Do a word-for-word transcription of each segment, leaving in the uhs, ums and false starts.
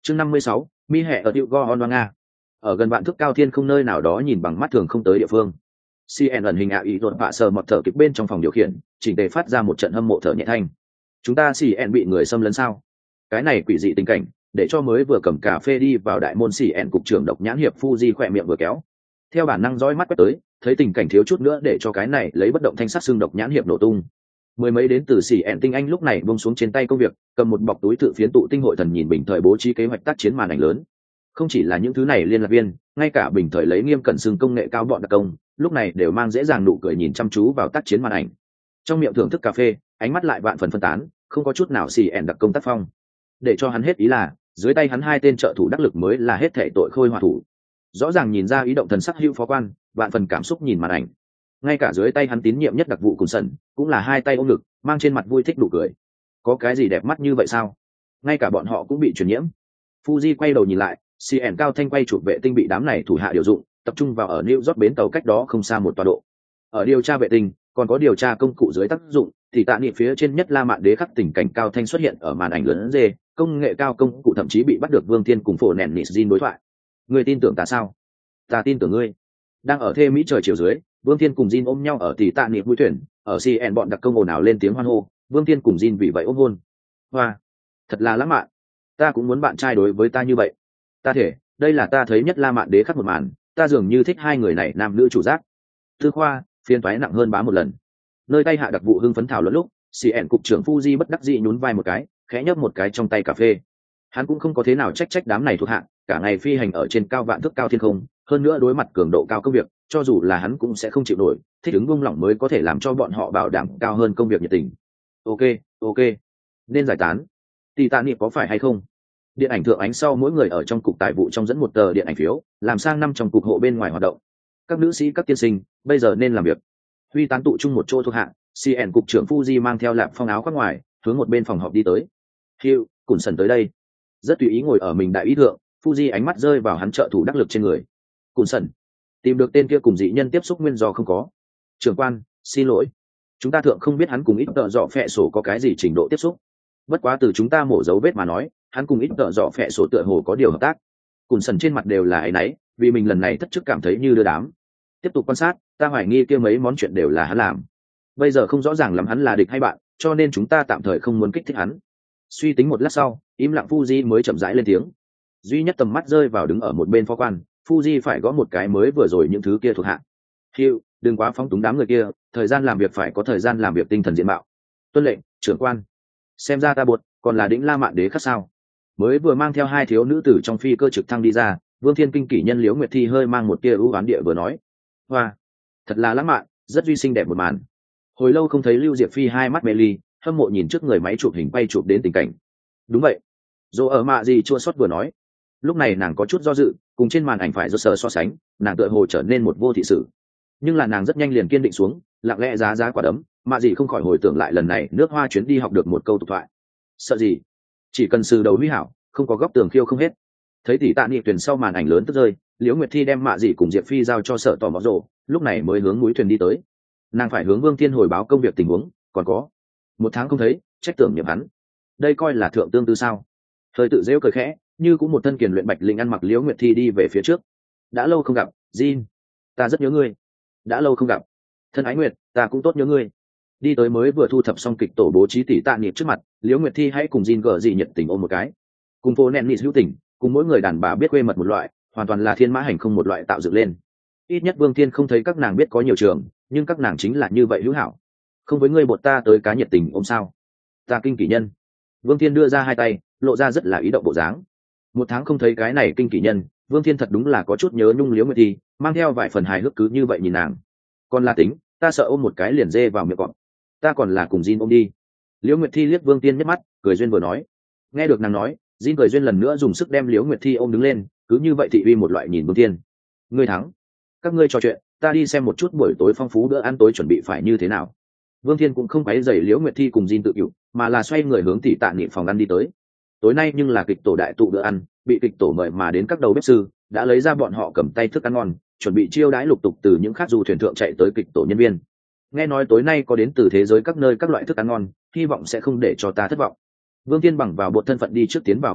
chương năm mươi sáu, mi hẹ ở tiệu go on nga. Ở gần vạn thước cao thiên không nơi nào đó nhìn bằng mắt thường không tới địa phương, cn ẩn hình ạ ý đột vạ sờ mọt thở kịp bên trong phòng điều khiển chỉnh tề phát ra một trận hâm mộ thở nhẹ thanh. Chúng ta cn bị người xâm lấn sao? Cái này quỷ dị tình cảnh để cho mới vừa cầm cà phê đi vào đại môn cn cục trưởng độc nhãn hiệp Fuji khỏe miệng vừa kéo, theo bản năng dõi mắt quét tới, thấy tình cảnh thiếu chút nữa để cho cái này lấy bất động thanh sắc xương độc nhãn hiệp nổ tung. Mười mấy đến từ cn tinh anh lúc này buông xuống trên tay công việc, cầm một bọc túi tự phiến tụ tinh hội thần nhìn bình thời bố trí kế hoạch tác chiến màn ảnh lớn. Không chỉ là những thứ này liên lạc viên, ngay cả bình thời lấy nghiêm cẩn xưng công nghệ cao bọn đặc công lúc này đều mang dễ dàng nụ cười nhìn chăm chú vào tác chiến màn ảnh, trong miệng thưởng thức cà phê, ánh mắt lại vạn phần phân tán, không có chút nào cn đặc công tác phong. Để cho hắn hết ý là dưới tay hắn hai tên trợ thủ đắc lực mới là hết thể tội khôi hòa thủ. Rõ ràng nhìn ra ý động thần sắc hữu phó quan, vạn phần cảm xúc nhìn màn ảnh. Ngay cả dưới tay hắn tín nhiệm nhất đặc vụ cùng sần cũng là hai tay ôm ngực, mang trên mặt vui thích nụ cười. Có cái gì đẹp mắt như vậy sao? Ngay cả bọn họ cũng bị truyền nhiễm. Fuji quay đầu nhìn lại, cn cao thanh quay chụp vệ tinh bị đám này thủ hạ điều dụng, tập trung vào ở New York bến tàu cách đó không xa một tọa độ. Ở điều tra vệ tinh, còn có điều tra công cụ dưới tác dụng, thì tạ niệm phía trên nhất La Mạn Đế khắc tình cảnh cao thanh xuất hiện ở màn ảnh lớn dê, công nghệ cao công cụ thậm chí bị bắt được Vương Thiên cùng phổ nền nịt Jin đối thoại. Người tin tưởng ta sao? Ta tin tưởng ngươi. Đang ở thê mỹ trời chiều dưới, Vương Thiên cùng Jin ôm nhau ở tỷ tạ niệm mũi thuyền, ở cn bọn đặc công ồn ào lên tiếng hoan hô, Vương Thiên cùng Jin vì vậy ôm hôn. Hoa, thật là lãng mạn. Ta cũng muốn bạn trai đối với ta như vậy. Ta thể, đây là ta thấy nhất La Mạn Đế khắc một màn, ta dường như thích hai người này nam nữ chủ giác. Tư khoa, phiên toái nặng hơn bá một lần. Nơi tay hạ đặc vụ hưng phấn thảo luận lúc, cn cục trưởng Fuji bất đắc dĩ nhún vai một cái, khẽ nhấp một cái trong tay cà phê. Hắn cũng không có thế nào trách trách đám này thuộc hạ, cả ngày phi hành ở trên cao vạn thước cao thiên không, hơn nữa đối mặt cường độ cao công việc, cho dù là hắn cũng sẽ không chịu nổi, thích ứng buông lỏng mới có thể làm cho bọn họ bảo đảm cao hơn công việc nhiệt tình. Ok, ok, nên giải tán. Titanic có phải hay không? Điện ảnh thượng ánh sau mỗi người ở trong cục tài vụ trong dẫn một tờ điện ảnh phiếu, làm sang năm trong cục hộ bên ngoài hoạt động. Các nữ sĩ các tiên sinh, bây giờ nên làm việc. Huy tán tụ chung một chỗ thuộc hạ, cn cục trưởng Fuji mang theo lạp phong áo khoác ngoài, hướng một bên phòng họp đi tới. Hugh, Cùn Sần tới đây. Rất tùy ý ngồi ở mình đại ý thượng, Fuji ánh mắt rơi vào hắn trợ thủ đắc lực trên người. Cùn Sần, tìm được tên kia cùng dị nhân tiếp xúc nguyên do không có. Trưởng quan, xin lỗi. Chúng ta thượng không biết hắn cùng ít tợ dọ phẹ sổ có cái gì trình độ tiếp xúc. Bất quá từ chúng ta mổ dấu vết mà nói, hắn cùng ít tợ dọ phẹ sổ tựa hồ có điều hợp tác. Cùn Sần trên mặt đều là áy náy, vì mình lần này thất chức cảm thấy như đưa đám. Tiếp tục quan sát, ta hoài nghi kia mấy món chuyện đều là hắn làm. Bây giờ không rõ ràng lắm hắn là địch hay bạn, cho nên chúng ta tạm thời không muốn kích thích hắn. Suy tính một lát sau, im lặng Fuji mới chậm rãi lên tiếng. Duy nhất tầm mắt rơi vào đứng ở một bên phó quan, Fuji phải gõ một cái mới vừa rồi những thứ kia thuộc hạ. Hugh, đừng quá phóng túng đám người kia, thời gian làm việc phải có thời gian làm việc tinh thần diện mạo. Tuân lệnh, trưởng quan. Xem ra ta buột, còn là đỉnh La Mạn Đế khắc sao? Mới vừa mang theo hai thiếu nữ tử trong phi cơ trực thăng đi ra, Vương Thiên kinh kỷ nhân Liễu Nguyệt Thi hơi mang một tia ưu oán địa vừa nói. Hoa, thật là lãng mạn, rất duy xinh đẹp một màn. Hồi lâu không thấy Lưu Diệp Phi hai mắt mê ly, hâm mộ nhìn trước người máy chụp hình quay chụp đến tình cảnh. Đúng vậy. Dỗ ở mạ gì chua xót vừa nói. Lúc này nàng có chút do dự, cùng trên màn ảnh phải do sờ so sánh, nàng tựa hồ trở nên một vô thị sự. Nhưng là nàng rất nhanh liền kiên định xuống, lặng lẽ giá giá quả đấm, mạ gì không khỏi hồi tưởng lại lần này nước Hoa chuyến đi học được một câu tục thoại. Sợ gì? Chỉ cần sừ đầu huy hảo, không có góc tường khiêu không hết. Thấy tỷ tạ niệm thuyền sau màn ảnh lớn tức rơi, Liễu Nguyệt Thi đem mạ dị cùng Diệp Phi giao cho sở tỏ mõ rồ, lúc này mới hướng mũi thuyền đi tới. Nàng phải hướng Vương Thiên hồi báo công việc tình huống, còn có một tháng không thấy, trách tưởng niệm hắn. Đây coi là thượng tương tư sao? Hơi tự dễu cười khẽ, như cũng một thân kiền luyện bạch linh ăn mặc Liễu Nguyệt Thi đi về phía trước. Đã lâu không gặp, Jin, ta rất nhớ ngươi. Đã lâu không gặp, thân ái Nguyệt, ta cũng tốt nhớ ngươi. Đi tới mới vừa thu thập xong kịch tổ bố trí tỷ tạ niệm trước mặt, Liễu Nguyệt Thi hãy cùng Jin gở dị nhiệt tình ôm một cái. Cùng phố nẹn nịt hữu tình, cùng mỗi người đàn bà biết quê mật một loại, hoàn toàn là thiên mã hành không một loại tạo dựng lên. Ít nhất Vương Thiên không thấy các nàng biết có nhiều trường, nhưng các nàng chính là như vậy hữu hảo. Không với ngươi bột ta tới cá nhiệt tình ôm sao? Ta kinh kỷ nhân. Vương Thiên đưa ra hai tay, lộ ra rất là ý động bộ dáng. Một tháng không thấy cái này kinh kỷ nhân, Vương Thiên thật đúng là có chút nhớ nhung Liễu Nguyệt Thi, mang theo vài phần hài hước cứ như vậy nhìn nàng. Còn là tính, ta sợ ôm một cái liền dê vào miệng cọp. Ta còn là cùng Jin ôm đi. Liễu Nguyệt Thi liếc Vương Thiên nhất mắt, cười duyên vừa nói. Nghe được nàng nói, Jin cười duyên lần nữa dùng sức đem Liễu Nguyệt Thi ôm đứng lên, cứ như vậy thị uy một loại nhìn Vương Thiên. Ngươi thắng. Các ngươi trò chuyện, ta đi xem một chút buổi tối phong phú bữa ăn tối chuẩn bị phải như thế nào. Vương Thiên cũng không quấy rầy Liễu Nguyệt Thi cùng Jin tự nhủ, mà là xoay người hướng tỷ tạ niệm phòng ăn đi tới. Tối nay nhưng là kịch tổ đại tụ bữa ăn, bị kịch tổ mời mà đến các đầu bếp sư, đã lấy ra bọn họ cầm tay thức ăn ngon, chuẩn bị chiêu đãi lục tục từ những khác du thuyền thượng chạy tới kịch tổ nhân viên. Nghe nói tối nay có đến từ thế giới các nơi các loại thức ăn ngon, hy vọng sẽ không để cho ta thất vọng. Vương Thiên bằng vào bộ thân phận đi trước tiến vào phòng bếp,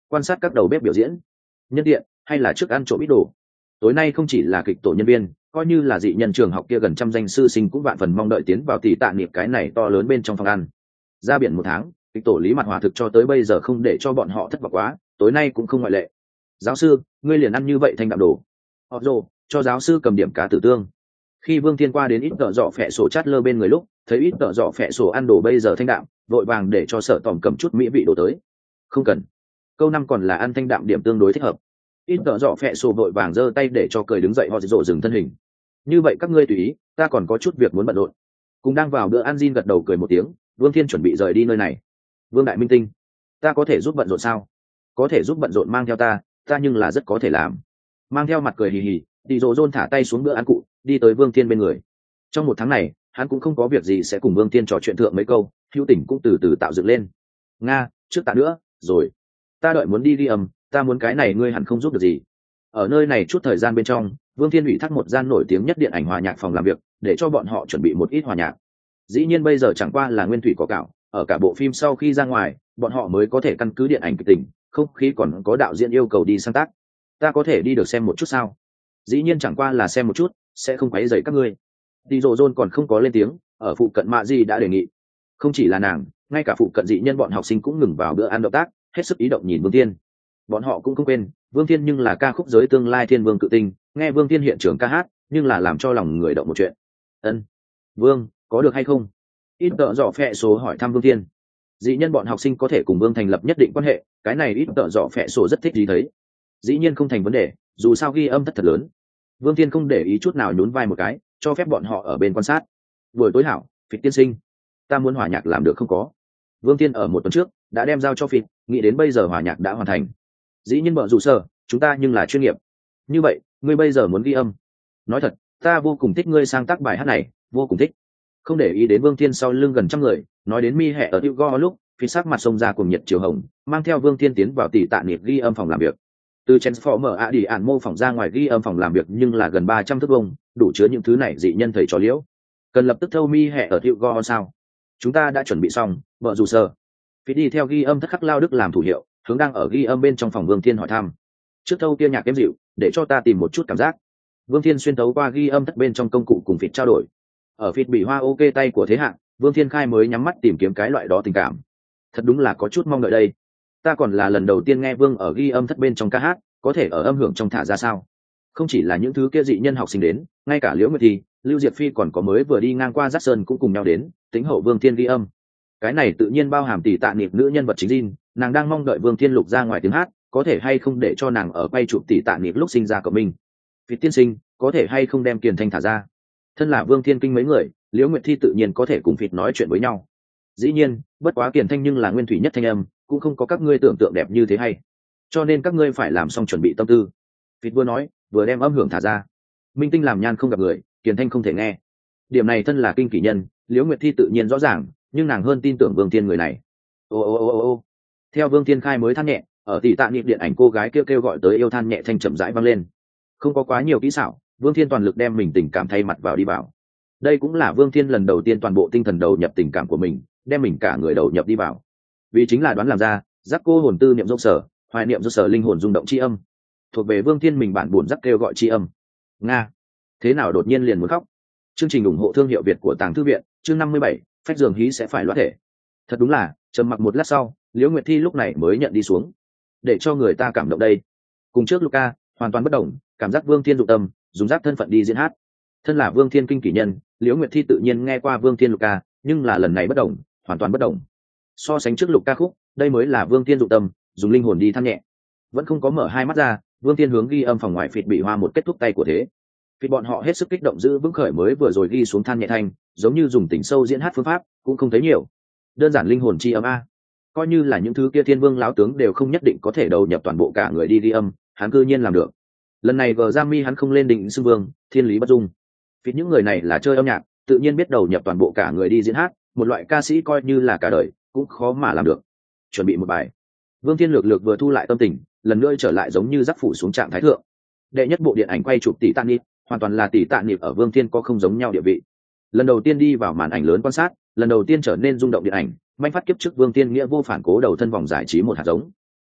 quan sát các đầu bếp biểu diễn, nhân tiện hay là trước ăn trộm ít đồ. Tối nay không chỉ là kịch tổ nhân viên, coi như là dị nhân trường học kia gần trăm danh sư sinh cũng vạn phần mong đợi tiến vào tỷ tạ niệm cái này to lớn bên trong phòng ăn. Ra biển một tháng, kịch tổ Lý Mặt Hòa thực cho tới bây giờ không để cho bọn họ thất vọng quá, tối nay cũng không ngoại lệ. Giáo sư, ngươi liền ăn như vậy thanh đạm đồ. Họ rồ, cho giáo sư cầm điểm cá tử tương. Khi Vương Thiên qua đến ít tợ dọ phẹ sổ chát lơ bên người lúc, thấy ít tợ dọ phẹ sổ ăn đồ bây giờ thanh đạm, vội vàng để cho Sở Tòm cầm chút mỹ vị đồ tới. Không cần. Câu năm còn là ăn thanh đạm điểm tương đối thích hợp. Ít tợ dọ phẹ sổ vội vàng giơ tay để cho cười đứng dậy họ rồ dừng thân hình. Như vậy các ngươi tùy ý, ta còn có chút việc muốn bận rộn. Cùng đang vào bữa ăn Jin gật đầu cười một tiếng, Vương Thiên chuẩn bị rời đi nơi này. Vương đại minh tinh, ta có thể giúp bận rộn sao? Có thể giúp bận rộn mang theo ta, ta nhưng là rất có thể làm. Mang theo mặt cười hì hì, Tỷ Dỗ Dôn thả tay xuống bữa ăn cụ, đi tới Vương Thiên bên người. Trong một tháng này, hắn cũng không có việc gì sẽ cùng Vương Thiên trò chuyện thượng mấy câu, hữu tình cũng từ từ tạo dựng lên. Nga, trước ta nữa, rồi. Ta đợi muốn đi ghi âm, ta muốn cái này ngươi hẳn không giúp được gì. Ở nơi này chút thời gian bên trong, Vương Thiên ủy thác một gian nổi tiếng nhất điện ảnh hòa nhạc phòng làm việc, để cho bọn họ chuẩn bị một ít hòa nhạc. Dĩ nhiên bây giờ chẳng qua là nguyên thủy có cạo, ở cả bộ phim sau khi ra ngoài, bọn họ mới có thể căn cứ điện ảnh kịch tình, không khí còn có đạo diễn yêu cầu đi sáng tác. Ta có thể đi được xem một chút sao? Dĩ nhiên chẳng qua là xem một chút, sẽ không quấy rầy các ngươi. Tỷ Dỗ Dôn còn không có lên tiếng, ở phụ cận Mạ Di đã đề nghị. Không chỉ là nàng, ngay cả phụ cận dị nhân bọn học sinh cũng ngừng vào bữa ăn động tác, hết sức ý động nhìn Vương Thiên. Bọn họ cũng không quên, Vương Thiên nhưng là ca khúc giới tương lai thiên vương cự tinh, nghe Vương Thiên hiện trường ca hát, nhưng là làm cho lòng người động một chuyện. Ân, Vương, có được hay không? Ít tợ dọ phẹ số hỏi thăm Vương Thiên. Dĩ nhân bọn học sinh có thể cùng Vương thành lập nhất định quan hệ, cái này ít tợ dọ phẹ số rất thích gì thấy. Dĩ nhiên không thành vấn đề, dù sao ghi âm thất thật lớn. Vương Thiên không để ý chút nào nhún vai một cái, cho phép bọn họ ở bên quan sát. Buổi tối hảo, Phịch tiên sinh, ta muốn hòa nhạc làm được không có? Vương Thiên ở một tuần trước đã đem giao cho Phịch, nghĩ đến bây giờ hòa nhạc đã hoàn thành. Dĩ nhiên bợ rủ sở, chúng ta nhưng là chuyên nghiệp. Như vậy, ngươi bây giờ muốn ghi âm? Nói thật, ta vô cùng thích ngươi sáng tác bài hát này, vô cùng thích. Không để ý đến Vương Thiên sau lưng gần trăm người, nói đến mi hẹ ở Tiêu Go lúc, phía sắc mặt sông ra cùng nhiệt chiều hồng, mang theo Vương Thiên tiến vào tỷ tạ niệm ghi âm phòng làm việc. Từ Transformer a đi ản mô phỏng ra ngoài ghi âm phòng làm việc nhưng là gần ba trăm thước vuông, đủ chứa những thứ này dị nhân thầy trò liễu. Cần lập tức thâu mi hẹ ở Tiêu Go sao? Chúng ta đã chuẩn bị xong, vợ dù sơ. Phía đi theo ghi âm thất khắc lao đức làm thủ hiệu, hướng đang ở ghi âm bên trong phòng Vương Thiên hỏi thăm. Trước thâu kia nhạc kém dịu, để cho ta tìm một chút cảm giác. Vương Thiên xuyên tấu qua ghi âm thất bên trong công cụ cùng Phịt trao đổi. Ở Phịt bị hoa ok tay của thế hạng, Vương Thiên khai mới nhắm mắt tìm kiếm cái loại đó tình cảm. Thật đúng là có chút mong đợi đây. Ta còn là lần đầu tiên nghe Vương ở ghi âm thất bên trong ca hát, có thể ở âm hưởng trong thả ra sao? Không chỉ là những thứ kia dị nhân học sinh đến, ngay cả Liễu Nguyệt Thi, Lưu Diệp Phi còn có mới vừa đi ngang qua Dát Sơn cũng cùng nhau đến, tính hậu Vương Thiên ghi âm. Cái này tự nhiên bao hàm tỷ tạ niệm nữ nhân vật chính Jin, nàng đang mong đợi Vương Thiên lục ra ngoài tiếng hát, có thể hay không để cho nàng ở quay chụp tỷ tạ niệm lúc sinh ra của mình. Phịt tiên sinh, có thể hay không đem Kiền Thanh thả ra? Thân là Vương Thiên kinh mấy người, Liễu Nguyệt Thi tự nhiên có thể cùng Phịt nói chuyện với nhau. Dĩ nhiên, bất quá Kiền Thanh nhưng là nguyên thủy nhất thanh âm, cũng không có các ngươi tưởng tượng đẹp như thế hay. Cho nên các ngươi phải làm xong chuẩn bị tâm tư. Phịt vừa nói, vừa đem âm hưởng thả ra. Minh tinh làm nhan không gặp người, Kiền Thanh không thể nghe. Điểm này thân là kinh kỷ nhân, Liễu Nguyệt Thi tự nhiên rõ ràng, nhưng nàng hơn tin tưởng Vương Thiên người này. Ô ô ô ô ô. Theo Vương Thiên khai mới than nhẹ, ở tỷ tạ niệm điện ảnh cô gái kêu kêu gọi tới yêu than nhẹ thanh chậm rãi vang lên. Không có quá nhiều kỹ xảo, Vương Thiên toàn lực đem mình tình cảm thay mặt vào đi vào. Đây cũng là Vương Thiên lần đầu tiên toàn bộ tinh thần đầu nhập tình cảm của mình, đem mình cả người đầu nhập đi vào. Vì chính là đoán làm ra, giác cô hồn tư niệm dốc sở, hoài niệm do sở linh hồn rung động chi âm, thuộc về Vương Thiên mình bản buồn giác kêu gọi chi âm. Nga, thế nào đột nhiên liền muốn khóc? Chương trình ủng hộ thương hiệu Việt của Tàng Thư viện, chương năm mươi bảy, phách giường hí sẽ phải loát thể. Thật đúng là, trầm mặc một lát sau, Liễu Nguyệt Thi lúc này mới nhận đi xuống, để cho người ta cảm động đây. Cùng trước Luca, hoàn toàn bất đồng, cảm giác Vương Thiên dụng tâm, dùng giáp thân phận đi diễn hát. Thân là Vương Thiên kinh kỷ nhân, Liễu Nguyệt Thi tự nhiên nghe qua Vương Thiên Luca, nhưng là lần này bất đồng, hoàn toàn bất đồng. So sánh trước lục ca khúc, đây mới là Vương Thiên dụng tâm, dùng linh hồn đi than nhẹ. Vẫn không có mở hai mắt ra, Vương Thiên hướng ghi âm phòng ngoài Phịt bị hoa một kết thúc tay của thế. Phịt bọn họ hết sức kích động giữ vững khởi mới vừa rồi ghi xuống than nhẹ thanh, giống như dùng tình sâu diễn hát phương pháp, cũng không thấy nhiều. Đơn giản linh hồn chi âm a. Coi như là những thứ kia thiên vương láo tướng đều không nhất định có thể đầu nhập toàn bộ cả người đi ghi âm, hắn cư nhiên làm được. Lần này vờ Giang hắn không lên định xưng vương, thiên lý bất dung. Phịt những người này là chơi âm nhạc, tự nhiên biết đầu nhập toàn bộ cả người đi diễn hát, một loại ca sĩ coi như là cả đời, cũng khó mà làm được. Chuẩn bị một bài. Vương Thiên lược lược vừa thu lại tâm tình, lần nữa trở lại giống như giáp phủ xuống trạng thái thượng. Đệ nhất bộ điện ảnh quay chụp tỷ tạ niệm, hoàn toàn là tỷ tạ niệm ở Vương Thiên có không giống nhau địa vị. Lần đầu tiên đi vào màn ảnh lớn quan sát, lần đầu tiên trở nên rung động điện ảnh, manh phát kiếp trước Vương Thiên nghĩa vô phản cố đầu thân vòng giải trí một hạt giống.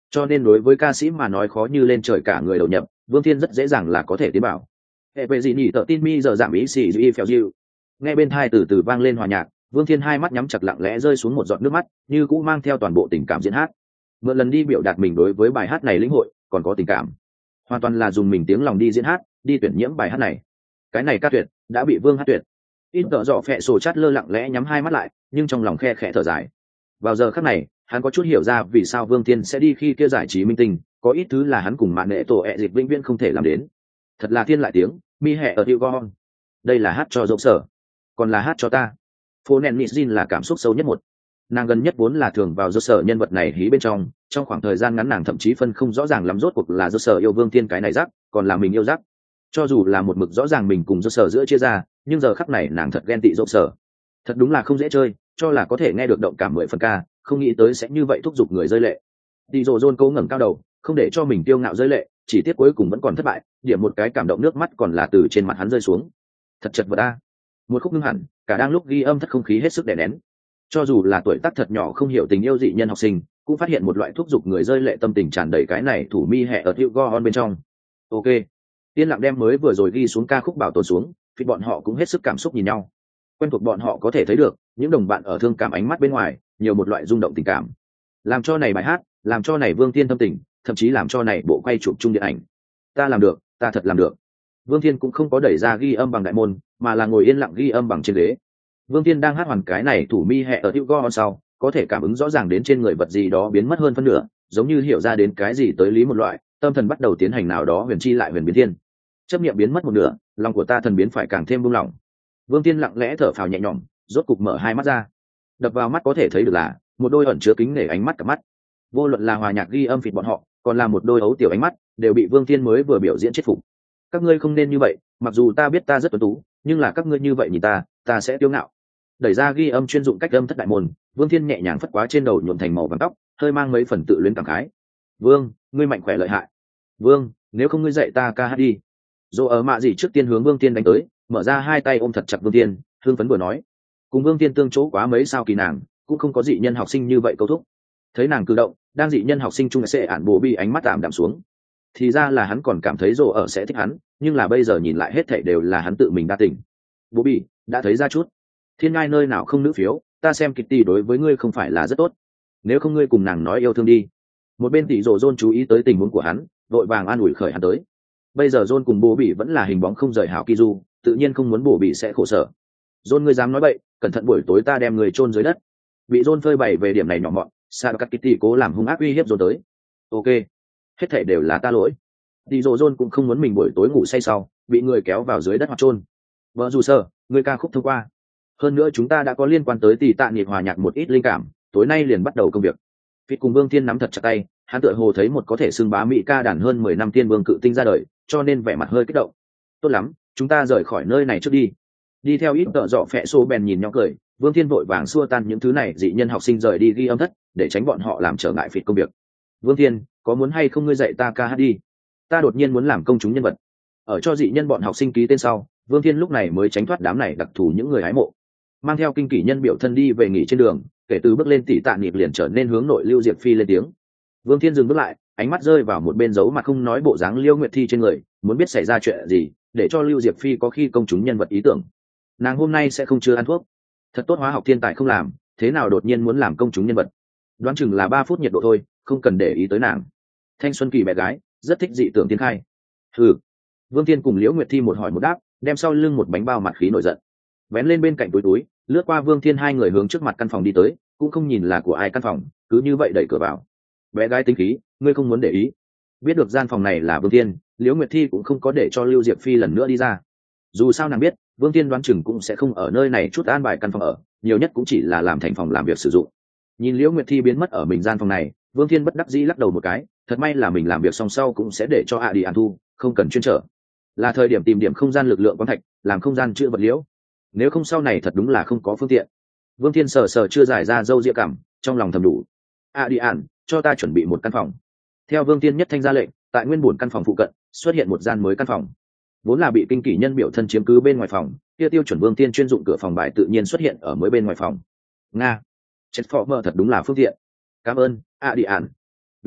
cho nên đối với ca sĩ mà nói khó như lên trời cả người đầu nhập, Vương Thiên rất dễ dàng là có thể tiến bảo. Hệ về gì nhỉ, tờ tin mi giờ giảm ý xì dư phèo diệu. Nghe bên tai từ từ vang lên hòa nhạc, Vương Thiên hai mắt nhắm chặt lặng lẽ rơi xuống một giọt nước mắt, như cũng mang theo toàn bộ tình cảm diễn hát. Mượn lần đi biểu đạt mình đối với bài hát này lĩnh hội, còn có tình cảm. Hoàn toàn là dùng mình tiếng lòng đi diễn hát, đi tuyển nhiễm bài hát này. Cái này ca tuyệt, đã bị Vương hát tuyệt. Ít tợ dọ phệ sổ chát lơ lặng lẽ nhắm hai mắt lại, nhưng trong lòng khe khẽ thở dài. Vào giờ khắc này, hắn có chút hiểu ra vì sao Vương Thiên sẽ đi khi kia giải trí minh tinh, có ít thứ là hắn cùng mạng nệ tổ ẹ dịch vĩnh viễn không thể làm đến. Thật là thiên lại tiếng, mi hẹ ở tiêu gon. Đây là hát cho dốc sở, còn là hát cho ta. Phố nền Mizin là cảm xúc sâu nhất một. Nàng gần nhất vốn là thường vào dốc sở nhân vật này hí bên trong, trong khoảng thời gian ngắn nàng thậm chí phân không rõ ràng lắm rốt cuộc là dốc sở yêu Vương Thiên cái này rắc, còn là mình yêu rắc. Cho dù là một mực rõ ràng mình cùng dốc sở giữa chia ra, nhưng giờ khắc này nàng thật ghen tị dốc sở. Thật đúng là không dễ chơi, cho là có thể nghe được động cảm mười phần ca, không nghĩ tới sẽ như vậy thúc giục người rơi lệ. Đi Dỗ John cố ngẩng cao đầu, không để cho mình tiêu ngạo rơi lệ, chỉ tiếc cuối cùng vẫn còn thất bại, điểm một cái cảm động nước mắt còn là từ trên mặt hắn rơi xuống. Thật chật vật a. Một khúc ngưng hẳn, cả đang lúc ghi âm thất không khí hết sức đè nén. Cho dù là tuổi tác thật nhỏ không hiểu tình yêu dị nhân học sinh, cũng phát hiện một loại thúc giục người rơi lệ tâm tình tràn đầy cái này thủ mi hẹ ở Hugh Gordon bên trong. Ok, yên lặng đem mới vừa rồi ghi xuống ca khúc bảo tồn xuống, vì bọn họ cũng hết sức cảm xúc nhìn nhau. Quen thuộc bọn họ có thể thấy được, những đồng bạn ở thương cảm ánh mắt bên ngoài, nhiều một loại rung động tình cảm. Làm cho này bài hát, làm cho này Vương Thiên tâm tình, thậm chí làm cho này bộ quay chụp chung điện ảnh. Ta làm được, ta thật làm được. Vương Thiên cũng không có đẩy ra ghi âm bằng đại môn, mà là ngồi yên lặng ghi âm bằng trên ghế. Vương Thiên đang hát hoàn cái này thủ mi hẹ ở Hugh Gordon sau, có thể cảm ứng rõ ràng đến trên người vật gì đó biến mất hơn phân nửa, giống như hiểu ra đến cái gì tới lý một loại, tâm thần bắt đầu tiến hành nào đó huyền chi lại huyền biến thiên. Chấp niệm biến mất một nửa, lòng của ta thần biến phải càng thêm buông lỏng. Vương Thiên lặng lẽ thở phào nhẹ nhõm, rốt cục mở hai mắt ra. Đập vào mắt có thể thấy được là một đôi ẩn chứa kính nể ánh mắt cả mắt. Vô luận là hòa nhạc ghi âm phịt bọn họ, còn là một đôi ấu tiểu ánh mắt, đều bị Vương Thiên mới vừa biểu diễn chết phục. Các ngươi không nên như vậy, mặc dù ta biết ta rất tuấn tú, nhưng là các ngươi như vậy nhìn ta, ta sẽ kiêu ngạo. Đẩy ra ghi âm chuyên dụng cách âm thất đại môn, Vương Thiên nhẹ nhàng phất quá trên đầu nhuộm thành màu vàng tóc, hơi mang mấy phần tự luyến cảm khái. Vương, ngươi mạnh khỏe lợi hại. Vương, nếu không ngươi dạy ta ca hát đi. Dỗ ở mạ gì trước tiên hướng Vương Thiên đánh tới, mở ra hai tay ôm thật chặt Vương Thiên, hương phấn vừa nói. Cùng Vương Thiên tương chỗ quá mấy sao kỳ nàng, cũng không có dị nhân học sinh như vậy câu thúc. Thấy nàng cử động, đang dị nhân học sinh chung sẽ ản bố bi ánh mắt tạm đạm xuống. Thì ra là hắn còn cảm thấy Dỗ ở sẽ thích hắn, nhưng là bây giờ nhìn lại hết thảy đều là hắn tự mình đa tình. Bố bi, đã thấy ra chút. Thiên ngai nơi nào không nữ phiếu, ta xem Kitty đối với ngươi không phải là rất tốt. Nếu không ngươi cùng nàng nói yêu thương đi. Một bên tỷ Dỗ John chú ý tới tình huống của hắn, vội vàng an ủi khởi hắn tới. Bây giờ John cùng bố bị vẫn là hình bóng không rời hảo Kizu, tự nhiên không muốn bố bị sẽ khổ sở. John ngươi dám nói bậy, cẩn thận buổi tối ta đem người chôn dưới đất. Bị John phơi bày về điểm này nhỏ mọn, Sakat Kitty cố làm hung ác uy hiếp John tới. Ok, hết thảy đều là ta lỗi. Tỷ Dỗ John cũng không muốn mình buổi tối ngủ say sau, bị người kéo vào dưới đất hoặc chôn. Vợ dù sơ, người ca khúc thông qua. Hơn nữa chúng ta đã có liên quan tới tỷ tạ nghiệp hòa nhạc một ít linh cảm, tối nay liền bắt đầu công việc. Vì cùng Vương Thiên nắm thật chặt tay, hắn tựa hồ thấy một có thể xưng bá mỹ ca đàn hơn mười năm tiên vương cự tinh ra đời, cho nên vẻ mặt hơi kích động. Tốt lắm, chúng ta rời khỏi nơi này trước đi. Đi theo ít tợ dọ phẹ xô bèn nhìn nhau cười, Vương Thiên vội vàng xua tan những thứ này dị nhân học sinh rời đi ghi âm thất, để tránh bọn họ làm trở ngại phịt công việc. Vương Thiên, có muốn hay không ngươi dạy ta ca hát đi? Ta đột nhiên muốn làm công chúng nhân vật. Ở cho dị nhân bọn học sinh ký tên sau, Vương Thiên lúc này mới tránh thoát đám này đặc thù những người hái mộ. Mang theo kinh kỷ nhân biểu thân đi về nghỉ trên đường, kể từ bước lên tỷ tạ nhịp liền trở nên hướng nội Lưu Diệp Phi lên tiếng. Vương Thiên dừng bước lại, ánh mắt rơi vào một bên dấu mà không nói bộ dáng Liêu Nguyệt Thi trên người, muốn biết xảy ra chuyện gì, để cho Lưu Diệp Phi có khi công chúng nhân vật ý tưởng. Nàng hôm nay sẽ không chưa ăn thuốc. Thật tốt hóa học thiên tài không làm, thế nào đột nhiên muốn làm công chúng nhân vật? Đoán chừng là ba phút nhiệt độ thôi, không cần để ý tới nàng. Thanh xuân kỳ bé gái, rất thích dị tưởng tiên khai. Ừ. Vương Thiên cùng Liễu Nguyệt Thi một hỏi một đáp, đem sau lưng một bánh bao mặt khí nổi giận. Vén lên bên cạnh túi túi, lướt qua Vương Thiên hai người hướng trước mặt căn phòng đi tới, cũng không nhìn là của ai căn phòng, cứ như vậy đẩy cửa vào. Bé gái tính khí, ngươi không muốn để ý. Biết được gian phòng này là Vương Thiên, Liễu Nguyệt Thi cũng không có để cho Lưu Diệp Phi lần nữa đi ra. Dù sao nàng biết, Vương Thiên đoán chừng cũng sẽ không ở nơi này chút an bài căn phòng ở, nhiều nhất cũng chỉ là làm thành phòng làm việc sử dụng. Nhìn Liễu Nguyệt Thi biến mất ở mình gian phòng này, Vương Thiên bất đắc dĩ lắc đầu một cái, thật may là mình làm việc xong sau cũng sẽ để cho hạ đi ăn thu, không cần chuyên trở. Là thời điểm tìm điểm không gian lực lượng quán thạch, làm không gian chữa vật liễu. Nếu không sau này thật đúng là không có phương tiện. Vương Thiên sờ sờ chưa giải ra dâu ria cảm, trong lòng thầm đủ. A đi ản, cho ta chuẩn bị một căn phòng. Theo Vương Thiên nhất thanh ra lệnh, tại nguyên bổn căn phòng phụ cận xuất hiện một gian mới căn phòng. Vốn là bị kinh kỷ nhân biểu thân chiếm cứ bên ngoài phòng, kia tiêu chuẩn Vương Thiên chuyên dụng cửa phòng bài tự nhiên xuất hiện ở mới bên ngoài phòng. Nga, chết phò mơ thật đúng là phương tiện. Cảm ơn, A đi ản.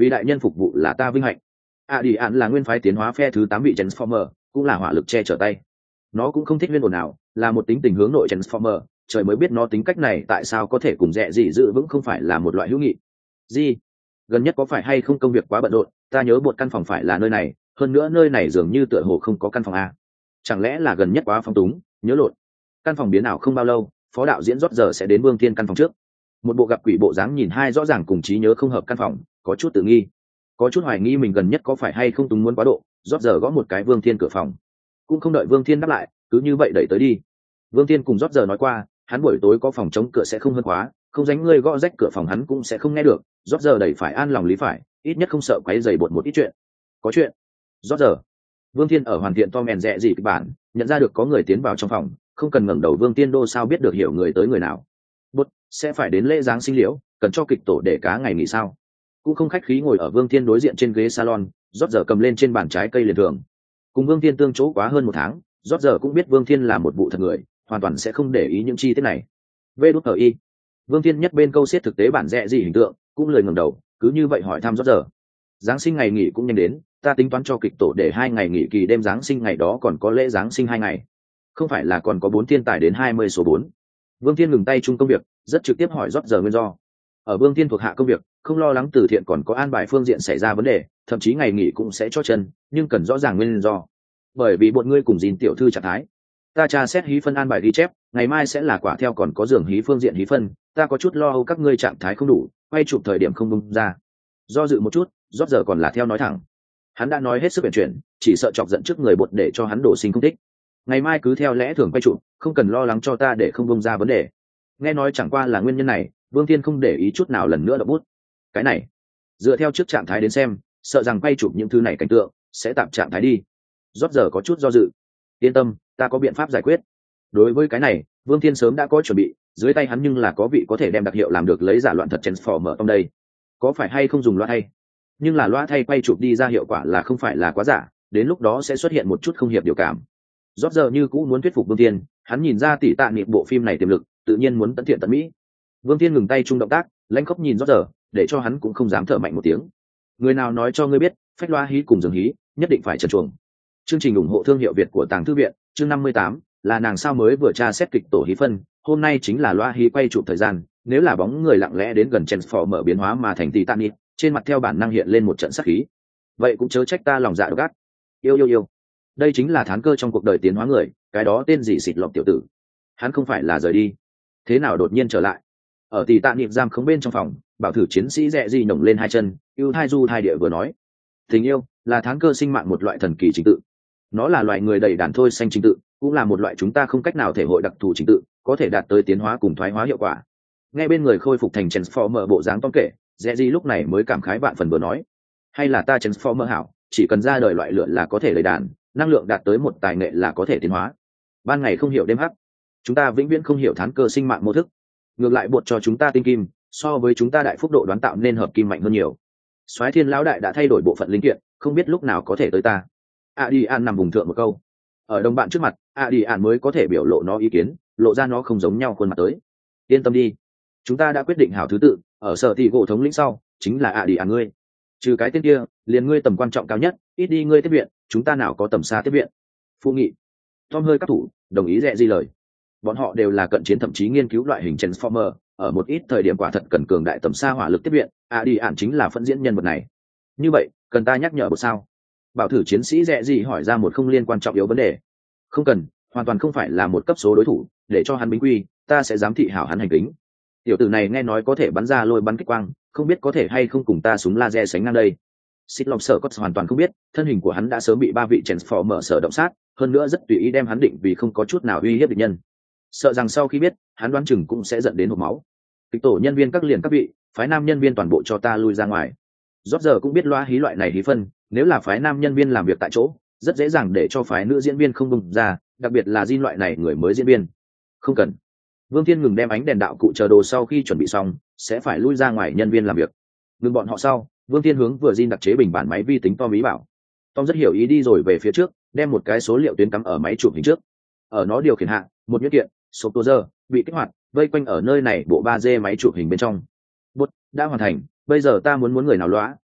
vì đại nhân phục vụ là ta vinh hạnh. A đi ạn là nguyên phái tiến hóa phe thứ tám bị Transformer, cũng là hỏa lực che chở tay. Nó cũng không thích nguyên ồn nào, là một tính tình hướng nội Transformer, trời mới biết nó tính cách này tại sao có thể cùng Rẽ gì giữ vững không phải là một loại hữu nghị. Gì? Gần nhất có phải hay không công việc quá bận rộn, ta nhớ một căn phòng phải là nơi này, hơn nữa nơi này dường như tựa hồ không có căn phòng a. Chẳng lẽ là gần nhất quá phong túng, nhớ lộn. Căn phòng biến ảo không bao lâu, phó đạo diễn rót giờ sẽ đến Vương Thiên căn phòng trước. Một bộ gặp quỷ bộ dáng nhìn hai rõ ràng cùng trí nhớ không hợp căn phòng, có chút tự nghi, có chút hoài nghi mình gần nhất có phải hay không túng muốn quá độ, rót giờ gõ một cái Vương Thiên cửa phòng. Cũng không đợi Vương Thiên đáp lại, cứ như vậy đẩy tới đi. Vương Thiên cùng rót giờ nói qua, hắn buổi tối có phòng chống cửa sẽ không hơn khóa, không dánh ngươi gõ rách cửa phòng hắn cũng sẽ không nghe được. Rót giờ đẩy phải an lòng lý phải, ít nhất không sợ quấy rầy bột một ít chuyện. Có chuyện. Rót giờ. Vương Thiên ở hoàn thiện Tom and Jerry kịch bản, nhận ra được có người tiến vào trong phòng, không cần ngẩng đầu Vương Thiên đô sao biết được hiểu người tới người nào. Bút sẽ phải đến lễ giáng sinh liễu, cần cho kịch tổ để cá ngày nghỉ sao? Cũng không khách khí ngồi ở Vương Thiên đối diện trên ghế salon, rót giờ cầm lên trên bàn trái cây liền thường. Cùng Vương Thiên tương chỗ quá hơn một tháng, rót giờ cũng biết Vương Thiên là một vụ thật người, hoàn toàn sẽ không để ý những chi tiết này. Vê đút ở y. Vương Thiên nhất bên câu xiết thực tế bản rẽ gì hình tượng, cũng lười ngẩng đầu, cứ như vậy hỏi thăm rót giờ. Giáng sinh ngày nghỉ cũng nhanh đến, ta tính toán cho kịch tổ để hai ngày nghỉ kỳ đêm Giáng sinh ngày đó còn có lễ Giáng sinh hai ngày. Không phải là còn có bốn thiên tài đến hai mươi số bốn. Vương Thiên ngừng tay chung công việc, rất trực tiếp hỏi rót giờ nguyên do. Ở Vương Thiên thuộc hạ công việc, không lo lắng từ thiện còn có an bài phương diện xảy ra vấn đề, thậm chí ngày nghỉ cũng sẽ cho chân, nhưng cần rõ ràng nguyên do. Bởi vì bọn ngươi cùng Dìn tiểu thư trạng thái, ta tra xét hí phân an bài ghi chép, ngày mai sẽ là quả theo còn có giường hí phương diện hí phân, ta có chút lo âu các ngươi trạng thái không đủ, quay chụp thời điểm không bung ra. Do dự một chút, rót giờ còn là theo nói thẳng. Hắn đã nói hết sức chuyển chuyển, chỉ sợ chọc giận trước người bột để cho hắn đổ sinh không thích. Ngày mai cứ theo lẽ thường quay chụp, không cần lo lắng cho ta để không bung ra vấn đề. Nghe nói chẳng qua là nguyên nhân này, Vương Thiên không để ý chút nào lần nữa đập bút. Cái này, dựa theo trước trạng thái đến xem, sợ rằng quay chụp những thứ này cảnh tượng sẽ tạm trạng thái đi. Rót giờ có chút do dự. Yên tâm, ta có biện pháp giải quyết. Đối với cái này, Vương Thiên sớm đã có chuẩn bị, dưới tay hắn nhưng là có vị có thể đem đặc hiệu làm được lấy giả loạn thật Transformer trong đây. Có phải hay không dùng loa thay? Nhưng là loa thay quay chụp đi ra hiệu quả là không phải là quá giả, đến lúc đó sẽ xuất hiện một chút không hiệp điều cảm. Rót giờ như cũ muốn thuyết phục Vương Thiên, hắn nhìn ra tỷ tạ niệm bộ phim này tiềm lực, tự nhiên muốn tận thiện tận mỹ. Vương Thiên ngừng tay chung động tác, lãnh khóc nhìn rót giờ, để cho hắn cũng không dám thở mạnh một tiếng. Người nào nói cho ngươi biết, phách loa hí cùng dường hí, nhất định phải trần truồng. Chương trình ủng hộ thương hiệu Việt của Tàng Thư viện, chương năm mươi tám, là nàng sao mới vừa tra xét kịch tổ hí phân, hôm nay chính là loa hí quay chụp thời gian, nếu là bóng người lặng lẽ đến gần Transformer biến hóa mà thành Titanic, trên mặt theo bản năng hiện lên một trận sát khí. Vậy cũng chớ trách ta lòng dạ độc ác. Yêu yêu yêu. Đây chính là thán cơ trong cuộc đời tiến hóa người, cái đó tên gì xịt lọc tiểu tử. Hắn không phải là rời đi, thế nào đột nhiên trở lại? Ở Titanic giam khống bên trong phòng, bảo thử chiến sĩ rẽ gì nổng lên hai chân, yêu thai du thai địa vừa nói, tình yêu là thán cơ sinh mạng một loại thần kỳ trình tự. Nó là loại người đầy đàn thôi xanh trình tự, cũng là một loại chúng ta không cách nào thể hội đặc thù trình tự, có thể đạt tới tiến hóa cùng thoái hóa hiệu quả. Nghe bên người khôi phục thành Transformer bộ dáng tom kể, Jerry lúc này mới cảm khái vạn phần vừa nói, hay là ta Transformer hảo, chỉ cần ra đời loại lửa là có thể đầy đàn, năng lượng đạt tới một tài nghệ là có thể tiến hóa. Ban ngày không hiểu đêm hắc, chúng ta vĩnh viễn không hiểu thán cơ sinh mạng mô thức. Ngược lại buộc cho chúng ta tinh kim, so với chúng ta đại phúc độ đoán tạo nên hợp kim mạnh hơn nhiều. Soái Thiên lão đại đã thay đổi bộ phận linh kiện, không biết lúc nào có thể tới ta. A đi an nằm vùng thượng một câu. Ở đồng bạn trước mặt, A đi an mới có thể biểu lộ nó ý kiến, lộ ra nó không giống nhau khuôn mặt tới. Yên tâm đi, chúng ta đã quyết định hảo thứ tự, ở sở thị gỗ thống lĩnh sau, chính là A đi an ngươi. Trừ cái tên kia, liền ngươi tầm quan trọng cao nhất, ít đi ngươi tiếp viện, chúng ta nào có tầm xa tiếp viện. Phu nghị. Tom hơi các thủ, đồng ý rẽ di lời. Bọn họ đều là cận chiến thậm chí nghiên cứu loại hình Transformer, ở một ít thời điểm quả thật cần cường đại tầm xa hỏa lực tiếp viện, A đi ạn chính là phân diễn nhân vật này. Như vậy, cần ta nhắc nhở một sao? Bảo thử chiến sĩ rẽ gì hỏi ra một không liên quan trọng yếu vấn đề. Không cần, hoàn toàn không phải là một cấp số đối thủ, để cho hắn bính quy, ta sẽ giám thị hảo hắn hành tính. Tiểu tử này nghe nói có thể bắn ra lôi bắn kích quang, không biết có thể hay không cùng ta súng laser sánh ngang đây. Xích Long Sở Cốt hoàn toàn không biết, thân hình của hắn đã sớm bị ba vị Transformer sở động sát, hơn nữa rất tùy ý đem hắn định vì không có chút nào uy hiếp địch nhân. Sợ rằng sau khi biết, hắn đoán chừng cũng sẽ dẫn đến hộc máu. Kịch tổ nhân viên các liền các vị, phái nam nhân viên toàn bộ cho ta lui ra ngoài. Rốt giờ cũng biết loa hí loại này hí phân, nếu là phái nam nhân viên làm việc tại chỗ, rất dễ dàng để cho phái nữ diễn viên không bùng ra, đặc biệt là Jin loại này người mới diễn viên. Không cần. Vương Thiên ngừng đem ánh đèn đạo cụ chờ đồ sau khi chuẩn bị xong, sẽ phải lui ra ngoài nhân viên làm việc. Ngừng bọn họ sau, Vương Thiên hướng vừa Jin đặc chế bình bản máy vi tính Tom ý bảo. Tom rất hiểu ý đi rồi về phía trước, đem một cái số liệu tuyến cắm ở máy chụp hình trước. Ở nó điều khiển hạ, một nhuyễn kiện, số tô giờ, bị kích hoạt, vây quanh ở nơi này bộ ba D máy chụp hình bên trong. Bút đã hoàn thành, bây giờ ta muốn muốn người nào lóa,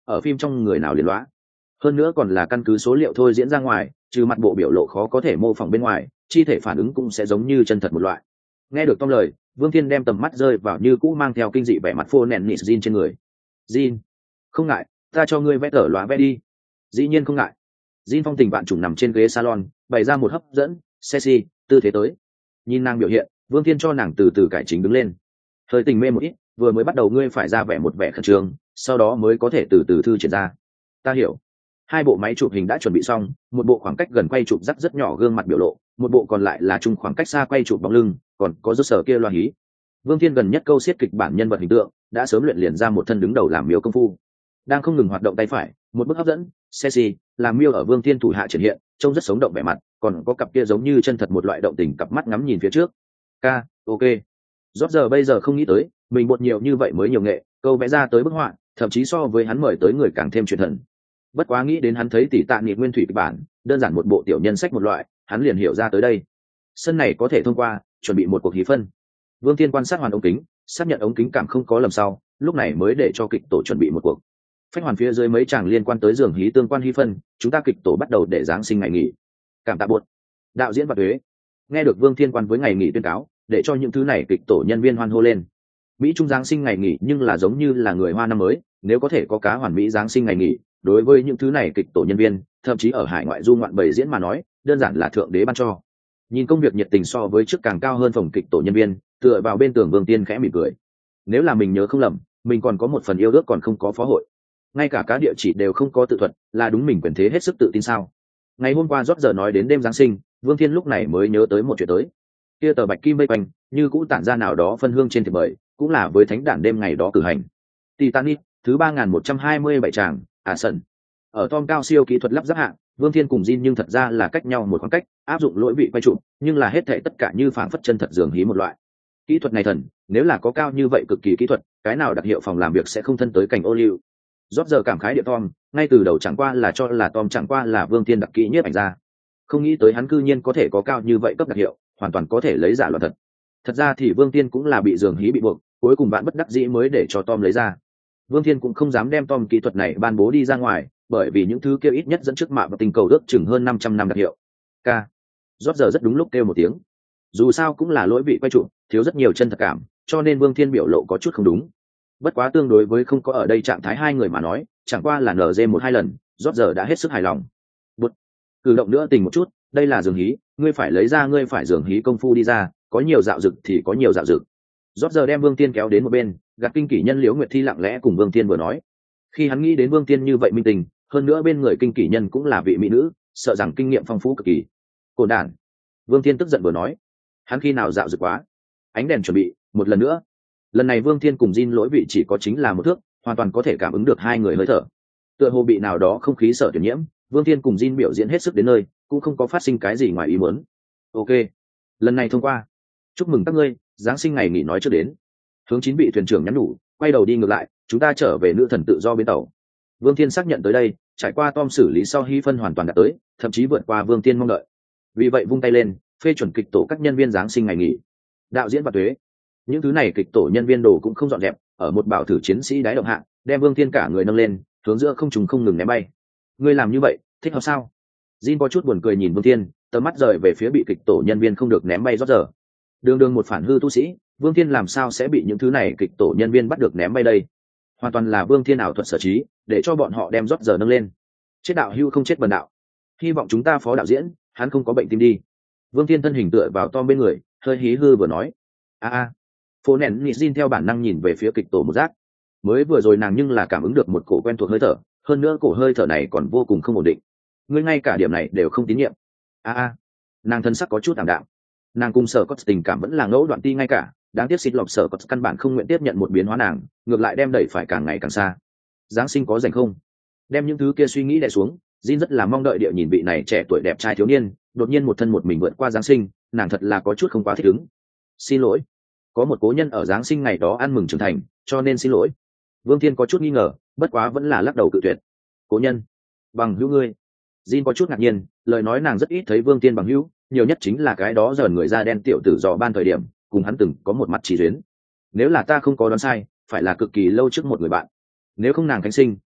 ở phim trong người nào liền loã. Hơn nữa còn là căn cứ số liệu thôi diễn ra ngoài, trừ mặt bộ biểu lộ khó có thể mô phỏng bên ngoài, chi thể phản ứng cũng sẽ giống như chân thật một loại. Nghe được Tom lời, Vương Thiên đem tầm mắt rơi vào như cũ mang theo kinh dị vẻ mặt phô nẹn nịt Jin trên người. Jin, không ngại, ta cho ngươi vẽ tờ lóa vẽ đi. Dĩ nhiên không ngại. Jin phong tình vạn trùng nằm trên ghế salon, bày ra một hấp dẫn, sexy, tư thế tới. Nhìn nàng biểu hiện, Vương Thiên cho nàng từ từ cải chính đứng lên. Hơi tình mê một ít, vừa mới bắt đầu ngươi phải ra vẻ một vẻ khẩn trương, sau đó mới có thể từ từ thư triển ra. Ta hiểu. Hai bộ máy chụp hình đã chuẩn bị xong, một bộ khoảng cách gần quay chụp rất rất nhỏ gương mặt biểu lộ, một bộ còn lại là chung khoảng cách xa quay chụp bóng lưng, còn có rốt sở kia loa hí. Vương Thiên gần nhất câu xiết kịch bản nhân vật hình tượng, đã sớm luyện liền ra một thân đứng đầu làm miêu công phu. Đang không ngừng hoạt động tay phải, một bức hấp dẫn, sexy, làm miêu ở Vương Thiên thủ hạ triển hiện, trông rất sống động vẻ mặt, còn có cặp kia giống như chân thật một loại động tình cặp mắt ngắm nhìn phía trước. Ca, ok. Rốt giờ bây giờ không nghĩ tới, mình bột nhiều như vậy mới nhiều nghệ, câu vẽ ra tới bức họa, thậm chí so với hắn mời tới người càng thêm truyền thần. Bất quá nghĩ đến hắn thấy tỷ tạ nghị nguyên thủy kịch bản, đơn giản một bộ tiểu nhân sách một loại, hắn liền hiểu ra tới đây. Sân này có thể thông qua, chuẩn bị một cuộc hí phân. Vương Thiên quan sát hoàn ống kính, xác nhận ống kính cảm không có lầm sau, lúc này mới để cho kịch tổ chuẩn bị một cuộc. Phách hoàn phía dưới mấy chàng liên quan tới giường hí tương quan hí phân, chúng ta kịch tổ bắt đầu để giáng sinh ngày nghỉ. Cảm tạ buột. Đạo diễn và thuế. Nghe được Vương Thiên quan với ngày nghỉ tuyên cáo, để cho những thứ này kịch tổ nhân viên hoan hô lên. Mỹ Trung giáng sinh ngày nghỉ nhưng là giống như là người Hoa năm mới, nếu có thể có cá hoàn Mỹ giáng sinh ngày nghỉ, đối với những thứ này kịch tổ nhân viên, thậm chí ở hải ngoại du ngoạn bày diễn mà nói, đơn giản là thượng đế ban cho. Nhìn công việc nhiệt tình so với trước càng cao hơn phòng kịch tổ nhân viên, tựa vào bên tường Vương Tiên khẽ mỉm cười. Nếu là mình nhớ không lầm, mình còn có một phần yêu ước còn không có phó hội. Ngay cả cá địa chỉ đều không có tự thuật, là đúng mình quyền thế hết sức tự tin sao? Ngày hôm qua rót giờ nói đến đêm giáng sinh, Vương Thiên lúc này mới nhớ tới một chuyện tới. Kia tờ bạch kim vây quanh, như cũ tản ra nào đó phân hương trên thiệp mời, cũng là với thánh đản đêm ngày đó cử hành. Titanic, thứ ba nghìn một trăm hai mươi bảy tràng, à sân. Ở Tom cao siêu kỹ thuật lắp ráp hạng, Vương Thiên cùng Jin nhưng thật ra là cách nhau một khoảng cách, áp dụng lỗi vị quay chụp, nhưng là hết thảy tất cả như phảng phất chân thật dường hí một loại. Kỹ thuật này thần, nếu là có cao như vậy cực kỳ kỹ thuật, cái nào đặc hiệu phòng làm việc sẽ không thân tới cảnh ô liu. Rót giờ cảm khái địa Tom, ngay từ đầu chẳng qua là cho là Tom chẳng qua là Vương Thiên đặc kỹ nhiếp ảnh ra. Không nghĩ tới hắn cư nhiên có thể có cao như vậy cấp đặc hiệu, hoàn toàn có thể lấy giả loạn thật. Thật ra thì Vương Thiên cũng là bị dường hí bị buộc, cuối cùng bạn bất đắc dĩ mới để cho Tom lấy ra. Vương Thiên cũng không dám đem Tom kỹ thuật này ban bố đi ra ngoài, bởi vì những thứ kia ít nhất dẫn trước mạ và tình cầu ước chừng hơn năm trăm năm đặc hiệu. K. Rót giờ rất đúng lúc kêu một tiếng. Dù sao cũng là lỗi vị quay trụ, thiếu rất nhiều chân thật cảm, cho nên Vương Thiên biểu lộ có chút không đúng. Bất quá tương đối với không có ở đây trạng thái hai người mà nói, chẳng qua là nở dê một hai lần, rót giờ đã hết sức hài lòng. Bụt. Cử động nữa tình một chút, đây là giường hí, ngươi phải lấy ra ngươi phải giường hí công phu đi ra, có nhiều dạo dực thì có nhiều dạo dực. Rót giờ đem Vương Thiên kéo đến một bên, gạt kinh kỷ nhân Liễu Nguyệt Thi lặng lẽ cùng Vương Thiên vừa nói. Khi hắn nghĩ đến Vương Thiên như vậy minh tình, hơn nữa bên người kinh kỷ nhân cũng là vị mỹ nữ, sợ rằng kinh nghiệm phong phú cực kỳ. Cổn đản. Vương Thiên tức giận vừa nói. Hắn khi nào dạo dực quá? Ánh đèn chuẩn bị, một lần nữa. Lần này Vương Thiên cùng Jin lỗi vị chỉ có chính là một thước, hoàn toàn có thể cảm ứng được hai người hơi thở. Tựa hồ bị nào đó không khí sợ tuyển nhiễm, Vương Thiên cùng Jin biểu diễn hết sức đến nơi, cũng không có phát sinh cái gì ngoài ý muốn. Ok, lần này thông qua. Chúc mừng các ngươi, giáng sinh ngày nghỉ nói trước đến. Hướng chín vị thuyền trưởng nhắn nhủ, quay đầu đi ngược lại, chúng ta trở về nữ thần tự do bến tàu. Vương Thiên xác nhận tới đây, trải qua Tom xử lý sau hy phân hoàn toàn đã tới, thậm chí vượt qua Vương Thiên mong đợi. Vì vậy vung tay lên, phê chuẩn kịch tổ các nhân viên giáng sinh ngày nghỉ. Đạo diễn và thuế. Những thứ này kịch tổ nhân viên đồ cũng không dọn dẹp, ở một bảo thử chiến sĩ đáy động hạng, đem Vương Thiên cả người nâng lên, hướng giữa không trùng không ngừng ném bay. Ngươi làm như vậy, thích hợp sao? Jin có chút buồn cười nhìn Vương Thiên, tầm mắt rời về phía bị kịch tổ nhân viên không được ném bay rót giờ. Đường đường một phản hư tu sĩ, Vương Thiên làm sao sẽ bị những thứ này kịch tổ nhân viên bắt được ném bay đây? Hoàn toàn là Vương Thiên ảo thuật sở trí, để cho bọn họ đem rót giờ nâng lên. Chết đạo hưu không chết bần đạo. Hy vọng chúng ta phó đạo diễn, hắn không có bệnh tim đi. Vương Thiên thân hình tựa vào Tom bên người, hơi hí hư vừa nói. A a. Phố nén nhị Jin theo bản năng nhìn về phía kịch tổ một giác. Mới vừa rồi nàng nhưng là cảm ứng được một cổ quen thuộc hơi thở, hơn nữa cổ hơi thở này còn vô cùng không ổn định. Ngươi ngay cả điểm này đều không tín nhiệm. A a. Nàng thân sắc có chút tạm đạm. Nàng cùng sở có tình cảm vẫn là ngẫu đoạn ti ngay cả, đáng tiếc xịt lọc sở có căn bản không nguyện tiếp nhận một biến hóa nàng, ngược lại đem đẩy phải càng ngày càng xa. Giáng sinh có rảnh không? Đem những thứ kia suy nghĩ đè xuống, Jin rất là mong đợi địa nhìn vị này trẻ tuổi đẹp trai thiếu niên, đột nhiên một thân một mình vượt qua Giáng sinh, nàng thật là có chút không quá thích ứng. Xin lỗi, có một cố nhân ở Giáng sinh ngày đó ăn mừng trưởng thành, cho nên xin lỗi. Vương Thiên có chút nghi ngờ, bất quá vẫn là lắc đầu cự tuyệt. Cố nhân? Bằng hữu ngươi? Jin có chút ngạc nhiên, lời nói nàng rất ít thấy Vương Thiên bằng hữu, nhiều nhất chính là cái đó dởn người da đen tiểu tử dò ban thời điểm, cùng hắn từng có một mặt chỉ duyên. Nếu là ta không có đoán sai, phải là cực kỳ lâu trước một người bạn. Nếu không nàng khánh sinh,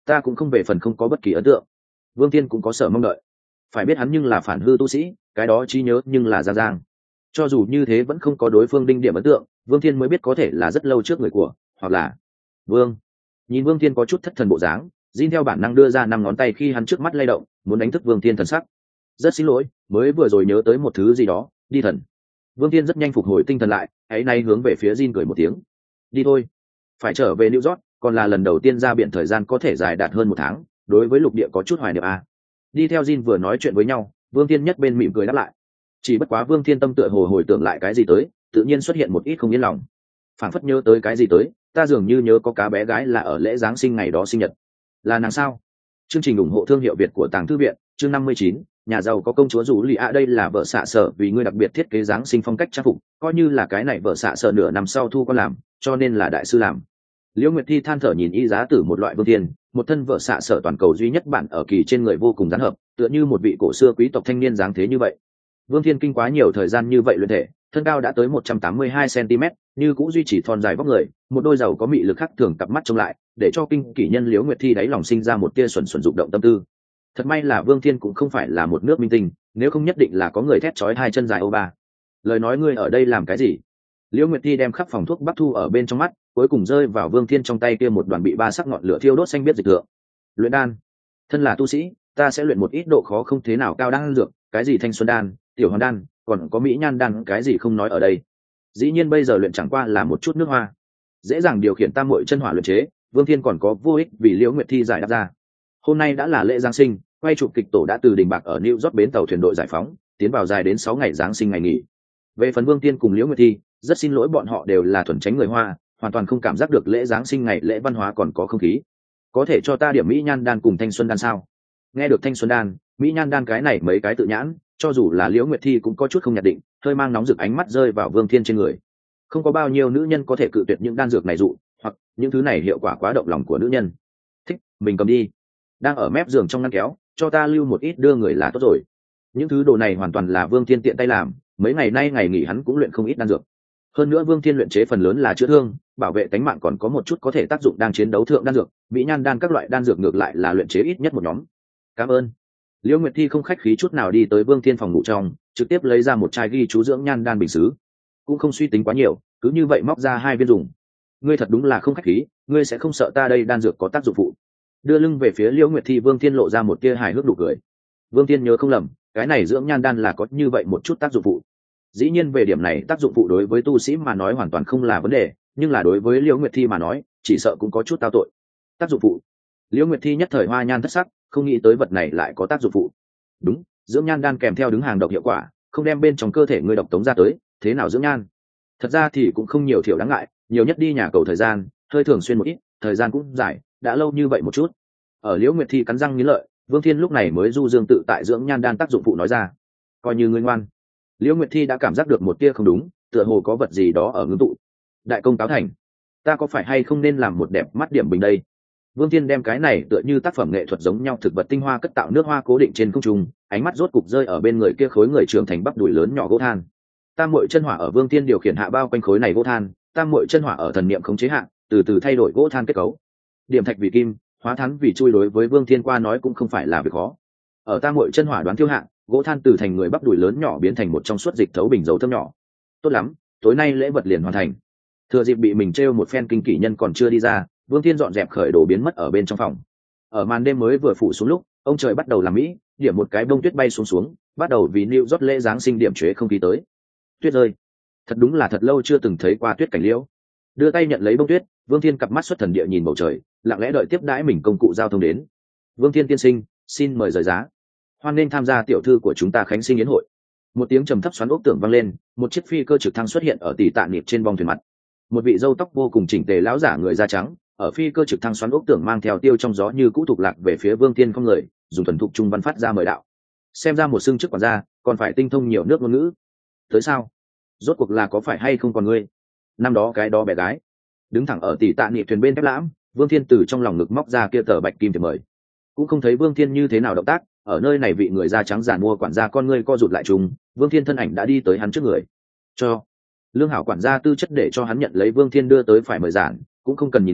ta cũng không về phần không có bất kỳ ấn tượng. Vương Thiên cũng có sở mong đợi. Phải biết hắn nhưng là phản hư tu sĩ, cái đó trí nhớ nhưng là Giang Giang. Cho dù như thế vẫn không có đối phương đinh điểm ấn tượng, Vương Thiên mới biết có thể là rất lâu trước người của, hoặc là Vương. Nhìn Vương Thiên có chút thất thần bộ dáng, Jin theo bản năng đưa ra năm ngón tay khi hắn trước mắt lay động, muốn đánh thức Vương Thiên thần sắc. Rất xin lỗi, mới vừa rồi nhớ tới một thứ gì đó, đi thần. Vương Thiên rất nhanh phục hồi tinh thần lại, ấy nay hướng về phía Jin cười một tiếng. Đi thôi. Phải trở về New York, còn là lần đầu tiên ra biển, thời gian có thể dài đạt hơn một tháng, đối với lục địa có chút hoài niệm à. Đi theo Jin vừa nói chuyện với nhau, Vương Thiên nhất bên mỉm cười đáp lại. Chỉ bất quá Vương Thiên tâm tựa hồ hồi tưởng lại cái gì tới, tự nhiên xuất hiện một ít không yên lòng. Phảng phất nhớ tới cái gì tới, ta dường như nhớ có cá bé gái là ở lễ giáng sinh ngày đó sinh nhật. Là nàng sao? Chương trình ủng hộ thương hiệu Việt của Tàng Thư viện, chương năm mươi chín, nhà giàu có công chúa rủ lì ạ. Đây là vợ xạ sở vì ngươi đặc biệt thiết kế giáng sinh phong cách trang phục, coi như là cái này vợ xạ sở nửa năm sau thu con làm, cho nên là đại sư làm. Liễu Nguyệt Thi than thở nhìn y giá tử một loại Vương Thiên, một thân vợ xạ sở toàn cầu duy nhất bản ở kỳ trên người vô cùng dán hợp, tựa như một vị cổ xưa quý tộc thanh niên dáng thế như vậy. Vương Thiên kinh quá nhiều thời gian như vậy luyện thể, thân cao đã tới một trăm tám mươi hai xăng-ti-mét, như cũng duy trì thon dài vóc người, một đôi giàu có mị lực khác thường cặp mắt trông lại, để cho kinh kỷ nhân Liễu Nguyệt Thi đáy lòng sinh ra một tia xuẩn xuẩn dục động tâm tư. Thật may là Vương Thiên cũng không phải là một nước minh tinh, nếu không nhất định là có người thét chói hai chân dài ô ba. Lời nói ngươi ở đây làm cái gì? Liễu Nguyệt Thi đem khắp phòng thuốc bắc thu ở bên trong mắt, cuối cùng rơi vào Vương Thiên trong tay kia một đoàn bị ba sắc ngọn lửa thiêu đốt xanh biết dịch lượng. Luyện đan. Thân là tu sĩ, ta sẽ luyện một ít độ khó không thế nào cao đan dược, cái gì thanh xuân đan, tiểu hoàn đan, còn có mỹ nhan đan, cái gì không nói ở đây. Dĩ nhiên bây giờ luyện chẳng qua là một chút nước hoa, dễ dàng điều khiển tam muội chân hỏa luyện chế. Vương Thiên còn có vô ích vì Liễu Nguyệt Thi giải đáp ra. Hôm nay đã là lễ giáng sinh, quay chụp kịch tổ đã từ đình bạc ở New York bến tàu thuyền đội giải phóng, tiến vào dài đến sáu ngày giáng sinh ngày nghỉ. Về phần Vương Thiên cùng Liễu Nguyệt Thi, rất xin lỗi bọn họ đều là thuần tránh người Hoa, hoàn toàn không cảm giác được lễ giáng sinh ngày lễ văn hóa còn có không khí. Có thể cho ta điểm mỹ nhan đan cùng thanh xuân đan sao? Nghe được thanh xuân đan, mỹ nhan đan cái này mấy cái tự nhãn, cho dù là Liễu Nguyệt Thi cũng có chút không nhận định, hơi mang nóng rực ánh mắt rơi vào Vương Thiên trên người. Không có bao nhiêu nữ nhân có thể cự tuyệt những đan dược này dụ, hoặc những thứ này hiệu quả quá động lòng của nữ nhân. Thích, mình cầm đi. Đang ở mép giường trong ngăn kéo, cho ta lưu một ít đưa người là tốt rồi. Những thứ đồ này hoàn toàn là Vương Thiên tiện tay làm, mấy ngày nay ngày nghỉ hắn cũng luyện không ít đan dược. Hơn nữa Vương Thiên luyện chế phần lớn là chữa thương, bảo vệ tính mạng, còn có một chút có thể tác dụng đang chiến đấu thượng đan dược, mỹ nhan đan các loại đan dược ngược lại là luyện chế ít nhất một nhóm. Cảm ơn. Liễu Nguyệt Thi không khách khí chút nào đi tới Vương Thiên phòng ngủ trong, trực tiếp lấy ra một chai ghi chú dưỡng nhan đan bình sứ, cũng không suy tính quá nhiều, cứ như vậy móc ra hai viên dùng. Ngươi thật đúng là không khách khí, ngươi sẽ không sợ ta đây đan dược có tác dụng phụ? Đưa lưng về phía Liễu Nguyệt Thi, Vương Thiên lộ ra một tia hài hước nụ cười. Vương Thiên nhớ không lầm, cái này dưỡng nhan đan là có như vậy một chút tác dụng phụ. Dĩ nhiên về điểm này tác dụng phụ đối với tu sĩ mà nói hoàn toàn không là vấn đề, nhưng là đối với Liễu Nguyệt Thi mà nói, chỉ sợ cũng có chút tao tội. Tác dụng phụ? Liễu Nguyệt Thi nhất thời hoa nhan thất sắc, không nghĩ tới vật này lại có tác dụng phụ. Đúng, dưỡng nhan đan kèm theo đứng hàng độc hiệu quả, không đem bên trong cơ thể ngươi độc tống ra tới, thế nào dưỡng nhan? Thật ra thì cũng không nhiều thiểu đáng ngại, nhiều nhất đi nhà cầu thời gian, hơi thường xuyên một ít, thời gian cũng dài, đã lâu như vậy một chút. Ở Liễu Nguyệt Thi cắn răng nghiến lợi, Vương Thiên lúc này mới du dương tự tại dưỡng nhan đan tác dụng phụ nói ra. Coi như ngươi ngoan. Liễu Nguyệt Thi đã cảm giác được một tia không đúng, tựa hồ có vật gì đó ở ngưng tụ. Đại công cáo thành, ta có phải hay không nên làm một đẹp mắt điểm bình đây? Vương Thiên đem cái này tựa như tác phẩm nghệ thuật giống nhau thực vật tinh hoa cất tạo nước hoa cố định trên không trung, ánh mắt rốt cục rơi ở bên người kia khối người trưởng thành bắp đùi lớn nhỏ gỗ than. Tam muội chân hỏa ở Vương Thiên điều khiển hạ bao quanh khối này gỗ than, tam muội chân hỏa ở thần niệm khống chế hạ, từ từ thay đổi gỗ than kết cấu. Điểm thạch vì kim, hóa thắn vì chui, đối với Vương Thiên qua nói cũng không phải là việc khó. Ở tam muội chân hỏa đoán thiêu hạ, gỗ than từ thành người bắp đùi lớn nhỏ biến thành một trong suốt dịch thấu bình dầu thơm nhỏ. Tốt lắm, tối nay lễ vật liền hoàn thành. Thừa dịp bị mình trêu một phen kinh kỷ nhân còn chưa đi ra, Vương Thiên dọn dẹp khởi đồ biến mất ở bên trong phòng. Ở màn đêm mới vừa phủ xuống lúc, ông trời bắt đầu làm mỹ, điểm một cái bông tuyết bay xuống xuống, bắt đầu vì New York lễ giáng sinh điểm chế không khí tới. Tuyết rơi, thật đúng là thật lâu chưa từng thấy qua tuyết cảnh liễu. Đưa tay nhận lấy bông tuyết, Vương Thiên cặp mắt xuất thần địa nhìn bầu trời, lặng lẽ đợi tiếp đãi mình công cụ giao thông đến. Vương Thiên tiên sinh, xin mời rời giá. Hoan nên tham gia tiểu thư của chúng ta khánh sinh yến hội. Một tiếng trầm thấp xoắn ốc tưởng vang lên, một chiếc phi cơ trực thăng xuất hiện ở tỷ tạ niệm trên bong thuyền mặt. Một vị râu tóc vô cùng chỉnh tề lão giả người da trắng, ở phi cơ trực thăng xoắn ốc tưởng mang theo tiêu trong gió như cũ thục lạc về phía Vương Thiên không người, dùng thuần thục trung văn phát ra mời đạo. Xem ra một xương trước quản gia, còn phải tinh thông nhiều nước ngôn ngữ. Tới sao? Rốt cuộc là có phải hay không còn ngươi? Năm đó cái đó bé gái. Đứng thẳng ở tỷ tạ niệm thuyền bên thép lãm, Vương Thiên từ trong lòng ngực móc ra kia tờ bạch kim thì mời. Cũng không thấy Vương Thiên như thế nào động tác, ở nơi này vị người da trắng giàn mua quản gia con ngươi co rụt lại trùng, Vương Thiên thân ảnh đã đi tới hắn trước người. Cho lương hảo quản gia tư chất để cho hắn nhận lấy Vương Thiên đưa tới phải mời giản, cũng không cần nhìn lâu,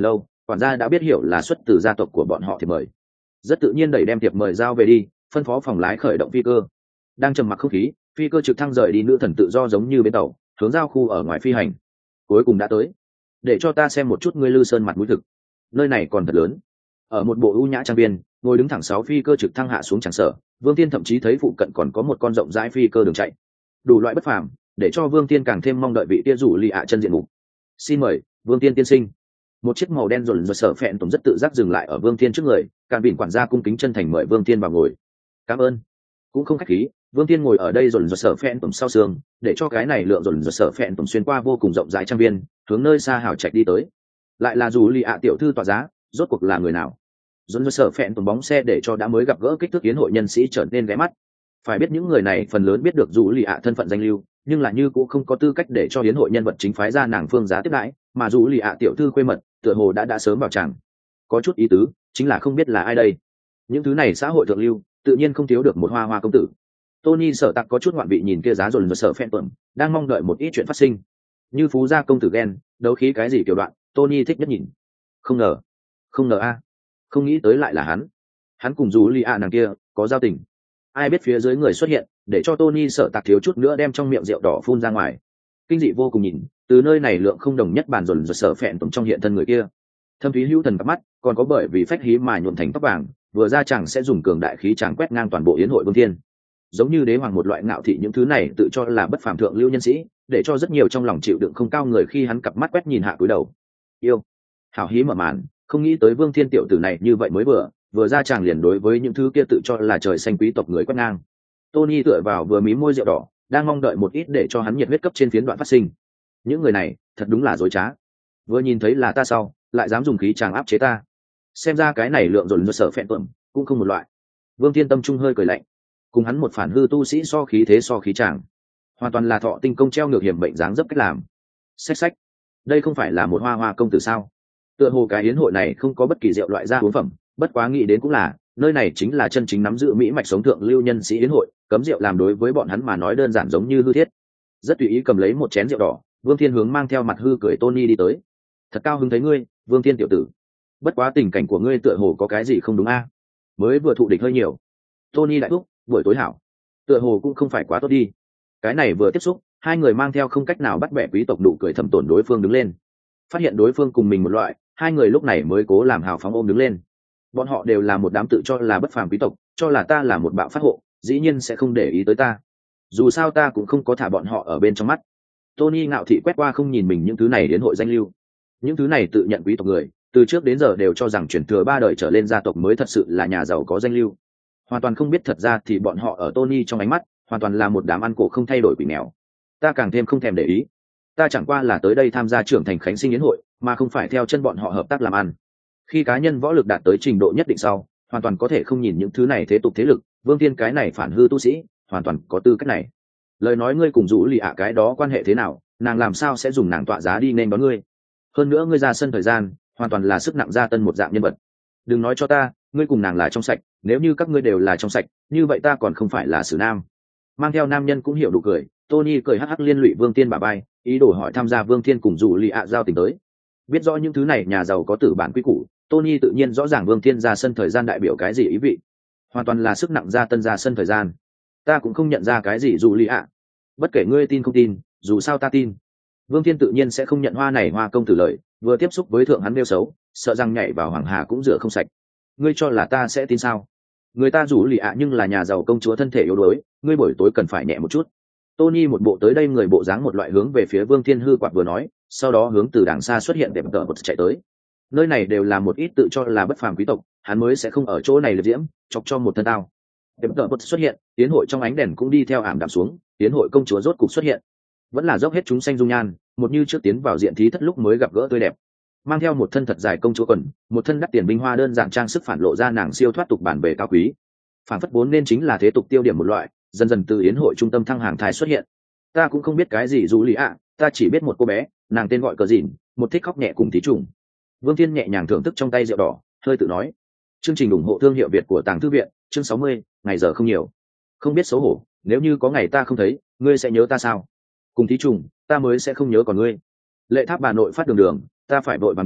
quản gia đã biết hiểu là xuất từ gia tộc của bọn họ thì mời, rất tự nhiên đẩy đem tiệp mời giao về đi, phân phó phòng lái khởi động phi cơ. Đang trầm mặc không khí, phi cơ trực thăng rời đi nữ thần tự do giống như bến tàu, hướng giao khu ở ngoài phi hành. Cuối cùng đã tới. Để cho ta xem một chút ngươi Lư Sơn mặt mũi thực. Nơi này còn thật lớn. Ở một bộ ưu nhã trang viên, ngồi đứng thẳng sáu phi cơ trực thăng hạ xuống chẳng sở, Vương Tiên thậm chí thấy phụ cận còn có một con rộng rãi phi cơ đường chạy. Đủ loại bất phàm, để cho Vương Tiên càng thêm mong đợi vị tia rủ lì ạ chân diện mục. Xin mời, Vương Tiên tiên sinh. Một chiếc màu đen rồn rồn sở phẹn tổm rất tự giác dừng lại ở Vương Tiên trước người, càn bỉn quản gia cung kính chân thành mời Vương Tiên vào ngồi. Cảm ơn. Cũng không khách khí, Vương Tiên ngồi ở đây rồn rồn sở phẹn tổm sau sườn, để cho cái này lượng rồn rồn sở phẹn tổm xuyên qua vô cùng rộng rãi trang viên, hướng nơi xa hào trạch đi tới. Lại là rủ lì ạ tiểu thư tọa giá, rốt cuộc là người nào? Rồn rồn sở phẹn tổm bóng xe để cho đã mới gặp gỡ kích thước yến hội nhân sĩ trở nên ghé mắt. Phải biết những người này phần lớn biết được rủ lì ạ thân phận danh lưu, nhưng là như cũng không có tư cách để cho yến hội nhân vật chính phái ra nàng phương giá tiếp đãi, mà rủ lì ạ tiểu thư quê mật tựa hồ đã đã sớm vào tràng. Có chút ý tứ, chính là không biết là ai đây. Những thứ này xã hội thượng lưu tự nhiên không thiếu được một hoa hoa công tử. Tony sở tặc có chút ngoạn vị nhìn kia giá rồi sở phen tuẩm, đang mong đợi một ít chuyện phát sinh. Như phú gia công tử ghen, đấu khí cái gì kiểu đoạn, Tony thích nhất nhìn. Không ngờ, không ngờ a, không nghĩ tới lại là hắn. Hắn cùng dù Lia nàng kia có giao tình. Ai biết phía dưới người xuất hiện, để cho Tony sở tặc thiếu chút nữa đem trong miệng rượu đỏ phun ra ngoài. Kinh dị vô cùng nhìn, từ nơi này lượng không đồng nhất bàn rồi sở phèn tuẩm trong hiện thân người kia. Thâm thúy hữu thần cặp mắt, còn có bởi vì phách hí mà nhuộm thành tóc vàng, vừa ra chẳng sẽ dùng cường đại khí tràng quét ngang toàn bộ yến hội Vương Thiên. Giống như đế hoàng một loại ngạo thị, những thứ này tự cho là bất phàm thượng lưu nhân sĩ, để cho rất nhiều trong lòng chịu đựng không cao người khi hắn cặp mắt quét nhìn hạ cúi đầu. Yêu, hảo hí mở màn, không nghĩ tới Vương Thiên tiểu tử này như vậy mới vừa, vừa ra chàng liền đối với những thứ kia tự cho là trời xanh quý tộc người quét ngang. Tony tựa vào vừa mí môi rượu đỏ, đang mong đợi một ít để cho hắn nhiệt huyết cấp trên phiến đoạn phát sinh. Những người này, thật đúng là dối trá. Vừa nhìn thấy là ta sau, lại dám dùng khí tràng áp chế ta. Xem ra cái này lượng dồn dơ sở phẹn tuẩm, cũng không một loại. Vương Thiên tâm trung hơi cười lạnh. Cùng hắn một phản hư tu sĩ so khí thế so khí tràng, hoàn toàn là thọ tinh công treo ngược hiểm bệnh dáng dấp cách làm. Xách xách, đây không phải là một hoa hoa công tử sao? Tựa hồ cái yến hội này không có bất kỳ rượu loại ra uống phẩm, bất quá nghĩ đến cũng là, nơi này chính là chân chính nắm giữ mỹ mạch sống thượng lưu nhân sĩ yến hội, cấm rượu làm đối với bọn hắn mà nói đơn giản giống như hư thiết. Rất tùy ý cầm lấy một chén rượu đỏ, Vương Thiên hướng mang theo mặt hư cười Tony đi tới. Thật cao hứng thấy ngươi, Vương Thiên tiểu tử. Bất quá tình cảnh của ngươi tựa hồ có cái gì không đúng a? Mới vừa thụ địch hơi nhiều. Tony đại thúc, buổi tối hảo. Tựa hồ cũng không phải quá tốt đi. Cái này vừa tiếp xúc, hai người mang theo không cách nào bắt bẻ quý tộc nụ cười thầm tổn đối phương đứng lên. Phát hiện đối phương cùng mình một loại, hai người lúc này mới cố làm hào phóng ôm đứng lên. Bọn họ đều là một đám tự cho là bất phàm quý tộc, cho là ta là một bạo phát hộ, dĩ nhiên sẽ không để ý tới ta. Dù sao ta cũng không có thả bọn họ ở bên trong mắt. Tony ngạo thị quét qua không nhìn mình những thứ này đến hội danh lưu. Những thứ này tự nhận quý tộc người, từ trước đến giờ đều cho rằng chuyển thừa ba đời trở lên gia tộc mới thật sự là nhà giàu có danh lưu. Hoàn toàn không biết thật ra thì bọn họ ở Tony trong ánh mắt, hoàn toàn là một đám ăn cổ không thay đổi quỷ mèo. Ta càng thêm không thèm để ý. Ta chẳng qua là tới đây tham gia trưởng thành khánh sinh yến hội, mà không phải theo chân bọn họ hợp tác làm ăn. Khi cá nhân võ lực đạt tới trình độ nhất định sau, hoàn toàn có thể không nhìn những thứ này thế tục thế lực. Vương Thiên cái này phản hư tu sĩ, hoàn toàn có tư cách này. Lời nói ngươi cùng rủ lì ạ cái đó quan hệ thế nào, nàng làm sao sẽ dùng nàng tọa giá đi nên đón ngươi? Hơn nữa ngươi ra sân thời gian, hoàn toàn là sức nặng gia tân một dạng nhân vật. Đừng nói cho ta, ngươi cùng nàng là trong sạch, nếu như các ngươi đều là trong sạch, như vậy ta còn không phải là xử nam. Mang theo nam nhân cũng hiểu đủ cười, Tony cười hắc hắc liên lụy Vương Thiên bả vai, ý đồ hỏi tham gia Vương Thiên cùng rủ lì ạ giao tình tới. Biết rõ những thứ này nhà giàu có tử bản quy củ, Tony tự nhiên rõ ràng Vương Thiên ra sân thời gian đại biểu cái gì ý vị. Hoàn toàn là sức nặng gia tân ra sân thời gian. Ta cũng không nhận ra cái gì rủ lì ạ. Bất kể ngươi tin không tin, dù sao ta tin. Vương Thiên tự nhiên sẽ không nhận hoa này hoa công tử lợi, vừa tiếp xúc với thượng hắn nêu xấu, sợ rằng nhảy vào hoàng hà cũng rửa không sạch. Ngươi cho là ta sẽ tin sao? Người ta rủ lì ạ nhưng là nhà giàu công chúa thân thể yếu đuối, ngươi buổi tối cần phải nhẹ một chút. Tony một bộ tới đây người bộ dáng một loại hướng về phía Vương Thiên hư quạt vừa nói, sau đó hướng từ đằng xa xuất hiện để tờ một chạy tới. Nơi này đều là một ít tự cho là bất phàm quý tộc, hắn mới sẽ không ở chỗ này liệt diễm, chọc cho một thân tao. Đệm tờ một xuất hiện, tiến hội trong ánh đèn cũng đi theo ảm đạm xuống, tiến hội công chúa rốt cục xuất hiện. Vẫn là dốc hết chúng xanh dung nhan, một như trước tiến vào diện thí thất lúc mới gặp gỡ tươi đẹp. Mang theo một thân thật dài công chúa quần, một thân đắt tiền binh hoa đơn giản trang sức phản lộ ra nàng siêu thoát tục bản về cao quý. Phản phất vốn nên chính là thế tục tiêu điểm một loại, dần dần từ yến hội trung tâm thăng hàng thái xuất hiện. Ta cũng không biết cái gì dù lý ạ, ta chỉ biết một cô bé, nàng tên gọi cờ dìn, một thích khóc nhẹ cùng tí trùng. Vương Thiên nhẹ nhàng thưởng thức trong tay rượu đỏ, hơi tự nói. Chương trình ủng hộ thương hiệu Việt của Tàng Thư viện, chương sáu mươi, ngày giờ không nhiều. Không biết xấu hổ, nếu như có ngày ta không thấy, ngươi sẽ nhớ ta sao? Cùng tí trùng, ta mới sẽ không nhớ còn ngươi. Lệ Tháp bà nội phát đường đường, ta phải vội vàng đi,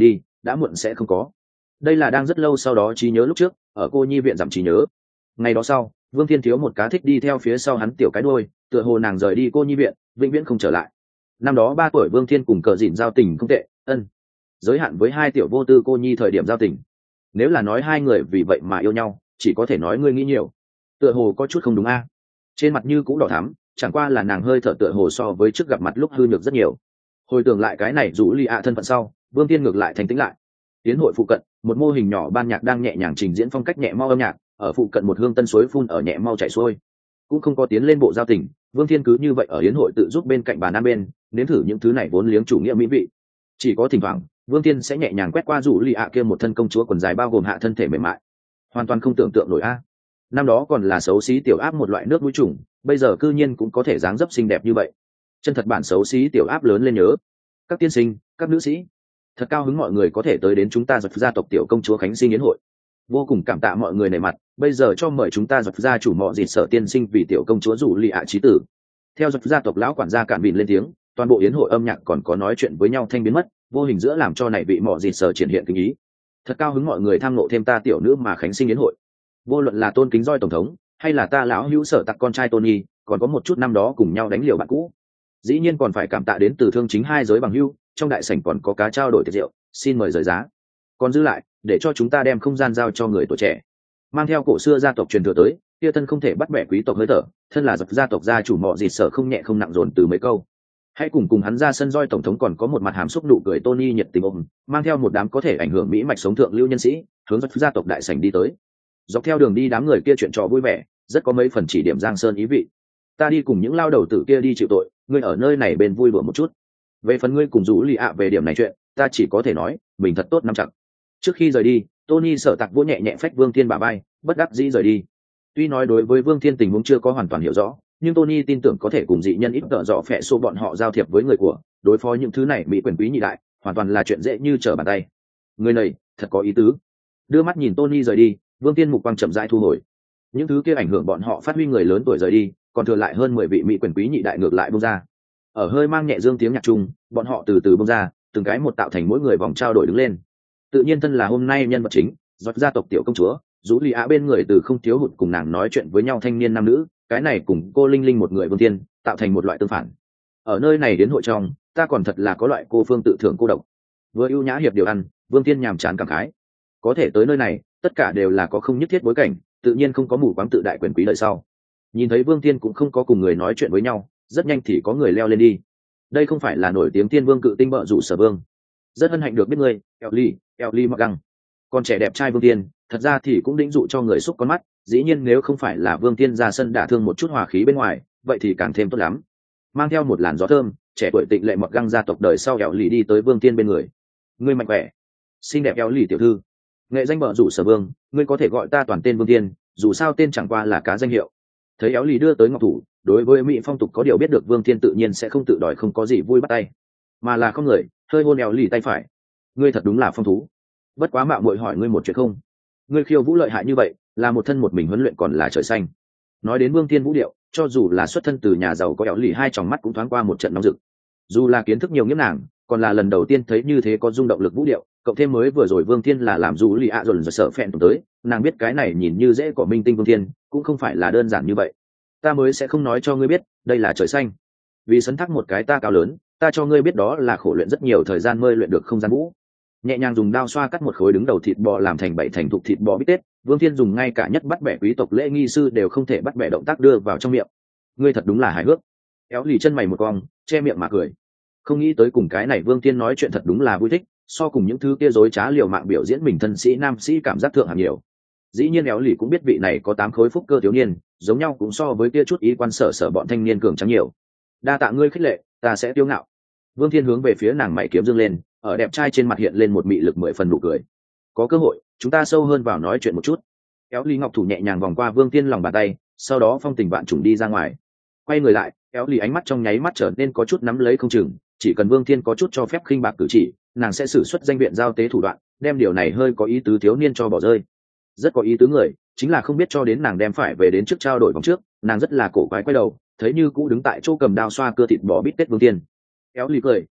đã muộn sẽ không có. Đây là đang rất lâu sau đó trí nhớ lúc trước ở cô nhi viện giảm trí nhớ. Ngày đó sau, Vương Thiên thiếu một cá thích đi theo phía sau hắn tiểu cái đuôi, tựa hồ nàng rời đi cô nhi viện vĩnh viễn không trở lại. Năm đó ba tuổi Vương Thiên cùng Cờ Dịn giao tình không tệ, ân giới hạn với hai tiểu vô tư cô nhi thời điểm giao tình. Nếu là nói hai người vì vậy mà yêu nhau, chỉ có thể nói ngươi nghĩ nhiều. Tựa hồ có chút không đúng a. Trên mặt như cũng đỏ thắm, chẳng qua là nàng hơi thở tựa hồ so với trước gặp mặt lúc hư nhược rất nhiều. Hồi tưởng lại cái này rủ lì ạ thân phận sau, Vương Thiên ngược lại thành tĩnh lại. Tiến hội phụ cận, một mô hình nhỏ ban nhạc đang nhẹ nhàng trình diễn phong cách nhẹ mau âm nhạc, ở phụ cận một hương tân suối phun ở nhẹ mau chảy xuôi. Cũng không có tiến lên bộ giao tình, Vương Thiên cứ như vậy ở yến hội tự giúp bên cạnh bàn ăn bên, nếm thử những thứ này vốn liếng chủ nghĩa mỹ vị. Chỉ có thỉnh thoảng, Vương Thiên sẽ nhẹ nhàng quét qua rủ lì ạ kia một thân công chúa quần dài bao gồm hạ thân thể mềm mại, hoàn toàn không tưởng tượng nổi a. Năm đó còn là xấu xí tiểu áp một loại nước mũi trùng, bây giờ cư nhiên cũng có thể dáng dấp xinh đẹp như vậy. Chân thật bản xấu xí tiểu áp lớn lên nhớ. Các tiên sinh, các nữ sĩ, thật cao hứng mọi người có thể tới đến chúng ta giật gia tộc tiểu công chúa khánh sinh yến hội. Vô cùng cảm tạ mọi người nể mặt, bây giờ cho mời chúng ta giật gia chủ mọ dịt sở tiên sinh vì tiểu công chúa rủ lì ạ trí tử. Theo giật gia tộc lão quản gia cạn vịn lên tiếng, toàn bộ yến hội âm nhạc còn có nói chuyện với nhau thanh biến mất, vô hình giữa làm cho này vị mọ dịt sở triển hiện kinh ý. Thật cao hứng mọi người tham ngộ thêm ta tiểu nữ mà khánh sinh yến hội. Vô luận là tôn kính roi tổng thống hay là ta lão hữu sở tặc con trai Tony, còn có một chút năm đó cùng nhau đánh liều bạn cũ, dĩ nhiên còn phải cảm tạ đến từ thương chính hai giới bằng hữu, trong đại sảnh còn có cá trao đổi tiệc rượu, xin mời rời giá. Còn giữ lại để cho chúng ta đem không gian giao cho người tuổi trẻ, mang theo cổ xưa gia tộc truyền thừa tới, kia thân không thể bắt bẻ quý tộc hơi thở, thân là giật gia tộc gia chủ mọ dịt sở không nhẹ không nặng dồn từ mấy câu. Hãy cùng cùng hắn ra sân roi tổng thống còn có một mặt hàm xúc nụ cười Tony nhiệt tình ôm, mang theo một đám có thể ảnh hưởng mỹ mạch sống thượng lưu nhân sĩ, hướng giật gia tộc đại sảnh đi tới. Dọc theo đường đi đám người kia chuyện trò vui vẻ, rất có mấy phần chỉ điểm giang sơn ý vị. Ta đi cùng những lao đầu tử kia đi chịu tội, ngươi ở nơi này bên vui đùa một chút. Về phần ngươi cùng rủ lì ạ về điểm này chuyện, ta chỉ có thể nói mình thật tốt nắm chặt. Trước khi rời đi, Tony sở tặc vỗ nhẹ nhẹ phách Vương Thiên bả vai, bất đắc dĩ rời đi. Tuy nói đối với Vương Thiên tình huống chưa có hoàn toàn hiểu rõ, nhưng Tony tin tưởng có thể cùng dị nhân ít tợ rõ phệ xô bọn họ giao thiệp với người của, đối phó những thứ này mỹ quyền quý nhị đại, hoàn toàn là chuyện dễ như trở bàn tay. Người này thật có ý tứ. Đưa mắt nhìn Tony rời đi, Vương Thiên mục quang chậm rãi thu hồi. Những thứ kia ảnh hưởng bọn họ phát huy người lớn tuổi rời đi, còn thừa lại hơn mười vị mỹ quyền quý nhị đại ngược lại bung ra. Ở hơi mang nhẹ dương tiếng nhạc chung, bọn họ từ từ bung ra, từng cái một tạo thành mỗi người vòng trao đổi đứng lên. Tự nhiên thân là hôm nay nhân vật chính, giọt gia tộc tiểu công chúa, rủ lì ạ bên người từ không thiếu hụt cùng nàng nói chuyện với nhau thanh niên nam nữ, cái này cùng cô linh linh một người Vương Thiên, tạo thành một loại tương phản. Ở nơi này đến hội trong, ta còn thật là có loại cô phương tự thưởng cô độc. Vừa ưu nhã hiệp điều ăn, Vương Thiên nhàm chán cảm khái. Có thể tới nơi này, tất cả đều là có không nhất thiết bối cảnh, tự nhiên không có mù quáng tự đại quyền quý đợi sau. Nhìn thấy Vương Thiên cũng không có cùng người nói chuyện với nhau, rất nhanh thì có người leo lên đi. Đây không phải là nổi tiếng tiên vương cự tinh bợ rủ sở vương. Rất hân hạnh được biết ngươi, Ellie, Ellie mặc găng. Con trẻ đẹp trai Vương Thiên, thật ra thì cũng đĩnh dụ cho người xúc con mắt, dĩ nhiên nếu không phải là Vương Thiên ra sân đả thương một chút hòa khí bên ngoài, vậy thì càng thêm tốt lắm. Mang theo một làn gió thơm, trẻ tuổi tịnh lệ mặc găng gia tộc đời sau Ellie đi tới Vương Thiên bên người. Ngươi mạnh khỏe, xinh đẹp Ellie tiểu thư. Nghệ danh bợ rủ sở vương, ngươi có thể gọi ta toàn tên Vương Thiên, dù sao tên chẳng qua là cá danh hiệu. Thấy éo lì đưa tới ngọc thủ, đối với mỹ phong tục có điều biết được Vương Thiên tự nhiên sẽ không tự đòi không có gì vui bắt tay, mà là không người hơi hôn éo lì tay phải. Ngươi thật đúng là phong thú, bất quá mạo muội hỏi ngươi một chuyện không, ngươi khiêu vũ lợi hại như vậy, là một thân một mình huấn luyện còn là trời xanh? Nói đến Vương Thiên vũ điệu, cho dù là xuất thân từ nhà giàu có éo lì hai tròng mắt cũng thoáng qua một trận nóng rực. Dù là kiến thức nhiều nghiếp nàng, còn là lần đầu tiên thấy như thế có rung động lực vũ điệu, cộng thêm mới vừa rồi Vương Thiên là làm dù lì ạ dồn dồn sợ phèn tới, nàng biết cái này nhìn như dễ của minh tinh Vương Thiên cũng không phải là đơn giản như vậy. Ta mới sẽ không nói cho ngươi biết đây là trời xanh, vì sấn thắc một cái ta cao lớn, ta cho ngươi biết đó là khổ luyện rất nhiều thời gian mới luyện được không gian vũ. Nhẹ nhàng dùng đao xoa cắt một khối đứng đầu thịt bò làm thành bảy thành thục thịt bò bít tết, Vương Thiên dùng ngay cả nhất bắt bẻ quý tộc lễ nghi sư đều không thể bắt bẻ động tác đưa vào trong miệng. Ngươi thật đúng là hài hước. Éo lì chân mày một cong, che miệng mà cười. Không nghĩ tới cùng cái này Vương Thiên nói chuyện thật đúng là vui thích, so cùng những thứ kia dối trá liều mạng biểu diễn mình thân sĩ nam sĩ cảm giác thượng hạng nhiều. Dĩ nhiên éo lì cũng biết vị này có tám khối phúc cơ thiếu niên, giống nhau cũng so với kia chút ý quan sở sở bọn thanh niên cường trắng nhiều. Đa tạ ngươi khích lệ, ta sẽ tiêu ngạo. Vương Thiên hướng về phía nàng mày kiếm dương lên, ở đẹp trai trên mặt hiện lên một mị lực mười phần nụ cười. Có cơ hội, chúng ta sâu hơn vào nói chuyện một chút. Éo lì ngọc thủ nhẹ nhàng vòng qua Vương Thiên lòng bàn tay, sau đó phong tình vạn trùng đi ra ngoài. Quay người lại, éo lì ánh mắt trong nháy mắt trở nên có chút nắm lấy không chừng, chỉ cần Vương Thiên có chút cho phép khinh bạc cử chỉ, nàng sẽ sử xuất danh viện giao tế thủ đoạn, đem điều này hơi có ý tứ thiếu niên cho bỏ rơi. Rất có ý tứ người, chính là không biết cho đến nàng đem phải về đến trước trao đổi vòng trước, nàng rất là cổ quái quay đầu, thấy như cũ đứng tại chỗ cầm đao xoa cưa thịt bò bít tết Vương Thiên. Éo lì cười,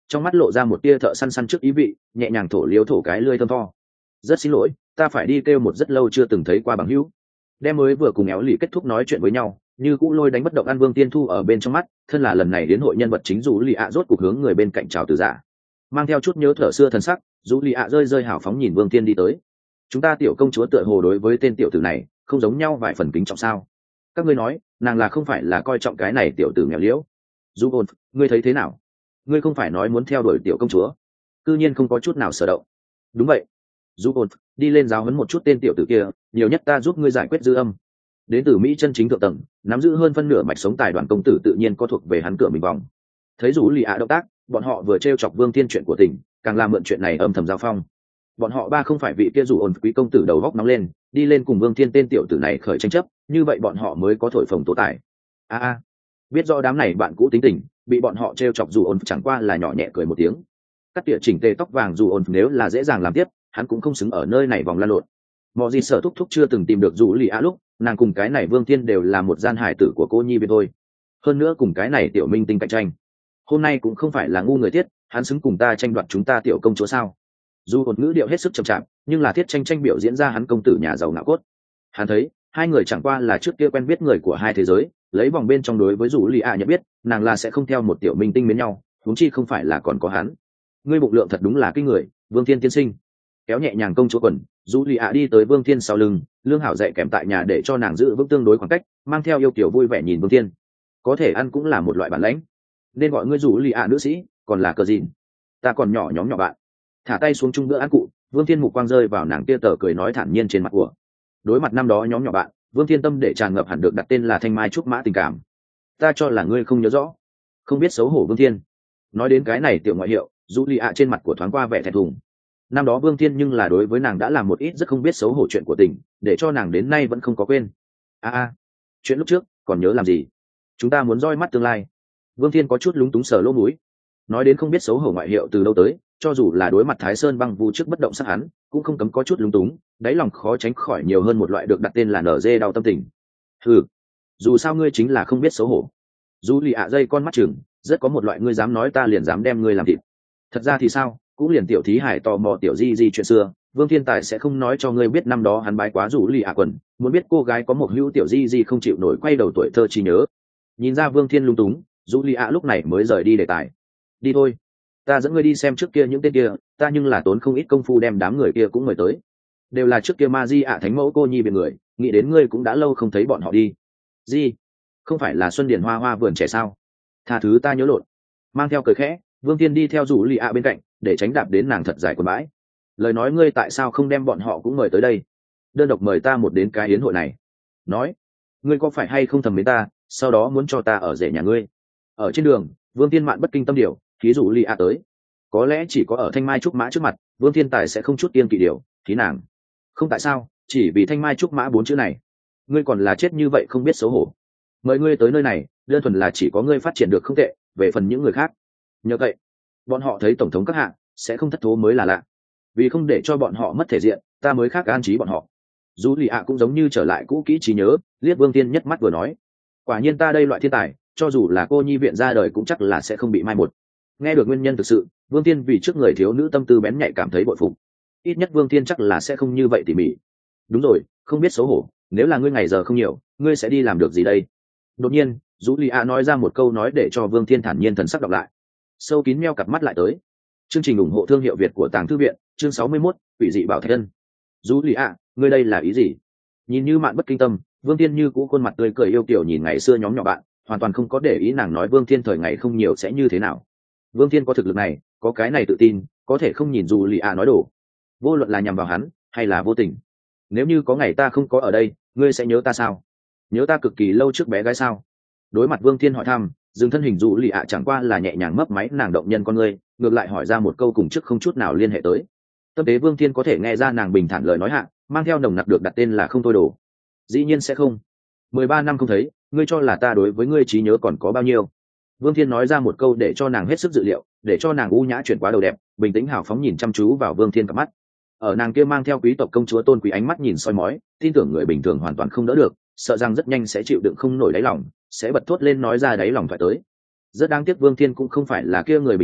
trong mắt lộ ra một tia thợ săn săn trước ý vị, nhẹ nhàng thổ liếu thổ cái lưỡi thơm tho. Rất xin lỗi, ta phải đi kêu một rất lâu chưa từng thấy qua bằng hữu. Đem mới vừa cùng éo lì kết thúc nói chuyện với nhau, như cũ lôi đánh bất động An Vương Tiên Thu ở bên trong mắt, thân là lần này đến hội nhân vật chính dù lì ạ rốt cuộc hướng người bên cạnh chào từ giả. Mang theo chút nhớ thở xưa thần sắc, dù lì ạ rơi rơi hào phóng nhìn Vương Tiên đi tới. Chúng ta tiểu công chúa tựa hồ đối với tên tiểu tử này không giống nhau vài phần kính trọng sao? Các ngươi nói, nàng là không phải là coi trọng cái này tiểu tử nghèo liễu? Dù ôn, ngươi thấy thế nào? Ngươi không phải nói muốn theo đuổi tiểu công chúa? Cư nhiên không có chút nào sở động. Đúng vậy. Dù ôn, đi lên giáo huấn một chút tên tiểu tử kia, nhiều nhất ta giúp ngươi giải quyết dư âm. Đến từ Mỹ chân chính thượng tầng, nắm giữ hơn phân nửa mạch sống tài đoàn công tử tự nhiên có thuộc về hắn cửa mình vòng. Thấy rủ lì ạ động tác, bọn họ vừa trêu chọc Vương Thiên chuyện của tỉnh, càng làm mượn chuyện này âm thầm giao phong. Bọn họ ba không phải vị kia rủ ổn quý công tử đầu góc nóng lên, đi lên cùng Vương Thiên tên tiểu tử này khởi tranh chấp, như vậy bọn họ mới có thổi phồng tố tài. A a, biết rõ đám này bạn cũ tính tình, bị bọn họ trêu chọc rủ ổn chẳng qua là nhỏ nhẹ cười một tiếng. Cắt tỉa chỉnh tề tóc vàng rủ ổn nếu là dễ dàng làm tiếp, hắn cũng không xứng ở nơi này vòng lan lộn. Mọi gì sở thúc thúc chưa từng tìm được rủ lì ạ lúc, nàng cùng cái này Vương Thiên đều là một gian hải tử của cô nhi bên thôi. Hơn nữa cùng cái này tiểu minh tinh cạnh tranh, hôm nay cũng không phải là ngu người thiết, hắn xứng cùng ta tranh đoạt chúng ta tiểu công chúa sao? Dù một ngữ điệu hết sức chậm chạp, nhưng là thiết tranh tranh biểu diễn ra hắn công tử nhà giàu ngạo cốt. Hắn thấy hai người chẳng qua là trước kia quen biết người của hai thế giới, lấy vòng bên trong đối với rủ lì ạ nhận biết, nàng là sẽ không theo một tiểu minh tinh mến nhau, huống chi không phải là còn có hắn. Ngươi bụng lượng thật đúng là kinh người, Vương Thiên tiên sinh. Kéo nhẹ nhàng công chúa quần, rủ lì ạ đi tới Vương Thiên sau lưng, lương hảo dạy kèm tại nhà để cho nàng giữ vững tương đối khoảng cách, mang theo yêu kiểu vui vẻ nhìn Vương Thiên. Có thể ăn cũng là một loại bản lãnh, nên gọi ngươi rủ lì ạ nữ sĩ, còn là cờ gìn. Ta còn nhỏ nhóm nhỏ bạn. Thả tay xuống chung bữa ăn cụ, Vương Thiên mục quang rơi vào nàng kia tờ cười nói thản nhiên trên mặt của. Đối mặt năm đó nhóm nhỏ bạn, Vương Thiên tâm để tràn ngập hẳn được đặt tên là Thanh Mai Trúc Mã tình cảm. Ta cho là ngươi không nhớ rõ, không biết xấu hổ Vương Thiên. Nói đến cái này tiểu ngoại hiệu, Julia trên mặt của thoáng qua vẻ thẹn thùng. Năm đó Vương Thiên nhưng là đối với nàng đã làm một ít rất không biết xấu hổ chuyện của tình, để cho nàng đến nay vẫn không có quên. A a, chuyện lúc trước còn nhớ làm gì? Chúng ta muốn roi mắt tương lai. Vương Thiên có chút lúng túng sờ lỗ mũi. Nói đến không biết xấu hổ ngoại hiệu từ đâu tới, cho dù là đối mặt Thái Sơn băng vu trước bất động sắc hắn, cũng không cấm có chút lúng túng, đáy lòng khó tránh khỏi nhiều hơn một loại được đặt tên là nở dê đau tâm tình. Ừ, dù sao ngươi chính là không biết xấu hổ. Dù lì ạ dây con mắt chừng, rất có một loại ngươi dám nói ta liền dám đem ngươi làm thịt. Thật ra thì sao, cũng liền tiểu thí hải tò mò tiểu di di chuyện xưa, Vương Thiên Tài sẽ không nói cho ngươi biết năm đó hắn bái quá rủ lì ạ quần, muốn biết cô gái có một hữu tiểu di di không chịu nổi quay đầu tuổi thơ trí nhớ. Nhìn ra Vương Thiên lung túng, rủ lì ạ lúc này mới rời đi đề tài. Đi thôi, ta dẫn ngươi đi xem trước kia những tên kia, ta nhưng là tốn không ít công phu đem đám người kia cũng mời tới, đều là trước kia ma di ạ thánh mẫu cô nhi bên người, nghĩ đến ngươi cũng đã lâu không thấy bọn họ đi. Di, không phải là Xuân Điển Hoa Hoa vườn trẻ sao? Tha thứ ta nhớ lộn. Mang theo cười khẽ, Vương Tiên đi theo rủ lì ạ bên cạnh, để tránh đạp đến nàng thật dài quần bãi. Lời nói ngươi tại sao không đem bọn họ cũng mời tới đây, đơn độc mời ta một đến cái yến hội này? Nói, ngươi có phải hay không thầm mến ta, sau đó muốn cho ta ở rể nhà ngươi? Ở trên đường, Vương Tiên mạn bất kinh tâm điều, thí dụ lì ạ tới, có lẽ chỉ có ở Thanh Mai Trúc Mã trước mặt, Vương Thiên Tài sẽ không chút tiên kỵ điều, thí nàng. Không tại sao, chỉ vì Thanh Mai Trúc Mã bốn chữ này, ngươi còn là chết như vậy không biết xấu hổ. Mời ngươi tới nơi này, đơn thuần là chỉ có ngươi phát triển được không tệ, về phần những người khác, nhờ vậy, bọn họ thấy tổng thống các hạng sẽ không thất thố mới là lạ. Vì không để cho bọn họ mất thể diện, ta mới khác an trí bọn họ. Dù lì ạ cũng giống như trở lại cũ kỹ trí nhớ, liếc Vương Thiên nhất mắt vừa nói, quả nhiên ta đây loại thiên tài, cho dù là cô nhi viện ra đời cũng chắc là sẽ không bị mai một. Nghe được nguyên nhân thực sự, Vương Thiên vì trước người thiếu nữ tâm tư bén nhạy cảm thấy bội phục. Ít nhất Vương Thiên chắc là sẽ không như vậy tỉ mỉ. Đúng rồi, không biết xấu hổ, nếu là ngươi ngày giờ không nhiều, ngươi sẽ đi làm được gì đây? Đột nhiên, Julia nói ra một câu nói để cho Vương Thiên thản nhiên thần sắc đọc lại. Sâu kín meo cặp mắt lại tới. Chương trình ủng hộ thương hiệu Việt của Tàng Thư viện, chương sáu mươi mốt, quỷ dị bảo thạch thân. Julia, ngươi đây là ý gì? Nhìn như mạn bất kinh tâm, Vương Thiên như cũ khuôn mặt tươi cười yêu kiều nhìn ngày xưa nhóm nhỏ bạn, hoàn toàn không có để ý nàng nói Vương Thiên thời ngày không nhiều sẽ như thế nào. Vương Thiên có thực lực này, có cái này tự tin, có thể không nhìn dù lì ạ nói đổ, vô luận là nhằm vào hắn hay là vô tình. Nếu như có ngày ta không có ở đây, ngươi sẽ nhớ ta sao? Nhớ ta cực kỳ lâu trước bé gái sao? Đối mặt Vương Thiên hỏi thăm, dừng thân hình dù lì ạ chẳng qua là nhẹ nhàng mấp máy nàng động nhân con ngươi, ngược lại hỏi ra một câu cùng trước không chút nào liên hệ tới. Tâm tế Vương Thiên có thể nghe ra nàng bình thản lời nói hạ, mang theo nồng nặc được đặt tên là không thôi đồ. Dĩ nhiên sẽ không. Mười ba năm không thấy, ngươi cho là ta đối với ngươi trí nhớ còn có bao nhiêu? Vương Thiên nói ra một câu để cho nàng hết sức dự liệu, để cho nàng u nhã chuyển quá đầu đẹp, bình tĩnh hào phóng nhìn chăm chú vào Vương Thiên cặp mắt. Ở nàng kia mang theo quý tộc công chúa tôn quý ánh mắt nhìn soi mói, tin tưởng người bình thường hoàn toàn không đỡ được, sợ rằng rất nhanh sẽ chịu đựng không nổi đáy lòng, sẽ bật thốt lên nói ra đáy lòng phải tới. Rất đáng tiếc Vương Thiên cũng không phải là kia người bình thường,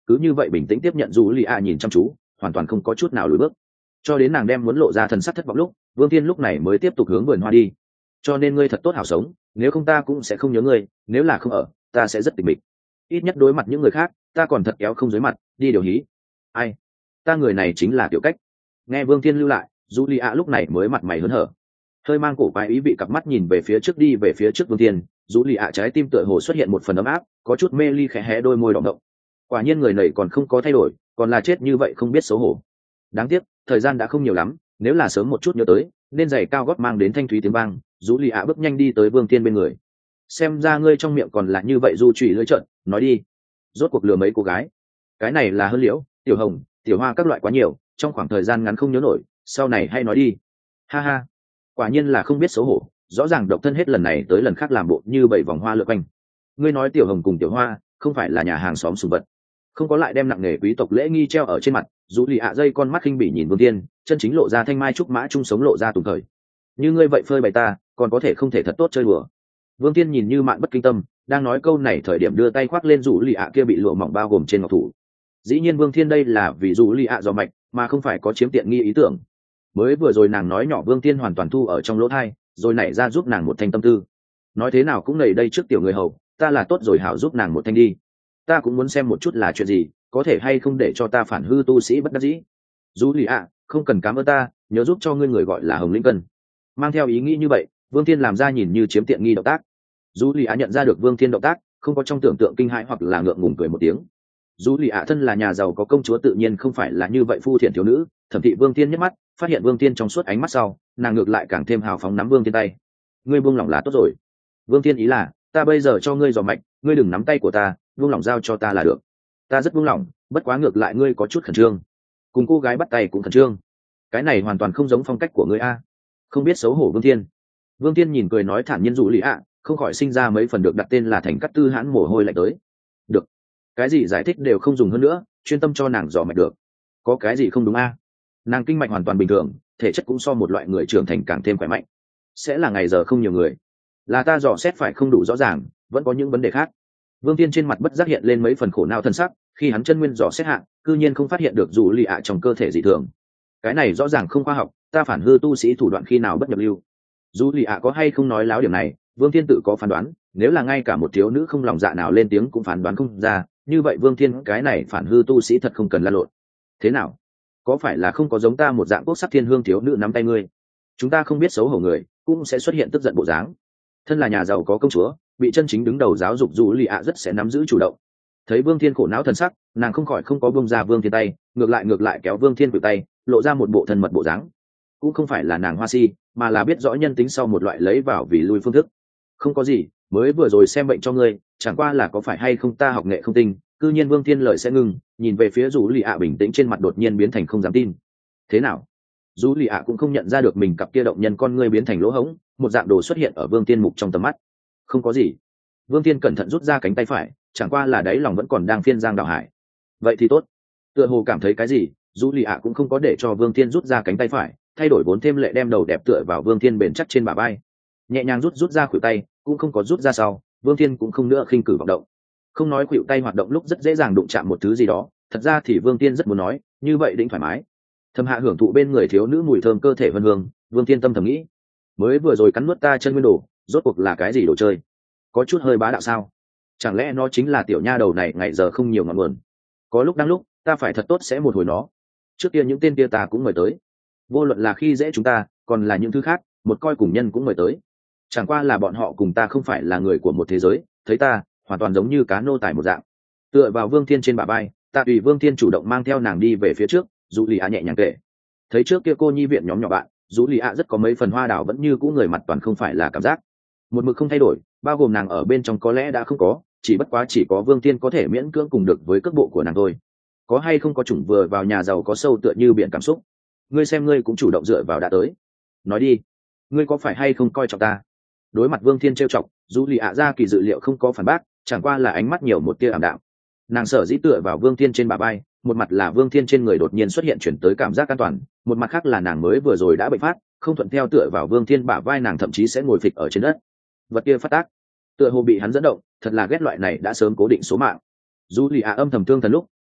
cứ như vậy bình tĩnh tiếp nhận dù lì ạ nhìn chăm chú, hoàn toàn không có chút nào lùi bước. Cho đến nàng đem muốn lộ ra thần sắc thất vọng lúc, Vương Thiên lúc này mới tiếp tục hướng vườn hoa đi. Cho nên ngươi thật tốt hảo sống, nếu không ta cũng sẽ không nhớ ngươi, nếu là không ở, ta sẽ rất tịch mịch. Ít nhất đối mặt những người khác, ta còn thật kéo không dưới mặt, đi điều hí. Ai? Ta người này chính là kiểu cách. Nghe Vương Thiên lưu lại, Julia lúc này mới mặt mày hớn hở, hơi mang cổ quái ý vị cặp mắt nhìn về phía trước đi về phía trước Vương Thiên. Julia trái tim tựa hồ xuất hiện một phần ấm áp, có chút mê ly khẽ hé đôi môi đỏ động. Quả nhiên người này còn không có thay đổi, còn là chết như vậy không biết xấu hổ. Đáng tiếc, thời gian đã không nhiều lắm, nếu là sớm một chút nhớ tới, nên giày cao gót mang đến thanh thúy tiếng vang. Julia bước nhanh đi tới Vương Thiên bên người. Xem ra ngươi trong miệng còn là như vậy du chủy lưỡi trợn, nói đi, rốt cuộc lừa mấy cô gái? Cái này là hơn liễu, tiểu hồng, tiểu hoa các loại quá nhiều, trong khoảng thời gian ngắn không nhớ nổi, sau này hay nói đi. Ha ha, quả nhiên là không biết xấu hổ, rõ ràng độc thân hết lần này tới lần khác làm bộ như bảy vòng hoa lượn quanh. Ngươi nói tiểu hồng cùng tiểu hoa không phải là nhà hàng xóm sùng vật, không có lại đem nặng nghề quý tộc lễ nghi treo ở trên mặt. Dù lì ạ dây con mắt khinh bỉ nhìn Vương Thiên, chân chính lộ ra thanh mai trúc mã chung sống lộ ra tùng thời. Như ngươi vậy phơi bày ta, còn có thể không thể thật tốt chơi đùa. Vương Thiên nhìn như mạn bất kinh tâm, đang nói câu này thời điểm đưa tay khoác lên Dù lì ạ kia bị lụa mỏng bao gồm trên ngọc thủ. Dĩ nhiên Vương Thiên đây là vì Dù lì ạ dò mạch, mà không phải có chiếm tiện nghi ý tưởng. Mới vừa rồi nàng nói nhỏ Vương Thiên hoàn toàn thu ở trong lỗ tai, rồi nảy ra giúp nàng một thanh tâm tư. Nói thế nào cũng nảy đây trước tiểu người hầu, ta là tốt rồi hảo giúp nàng một thanh đi. Ta cũng muốn xem một chút là chuyện gì, có thể hay không để cho ta phản hư tu sĩ bất đắc dĩ. Dù lì ạ, không cần cảm ơn ta, nhớ giúp cho ngươi người gọi là Hồng Linh Cân. Mang theo ý nghĩ như vậy, Vương Thiên làm ra nhìn như chiếm tiện nghi động tác. Dù lì ạ nhận ra được Vương Thiên động tác, không có trong tưởng tượng kinh hãi hoặc là ngượng ngùng cười một tiếng. Dù lì ạ thân là nhà giàu có công chúa tự nhiên không phải là như vậy phu thiện thiếu nữ. Thẩm thị Vương Thiên nhếch mắt, phát hiện Vương Thiên trong suốt ánh mắt sau, nàng ngược lại càng thêm hào phóng nắm Vương Thiên tay. Ngươi buông lỏng là tốt rồi. Vương Thiên ý là, ta bây giờ cho ngươi dò mạch, ngươi đừng nắm tay của ta, buông lỏng giao cho ta là được. Ta rất buông lỏng, bất quá ngược lại ngươi có chút khẩn trương. Cùng cô gái bắt tay cũng khẩn trương. Cái này hoàn toàn không giống phong cách của ngươi a. Không biết xấu hổ Vương Thiên. Vương Thiên nhìn cười nói thản nhiên dụ lì ạ, không khỏi sinh ra mấy phần được đặt tên là thành cắt tư hãn mồ hôi lạnh tới. Được, cái gì giải thích đều không dùng hơn nữa, chuyên tâm cho nàng dò mạch được. Có cái gì không đúng a? Nàng kinh mạch hoàn toàn bình thường, thể chất cũng so một loại người trưởng thành càng thêm khỏe mạnh. Sẽ là ngày giờ không nhiều người. Là ta dò xét phải không đủ rõ ràng, vẫn có những vấn đề khác. Vương Thiên trên mặt bất giác hiện lên mấy phần khổ não thân sắc, khi hắn chân nguyên dò xét hạng, cư nhiên không phát hiện được dù lì ạ trong cơ thể dị thường. Cái này rõ ràng không khoa học, ta phản hư tu sĩ thủ đoạn khi nào bất nhập lưu. Dù lì ạ có hay không nói láo điểm này, Vương Thiên tự có phán đoán, nếu là ngay cả một thiếu nữ không lòng dạ nào lên tiếng cũng phán đoán không ra, như vậy Vương Thiên cái này phản hư tu sĩ thật không cần la lộn. Thế nào? Có phải là không có giống ta một dạng quốc sắc thiên hương thiếu nữ nắm tay ngươi? Chúng ta không biết xấu hổ người, cũng sẽ xuất hiện tức giận bộ dáng. Thân là nhà giàu có công chúa, bị chân chính đứng đầu giáo dục dù lì ạ rất sẽ nắm giữ chủ động. Thấy Vương Thiên khổ não thần sắc, nàng không khỏi không có buông ra Vương Thiên tay, ngược lại ngược lại kéo Vương Thiên cự tay, lộ ra một bộ thân mật bộ dáng. Cũng không phải là nàng hoa si, mà là biết rõ nhân tính sau một loại lấy vào vì lui phương thức. Không có gì, mới vừa rồi xem bệnh cho ngươi, chẳng qua là có phải hay không ta học nghệ không tinh. Cư nhiên Vương Thiên lời sẽ ngừng, nhìn về phía dù lì ạ bình tĩnh trên mặt đột nhiên biến thành không dám tin. Thế nào? Dù lì ạ cũng không nhận ra được mình cặp kia động nhân con ngươi biến thành lỗ hổng, một dạng đồ xuất hiện ở Vương Thiên mục trong tầm mắt. Không có gì. Vương Thiên cẩn thận rút ra cánh tay phải, chẳng qua là đáy lòng vẫn còn đang phiên giang đảo hải. Vậy thì tốt. Tựa hồ cảm thấy cái gì, dù lì ạ cũng không có để cho Vương Thiên rút ra cánh tay phải, thay đổi vốn thêm lệ đem đầu đẹp tựa vào Vương Thiên bền chắc trên bả vai, nhẹ nhàng rút rút ra khuỷu tay, cũng không có rút ra sau. Vương Thiên cũng không nữa khinh cử vọng động. Không nói khuỷu tay hoạt động lúc rất dễ dàng đụng chạm một thứ gì đó, thật ra thì Vương Thiên rất muốn nói, như vậy đĩnh thoải mái. Thầm hạ hưởng thụ bên người thiếu nữ mùi thơm cơ thể vân hương, Vương Thiên tâm thầm nghĩ, mới vừa rồi cắn nuốt ta chân nguyên đồ, rốt cuộc là cái gì đồ chơi? Có chút hơi bá đạo sao? Chẳng lẽ nó chính là tiểu nha đầu này ngày giờ không nhiều ngọn nguồn? Có lúc đang lúc, ta phải thật tốt sẽ một hồi nó. Trước kia những tên kia ta cũng mời tới, vô luận là khi dễ chúng ta, còn là những thứ khác, một coi cùng nhân cũng mời tới. Chẳng qua là bọn họ cùng ta không phải là người của một thế giới, thấy ta hoàn toàn giống như cá nô tài một dạng. Tựa vào Vương Thiên trên bả vai, ta tùy Vương Thiên chủ động mang theo nàng đi về phía trước. Dù lì ạ nhẹ nhàng kể, thấy trước kia cô nhi viện nhóm nhỏ bạn, dù lì ạ rất có mấy phần hoa đào vẫn như cũ người mặt toàn không phải là cảm giác, một mực không thay đổi, bao gồm nàng ở bên trong có lẽ đã không có, chỉ bất quá chỉ có Vương Thiên có thể miễn cưỡng cùng được với cước bộ của nàng thôi. Có hay không có chủng vừa vào nhà giàu có sâu tựa như biển cảm xúc. Ngươi xem ngươi cũng chủ động dựa vào đã tới, nói đi, ngươi có phải hay không coi trọng ta? Đối mặt Vương Thiên trêu chọc, dù lì ạ ra kỳ dự liệu không có phản bác, chẳng qua là ánh mắt nhiều một tia ảm đạm. Nàng sở dĩ tựa vào Vương Thiên trên bả vai, một mặt là Vương Thiên trên người đột nhiên xuất hiện chuyển tới cảm giác an toàn, một mặt khác là nàng mới vừa rồi đã bệnh phát, không thuận theo tựa vào Vương Thiên bả vai nàng thậm chí sẽ ngồi phịch ở trên đất. Vật kia phát tác, tựa hồ bị hắn dẫn động, thật là ghét loại này đã sớm cố định số mạng. Dù lì ạ âm thầm thương thần lúc,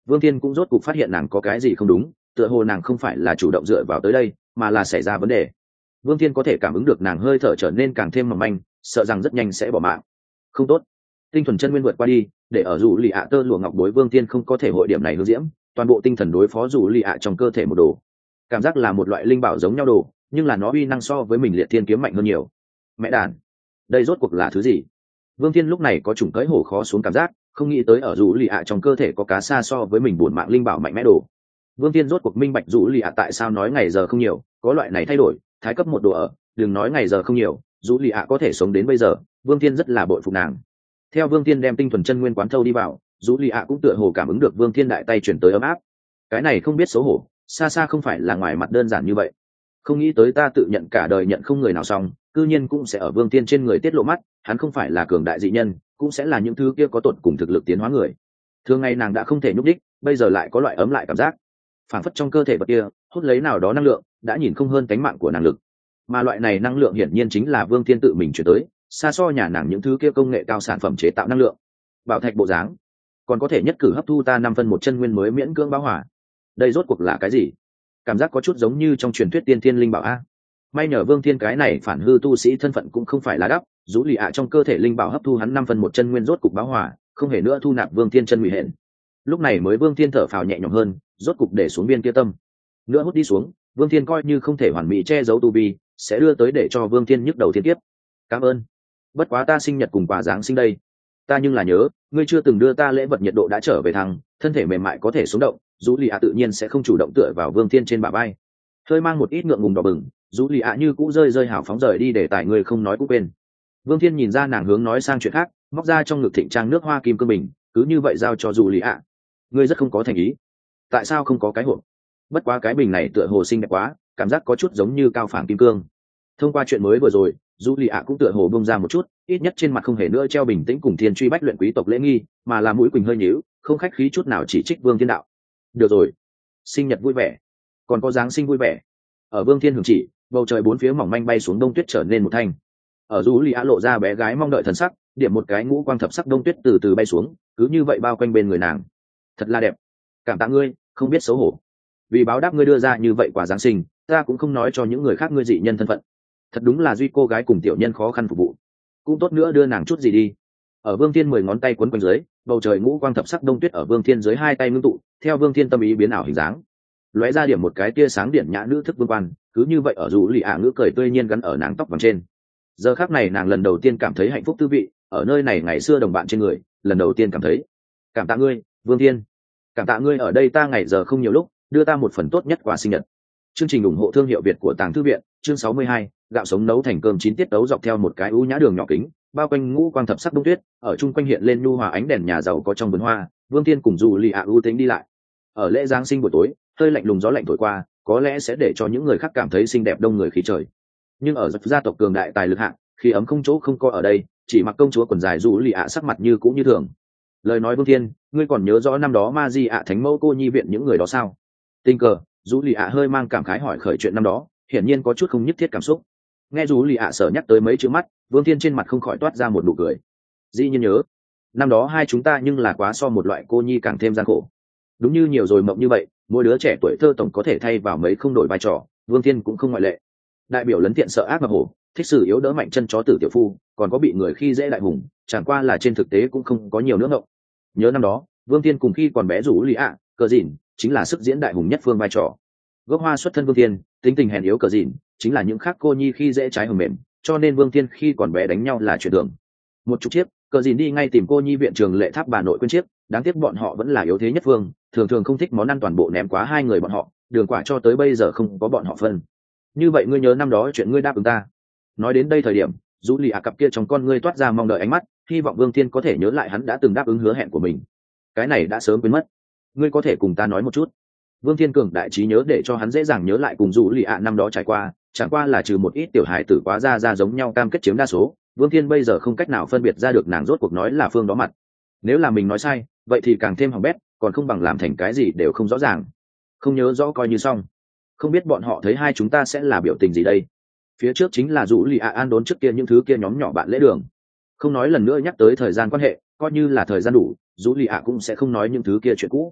Vương Thiên cũng rốt cục phát hiện nàng có cái gì không đúng, tựa hồ nàng không phải là chủ động dựa vào tới đây, mà là xảy ra vấn đề. Vương Thiên có thể cảm ứng được nàng hơi thở trở nên càng thêm mỏng manh, sợ rằng rất nhanh sẽ bỏ mạng. Không tốt. Tinh thuần chân nguyên vượt qua đi, để ở dù lì ạ tơ lụa ngọc đối Vương Thiên không có thể hội điểm này hư diễm, toàn bộ tinh thần đối phó dù lì ạ trong cơ thể một đồ. Cảm giác là một loại linh bảo giống nhau đồ, nhưng là nó uy năng so với mình liệt thiên kiếm mạnh hơn nhiều. Mẹ đàn, đây rốt cuộc là thứ gì? Vương Thiên lúc này có chủng cỡi hổ khó xuống cảm giác, không nghĩ tới ở dù lì ạ trong cơ thể có cá xa so với mình buồn mạng linh bảo mạnh mẽ đồ. Vương Thiên rốt cuộc minh bạch dù lì ạ tại sao nói ngày giờ không nhiều, có loại này thay đổi, thái cấp một đồ ở, đừng nói ngày giờ không nhiều, dù lì ạ có thể sống đến bây giờ, Vương Thiên rất là bội phục nàng. Theo Vương Thiên đem tinh thuần chân nguyên quán thâu đi vào, dù lì ạ cũng tựa hồ cảm ứng được Vương Thiên đại tay chuyển tới ấm áp. Cái này không biết xấu hổ, xa xa không phải là ngoài mặt đơn giản như vậy. Không nghĩ tới ta tự nhận cả đời nhận không người nào xong, cư nhiên cũng sẽ ở Vương Thiên trên người tiết lộ mắt, hắn không phải là cường đại dị nhân, cũng sẽ là những thứ kia có tột cùng thực lực tiến hóa người. Thường ngày nàng đã không thể nhúc đích, bây giờ lại có loại ấm lại cảm giác, phản phất trong cơ thể vật kia hút lấy nào đó năng lượng, đã nhìn không hơn cánh mạng của nàng lực. Mà loại này năng lượng hiển nhiên chính là Vương Thiên tự mình chuyển tới, xa so nhà nàng những thứ kia công nghệ cao sản phẩm chế tạo năng lượng. Bảo thạch bộ dáng, còn có thể nhất cử hấp thu ta năm phân một chân nguyên mới miễn cưỡng báo hỏa. Đây rốt cuộc là cái gì? Cảm giác có chút giống như trong truyền thuyết tiên thiên linh bảo a. May nhờ Vương Thiên cái này phản hư tu sĩ thân phận cũng không phải là đắp, rũ lì ạ trong cơ thể linh bảo hấp thu hắn năm phân một chân nguyên rốt cục báo hỏa, không hề nữa thu nạp Vương Thiên chân nguy hẹn. Lúc này mới Vương Thiên thở phào nhẹ nhõm hơn, rốt cục để xuống viên kia tâm. Nữa hút đi xuống, Vương Thiên coi như không thể hoàn mỹ che giấu tu vi, sẽ đưa tới để cho Vương Thiên nhức đầu thiên tiếp. Cảm ơn. Bất quá ta sinh nhật cùng quà giáng sinh đây, ta nhưng là nhớ, ngươi chưa từng đưa ta lễ vật nhiệt độ đã trở về thằng, thân thể mềm mại có thể sống động, rũ lì ạ tự nhiên sẽ không chủ động tựa vào Vương Thiên trên bả vai. Hơi mang một ít ngượng ngùng đỏ bừng, rũ lì ạ như cũ rơi rơi hào phóng rời đi để tài người không nói cũng quên. Vương Thiên nhìn ra nàng hướng nói sang chuyện khác, móc ra trong ngực thịnh trang nước hoa kim cương bình, cứ như vậy giao cho rũ lì ạ. Ngươi rất không có thành ý. Tại sao không có cái hộp? Bất quá cái bình này tựa hồ xinh đẹp quá, cảm giác có chút giống như cao phẳng kim cương. Thông qua chuyện mới vừa rồi, dù lì ạ cũng tựa hồ bông ra một chút, ít nhất trên mặt không hề nữa treo bình tĩnh cùng thiên truy bách luyện quý tộc lễ nghi, mà là mũi quỳnh hơi nhíu, không khách khí chút nào chỉ trích Vương Thiên đạo. Được rồi, sinh nhật vui vẻ, còn có giáng sinh vui vẻ. Ở Vương Thiên hưởng chỉ, bầu trời bốn phía mỏng manh bay xuống đông tuyết trở nên một thanh. Ở dù lì ạ lộ ra bé gái mong đợi thần sắc, điểm một cái ngũ quang thập sắc đông tuyết từ từ bay xuống, cứ như vậy bao quanh bên người nàng. Thật là đẹp, cảm tạ ngươi, không biết xấu hổ. Vì báo đáp ngươi đưa ra như vậy quả giáng sinh, ta cũng không nói cho những người khác ngươi dị nhân thân phận. Thật đúng là duy cô gái cùng tiểu nhân khó khăn phục vụ, cũng tốt nữa đưa nàng chút gì đi. Ở Vương Thiên mười ngón tay quấn quanh dưới, bầu trời ngũ quang thập sắc đông tuyết ở Vương Thiên dưới hai tay ngưng tụ, theo Vương Thiên tâm ý biến ảo hình dáng, lóe ra điểm một cái tia sáng điện nhã nữ thức vương quan, cứ như vậy ở dù lì ạ ngữ cười tươi nhiên gắn ở nàng tóc vàng trên. Giờ khắc này nàng lần đầu tiên cảm thấy hạnh phúc tư vị, ở nơi này ngày xưa đồng bạn trên người, lần đầu tiên cảm thấy. Cảm tạ ngươi, Vương Thiên. Cảm tạ ngươi ở đây ta ngày giờ không nhiều lúc, đưa ta một phần tốt nhất quà sinh nhật. Chương trình ủng hộ thương hiệu Việt của Tàng Thư viện, chương sáu mươi hai, gạo sống nấu thành cơm chín tiết tấu dọc theo một cái ưu nhã đường nhỏ kính, bao quanh ngũ quang thập sắc đông tuyết, ở chung quanh hiện lên nhu hòa ánh đèn nhà giàu có trong vườn hoa, Vương Thiên cùng dù lì ạ ưu tính đi lại. Ở lễ giáng sinh buổi tối, hơi lạnh lùng gió lạnh thổi qua, có lẽ sẽ để cho những người khác cảm thấy xinh đẹp đông người khí trời. Nhưng ở gia tộc cường đại tài lực hạng, khi ấm không chỗ không có ở đây, chỉ mặc công chúa quần dài dù lì ạ sắc mặt như cũ như thường. Lời nói Vương Thiên, ngươi còn nhớ rõ năm đó ma di ạ thánh mẫu cô nhi viện những người đó sao? Tình cờ, dù lì ạ hơi mang cảm khái hỏi khởi chuyện năm đó, hiển nhiên có chút không nhất thiết cảm xúc. Nghe dù lì ạ sở nhắc tới mấy chữ mắt, Vương Thiên trên mặt không khỏi toát ra một nụ cười. Dĩ nhiên nhớ, năm đó hai chúng ta nhưng là quá so một loại cô nhi càng thêm gian khổ. Đúng như nhiều rồi mộng như vậy, mỗi đứa trẻ tuổi thơ tổng có thể thay vào mấy không đổi vai trò, Vương Thiên cũng không ngoại lệ. Đại biểu lấn thiện sợ ác mà hổ, thích sự yếu đỡ mạnh chân chó tử tiểu phu, còn có bị người khi dễ đại hùng, chẳng qua là trên thực tế cũng không có nhiều nữa ngộng. Nhớ năm đó, Vương Thiên cùng khi còn bé rủ lì ạ, cờ dìn, chính là sức diễn đại hùng nhất phương vai trò. Gốc hoa xuất thân Vương Thiên, tính tình hèn yếu cờ dìn, chính là những khác cô nhi khi dễ trái hầm mềm, cho nên Vương Thiên khi còn bé đánh nhau là chuyện thường. Một chục chiếc, cờ dìn đi ngay tìm cô nhi viện trường lệ tháp bà nội quên chiếc, đáng tiếc bọn họ vẫn là yếu thế nhất phương, thường thường không thích món ăn toàn bộ ném quá hai người bọn họ, đường quả cho tới bây giờ không có bọn họ phân. Như vậy ngươi nhớ năm đó chuyện ngươi đáp ứng ta. Nói đến đây thời điểm, dù lì ạ cặp kia trong con ngươi toát ra mong đợi ánh mắt, hy vọng Vương Thiên có thể nhớ lại hắn đã từng đáp ứng hứa hẹn của mình. Cái này đã sớm quên mất, ngươi có thể cùng ta nói một chút. Vương Thiên cường đại trí nhớ để cho hắn dễ dàng nhớ lại cùng dù lì ạ năm đó trải qua, chẳng qua là trừ một ít tiểu hài tử quá ra ra giống nhau cam kết chiếm đa số, Vương Thiên bây giờ không cách nào phân biệt ra được nàng rốt cuộc nói là phương đó mặt. Nếu là mình nói sai, vậy thì càng thêm hỏng bét, còn không bằng làm thành cái gì đều không rõ ràng. Không nhớ rõ coi như xong. Không biết bọn họ thấy hai chúng ta sẽ là biểu tình gì đây. Phía trước chính là dù lì ạ an đốn trước kia những thứ kia nhóm nhỏ bạn lễ đường. Không nói lần nữa nhắc tới thời gian quan hệ, coi như là thời gian đủ, dù lì ạ cũng sẽ không nói những thứ kia chuyện cũ.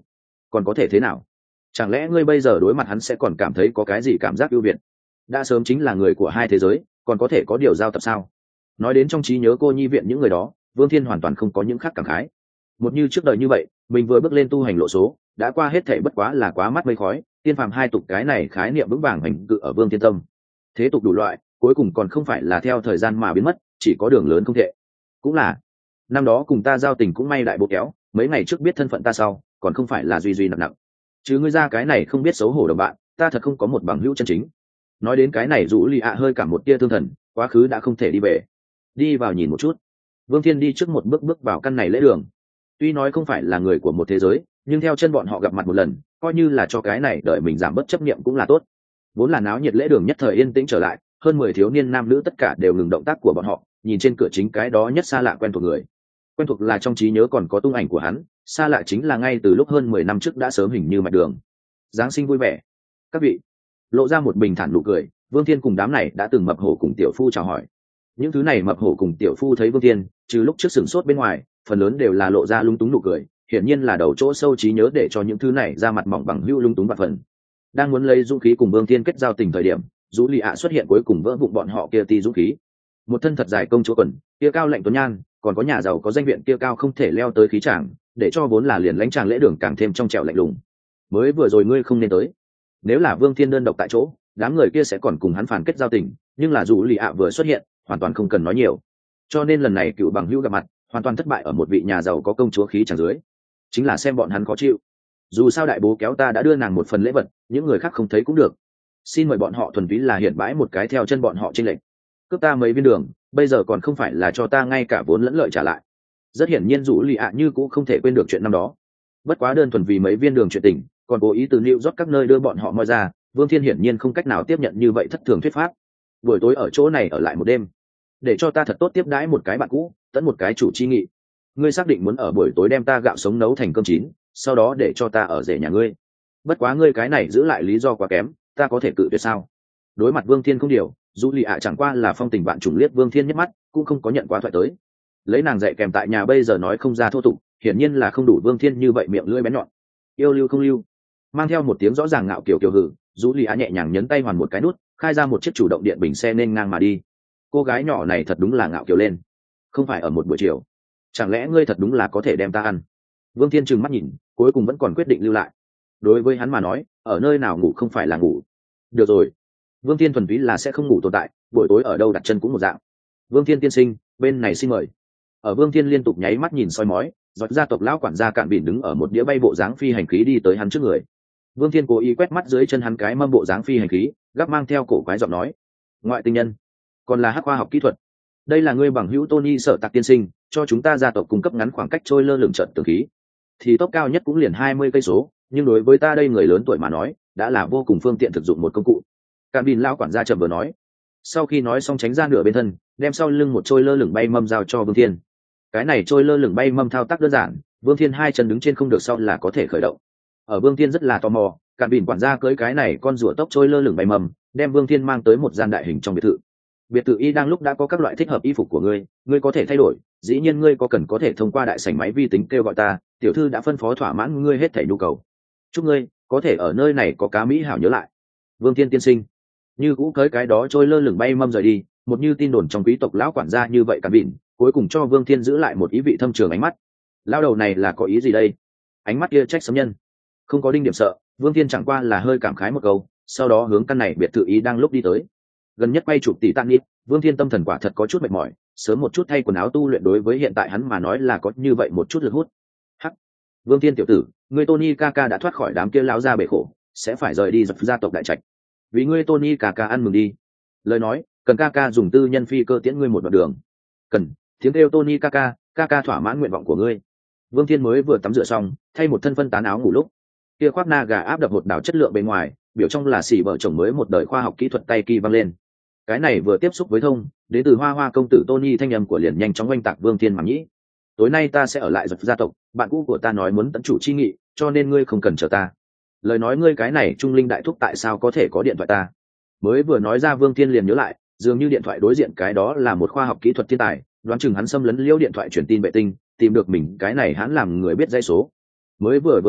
còn có thể thế nào? Chẳng lẽ ngươi bây giờ đối mặt hắn sẽ còn cảm thấy có cái gì cảm giác ưu việt? Đã sớm chính là người của hai thế giới, còn có thể có điều giao tập sao? Nói đến trong trí nhớ cô nhi viện những người đó, Vương Thiên hoàn toàn không có những khác cảm khái. Một như trước đời như vậy, mình vừa bước lên tu hành lộ số, đã qua hết thảy bất quá là quá mắt mây khói, tiên phàm hai tục cái này khái niệm vững vàng hành cự ở Vương Thiên tâm. Thế tục đủ loại, cuối cùng còn không phải là theo thời gian mà biến mất, chỉ có đường lớn không thể. Cũng là, năm đó cùng ta giao tình cũng may đại bộ kéo, mấy ngày trước biết thân phận ta sau, còn không phải là duy duy nặng nặng. Chứ ngươi ra cái này không biết xấu hổ đồng bạn, ta thật không có một bằng hữu chân chính. Nói đến cái này Dụ Lì ạ hơi cảm một tia thương thần, quá khứ đã không thể đi về. Đi vào nhìn một chút. Vương Thiên đi trước một bước bước vào căn này lễ đường. Tuy nói không phải là người của một thế giới, nhưng theo chân bọn họ gặp mặt một lần, coi như là cho cái này đợi mình giảm bớt chấp niệm cũng là tốt. Vốn là náo nhiệt lễ đường nhất thời yên tĩnh trở lại, hơn mười thiếu niên nam nữ tất cả đều ngừng động tác của bọn họ, nhìn trên cửa chính cái đó nhất xa lạ quen thuộc người. Quen thuộc là trong trí nhớ còn có tung ảnh của hắn, xa lạ chính là ngay từ lúc hơn mười năm trước đã sớm hình như mạch đường. Giáng sinh vui vẻ. Các vị. Lộ ra một bình thản nụ cười, Vương Thiên cùng đám này đã từng mập hổ cùng tiểu phu chào hỏi. Những thứ này mập hổ cùng tiểu phu thấy Vương Thiên, trừ lúc trước sửng sốt bên ngoài, phần lớn đều là lộ ra lung túng nụ cười, hiển nhiên là đầu chỗ sâu trí nhớ để cho những thứ này ra mặt mỏng bằng hữu lung túng bạc phần. Đang muốn lấy dũng khí cùng Vương Thiên kết giao tình thời điểm, Dụ Lì ạ xuất hiện cuối cùng vỡ vụn bọn họ kia ti dũng khí. Một thân thật dài công chúa quần, kia cao lạnh tuấn nhan, còn có nhà giàu có danh viện kia cao không thể leo tới khí tràng, để cho vốn là liền lãnh tràng lễ đường càng thêm trong trẻo lạnh lùng. Mới vừa rồi ngươi không nên tới. Nếu là Vương Thiên đơn độc tại chỗ, đám người kia sẽ còn cùng hắn phản kết giao tình, nhưng là Dụ Lì ạ vừa xuất hiện, hoàn toàn không cần nói nhiều. Cho nên lần này cựu bằng hữu gặp mặt, hoàn toàn thất bại ở một vị nhà giàu có công chúa khí tràng dưới. Chính là xem bọn hắn khó chịu. Dù sao đại bố kéo ta đã đưa nàng một phần lễ vật, những người khác không thấy cũng được. Xin mời bọn họ thuần túy là hiện bãi một cái theo chân bọn họ trên lệnh. Cướp ta mấy viên đường, bây giờ còn không phải là cho ta ngay cả vốn lẫn lợi trả lại. Rất hiển nhiên Dụ Lì ạ như cũng không thể quên được chuyện năm đó. Bất quá đơn thuần vì mấy viên đường chuyện tình, còn cố ý từ New York các nơi đưa bọn họ moi ra, Vương Thiên hiển nhiên không cách nào tiếp nhận như vậy thất thường thuyết pháp. Buổi tối ở chỗ này ở lại một đêm, để cho ta thật tốt tiếp đãi một cái bạn cũ, tận một cái chủ chi nghị. Ngươi xác định muốn ở buổi tối đem ta gạo sống nấu thành cơm chín, sau đó để cho ta ở rể nhà ngươi. Bất quá ngươi cái này giữ lại lý do quá kém, ta có thể cự tuyệt sao? Đối mặt Vương Thiên không điều, Dụ Lì ạ chẳng qua là phong tình bạn trùng liếc Vương Thiên nhất mắt, cũng không có nhận quá thoại tới. Lấy nàng dạy kèm tại nhà bây giờ nói không ra thô tục, hiển nhiên là không đủ Vương Thiên như vậy miệng lưỡi bén nhọn. Yêu lưu không lưu, mang theo một tiếng rõ ràng ngạo kiểu kiểu hử, Dụ Lì ạ nhẹ nhàng nhấn tay hoàn một cái nút, khai ra một chiếc chủ động điện bình xe nên ngang mà đi. Cô gái nhỏ này thật đúng là ngạo kiểu lên, không phải ở một buổi chiều, chẳng lẽ ngươi thật đúng là có thể đem ta ăn? Vương Thiên trừng mắt nhìn, cuối cùng vẫn còn quyết định lưu lại. Đối với hắn mà nói, ở nơi nào ngủ không phải là ngủ. Được rồi, Vương Thiên thuần túy là sẽ không ngủ tồn tại, buổi tối ở đâu đặt chân cũng một dạng. Vương Thiên tiên sinh, bên này xin mời. Ở Vương Thiên liên tục nháy mắt nhìn soi mói, giọt gia tộc lão quản gia cạn bỉn đứng ở một đĩa bay bộ dáng phi hành khí đi tới hắn trước người. Vương Thiên cố ý quét mắt dưới chân hắn cái mâm bộ dáng phi hành khí, gắp mang theo cổ quái giọng nói: ngoại tinh nhân, còn là hắc khoa học kỹ thuật. Đây là ngươi bằng hữu Tony Sở Tạc tiên sinh, cho chúng ta gia tộc cung cấp ngắn khoảng cách trôi lơ lửng trận tường khí. Thì tốc cao nhất cũng liền hai mươi cây số, nhưng đối với ta đây người lớn tuổi mà nói, đã là vô cùng phương tiện thực dụng một công cụ. Cạn bỉn lão quản gia trầm vừa nói. Sau khi nói xong tránh ra nửa bên thân, đem sau lưng một trôi lơ lửng bay mâm giao cho Vương Thiên. Cái này trôi lơ lửng bay mâm thao tác đơn giản, Vương Thiên hai chân đứng trên không được sau là có thể khởi động. Ở Vương Thiên rất là tò mò, Cạn bỉn quản gia cưỡi cái này con rùa tốc trôi lơ lửng bay mâm, đem Vương Thiên mang tới một gian đại hình trong biệt thự. Biệt thự y đang lúc đã có các loại thích hợp y phục của ngươi, ngươi có thể thay đổi, dĩ nhiên ngươi có cần có thể thông qua đại sảnh máy vi tính kêu gọi ta, tiểu thư đã phân phó thỏa mãn ngươi hết thảy nhu cầu. Chúc ngươi có thể ở nơi này có cá mỹ hảo nhớ lại. Vương Thiên tiên sinh. Như cũ cưới cái đó trôi lơ lửng bay mâm rời đi, một như tin đồn trong quý tộc lão quản gia như vậy Cạn bỉn, cuối cùng cho Vương Thiên giữ lại một ý vị thâm trường ánh mắt. Lão đầu này là có ý gì đây? Ánh mắt kia trách sấm nhân. Không có đinh điểm sợ, Vương Thiên chẳng qua là hơi cảm khái một câu, sau đó hướng căn này biệt thự y đang lúc đi tới. Gần nhất quay chụp tỷ tan nít, Vương Thiên tâm thần quả thật có chút mệt mỏi, sớm một chút thay quần áo tu luyện đối với hiện tại hắn mà nói là có như vậy một chút lực hút. Hắc, Vương Thiên tiểu tử, ngươi Tony Kaka đã thoát khỏi đám kia lão gia bể khổ, sẽ phải rời đi dập gia tộc đại trạch. Vì ngươi Tony Kaka ăn mừng đi. Lời nói, cần Kaka dùng tư nhân phi cơ tiễn ngươi một đoạn đường. Cần, tiếng kêu Tony Kaka, Kaka thỏa mãn nguyện vọng của ngươi. Vương Thiên mới vừa tắm rửa xong, thay một thân phân tán áo ngủ lúc, kia khoác na gà áp đập hột đảo chất lượng bên ngoài, biểu trong là xỉ vợ chồng mới một đời khoa học kỹ thuật tay kỳ văng lên. Cái này vừa tiếp xúc với thông, đến từ hoa hoa công tử Tony thanh âm của liền nhanh chóng oanh tạc Vương Thiên màng nhĩ. Tối nay ta sẽ ở lại dập gia tộc, bạn cũ của ta nói muốn tận chủ chi nghị, cho nên ngươi không cần chờ ta. Lời nói ngươi cái này trung linh đại thúc tại sao có thể có điện thoại ta? Mới vừa nói ra Vương Thiên liền nhớ lại, dường như điện thoại đối diện cái đó là một khoa học kỹ thuật thiên tài, đoán chừng hắn xâm lấn liễu điện thoại truyền tin vệ tinh, tìm được mình cái này hắn làm người biết dây số. Mới vừa vừa nghĩ,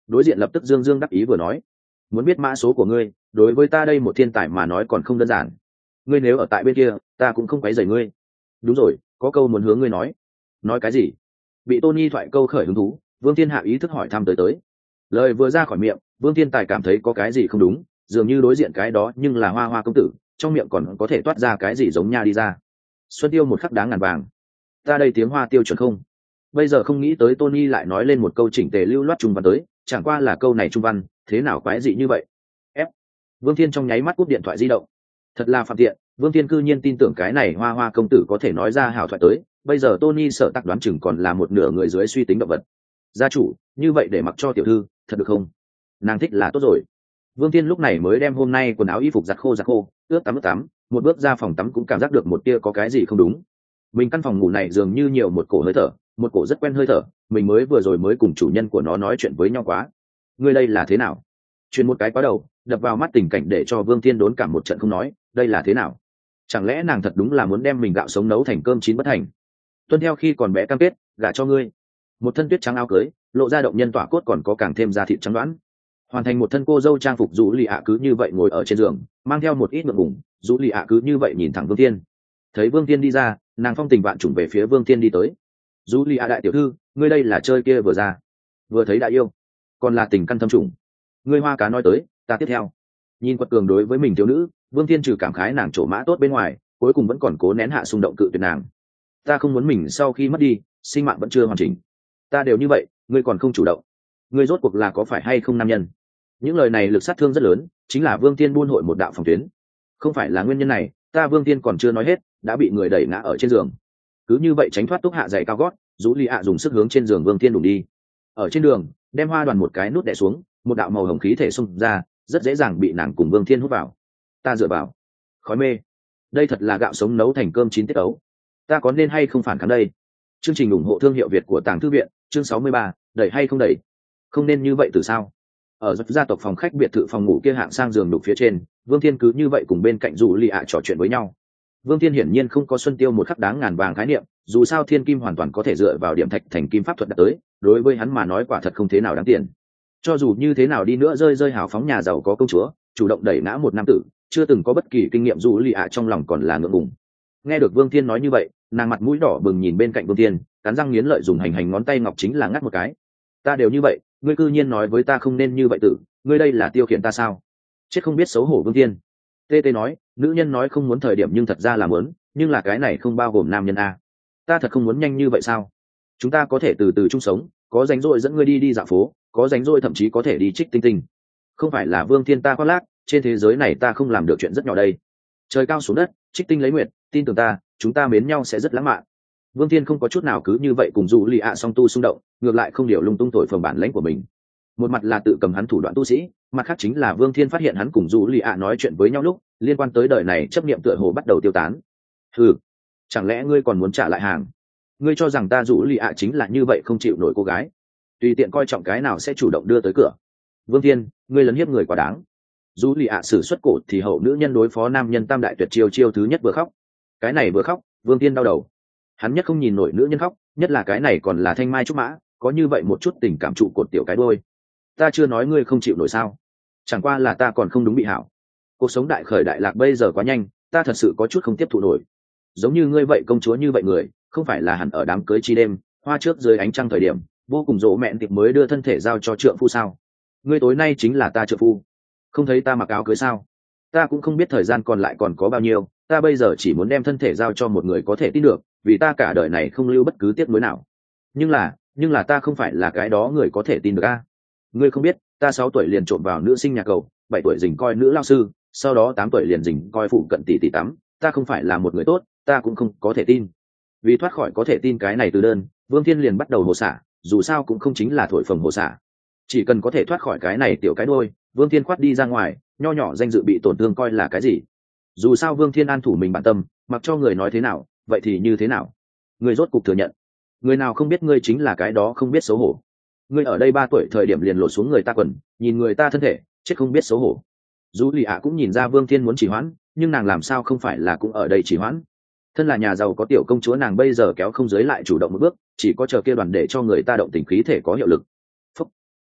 Đối diện lập tức dương dương đắc ý vừa nói, muốn biết mã số của ngươi, đối với ta đây một thiên tài mà nói còn không đơn giản. Ngươi nếu ở tại bên kia, ta cũng không quấy rầy ngươi. Đúng rồi, có câu muốn hướng ngươi nói. Nói cái gì? Bị Tony thoại câu khởi hứng thú, Vương Thiên hạ ý thức hỏi thăm tới tới. Lời vừa ra khỏi miệng, Vương Thiên tài cảm thấy có cái gì không đúng, dường như đối diện cái đó nhưng là Hoa Hoa công tử, trong miệng còn có thể toát ra cái gì giống nha đi ra. Xuân tiêu một khắc đáng ngàn vàng. Ta đây tiếng Hoa tiêu chuẩn không? Bây giờ không nghĩ tới Tony lại nói lên một câu chỉnh tề lưu loát trung văn tới, chẳng qua là câu này trung văn, thế nào quái dị như vậy? Ép. Vương Thiên trong nháy mắt cúp điện thoại di động. Thật là phạm tiện, Vương Thiên cư nhiên tin tưởng cái này Hoa Hoa công tử có thể nói ra hảo thoại tới, bây giờ Tony sợ tắc đoán chừng còn là một nửa người dưới suy tính động vật. Gia chủ, như vậy để mặc cho tiểu thư, thật được không? Nàng thích là tốt rồi. Vương Thiên lúc này mới đem hôm nay quần áo y phục giặt khô giặt khô, ướt tắm ướt tắm, một bước ra phòng tắm cũng cảm giác được một tia có cái gì không đúng. Mình căn phòng ngủ này dường như nhiều một cổ hơi thở, một cổ rất quen hơi thở, mình mới vừa rồi mới cùng chủ nhân của nó nói chuyện với nhau quá. Ngươi đây là thế nào? Truyền một cái quá đầu, đập vào mắt tình cảnh để cho Vương Thiên đốn cảm một trận không nói, đây là thế nào? Chẳng lẽ nàng thật đúng là muốn đem mình gạo sống nấu thành cơm chín bất thành? Tuân theo khi còn bé cam kết, gả cho ngươi. Một thân tuyết trắng áo cưới, lộ ra động nhân tỏa cốt còn có càng thêm da thịt trắng đoán. Hoàn thành một thân cô dâu trang phục, Dụ Lì ạ cứ như vậy ngồi ở trên giường, mang theo một ít ngượng ngùng, Dụ Lì ạ cứ như vậy nhìn thẳng Vương Thiên. Thấy Vương Thiên đi ra, nàng phong tình vạn trùng về phía Vương Thiên đi tới. Dụ Lì ạ đại tiểu thư, ngươi đây là chơi kia vừa ra, vừa thấy đại yêu, còn là tình căn thâm trùng. Ngươi Hoa cá nói tới, ta tiếp theo. Nhìn quật cường đối với mình thiếu nữ, Vương Thiên trừ cảm khái nàng trổ mã tốt bên ngoài, cuối cùng vẫn còn cố nén hạ xung động cự tuyệt nàng. Ta không muốn mình sau khi mất đi, sinh mạng vẫn chưa hoàn chỉnh. Ta đều như vậy, ngươi còn không chủ động. Ngươi rốt cuộc là có phải hay không nam nhân? Những lời này lực sát thương rất lớn, chính là Vương Thiên buôn hội một đạo phòng tuyến. Không phải là nguyên nhân này, ta Vương Thiên còn chưa nói hết, đã bị người đẩy ngã ở trên giường. Cứ như vậy tránh thoát túc hạ giày cao gót, Dụ Lì ạ dùng sức hướng trên giường Vương Thiên đụng đi. Ở trên đường, đem hoa đoàn một cái nút đè xuống, một đạo màu hồng khí thể xung ra, rất dễ dàng bị nàng cùng Vương Thiên hút vào. Ta dựa vào, khói mê. Đây thật là gạo sống nấu thành cơm chín tiết ấu. Ta có nên hay không phản kháng đây? Chương trình ủng hộ thương hiệu Việt của Tàng Thư viện, chương sáu mươi ba, đẩy hay không đẩy? Không nên như vậy từ sao? Ở gia tộc phòng khách biệt thự phòng ngủ kia hạng sang giường đục phía trên, Vương Thiên cứ như vậy cùng bên cạnh Dụ Lì ạ trò chuyện với nhau. Vương Thiên hiển nhiên không có Xuân Tiêu một khắc đáng ngàn vàng khái niệm, dù sao thiên kim hoàn toàn có thể dựa vào điểm thạch thành kim pháp thuật đạt tới, đối với hắn mà nói quả thật không thế nào đáng tiền. Cho dù như thế nào đi nữa rơi rơi hào phóng nhà giàu có công chúa, chủ động đẩy ngã một nam tử, chưa từng có bất kỳ kinh nghiệm, Dụ Lì ạ trong lòng còn là ngượng ngùng. Nghe được Vương Thiên nói như vậy, nàng mặt mũi đỏ bừng nhìn bên cạnh Vương Thiên, cắn răng nghiến lợi dùng hành hành ngón tay ngọc chính là ngắt một cái. Ta đều như vậy, ngươi cư nhiên nói với ta không nên như vậy tử, ngươi đây là tiêu khiển ta sao? Chết không biết xấu hổ. Vương Thiên tê tê nói, nữ nhân nói không muốn thời điểm nhưng thật ra là muốn, nhưng là cái này không bao gồm nam nhân a. Ta thật không muốn nhanh như vậy sao? Chúng ta có thể từ từ chung sống, có rảnh rỗi dẫn ngươi đi đi dạo phố, có rảnh rỗi thậm chí có thể đi trích tinh tinh. Không phải là Vương Thiên ta khoác lác, trên thế giới này ta không làm được chuyện rất nhỏ đây. Trời cao xuống đất, trích tinh lấy nguyệt, tin tưởng ta, chúng ta mến nhau sẽ rất lãng mạn. Vương Thiên không có chút nào cứ như vậy cùng Dụ Lì ạ song tu xung động, ngược lại không điều lung tung thổi phồng bản lãnh của mình. Một mặt là tự cầm hắn thủ đoạn tu sĩ, mặt khác chính là Vương Thiên phát hiện hắn cùng Dụ Lì ạ nói chuyện với nhau lúc liên quan tới đời này chấp niệm tựa hồ bắt đầu tiêu tán. Ừ, chẳng lẽ ngươi còn muốn trả lại hàng? Ngươi cho rằng ta Dụ Lì ạ chính là như vậy không chịu nổi cô gái, tùy tiện coi trọng cái nào sẽ chủ động đưa tới cửa? Vương Thiên, ngươi lấn hiếp người quá đáng. Dụ Lì ạ sử xuất cổ thì hậu nữ nhân đối phó nam nhân tam đại tuyệt chiêu chiêu thứ nhất vừa khóc. Cái này vừa khóc, Vương Thiên đau đầu. Hắn nhất không nhìn nổi nữ nhân khóc, nhất là cái này còn là thanh mai trúc mã, có như vậy một chút tình cảm trụ cột tiểu cái đôi. Ta chưa nói ngươi không chịu nổi sao? Chẳng qua là ta còn không đúng bị hảo. Cuộc sống đại khởi đại lạc bây giờ quá nhanh, ta thật sự có chút không tiếp thụ nổi. Giống như ngươi vậy công chúa như vậy người, không phải là hẳn ở đám cưới chi đêm, hoa trước dưới ánh trăng thời điểm, vô cùng dỗ mẹn tiệp mới đưa thân thể giao cho trượng phu sao? Ngươi tối nay chính là ta trượng phu, không thấy ta mặc áo cưới sao? Ta cũng không biết thời gian còn lại còn có bao nhiêu, ta bây giờ chỉ muốn đem thân thể giao cho một người có thể tin được, vì ta cả đời này không lưu bất cứ tiếc nuối nào. Nhưng là, nhưng là ta không phải là cái đó người có thể tin được a. Ngươi không biết, ta sáu tuổi liền trộm vào nữ sinh nhà cầu, bảy tuổi dình coi nữ lao sư, sau đó tám tuổi liền dình coi phụ cận tỷ tỷ tắm, ta không phải là một người tốt, ta cũng không có thể tin. Vì thoát khỏi có thể tin cái này từ đơn, Vương Thiên liền bắt đầu hồ xả, dù sao cũng không chính là thổi phồng hồ xả. Chỉ cần có thể thoát khỏi cái này tiểu cái đôi, Vương Thiên khoát đi ra ngoài, nho nhỏ danh dự bị tổn thương coi là cái gì? Dù sao Vương Thiên an thủ mình bản tâm, mặc cho người nói thế nào, vậy thì như thế nào? Người rốt cục thừa nhận, người nào không biết ngươi chính là cái đó không biết xấu hổ. Ngươi ở đây ba tuổi thời điểm liền lột xuống người ta quần, nhìn người ta thân thể, chết không biết xấu hổ. Dụ Lì ạ cũng nhìn ra Vương Thiên muốn trì hoãn, nhưng nàng làm sao không phải là cũng ở đây trì hoãn? Thân là nhà giàu có tiểu công chúa, nàng bây giờ kéo không giới lại chủ động một bước, chỉ có chờ kia đoàn để cho người ta động tình khí thể có hiệu lực. Phúc.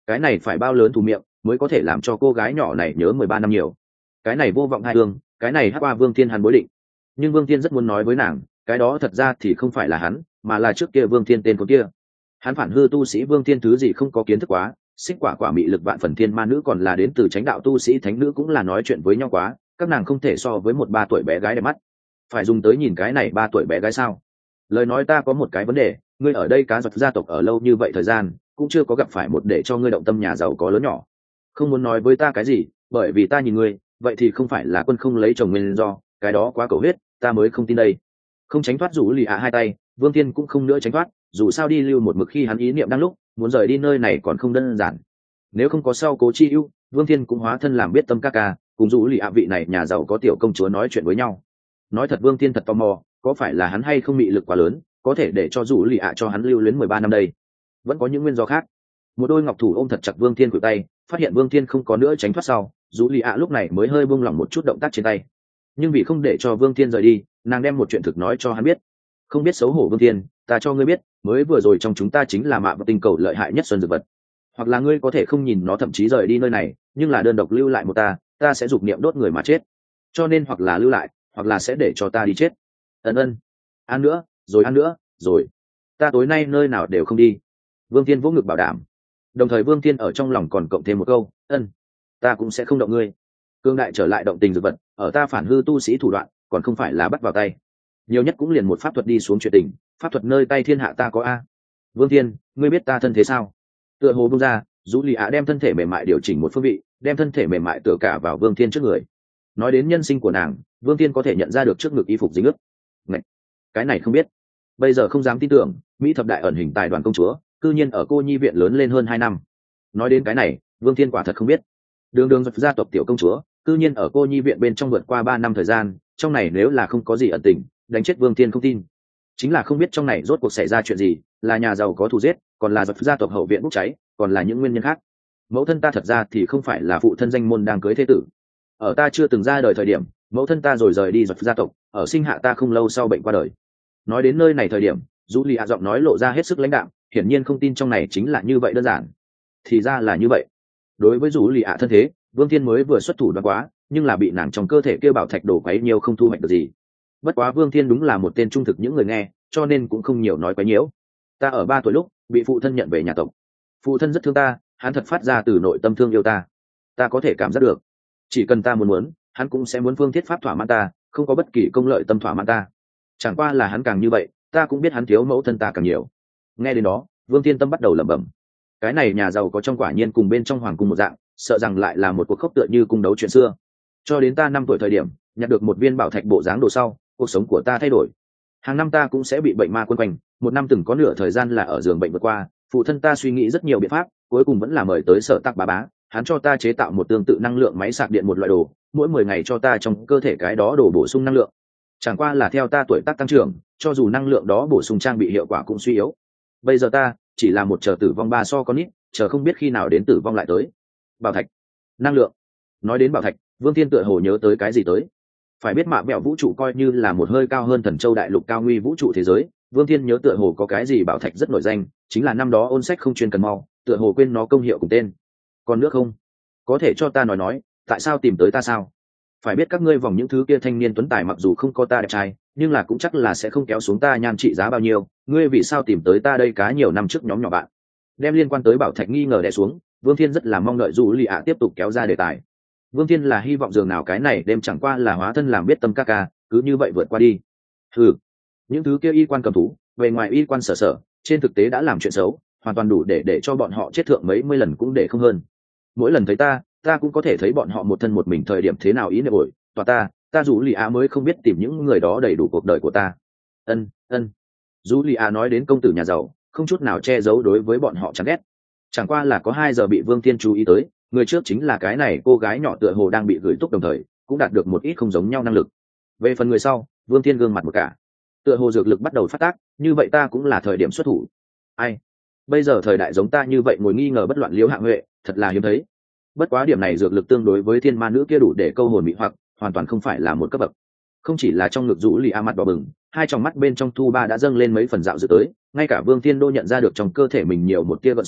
cái này phải bao lớn thù miệng mới có thể làm cho cô gái nhỏ này nhớ mười ba năm nhiều. Cái này vô vọng hai hương, cái này hát qua Vương Thiên hắn bối định. Nhưng Vương Thiên rất muốn nói với nàng, cái đó thật ra thì không phải là hắn, mà là trước kia Vương Thiên tên con kia. Hắn phản hư tu sĩ Vương Thiên thứ gì không có kiến thức quá, xích quả quả mị lực vạn phần thiên ma nữ còn là đến từ chánh đạo tu sĩ thánh nữ cũng là nói chuyện với nhau quá, các nàng không thể so với một ba tuổi bé gái đẹp mắt. Phải dùng tới nhìn cái này ba tuổi bé gái sao? Lời nói ta có một cái vấn đề, ngươi ở đây cá giật gia tộc ở lâu như vậy thời gian, cũng chưa có gặp phải một để cho ngươi động tâm nhà giàu có lớn nhỏ. Không muốn nói với ta cái gì, bởi vì ta nhìn ngươi, vậy thì không phải là quân không lấy chồng nguyên do, cái đó quá cầu huyết, ta mới không tin đây. Không tránh thoát rủ lì ạ hai tay, Vương Thiên cũng không nữa tránh thoát, dù sao đi lưu một mực khi hắn ý niệm đang lúc muốn rời đi nơi này còn không đơn giản. Nếu không có sau cố chi ưu, Vương Thiên cũng hóa thân làm biết tâm ca ca, cùng rủ lì ạ vị này nhà giàu có tiểu công chúa nói chuyện với nhau. Nói thật Vương Thiên thật tò mò, có phải là hắn hay không mị lực quá lớn, có thể để cho rủ lì ạ cho hắn lưu luyến mười ba năm đây. Vẫn có những nguyên do khác. Một đôi ngọc thủ ôm thật chặt Vương Thiên cử tay, phát hiện Vương Thiên không có nữa tránh thoát sau, rủ lì ạ lúc này mới hơi buông lỏng một chút động tác trên tay. Nhưng vì không để cho Vương Thiên rời đi, nàng đem một chuyện thực nói cho hắn biết. Không biết xấu hổ Vương Thiên, ta cho ngươi biết, mới vừa rồi trong chúng ta chính là mạ và tinh cầu lợi hại nhất xuân dược vật. Hoặc là ngươi có thể không nhìn nó thậm chí rời đi nơi này, nhưng là đơn độc lưu lại một ta, ta sẽ dục niệm đốt người mà chết. Cho nên hoặc là lưu lại, hoặc là sẽ để cho ta đi chết. Ân ân, ăn nữa, rồi ăn nữa, rồi. Ta tối nay nơi nào đều không đi. Vương Thiên vỗ ngực bảo đảm. Đồng thời Vương Thiên ở trong lòng còn cộng thêm một câu, ân, ta cũng sẽ không động ngươi. Cương đại trở lại động tình dược vật, ở ta phản hư tu sĩ thủ đoạn, còn không phải là bắt vào tay. Nhiều nhất cũng liền một pháp thuật đi xuống chuyện tình, pháp thuật nơi tay thiên hạ ta có a. Vương Thiên, ngươi biết ta thân thế sao? Tựa hồ bung ra, Dũ Lì Ạ đem thân thể mềm mại điều chỉnh một phương vị, đem thân thể mềm mại tựa cả vào Vương Thiên trước người. Nói đến nhân sinh của nàng, Vương Thiên có thể nhận ra được trước ngực y phục dính ướt. Ngậy, cái này không biết. Bây giờ không dám tin tưởng, Mỹ thập đại ẩn hình tài đoàn công chúa, cư nhiên ở cô nhi viện lớn lên hơn hai năm. Nói đến cái này, Vương Thiên quả thật không biết. Đường đường gia tộc tiểu công chúa, cư nhiên ở cô nhi viện bên trong vượt qua ba năm thời gian, trong này nếu là không có gì ẩn tình, đánh chết Vương Thiên không tin. Chính là không biết trong này rốt cuộc xảy ra chuyện gì, là nhà giàu có thù giết, còn là gia tộc hậu viện bốc cháy, còn là những nguyên nhân khác. Mẫu thân ta thật ra thì không phải là phụ thân danh môn đang cưới thế tử. Ở ta chưa từng ra đời thời điểm, mẫu thân ta rồi rời đi gia tộc, ở sinh hạ ta không lâu sau bệnh qua đời. Nói đến nơi này thời điểm, Dũ Lì ạ giọng nói lộ ra hết sức lãnh đạm, hiển nhiên không tin trong này chính là như vậy đơn giản. Thì ra là như vậy. Đối với Dũ Lì ạ thân thế, Vương Thiên mới vừa xuất thủ đoán quá, nhưng là bị nàng trong cơ thể kêu bảo thạch đổ quấy nhiều không thu hoạch được gì. Bất quá Vương Thiên đúng là một tên trung thực những người nghe, cho nên cũng không nhiều nói quấy nhiễu. Ta ở ba tuổi lúc bị phụ thân nhận về nhà tộc. Phụ thân rất thương ta, hắn thật phát ra từ nội tâm thương yêu ta. Ta có thể cảm giác được, chỉ cần ta muốn muốn, hắn cũng sẽ muốn phương thiết pháp thỏa mãn ta, không có bất kỳ công lợi tâm thỏa mãn ta. Chẳng qua là hắn càng như vậy, ta cũng biết hắn thiếu mẫu thân ta càng nhiều. Nghe đến đó, Vương Thiên tâm bắt đầu lẩm bẩm. Cái này nhà giàu có trong quả nhiên cùng bên trong hoàng cung một dạng, sợ rằng lại là một cuộc khốc tựa như cung đấu chuyện xưa. Cho đến ta năm tuổi thời điểm, nhặt được một viên bảo thạch bộ dáng đồ sau, cuộc sống của ta thay đổi. Hàng năm ta cũng sẽ bị bệnh ma quấn quanh, một năm từng có nửa thời gian là ở giường bệnh vượt qua. Phụ thân ta suy nghĩ rất nhiều biện pháp, cuối cùng vẫn là mời tới Sở Tắc Bá Bá, hắn cho ta chế tạo một tương tự năng lượng máy sạc điện một loại đồ, mỗi mười ngày cho ta trong cơ thể cái đó đổ bổ sung năng lượng. Chẳng qua là theo ta tuổi tác tăng trưởng, cho dù năng lượng đó bổ sung trang bị hiệu quả cũng suy yếu. Bây giờ ta chỉ là một chờ tử vong ba so con nít, chờ không biết khi nào đến tử vong lại tới. Bảo thạch, năng lượng. Nói đến bảo thạch, Vương Thiên tựa hồ nhớ tới cái gì tới. Phải biết mạ mẹo vũ trụ coi như là một hơi cao hơn thần châu đại lục cao nguy vũ trụ thế giới, Vương Thiên nhớ tựa hồ có cái gì bảo thạch rất nổi danh, chính là năm đó ôn sách không chuyên cần mau, tựa hồ quên nó công hiệu cùng tên. Còn nước không? Có thể cho ta nói nói, tại sao tìm tới ta sao? Phải biết các ngươi vòng những thứ kia thanh niên tuấn tài mặc dù không có ta đẹp trai, nhưng là cũng chắc là sẽ không kéo xuống ta nhan trị giá bao nhiêu, ngươi vì sao tìm tới ta đây cá nhiều năm trước nhóm nhỏ bạn. Đem liên quan tới bảo thạch nghi ngờ đè xuống, Vương Thiên rất là mong đợi Dũ Lì ạ tiếp tục kéo ra đề tài. Vương Thiên là hy vọng dường nào cái này đêm chẳng qua là hóa thân làm biết tâm ca ca, cứ như vậy vượt qua đi. Ừ, những thứ kia y quan cầm thú, về ngoài y quan sở sở, trên thực tế đã làm chuyện xấu, hoàn toàn đủ để để cho bọn họ chết thượng mấy mươi lần cũng để không hơn. Mỗi lần thấy ta, ta cũng có thể thấy bọn họ một thân một mình thời điểm thế nào ý nệ bội, tòa ta, ta Dũ Lì ạ mới không biết tìm những người đó đầy đủ cuộc đời của ta. Ân, ân. Dũ Lì ạ nói đến công tử nhà giàu, không chút nào che giấu đối với bọn họ chán ghét. Chẳng qua là có hai giờ bị Vương Thiên chú ý tới, người trước chính là cái này cô gái nhỏ tựa hồ đang bị gửi túc đồng thời, cũng đạt được một ít không giống nhau năng lực. Về phần người sau, Vương Thiên gương mặt một cả, tựa hồ dược lực bắt đầu phát tác, như vậy ta cũng là thời điểm xuất thủ. Ai? Bây giờ thời đại giống ta như vậy ngồi nghi ngờ bất loạn liễu hạng huệ, thật là hiếm thấy. Bất quá điểm này dược lực tương đối với thiên ma nữ kia đủ để câu hồn mị hoặc, hoàn toàn không phải là một cấp bậc. Không chỉ là trong ngực Dũ Lì A mặt đỏ bừng, hai tròng mắt bên trong thu ba đã dâng lên mấy phần dạo dự tới, ngay cả Vương Thiên đô nhận ra được trong cơ thể mình nhiều một tia gợn sóng,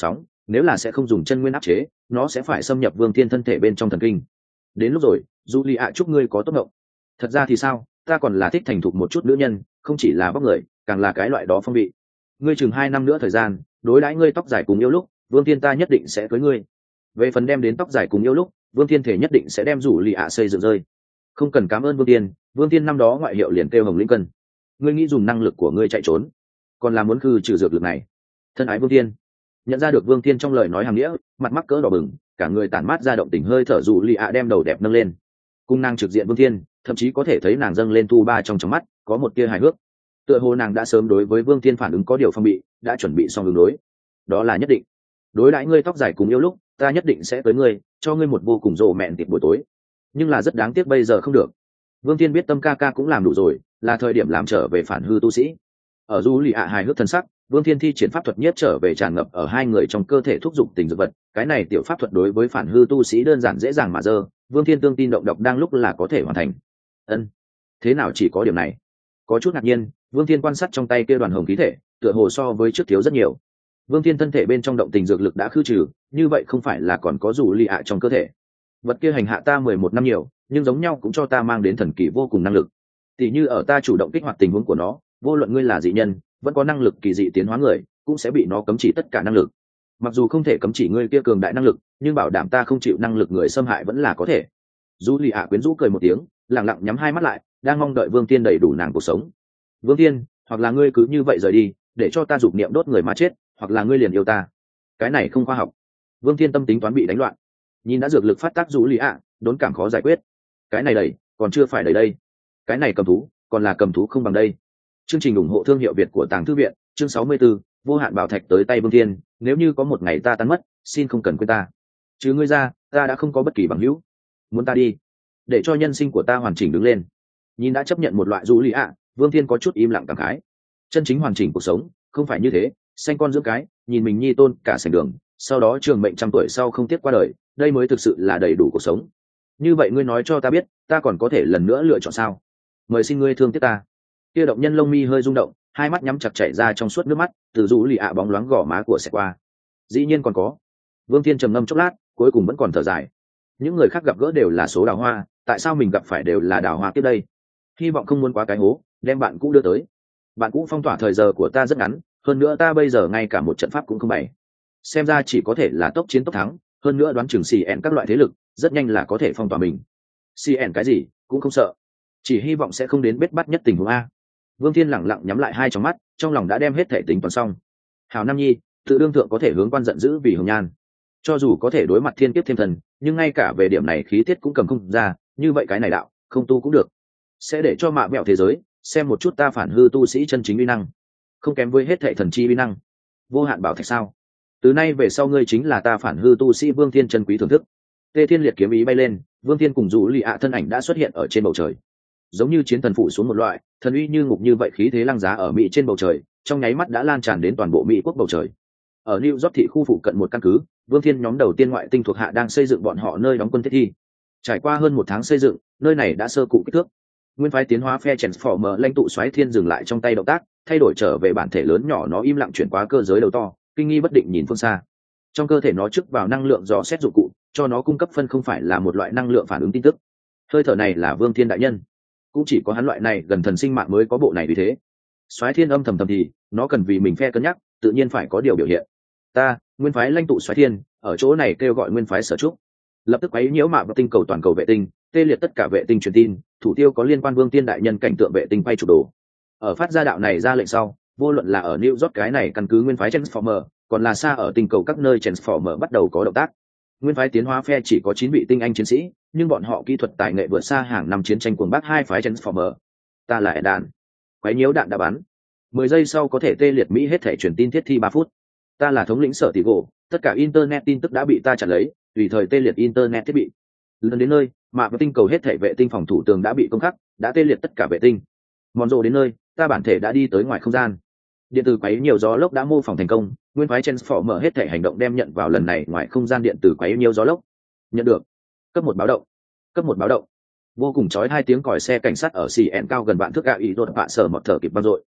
nếu là sẽ không dùng chân nguyên áp chế, nó sẽ phải xâm nhập Vương Thiên thân thể bên trong thần kinh. Đến lúc rồi, Julia chúc ngươi có tốt ngộng. Thật ra thì sao, ta còn là thích thành thục một chút nữ nhân, không chỉ là vóc người, càng là cái loại đó phong vị. Ngươi chừng hai năm nữa thời gian, đối đãi ngươi tóc dài cùng yêu lúc, Vương Thiên ta nhất định sẽ cưới ngươi. Về phần đem đến tóc dài cùng yêu lúc, Vương Thiên thể nhất định sẽ đem Julia xây dựng rơi. Không cần cảm ơn Vương Thiên, Vương Thiên năm đó ngoại hiệu liền kêu Hồng Linh Cân. Ngươi nghĩ dùng năng lực của ngươi chạy trốn, còn là muốn khư trừ dược lực này. Thân ái Vương Thiên. Nhận ra được Vương Thiên trong lời nói hàng nghĩa, mặt mắc cỡ đỏ bừng, cả người tản mát ra động tình hơi thở, dù lì ạ đem đầu đẹp nâng lên, cung nàng trực diện Vương Thiên, thậm chí có thể thấy nàng dâng lên thu ba trong trong mắt có một tia hài hước, tựa hồ nàng đã sớm đối với Vương Thiên phản ứng có điều phong bị, đã chuẩn bị xong ứng đối. Đó là nhất định. Đối đãi ngươi tóc dài cùng yêu lúc, ta nhất định sẽ tới ngươi, cho ngươi một vô cùng rộ mẹn tiệc buổi tối. Nhưng là rất đáng tiếc bây giờ không được. Vương Thiên biết Tâm ca ca cũng làm đủ rồi, là thời điểm làm trở về phản hư tu sĩ. Ở du lì ạ hài hước thân sắc, Vương Thiên thi triển pháp thuật nhất trở về tràn ngập ở hai người trong cơ thể thúc giục tình dược vật, cái này tiểu pháp thuật đối với phản hư tu sĩ đơn giản dễ dàng mà dơ, Vương Thiên tương tin động độc đang lúc là có thể hoàn thành. Ân, thế nào chỉ có điểm này? Có chút ngạc nhiên, Vương Thiên quan sát trong tay kia đoàn hồng khí thể, tựa hồ so với trước thiếu rất nhiều. Vương Thiên thân thể bên trong động tình dược lực đã khư trừ, như vậy không phải là còn có dù lì ạ trong cơ thể. Vật kia hành hạ ta mười một năm nhiều, nhưng giống nhau cũng cho ta mang đến thần kỳ vô cùng năng lực. Tỷ như ở ta chủ động kích hoạt tình huống của nó, vô luận ngươi là dị nhân, vẫn có năng lực kỳ dị tiến hóa người, cũng sẽ bị nó cấm chỉ tất cả năng lực. Mặc dù không thể cấm chỉ ngươi kia cường đại năng lực, nhưng bảo đảm ta không chịu năng lực người xâm hại vẫn là có thể. Du lì ạ quyến rũ cười một tiếng, lặng lặng nhắm hai mắt lại, đang mong đợi Vương Thiên đầy đủ nàng cuộc sống. Vương Thiên, hoặc là ngươi cứ như vậy rời đi, để cho ta dục niệm đốt người mà chết, hoặc là ngươi liền yêu ta. Cái này không khoa học. Vương Thiên tâm tính toán bị đánh loạn, nhìn đã dược lực phát tác Du lì ạ, đốn cảm khó giải quyết. Cái này đầy, còn chưa phải đầy đây. Cái này cầm thú, còn là cầm thú không bằng đây. Chương trình ủng hộ thương hiệu Việt của Tàng Thư viện, chương sáu mươi 44, vô hạn bảo thạch tới tay Vương Thiên, nếu như có một ngày ta tan mất, xin không cần quên ta. Chứ ngươi ra, ta đã không có bất kỳ bằng hữu. Muốn ta đi, để cho nhân sinh của ta hoàn chỉnh đứng lên. Nhìn đã chấp nhận một loại du lý ạ, Vương Thiên có chút im lặng cảm khái. Chân chính hoàn chỉnh cuộc sống, không phải như thế, sanh con dưỡng cái, nhìn mình nhi tôn cả sảnh đường, sau đó trường mệnh trăm tuổi sau không tiếc qua đời, đây mới thực sự là đầy đủ cuộc sống. Như vậy ngươi nói cho ta biết, ta còn có thể lần nữa lựa chọn sao? Mời xin ngươi thương tiếc ta. Kia động nhân lông mi hơi rung động, hai mắt nhắm chặt chảy ra trong suốt nước mắt, từ rũ lì ạ bóng loáng gò má của sẽ qua. Dĩ nhiên còn có. Vương Thiên trầm ngâm chốc lát, cuối cùng vẫn còn thở dài. Những người khác gặp gỡ đều là số đào hoa, tại sao mình gặp phải đều là đào hoa tiếp đây? Hy vọng không muốn quá cái hố, đem bạn cũ đưa tới. Bạn cũ phong tỏa thời giờ của ta rất ngắn, hơn nữa ta bây giờ ngay cả một trận pháp cũng không bày. Xem ra chỉ có thể là tốc chiến tốc thắng, hơn nữa đoán chừng xì ẹn các loại thế lực, rất nhanh là có thể phong tỏa mình. xê en cái gì cũng không sợ, chỉ hy vọng sẽ không đến bết bắt nhất tình huống a. Vương Thiên lẳng lặng nhắm lại hai tròng mắt, trong lòng đã đem hết thể tính toán xong. Hào Nam Nhi, tự đương thượng có thể hướng quan giận dữ vì hồng nhan, cho dù có thể đối mặt thiên kiếp thêm thần, nhưng ngay cả về điểm này khí tiết cũng cầm không ra, như vậy cái này đạo không tu cũng được, sẽ để cho mạ mẹo thế giới xem một chút ta phản hư tu sĩ chân chính uy năng, không kém với hết thệ thần chi uy năng. Vô hạn bảo thạch sao? Từ nay về sau ngươi chính là ta phản hư tu sĩ Vương Thiên chân quý thưởng thức. Tê Thiên liệt kiếm ý bay lên, Vương Thiên cùng dụ lì ạ thân ảnh đã xuất hiện ở trên bầu trời, giống như chiến thần phủ xuống một loại thần uy như ngục như vậy, khí thế lăng giá ở Mỹ trên bầu trời, trong nháy mắt đã lan tràn đến toàn bộ Mỹ quốc bầu trời. Ở New York thị khu phụ cận một căn cứ, Vương Thiên nhóm đầu tiên ngoại tinh thuộc hạ đang xây dựng bọn họ nơi đóng quân thiết thi. Trải qua hơn một tháng xây dựng, nơi này đã sơ cụ kích thước. Nguyên phái tiến hóa phe Transformer lãnh tụ xoáy thiên dừng lại trong tay động tác, thay đổi trở về bản thể lớn nhỏ, nó im lặng chuyển qua cơ giới đầu to, kinh nghi bất định nhìn phương xa. Trong cơ thể nó chức vào năng lượng dò xét dụng cụ, cho nó cung cấp phân không phải là một loại năng lượng phản ứng tin tức. Hơi thở này là Vương Thiên đại nhân, cũng chỉ có hắn loại này gần thần sinh mạng mới có bộ này vì thế. Soái Thiên âm thầm thầm thì, nó cần vì mình phe cân nhắc, tự nhiên phải có điều biểu hiện. Ta, nguyên phái lãnh tụ Soái Thiên, ở chỗ này kêu gọi nguyên phái sở trúc, lập tức quấy nhiễu mạ vào tinh cầu toàn cầu vệ tinh, tê liệt tất cả vệ tinh truyền tin, thủ tiêu có liên quan Vương Thiên đại nhân cảnh tượng vệ tinh quay chụp đồ. Ở phát ra đạo này ra lệnh sau, vô luận là ở New York cái này căn cứ nguyên phái Transformer, còn là xa ở tinh cầu các nơi Transformer bắt đầu có động tác. Nguyên phái tiến hóa phe chỉ có chín vị tinh anh chiến sĩ, nhưng bọn họ kỹ thuật tài nghệ vượt xa hàng năm chiến tranh cuồng bác hai phái Transformer. Ta là đạn, quấy nhiễu đạn đã bắn. Mười giây sau có thể tê liệt Mỹ hết thể truyền tin thiết thi ba phút. Ta là thống lĩnh sở tỷ gỗ, tất cả internet tin tức đã bị ta chặn lấy, tùy thời tê liệt internet thiết bị. Lần đến nơi, mạ và tinh cầu hết thể vệ tinh phòng thủ tường đã bị công khắc, đã tê liệt tất cả vệ tinh. Mòn rồ đến nơi, ta bản thể đã đi tới ngoài không gian. Điện tử quấy nhiều gió lốc đã mô phỏng thành công, nguyên phái Transformer hết thể hành động đem nhận vào lần này ngoài không gian điện tử quấy nhiều gió lốc. Nhận được. Cấp một báo động. Cấp một báo động. Vô cùng chói hai tiếng còi xe cảnh sát ở xì ẹn cao gần bạn thước gạo ý đột bạ sở một thở kịp vang dội.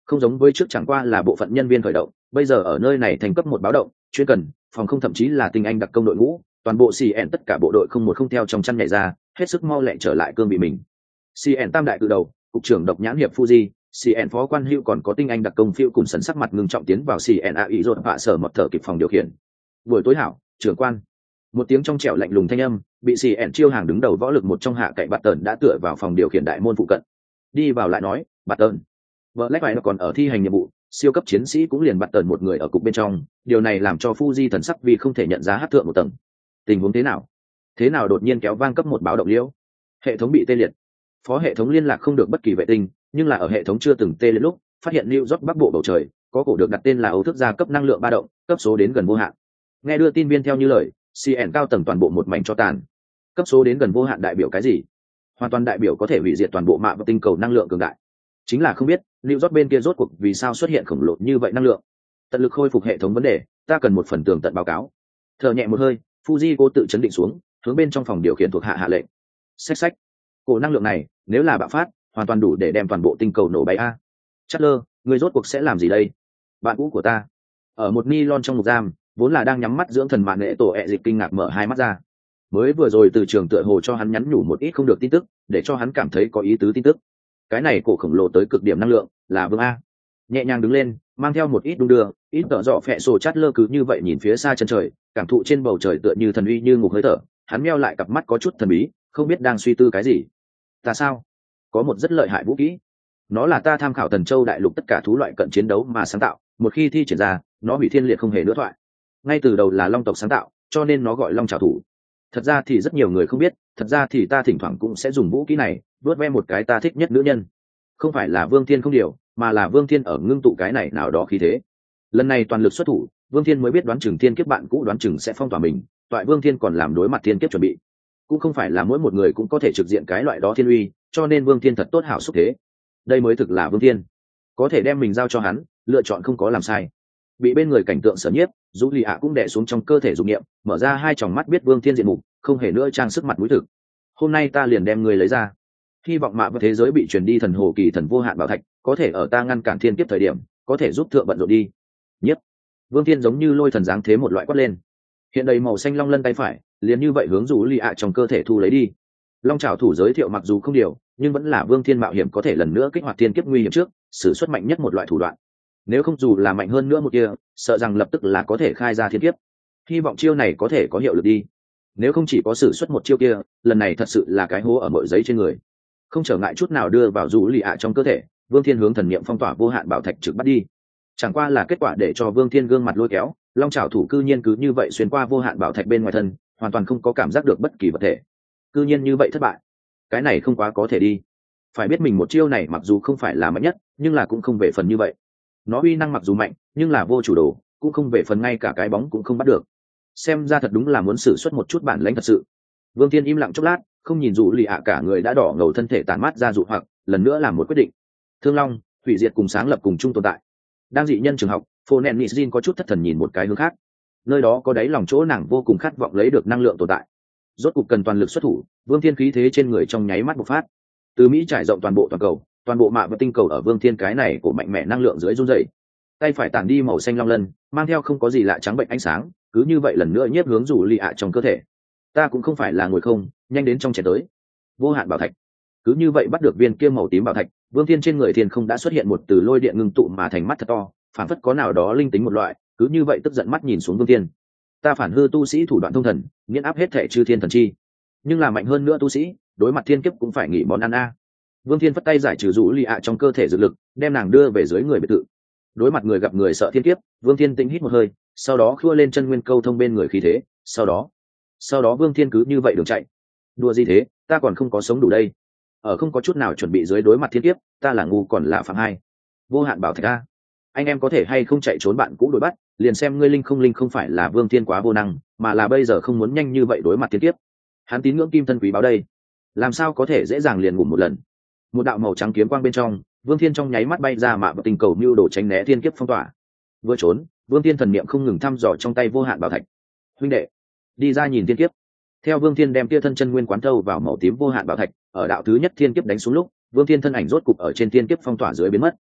không giống với trước chẳng qua là bộ phận nhân viên khởi động, bây giờ ở nơi này thành cấp một báo động chuyên cần phòng không, thậm chí là tinh anh đặc công đội ngũ, toàn bộ xì ẹn tất cả bộ đội không một không theo trong chăn nhảy ra, hết sức mau lẹ trở lại cương vị mình. xê en tam đại cự đầu, cục trưởng độc nhãn hiệp Fuji, xê en phó quan hữu còn có tinh anh đặc công phiêu cùng sần sắc mặt ngưng trọng tiến vào xê en a ý rột vạ sở mọt thở kịp phòng điều khiển. Buổi tối hảo, trưởng quan. Một tiếng trong trẻo lạnh lùng thanh âm, bị xê en chiêu hàng đứng đầu võ lực một trong hạ cậy bạt tần đã tựa vào phòng điều khiển đại môn phụ cận. Đi vào lại nói, bạt tần. Vợ lách phải nó còn ở thi hành nhiệm vụ, siêu cấp chiến sĩ cũng liền bạt tần một người ở cục bên trong, điều này làm cho Fuji thần sắc vì không thể nhận ra hát thượng một tầng. Tình huống thế nào? Thế nào đột nhiên kéo vang cấp một báo động liễu? Hệ thống bị tê liệt. Phó hệ thống liên lạc không được bất kỳ vệ tinh, nhưng là ở hệ thống chưa từng tê liệt lúc, phát hiện New York bắc bộ bầu trời có cổ được đặt tên là ấu thức gia cấp năng lượng ba động, cấp số đến gần vô hạn. Nghe đưa tin viên theo như lời, xê en cao tầng toàn bộ một mảnh cho tàn. Cấp số đến gần vô hạn đại biểu cái gì? Hoàn toàn đại biểu có thể hủy diệt toàn bộ mạng và tinh cầu năng lượng cường đại. Chính là không biết New York bên kia rốt cuộc vì sao xuất hiện khổng lồ như vậy năng lượng. Tận lực khôi phục hệ thống vấn đề, ta cần một phần tường tận báo cáo. Thở nhẹ một hơi, Fuji cố tự chấn định xuống, hướng bên trong phòng điều khiển thuộc hạ hạ lệnh. Xách xách. Cổ năng lượng này, nếu là bạo phát, hoàn toàn đủ để đem toàn bộ tinh cầu nổ bay a. Chatler, người rốt cuộc sẽ làm gì đây? Bạn cũ của ta. Ở một nylon trong ngục giam, vốn là đang nhắm mắt dưỡng thần mạn nghệ tổ ẹ dịch kinh ngạc mở hai mắt ra. Mới vừa rồi từ trường tựa hồ cho hắn nhắn nhủ một ít không được tin tức, để cho hắn cảm thấy có ý tứ tin tức. Cái này cổ khổng lồ tới cực điểm năng lượng, là vương a. Nhẹ nhàng đứng lên, mang theo một ít đung đưa, ít tở dọ phẹ sổ Chatler cứ như vậy nhìn phía xa chân trời, cảm thụ trên bầu trời tựa như thần uy như ngục hơi thở, hắn meo lại cặp mắt có chút thần bí, không biết đang suy tư cái gì. Ta sao? Có một rất lợi hại vũ khí. Nó là ta tham khảo Thần Châu đại lục tất cả thú loại cận chiến đấu mà sáng tạo, một khi thi triển ra, nó hủy thiên liệt không hề nữa thoại. Ngay từ đầu là Long tộc sáng tạo, cho nên nó gọi Long trảo thủ. Thật ra thì rất nhiều người không biết, thật ra thì ta thỉnh thoảng cũng sẽ dùng vũ khí này, vớt ve một cái ta thích nhất nữ nhân. Không phải là Vương Thiên không điều, mà là Vương Thiên ở ngưng tụ cái này nào đó khí thế. Lần này toàn lực xuất thủ, Vương Thiên mới biết đoán chừng thiên kiếp bạn cũ đoán chừng sẽ phong tỏa mình, toại Vương Thiên còn làm đối mặt thiên kiếp chuẩn bị. Cũng không phải là mỗi một người cũng có thể trực diện cái loại đó thiên uy, cho nên Vương Thiên thật tốt hảo xúc thế. Đây mới thực là Vương Thiên, có thể đem mình giao cho hắn, lựa chọn không có làm sai. Bị bên người cảnh tượng sở nhiếp, Dũ Lì ạ cũng đè xuống trong cơ thể dụng niệm, mở ra hai tròng mắt biết Vương Thiên diện mục, không hề nữa trang sức mặt mũi thực. Hôm nay ta liền đem người lấy ra, hy vọng mạ và thế giới bị truyền đi thần hồ kỳ thần vô hạn bảo thạch, có thể ở ta ngăn cản thiên kiếp thời điểm, có thể giúp thượng bận rộn đi. Nhiếp. Vương Thiên giống như lôi thần dáng thế một loại quát lên. Hiện đầy màu xanh long lân tay phải, liền như vậy hướng Dũ Lì ạ trong cơ thể thu lấy đi. Long trảo thủ giới thiệu mặc dù không điều, nhưng vẫn là Vương Thiên mạo hiểm có thể lần nữa kích hoạt thiên kiếp nguy hiểm trước, sử xuất mạnh nhất một loại thủ đoạn. Nếu không dù là mạnh hơn nữa một kia, sợ rằng lập tức là có thể khai ra thiên kiếp. Hy vọng chiêu này có thể có hiệu lực đi. Nếu không chỉ có sử xuất một chiêu kia, lần này thật sự là cái hố ở mọi giấy trên người. Không trở ngại chút nào đưa vào Dũ Lì ạ trong cơ thể, Vương Thiên hướng thần niệm phong tỏa vô hạn bảo thạch trực bắt đi. Chẳng qua là kết quả để cho Vương Thiên gương mặt lôi kéo, long trảo thủ cư nhiên cứ như vậy xuyên qua vô hạn bảo thạch bên ngoài thân, hoàn toàn không có cảm giác được bất kỳ vật thể. Cư nhiên như vậy thất bại. Cái này không quá có thể đi. Phải biết mình một chiêu này mặc dù không phải là mạnh nhất, nhưng là cũng không về phần như vậy. Nó uy năng mặc dù mạnh, nhưng là vô chủ đồ, cũng không về phần ngay cả cái bóng cũng không bắt được. Xem ra thật đúng là muốn sử xuất một chút bản lĩnh thật sự. Vương Thiên im lặng chốc lát, không nhìn Dụ Lì ạ cả người đã đỏ ngầu thân thể tàn mát ra dụ hoặc, lần nữa làm một quyết định. Thương Long, hủy diệt cùng sáng lập cùng chung tồn tại. Đang dị nhân trường học, Phonen Nizin có chút thất thần nhìn một cái hướng khác. Nơi đó có đáy lòng chỗ nàng vô cùng khát vọng lấy được năng lượng tồn tại. Rốt cục cần toàn lực xuất thủ, Vương Thiên khí thế trên người trong nháy mắt bộc phát. Từ Mỹ trải rộng toàn bộ toàn cầu, toàn bộ mạ và tinh cầu ở Vương Thiên cái này của mạnh mẽ năng lượng dưới run rẩy. Tay phải tản đi màu xanh long lân, mang theo không có gì lạ trắng bệnh ánh sáng, cứ như vậy lần nữa nhiếp hướng Dụ Lì ạ trong cơ thể. Ta cũng không phải là ngồi không, nhanh đến trong chén tới. Vô hạn bảo thạch. Cứ như vậy bắt được viên kia màu tím bảo thạch, Vương Thiên trên người Thiên không đã xuất hiện một từ lôi điện ngưng tụ mà thành mắt thật to, phản phất có nào đó linh tính một loại, cứ như vậy tức giận mắt nhìn xuống Vương Thiên. Ta phản hư tu sĩ thủ đoạn thông thần, nghiền áp hết thể chư thiên thần chi. Nhưng là mạnh hơn nữa tu sĩ, đối mặt thiên kiếp cũng phải nghỉ món ăn a. Vương Thiên phất tay giải trừ Dụ Lì ạ trong cơ thể dược lực, đem nàng đưa về dưới người biệt thự. Đối mặt người gặp người sợ thiên kiếp, Vương Thiên tĩnh hít một hơi, sau đó khua lên chân nguyên câu thông bên người khí thế, sau đó, sau đó Vương Thiên cứ như vậy đường chạy. Đùa gì thế, ta còn không có sống đủ đây. Ở không có chút nào chuẩn bị dưới đối mặt thiên kiếp, ta là ngu còn là phạm hai. Vô hạn bảo thạch a. Anh em có thể hay không chạy trốn bạn cũ đuổi bắt, liền xem ngươi linh không linh không phải là Vương Thiên quá vô năng, mà là bây giờ không muốn nhanh như vậy đối mặt thiên kiếp. Hắn tín ngưỡng kim thân quý báo đây, làm sao có thể dễ dàng liền ngủ một lần. Một đạo màu trắng kiếm quang bên trong, Vương Thiên trong nháy mắt bay ra mạ vào tình cầu mưu đồ tránh né thiên kiếp phong tỏa. Vừa trốn, Vương Thiên thần niệm không ngừng thăm dò trong tay vô hạn bảo thạch. Huynh đệ, đi ra nhìn thiên kiếp. Theo Vương Thiên đem tia thân chân nguyên quán thâu vào màu tím vô hạn bảo thạch, ở đạo thứ nhất thiên kiếp đánh xuống lúc, Vương Thiên thân ảnh rốt cục ở trên thiên kiếp phong tỏa dưới biến mất.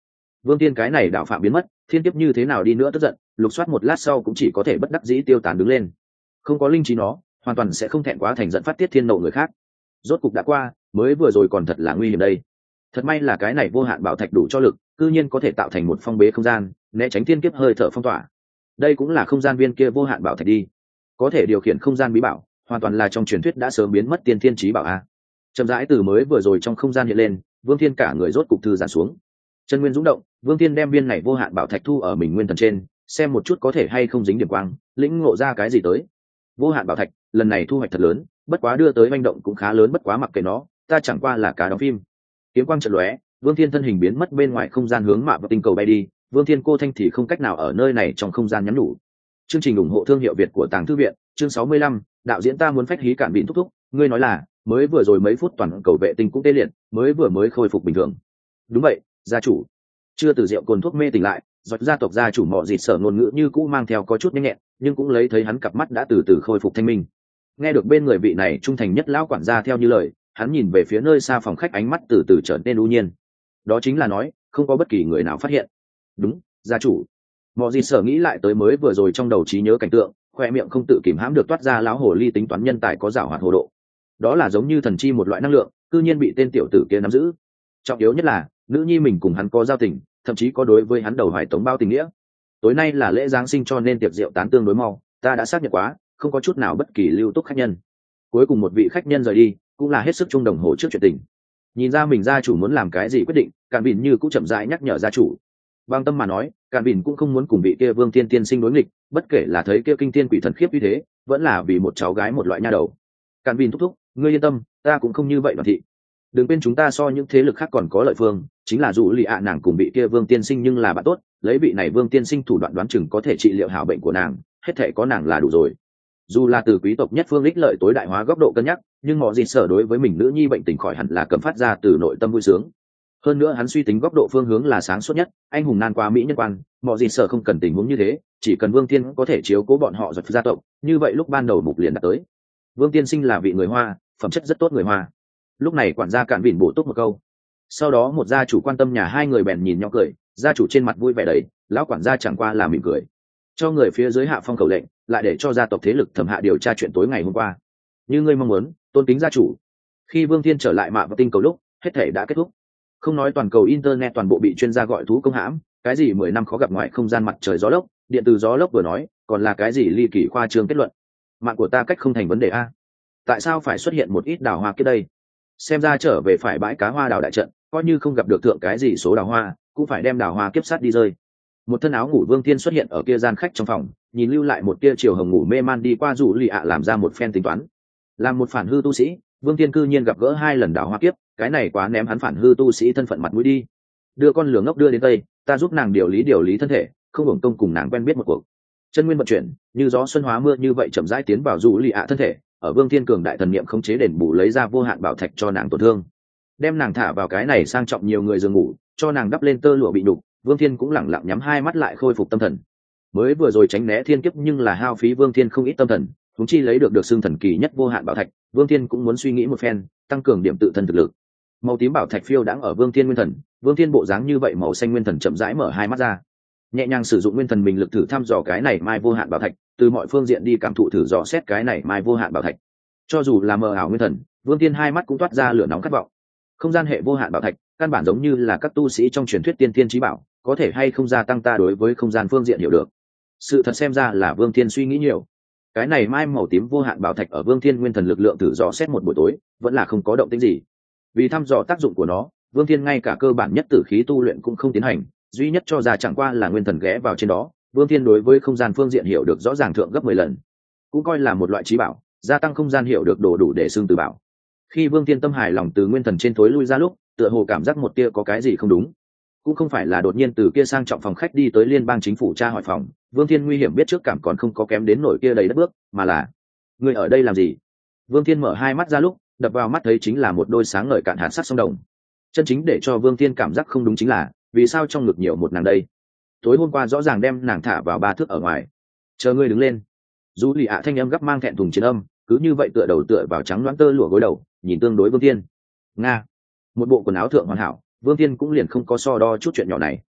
Vương Thiên cái này đạo phạm biến mất, thiên kiếp như thế nào đi nữa tức giận, lục soát một lát sau cũng chỉ có thể bất đắc dĩ tiêu tán đứng lên. Không có linh trí nó, hoàn toàn sẽ không thẹn quá thành giận phát tiết thiên nộ người khác. Rốt cục đã qua, mới vừa rồi còn thật là nguy hiểm đây. Thật may là cái này vô hạn bảo thạch đủ cho lực, cư nhiên có thể tạo thành một phong bế không gian, né tránh thiên kiếp hơi thở phong tỏa. Đây cũng là không gian viên kia vô hạn bảo thạch đi, có thể điều khiển không gian bí bảo, hoàn toàn là trong truyền thuyết đã sớm biến mất tiên thiên chí bảo a. Chậm rãi từ mới vừa rồi trong không gian hiện lên, Vương Thiên cả người rốt cục thư giãn xuống. Chân nguyên dũng động, Vương Thiên đem viên này vô hạn bảo thạch thu ở mình nguyên thần trên, xem một chút có thể hay không dính điểm quang, lĩnh ngộ ra cái gì tới. Vô hạn bảo thạch, lần này thu hoạch thật lớn, bất quá đưa tới manh động cũng khá lớn, bất quá mặc kệ nó, ta chẳng qua là cá đóng phim. Kiếm quang chợt lóe, Vương Thiên thân hình biến mất bên ngoài không gian hướng mạ và tinh cầu bay đi, Vương Thiên cô thanh thì không cách nào ở nơi này trong không gian nhắn nhủ. Chương trình ủng hộ thương hiệu Việt của Tàng Thư viện, chương sáu mươi lăm, đạo diễn ta muốn phách hí cản bịn thúc thúc, ngươi nói là, mới vừa rồi mấy phút toàn cầu vệ tinh cũng tê liệt, mới vừa mới khôi phục bình thường. Đúng vậy, gia chủ. Chưa từ rượu cồn thuốc mê tỉnh lại, giọt gia tộc gia chủ mọ dịt sở ngôn ngữ như cũ mang theo có chút nhanh nhẹn, nhưng cũng lấy thấy hắn cặp mắt đã từ từ khôi phục thanh minh. Nghe được bên người vị này trung thành nhất lão quản gia theo như lời, hắn nhìn về phía nơi xa phòng khách, ánh mắt từ từ trở nên u nhiên. Đó chính là nói, không có bất kỳ người nào phát hiện. Đúng, gia chủ. Mọ dịt sở nghĩ lại tới mới vừa rồi trong đầu trí nhớ cảnh tượng, khoe miệng không tự kìm hãm được toát ra lão hồ ly tính toán nhân tài có giảo hoạt hồ độ. Đó là giống như thần chi một loại năng lượng, cư nhiên bị tên tiểu tử kia nắm giữ. Trọng yếu nhất là, nữ nhi mình cùng hắn có giao tình, thậm chí có đối với hắn đầu hoài tống bao tình nghĩa. Tối nay là lễ giáng sinh cho nên tiệc rượu tán tương đối mau, ta đã xác nhận quá, không có chút nào bất kỳ lưu túc khách nhân. Cuối cùng một vị khách nhân rời đi, cũng là hết sức chung đồng hồ trước chuyện tình. Nhìn ra mình gia chủ muốn làm cái gì quyết định, Càn Bỉn như cũng chậm rãi nhắc nhở gia chủ. Bằng tâm mà nói, Càn Bỉn cũng không muốn cùng vị kia Vương Thiên tiên sinh đối nghịch, bất kể là thấy kia kinh thiên quỷ thần khiếp như thế, vẫn là vì một cháu gái một loại nha đầu. Càn Bỉn thúc thúc, ngươi yên tâm, ta cũng không như vậy đoàn thị. Đừng quên chúng ta so những thế lực khác còn có lợi phương, chính là dù lì ạ nàng cùng vị kia Vương tiên sinh nhưng là bạn tốt, lấy vị này Vương tiên sinh thủ đoạn đoán chừng có thể trị liệu hảo bệnh của nàng, hết thể có nàng là đủ rồi. Dù là từ quý tộc nhất phương ích lợi tối đại hóa góc độ cân nhắc, nhưng mọi gì sở đối với mình nữ nhi bệnh tình khỏi hẳn là cầm phát ra từ nội tâm vui sướng. Hơn nữa hắn suy tính góc độ phương hướng là sáng suốt nhất, anh hùng nan qua mỹ nhân quan, mọi gì sở không cần tình huống như thế, chỉ cần Vương Tiên có thể chiếu cố bọn họ giật gia tộc, như vậy lúc ban đầu mục liền đã tới. Vương Tiên sinh là vị người Hoa, phẩm chất rất tốt người Hoa. Lúc này quản gia Càn Bỉn bổ túc một câu. Sau đó một gia chủ quan tâm nhà hai người bèn nhìn nhau cười, gia chủ trên mặt vui vẻ đầy, lão quản gia chẳng qua là mỉm cười, cho người phía dưới hạ phong khẩu lệnh, lại để cho gia tộc thế lực thẩm hạ điều tra chuyện tối ngày hôm qua. Như ngươi mong muốn, tôn kính gia chủ. Khi Vương Thiên trở lại mạ và tinh cầu lúc, hết thể đã kết thúc. Không nói toàn cầu internet toàn bộ bị chuyên gia gọi thú công hãm, cái gì mười năm khó gặp ngoài không gian mặt trời gió lốc, điện từ gió lốc vừa nói, còn là cái gì ly kỳ khoa trương kết luận. Mạng của ta cách không thành vấn đề a. Tại sao phải xuất hiện một ít đào hoa kia đây? Xem ra trở về phải bãi cá hoa đào đại trận, coi như không gặp được thượng cái gì số đào hoa, cũng phải đem đào hoa kiếp sát đi rơi. Một thân áo ngủ Vương Thiên xuất hiện ở kia gian khách trong phòng, nhìn lưu lại một tia chiều hồng ngủ mê man đi qua rủ lì ạ làm ra một phen tính toán. Làm một phản hư tu sĩ, Vương Thiên cư nhiên gặp gỡ hai lần đào hoa kiếp, cái này quá ném hắn phản hư tu sĩ thân phận mặt mũi đi. Đưa con lửa ngốc đưa đến tây, ta giúp nàng điều lý điều lý thân thể, không hưởng công cùng nàng quen biết một cuộc. Chân nguyên vận chuyển, như gió xuân hóa mưa như vậy chậm rãi tiến vào rủ lì ạ thân thể, ở Vương Thiên cường đại thần niệm khống chế đền bù lấy ra vô hạn bảo thạch cho nàng tổn thương, đem nàng thả vào cái này sang trọng nhiều người giường ngủ, cho nàng đắp lên tơ lụa bị đục. Vương Thiên cũng lẳng lặng nhắm hai mắt lại khôi phục tâm thần. Mới vừa rồi tránh né thiên kiếp nhưng là hao phí Vương Thiên không ít tâm thần, chúng chi lấy được được xương thần kỳ nhất vô hạn bảo thạch, Vương Thiên cũng muốn suy nghĩ một phen, tăng cường điểm tự thân thực lực. Màu tím bảo thạch phiêu đãng ở Vương Thiên nguyên thần, Vương Thiên bộ dáng như vậy màu xanh nguyên thần chậm rãi mở hai mắt ra, nhẹ nhàng sử dụng nguyên thần mình lực thử thăm dò cái này mai vô hạn bảo thạch, từ mọi phương diện đi cảm thụ thử dò xét cái này mai vô hạn bảo thạch. Cho dù là mờ ảo nguyên thần, Vương Thiên hai mắt cũng toát ra lửa nóng khát vọng. Không gian hệ vô hạn bảo thạch, căn bản giống như là các tu sĩ trong truyền thuyết tiên thiên chí bảo, có thể hay không gia tăng ta đối với không gian phương diện hiểu được. Sự thật xem ra là Vương Thiên suy nghĩ nhiều. Cái này mai màu tím vô hạn bảo thạch ở Vương Thiên nguyên thần lực lượng thử dò xét một buổi tối, vẫn là không có động tĩnh gì. Vì thăm dò tác dụng của nó, Vương Thiên ngay cả cơ bản nhất tử khí tu luyện cũng không tiến hành, duy nhất cho ra chẳng qua là nguyên thần ghé vào trên đó. Vương Thiên đối với không gian phương diện hiểu được rõ ràng thượng gấp mười lần, cũng coi là một loại chí bảo, gia tăng không gian hiểu được đồ đủ để xưng từ bảo. Khi Vương Thiên tâm hài lòng từ nguyên thần trên thối lui ra lúc, tựa hồ cảm giác một tia có cái gì không đúng. Cũng không phải là đột nhiên từ kia sang trọng phòng khách đi tới liên bang chính phủ tra hỏi phòng, Vương Thiên nguy hiểm biết trước cảm còn không có kém đến nổi kia đầy đất bước, mà là người ở đây làm gì? Vương Thiên mở hai mắt ra lúc, đập vào mắt thấy chính là một đôi sáng ngời cạn hạt sắc sông đồng. Chân chính để cho Vương Thiên cảm giác không đúng chính là, vì sao trong ngực nhiều một nàng đây? Tối hôm qua rõ ràng đem nàng thả vào ba thước ở ngoài. Chờ ngươi đứng lên. Dù lì ạ thanh âm gấp mang thẹn thùng chiến âm, cứ như vậy tựa đầu tựa vào trắng loáng tơ lụa gối đầu, nhìn tương đối Vương Thiên. Nga, một bộ quần áo thượng hoàn hảo, Vương Thiên cũng liền không có so đo chút chuyện nhỏ này.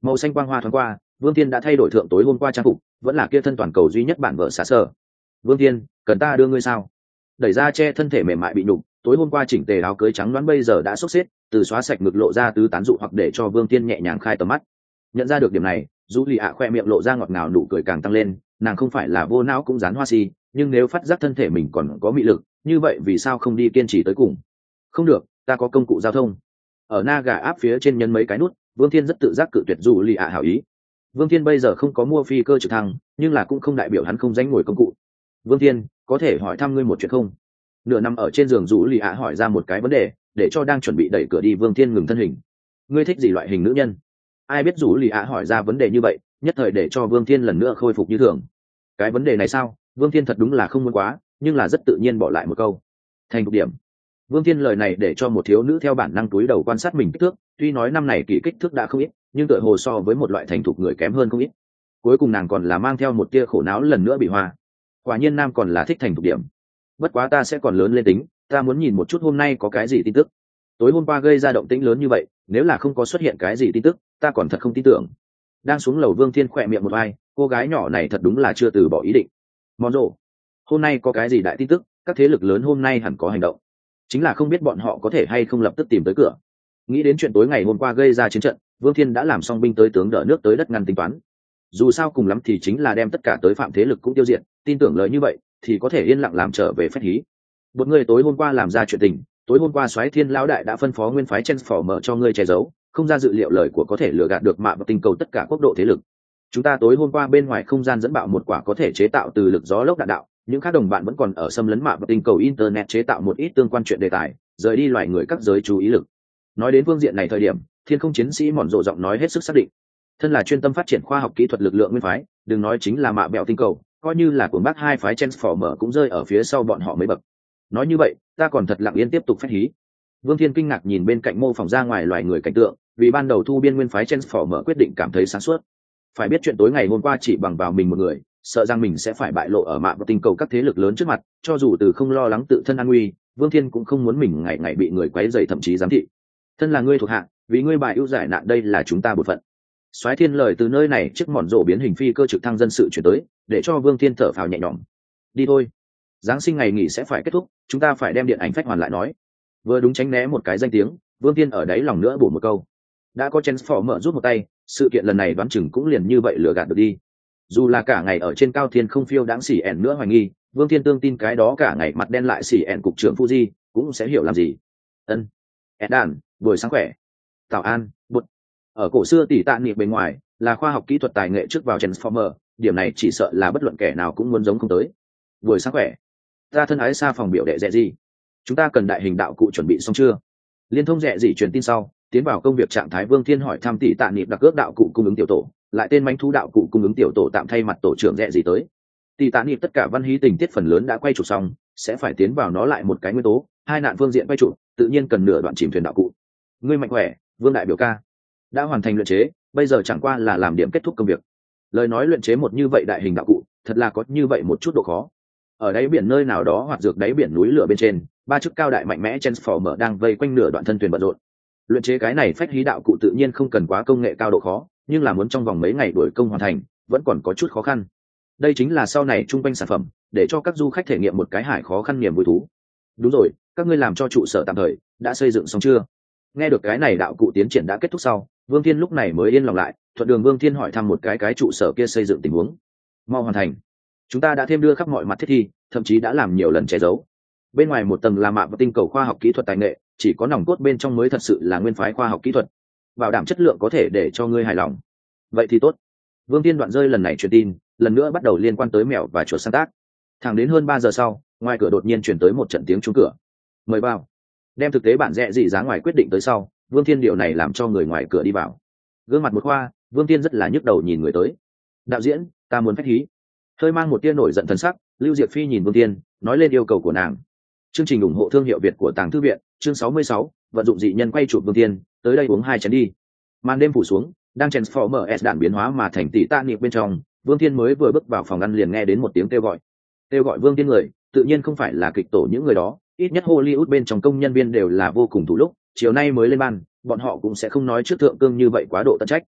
Màu xanh quang hoa thoáng qua, Vương Thiên đã thay đổi thượng tối hôm qua trang phục, vẫn là kia thân toàn cầu duy nhất bản vợ xả sở. Vương Thiên, cần ta đưa ngươi sao? Đẩy ra che thân thể mềm mại bị nhục, tối hôm qua chỉnh tề áo cưới trắng đoán bây giờ đã xốc xếp, từ xóa sạch ngực lộ ra tứ tán dụ hoặc để cho Vương Thiên nhẹ nhàng khai tầm mắt. Nhận ra được điểm này, Du Lì ạ khoe miệng lộ ra ngọt ngào, nụ cười càng tăng lên, nàng không phải là vô não cũng dán hoa si, nhưng nếu phát giác thân thể mình còn có mị lực, như vậy vì sao không đi kiên trì tới cùng? Không được, ta có công cụ giao thông. Ở na gà áp phía trên nhấn mấy cái nút, Vương Thiên rất tự giác cự tuyệt Du Lì ạ hảo ý. Vương Thiên bây giờ không có mua phi cơ trực thăng, nhưng là cũng không đại biểu hắn không danh ngồi công cụ. Vương Thiên, có thể hỏi thăm ngươi một chuyện không? Nửa nằm ở trên giường Du Lì ạ hỏi ra một cái vấn đề, để cho đang chuẩn bị đẩy cửa đi Vương Thiên ngừng thân hình. Ngươi thích gì loại hình nữ nhân? Ai biết Du Lì ạ hỏi ra vấn đề như vậy, nhất thời để cho Vương Thiên lần nữa khôi phục như thường. Cái vấn đề này sao? Vương Thiên thật đúng là không muốn quá, nhưng là rất tự nhiên bỏ lại một câu. Thành thục điểm. Vương Thiên lời này để cho một thiếu nữ theo bản năng túi đầu quan sát mình kích thước, tuy nói năm này kỳ kích thước đã không ít, nhưng tựa hồ so với một loại thành thục người kém hơn không ít. Cuối cùng nàng còn là mang theo một tia khổ não lần nữa bị hoa. Quả nhiên nam còn là thích thành thục điểm. Bất quá ta sẽ còn lớn lên tính, ta muốn nhìn một chút hôm nay có cái gì tin tức. Tối hôm qua gây ra động tĩnh lớn như vậy, nếu là không có xuất hiện cái gì tin tức, ta còn thật không tin tưởng. Đang xuống lầu Vương Thiên khỏe miệng một vai, cô gái nhỏ này thật đúng là chưa từ bỏ ý định. Mòn rộ, hôm nay có cái gì đại tin tức, các thế lực lớn hôm nay hẳn có hành động. Chính là không biết bọn họ có thể hay không lập tức tìm tới cửa. Nghĩ đến chuyện tối ngày hôm qua gây ra chiến trận, Vương Thiên đã làm xong binh tới tướng đỡ nước tới đất ngăn tính toán. Dù sao cùng lắm thì chính là đem tất cả tới phạm thế lực cũng tiêu diệt, tin tưởng lời như vậy thì có thể yên lặng làm trở về phép hí. Một người tối hôm qua làm ra chuyện tình, tối hôm qua Soái Thiên lão đại đã phân phó nguyên phái Transformer cho ngươi che giấu, không ra dự liệu lời của có thể lừa gạt được mạ và tinh cầu tất cả quốc độ thế lực. Chúng ta tối hôm qua bên ngoài không gian dẫn bạo một quả có thể chế tạo từ lực gió lốc đạn đạo, những các đồng bạn vẫn còn ở xâm lấn mạ và tinh cầu internet chế tạo một ít tương quan chuyện đề tài, rời đi loài người các giới chú ý lực. Nói đến phương diện này thời điểm, Thiên Không chiến sĩ mòn rộ giọng nói hết sức xác định. Thân là chuyên tâm phát triển khoa học kỹ thuật lực lượng nguyên phái, đừng nói chính là mạ bẹo tinh cầu, coi như là của bác hai phái Transformer cũng rơi ở phía sau bọn họ mấy bậc. Nói như vậy, ta còn thật lặng yên tiếp tục phép hí. Vương Thiên kinh ngạc nhìn bên cạnh mô phỏng ra ngoài loài người cảnh tượng, vì ban đầu thu biên nguyên phái Transformer quyết định cảm thấy sáng suốt. Phải biết chuyện tối ngày hôm qua chỉ bằng vào mình một người, sợ rằng mình sẽ phải bại lộ ở mạ và tinh cầu các thế lực lớn trước mặt, cho dù từ không lo lắng tự thân an nguy, Vương Thiên cũng không muốn mình ngày ngày bị người quấy rầy thậm chí giám thị. Thân là ngươi thuộc hạ, vì ngươi bài ưu giải nạn đây là chúng ta bổn phận. Soái Thiên lời từ nơi này chiếc mòn rộ biến hình phi cơ trực thăng dân sự chuyển tới, để cho Vương Thiên thở phào nhẹ nhõm. Đi thôi, Giáng sinh ngày nghỉ sẽ phải kết thúc, chúng ta phải đem điện ảnh phách hoàn lại nói. Vừa đúng tránh né một cái danh tiếng, Vương Thiên ở đấy lòng nữa bổ một câu. Đã có Transformer rút một tay, sự kiện lần này đoán chừng cũng liền như vậy lừa gạt được đi. Dù là cả ngày ở trên cao thiên không phiêu đáng xỉ ẻn nữa hoài nghi, Vương Thiên tương tin cái đó cả ngày mặt đen lại xỉ ẻn cục trưởng Fuji cũng sẽ hiểu làm gì. Ân, ẻn đàn, buổi sáng khỏe. Tào An, bụt. Ở cổ xưa tỷ tạ niệm bên ngoài là khoa học kỹ thuật tài nghệ trước vào Transformer, điểm này chỉ sợ là bất luận kẻ nào cũng muốn giống không tới. Buổi sáng khỏe. Ta thân ái xa phòng biểu đệ dẹ gì. Chúng ta cần đại hình đạo cụ chuẩn bị xong chưa? Liên thông dẹ gì truyền tin sau, tiến vào công việc trạng thái Vương Thiên hỏi thăm tỷ tạ niệm đặc ước đạo cụ cung ứng tiểu tổ, lại tên manh thú đạo cụ cung ứng tiểu tổ tạm thay mặt tổ trưởng dẹ gì tới. Tỷ tạ niệm tất cả văn hí tình tiết phần lớn đã quay chụp xong, sẽ phải tiến vào nó lại một cái nguyên tố, hai nạn phương diện quay chụp, tự nhiên cần nửa đoạn chìm thuyền đạo cụ. Ngươi mạnh khỏe, Vương đại biểu ca. Đã hoàn thành luyện chế, bây giờ chẳng qua là làm điểm kết thúc công việc. Lời nói luyện chế một như vậy đại hình đạo cụ, thật là có như vậy một chút độ khó. Ở đáy biển nơi nào đó hoặc dược đáy biển núi lửa bên trên, ba chức cao đại mạnh mẽ Transformer đang vây quanh nửa đoạn thân thuyền bận rộn. Luyện chế cái này phách hí đạo cụ tự nhiên không cần quá công nghệ cao độ khó, nhưng là muốn trong vòng mấy ngày đuổi công hoàn thành, vẫn còn có chút khó khăn. Đây chính là sau này trung quanh sản phẩm, để cho các du khách thể nghiệm một cái hải khó khăn niềm vui thú. Đúng rồi, các ngươi làm cho trụ sở tạm thời đã xây dựng xong chưa? Nghe được cái này đạo cụ tiến triển đã kết thúc sau, Vương Thiên lúc này mới yên lòng lại, thuận đường Vương Thiên hỏi thăm một cái cái trụ sở kia xây dựng tình huống. Mau hoàn thành. Chúng ta đã thêm đưa khắp mọi mặt thiết thi, thậm chí đã làm nhiều lần che giấu. Bên ngoài một tầng là mạ và tinh cầu khoa học kỹ thuật tài nghệ, chỉ có nòng cốt bên trong mới thật sự là nguyên phái khoa học kỹ thuật, bảo đảm chất lượng có thể để cho ngươi hài lòng. Vậy thì tốt. Vương Thiên đoạn rơi lần này truyền tin, lần nữa bắt đầu liên quan tới mèo và chuột sáng tác. Thẳng đến hơn ba giờ sau, ngoài cửa đột nhiên chuyển tới một trận tiếng trúng cửa. Mời vào. Đem thực tế bản rẽ gì giá ngoài quyết định tới sau, Vương Thiên điều này làm cho người ngoài cửa đi vào. Gương mặt một khoa, Vương Thiên rất là nhức đầu nhìn người tới. Đạo diễn, ta muốn phách hí. Hơi mang một tia nổi giận thần sắc, Lưu Diệp Phi nhìn Vương Thiên, nói lên yêu cầu của nàng. Chương trình ủng hộ thương hiệu Việt của Tàng Thư viện, chương sáu mươi sáu, vận dụng dị nhân quay chụp Vương Thiên, tới đây uống hai chén đi. Màn đêm phủ xuống, đang Transformer S đạn biến hóa mà thành tỷ tạ niệm bên trong, Vương Thiên mới vừa bước vào phòng ăn liền nghe đến một tiếng kêu gọi. Kêu gọi Vương Thiên người, tự nhiên không phải là kịch tổ những người đó, ít nhất Hollywood bên trong công nhân viên đều là vô cùng thủ lúc, chiều nay mới lên ban, bọn họ cũng sẽ không nói trước thượng cương như vậy quá độ tận trách.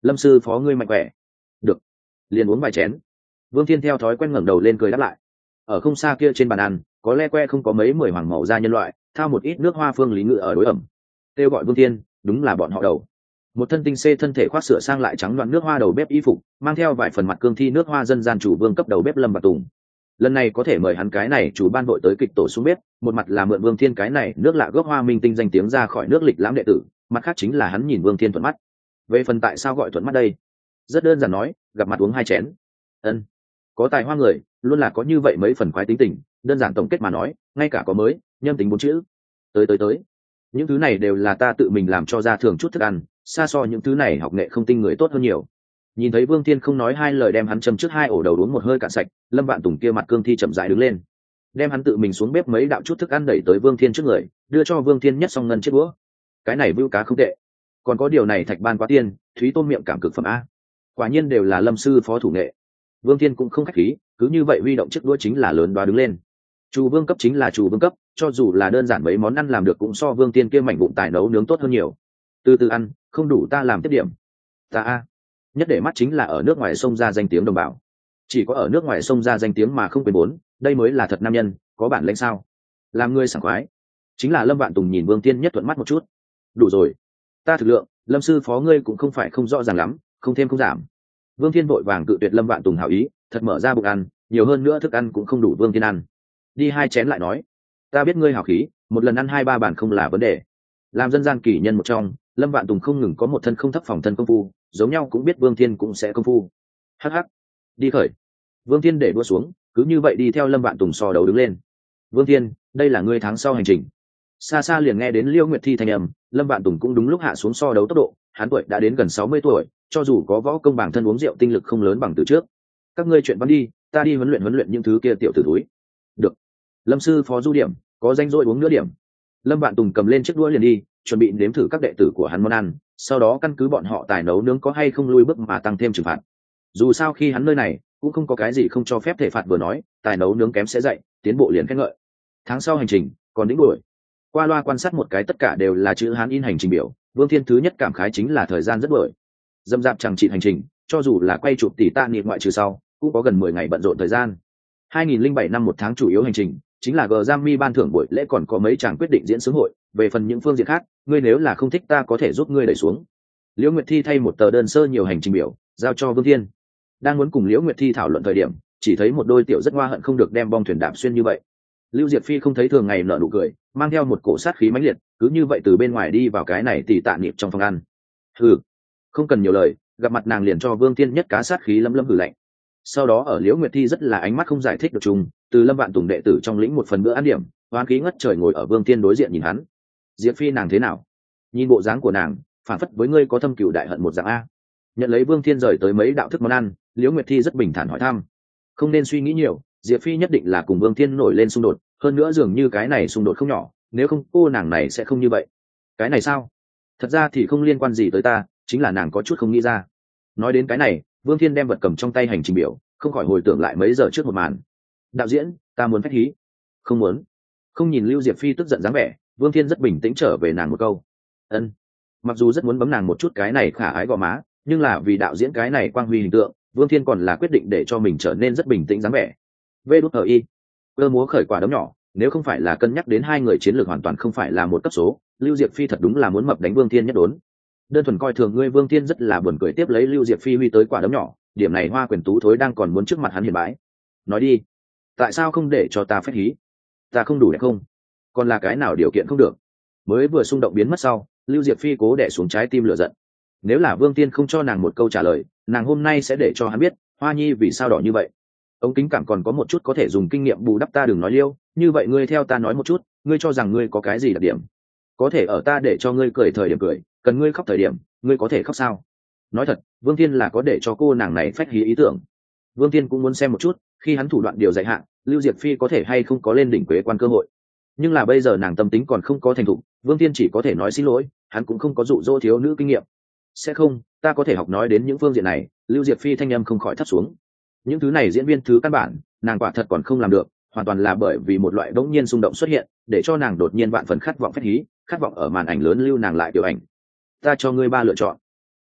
Lâm sư phó ngươi mạnh khỏe. Được, liền uống vài chén. Vương Thiên theo thói quen ngẩng đầu lên cười đáp lại. Ở không xa kia trên bàn ăn có le que không có mấy mười hoàng màu da nhân loại thao một ít nước hoa phương lý ngự ở đối ẩm. Kêu gọi Vương Thiên, đúng là bọn họ đầu. Một thân tinh xê thân thể khoác sửa sang lại trắng loạn nước hoa đầu bếp y phục, mang theo vài phần mặt cương thi nước hoa dân gian chủ vương cấp đầu bếp Lâm Vạn Tùng. Lần này có thể mời hắn cái này chủ ban đội tới kịch tổ xuống bếp, một mặt là mượn Vương Thiên cái này nước lạ gốc hoa minh tinh danh tiếng ra khỏi nước lịch lãm đệ tử, mặt khác chính là hắn nhìn Vương Thiên thuận mắt. Về phần tại sao gọi thuận mắt đây, rất đơn giản nói, gặp mặt uống hai chén. Ân, có tài hoa người luôn là có như vậy mấy phần khoái tính tình, đơn giản tổng kết mà nói, ngay cả có mới nhâm tính bốn chữ. Tới tới tới, những thứ này đều là ta tự mình làm cho ra thường chút thức ăn, xa so những thứ này học nghệ không tinh người tốt hơn nhiều. Nhìn thấy Vương Thiên không nói hai lời đem hắn châm trước hai ổ đầu uống một hơi cạn sạch, Lâm Vạn Tùng kia mặt cương thi chậm rãi đứng lên, đem hắn tự mình xuống bếp mấy đạo chút thức ăn đẩy tới Vương Thiên trước người, đưa cho Vương Thiên nhất song ngân chiếc đũa. Cái này vưu cá không tệ, còn có điều này thạch ban quá tiên, thúy tôm miệng cảm cực phẩm a. Quả nhiên đều là Lâm sư phó thủ nghệ. Vương Thiên cũng không khách khí, cứ như vậy huy động chiếc đũa chính là lớn đoá đứng lên. Chủ vương cấp chính là chủ vương cấp, cho dù là đơn giản mấy món ăn làm được cũng so Vương Thiên kia mảnh bụng tài nấu nướng tốt hơn nhiều. Từ từ ăn, không đủ ta làm tiếp điểm. Ta a, nhất để mắt chính là ở nước ngoài sông ra danh tiếng đồng bào. Chỉ có ở nước ngoài sông ra danh tiếng mà không quên bốn, đây mới là thật nam nhân, có bản lĩnh sao? Làm ngươi sảng khoái. Chính là Lâm Vạn Tùng nhìn Vương Thiên nhất thuận mắt một chút. Đủ rồi, ta thực lượng, Lâm sư phó ngươi cũng không phải không rõ ràng lắm, không thêm không giảm. Vương Thiên vội vàng cự tuyệt Lâm Vạn Tùng hảo ý, thật mở ra bụng ăn, nhiều hơn nữa thức ăn cũng không đủ Vương Thiên ăn. Đi hai chén lại nói, ta biết ngươi hảo khí, một lần ăn hai ba bàn không là vấn đề. Làm dân gian kỷ nhân một trong, Lâm Vạn Tùng không ngừng có một thân không thấp phòng thân công phu, giống nhau cũng biết Vương Thiên cũng sẽ công phu. Hắc hắc, đi khởi. Vương Thiên để đua xuống, cứ như vậy đi theo Lâm Vạn Tùng so đấu đứng lên. Vương Thiên, đây là ngươi tháng sau hành trình. Xa xa liền nghe đến Liễu Nguyệt Thi thanh âm, Lâm Vạn Tùng cũng đúng lúc hạ xuống so đấu tốc độ, hắn tuổi đã đến gần sáu mươi tuổi, cho dù có võ công bản thân uống rượu tinh lực không lớn bằng từ trước. Các ngươi chuyện văn đi, ta đi huấn luyện huấn luyện những thứ kia tiểu tử túi. Được. Lâm sư phó du điểm, có danh rồi uống nửa điểm. Lâm Vạn Tùng cầm lên chiếc đũa liền đi, chuẩn bị nếm thử các đệ tử của hắn món ăn, sau đó căn cứ bọn họ tài nấu nướng có hay không lui bước mà tăng thêm trừng phạt. Dù sao khi hắn nơi này cũng không có cái gì không cho phép thể phạt vừa nói, tài nấu nướng kém sẽ dạy, tiến bộ liền khen ngợi. Tháng sau hành trình còn đỉnh đuổi. Qua loa quan sát một cái tất cả đều là chữ Hán in hành trình biểu, Vương Thiên thứ nhất cảm khái chính là thời gian rất đuổi. Dâm dạp chẳng trị hành trình, cho dù là quay chụp tỷ tạ niệm ngoại trừ sau, cũng có gần mười ngày bận rộn thời gian. hai nghìn lẻ bảy năm một tháng chủ yếu hành trình chính là Grammy ban thưởng buổi lễ, còn có mấy chàng quyết định diễn sướng hội, về phần những phương diện khác, ngươi nếu là không thích ta có thể giúp ngươi đẩy xuống. Liễu Nguyệt Thi thay một tờ đơn sơ nhiều hành trình biểu, giao cho Vương Thiên. Đang muốn cùng Liễu Nguyệt Thi thảo luận thời điểm, chỉ thấy một đôi tiểu rất hoa hận không được đem bong thuyền đạp xuyên như vậy. Lưu Diệp Phi không thấy thường ngày nở nụ cười, mang theo một cổ sát khí mãnh liệt, cứ như vậy từ bên ngoài đi vào cái này tỉ tạ niệm trong phòng ăn. Hừ, không cần nhiều lời, gặp mặt nàng liền cho Vương Thiên nhất cá sát khí lâm lâm hừ lạnh. Sau đó ở Liễu Nguyệt Thi rất là ánh mắt không giải thích được chung, từ Lâm Vạn Tùng đệ tử trong lĩnh một phần bữa ăn điểm, hoán khí ngất trời ngồi ở Vương Thiên đối diện nhìn hắn. Diệp Phi nàng thế nào? Nhìn bộ dáng của nàng, phản phất với ngươi có thâm cừu đại hận một dạng a. Nhận lấy Vương Thiên rời tới mấy đạo thức món ăn, Liễu Nguyệt Thi rất bình thản hỏi thăm. Không nên suy nghĩ nhiều, Diệp Phi nhất định là cùng Vương Thiên nổi lên xung đột, hơn nữa dường như cái này xung đột không nhỏ, nếu không cô nàng này sẽ không như vậy. Cái này sao? Thật ra thì không liên quan gì tới ta, chính là nàng có chút không nghĩ ra. Nói đến cái này, Vương Thiên đem vật cầm trong tay hành trình biểu, không khỏi hồi tưởng lại mấy giờ trước một màn. Đạo diễn, ta muốn phách hí. Không muốn. Không nhìn Lưu Diệp Phi tức giận dáng vẻ, Vương Thiên rất bình tĩnh trở về nàng một câu. Ân. Mặc dù rất muốn bấm nàng một chút cái này khả ái gò má, nhưng là vì đạo diễn cái này quang huy hình tượng, Vương Thiên còn là quyết định để cho mình trở nên rất bình tĩnh dáng vẻ. Vê đút ở y. Cơ múa khởi quả đấm nhỏ, nếu không phải là cân nhắc đến hai người chiến lược hoàn toàn không phải là một cấp số, Lưu Diệp Phi thật đúng là muốn mập đánh Vương Thiên nhất đốn. Đơn thuần coi thường ngươi Vương Thiên rất là buồn cười tiếp lấy Lưu Diệp Phi huy tới quả đấm nhỏ, điểm này Hoa Quyền Tú thối đang còn muốn trước mặt hắn hiền bái. Nói đi, tại sao không để cho ta phép hí? Ta không đủ đẹp không? Còn là cái nào điều kiện không được? Mới vừa xung động biến mất sau, Lưu Diệp Phi cố đè xuống trái tim lửa giận. Nếu là Vương Thiên không cho nàng một câu trả lời, nàng hôm nay sẽ để cho hắn biết Hoa Nhi vì sao đỏ như vậy. Ông kính cảm còn có một chút có thể dùng kinh nghiệm bù đắp, ta đừng nói liêu, như vậy ngươi theo ta nói một chút, ngươi cho rằng ngươi có cái gì đặc điểm? Có thể ở ta để cho ngươi cười thời điểm cười, cần ngươi khóc thời điểm, ngươi có thể khóc sao? Nói thật, Vương Thiên là có để cho cô nàng này phách hí ý tưởng. Vương Thiên cũng muốn xem một chút, khi hắn thủ đoạn điều dạy hạn, Lưu Diệp Phi có thể hay không có lên đỉnh quế quan cơ hội. Nhưng là bây giờ nàng tâm tính còn không có thành thục, Vương Thiên chỉ có thể nói xin lỗi, hắn cũng không có dụ dỗ thiếu nữ kinh nghiệm. Sẽ không, ta có thể học nói đến những phương diện này. Lưu Diệp Phi thanh âm không khỏi thấp xuống. Những thứ này diễn viên thứ căn bản, nàng quả thật còn không làm được, hoàn toàn là bởi vì một loại bỗng nhiên xung động xuất hiện, để cho nàng đột nhiên vạn phần khát vọng phách hí, khát vọng ở màn ảnh lớn lưu nàng lại tiểu ảnh. Ta cho ngươi ba lựa chọn.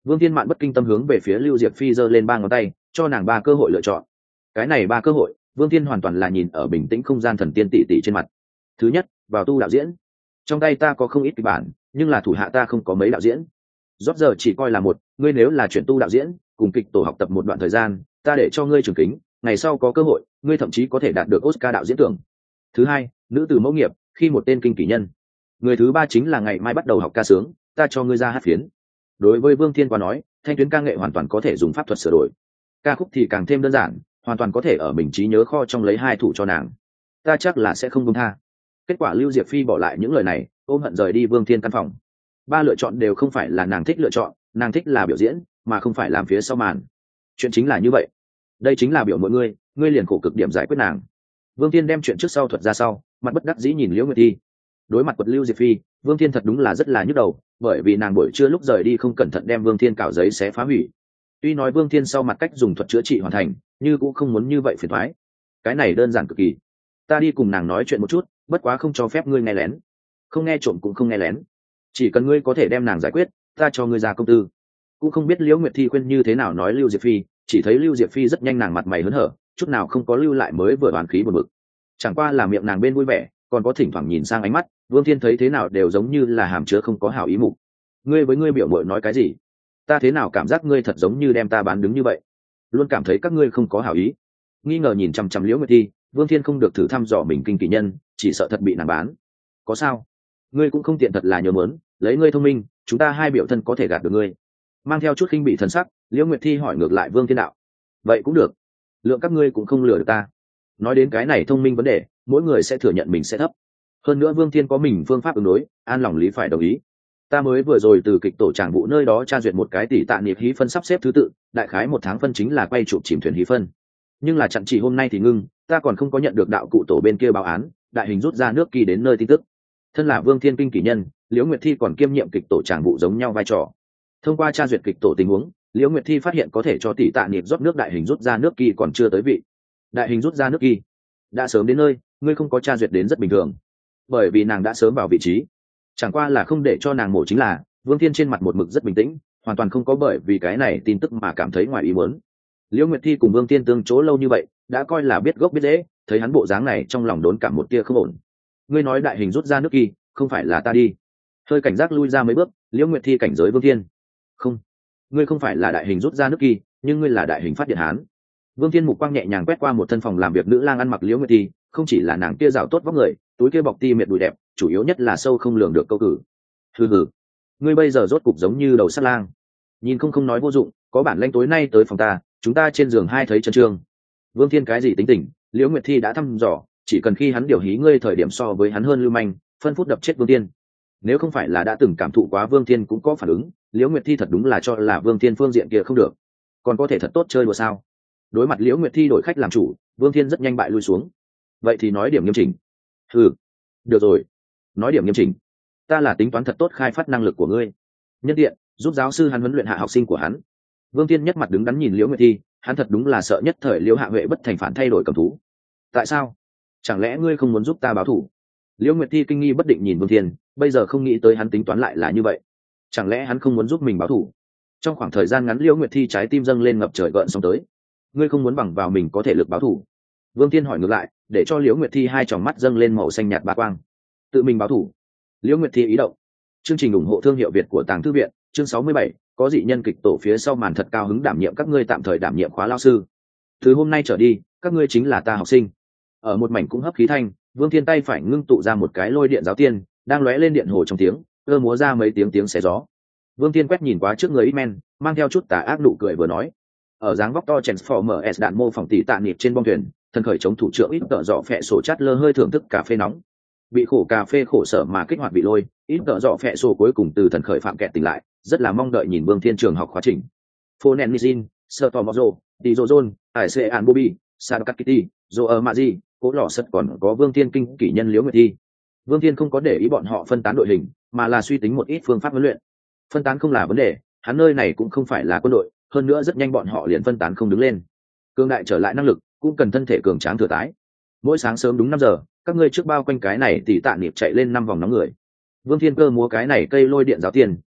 Vương Thiên Mạn bất kinh tâm hướng về phía Lưu Diệp Phi giơ lên ba ngón tay, cho nàng ba cơ hội lựa chọn. Cái này ba cơ hội, Vương Thiên hoàn toàn là nhìn ở bình tĩnh không gian thần tiên tỷ tỷ trên mặt. Thứ nhất, vào tu đạo diễn. Trong tay ta có không ít kịch bản, nhưng là thủ hạ ta không có mấy đạo diễn. Rốt giờ chỉ coi là một, ngươi nếu là chuyển tu đạo diễn, cùng kịch tổ học tập một đoạn thời gian, ta để cho ngươi trường kính, ngày sau có cơ hội, ngươi thậm chí có thể đạt được Oscar đạo diễn tưởng. Thứ hai, nữ từ mẫu nghiệp, khi một tên kinh kỷ nhân. Người thứ ba chính là ngày mai bắt đầu học ca sướng, ta cho ngươi ra hát phiến. Đối với Vương Thiên qua nói, thanh tuyến ca nghệ hoàn toàn có thể dùng pháp thuật sửa đổi. Ca khúc thì càng thêm đơn giản, hoàn toàn có thể ở mình trí nhớ kho trong lấy hai thủ cho nàng. Ta chắc là sẽ không buông tha. Kết quả Lưu Diệp Phi bỏ lại những lời này, ôm hận rời đi Vương Thiên căn phòng. Ba lựa chọn đều không phải là nàng thích lựa chọn, nàng thích là biểu diễn, mà không phải làm phía sau màn. Chuyện chính là như vậy. Đây chính là biểu mọi ngươi, ngươi liền khổ cực điểm giải quyết nàng. Vương Thiên đem chuyện trước sau thuật ra sau, mặt bất đắc dĩ nhìn Liễu Nguyệt Thi. Đối mặt quật Lưu Diệp Phi, Vương Thiên thật đúng là rất là nhức đầu, bởi vì nàng buổi trưa lúc rời đi không cẩn thận đem Vương Thiên cạo giấy xé phá hủy. Tuy nói Vương Thiên sau mặt cách dùng thuật chữa trị hoàn thành, nhưng cũng không muốn như vậy phiền toái. Cái này đơn giản cực kỳ. Ta đi cùng nàng nói chuyện một chút, bất quá không cho phép ngươi nghe lén. Không nghe trộm cũng không nghe lén. Chỉ cần ngươi có thể đem nàng giải quyết, ta cho ngươi ra công tư. Cũng không biết Liễu Nguyệt Thi khuyên như thế nào nói Lưu Diệp Phi, chỉ thấy Lưu Diệp Phi rất nhanh nàng mặt mày hớn hở, chút nào không có lưu lại mới vừa đoán khí buồn bực. Chẳng qua là miệng nàng bên vui vẻ, còn có thỉnh thoảng nhìn sang ánh mắt, Vương Thiên thấy thế nào đều giống như là hàm chứa không có hảo ý mục. Ngươi với ngươi biểu muội nói cái gì? Ta thế nào cảm giác ngươi thật giống như đem ta bán đứng như vậy, luôn cảm thấy các ngươi không có hảo ý. Nghi ngờ nhìn chằm chằm Liễu Nguyệt Thi, Vương Thiên không được thử thăm dò mình kinh kỳ nhân, chỉ sợ thật bị nàng bán. Có sao? Ngươi cũng không tiện thật là nhớ muốn, lấy ngươi thông minh, chúng ta hai biểu thân có thể gạt được ngươi. Mang theo chút khinh bị thần sắc, Liễu Nguyệt Thi hỏi ngược lại Vương Thiên đạo. Vậy cũng được, lượng các ngươi cũng không lừa được ta. Nói đến cái này thông minh vấn đề, mỗi người sẽ thừa nhận mình sẽ thấp. Hơn nữa Vương Thiên có mình phương pháp ứng đối, an lòng lý phải đồng ý. Ta mới vừa rồi từ kịch tổ tràng vụ nơi đó tra duyệt một cái tỷ tạ niệm hí phân sắp xếp thứ tự, đại khái một tháng phân chính là quay chụp chìm thuyền hí phân. Nhưng là chặn chỉ hôm nay thì ngưng, ta còn không có nhận được đạo cụ tổ bên kia báo án, đại hình rút ra nước kỳ đến nơi tin tức. Thân là Vương Thiên kinh kỷ nhân, Liễu Nguyệt Thi còn kiêm nhiệm kịch tổ tràng vụ giống nhau vai trò. Thông qua tra duyệt kịch tổ tình huống, Liễu Nguyệt Thi phát hiện có thể cho tỷ tạ niệm rót nước đại hình rút ra nước kỳ còn chưa tới vị. Đại hình rút ra nước kỳ đã sớm đến nơi, ngươi không có tra duyệt đến rất bình thường, bởi vì nàng đã sớm vào vị trí. Chẳng qua là không để cho nàng mổ chính là Vương Thiên trên mặt một mực rất bình tĩnh, hoàn toàn không có bởi vì cái này tin tức mà cảm thấy ngoài ý muốn. Liễu Nguyệt Thi cùng Vương Thiên tương chỗ lâu như vậy, đã coi là biết gốc biết rễ, thấy hắn bộ dáng này trong lòng đốn cảm một tia không ổn. Ngươi nói đại hình rút ra nước kỳ, không phải là ta đi? Hơi cảnh giác lui ra mấy bước, Liễu Nguyệt Thi cảnh giới Vương Thiên. Không, ngươi không phải là đại hình rút ra nước kỳ, nhưng ngươi là đại hình phát điện hán. Vương Thiên mục quang nhẹ nhàng quét qua một thân phòng làm việc nữ lang ăn mặc Liễu Nguyệt Thi, không chỉ là nàng kia rào tốt vóc người, túi kia bọc ti miệt đùi đẹp, chủ yếu nhất là sâu không lường được câu cử. Hừ hừ, ngươi bây giờ rốt cục giống như đầu sắt lang, nhìn không không nói vô dụng, có bản lĩnh tối nay tới phòng ta, chúng ta trên giường hai thấy chân trương. Vương Thiên cái gì tính tình, Liễu Nguyệt Thi đã thăm dò, chỉ cần khi hắn điều hí ngươi thời điểm so với hắn hơn lưu manh, phân phút đập chết Vương Thiên. Nếu không phải là đã từng cảm thụ quá Vương Thiên cũng có phản ứng, Liễu Nguyệt Thi thật đúng là cho là Vương Thiên phương diện kia không được, còn có thể thật tốt chơi đùa sao? Đối mặt Liễu Nguyệt Thi đổi khách làm chủ, Vương Thiên rất nhanh bại lui xuống. Vậy thì nói điểm nghiêm chỉnh. Ừ, được rồi, nói điểm nghiêm chỉnh. Ta là tính toán thật tốt khai phát năng lực của ngươi, nhân tiện giúp giáo sư hắn huấn luyện hạ học sinh của hắn. Vương Thiên nhất mặt đứng đắn nhìn Liễu Nguyệt Thi, hắn thật đúng là sợ nhất thời Liễu Hạ Huệ bất thành phản thay đổi cầm thú. Tại sao? Chẳng lẽ ngươi không muốn giúp ta báo thù? Liễu Nguyệt Thi kinh nghi bất định nhìn Vương Thiên, bây giờ không nghĩ tới hắn tính toán lại là như vậy. Chẳng lẽ hắn không muốn giúp mình báo thù? Trong khoảng thời gian ngắn Liễu Nguyệt Thi trái tim dâng lên ngập trời gợn sóng tới. Ngươi không muốn bằng vào mình có thể lực báo thù? Vương Thiên hỏi ngược lại, để cho Liễu Nguyệt Thi hai tròng mắt dâng lên màu xanh nhạt ba quang. Tự mình báo thù? Liễu Nguyệt Thi ý động. Chương trình ủng hộ thương hiệu Việt của Tàng Thư viện, chương sáu mươi bảy, có dị nhân kịch tổ phía sau màn thật cao hứng đảm nhiệm các ngươi tạm thời đảm nhiệm khóa lao sư. Từ hôm nay trở đi, các ngươi chính là ta học sinh. Ở một mảnh cũng hấp khí thanh, Vương Thiên tay phải ngưng tụ ra một cái lôi điện giáo tiên, đang lóe lên điện hồ trong tiếng, ơ múa ra mấy tiếng tiếng xé gió. Vương Thiên quét nhìn qua trước người X-Men, mang theo chút tà ác nụ cười vừa nói: ở dáng vóc to Transformer S đạn mô phỏng tỷ tạ niệm trên bong thuyền, thần khởi chống thủ trưởng ít tợ dọ phẹ sổ chát lơ hơi thưởng thức cà phê nóng. Bị khổ cà phê khổ sở mà kích hoạt bị lôi, ít tợ dọ phẹ sổ cuối cùng từ thần khởi phạm kẹt tỉnh lại, rất là mong đợi nhìn Vương Thiên trường học khóa trình. Phonenizin, Sertomozo, Dizozon, Aisean Bobby, Sadakiti, Joe Maji, Cố Lọ Sật còn có Vương Thiên kinh kỷ nhân Liễu Nguyệt Thi. Vương Thiên không có để ý bọn họ phân tán đội hình, mà là suy tính một ít phương pháp huấn luyện. Phân tán không là vấn đề, hắn nơi này cũng không phải là quân đội, hơn nữa rất nhanh bọn họ liền phân tán không đứng lên. Cường đại trở lại năng lực, cũng cần thân thể cường tráng thừa tái. Mỗi sáng sớm đúng năm giờ, các ngươi trước bao quanh cái này tỷ tạ niệm chạy lên năm vòng nóng người. Vương Thiên cơ múa cái này cây lôi điện giáo tiền,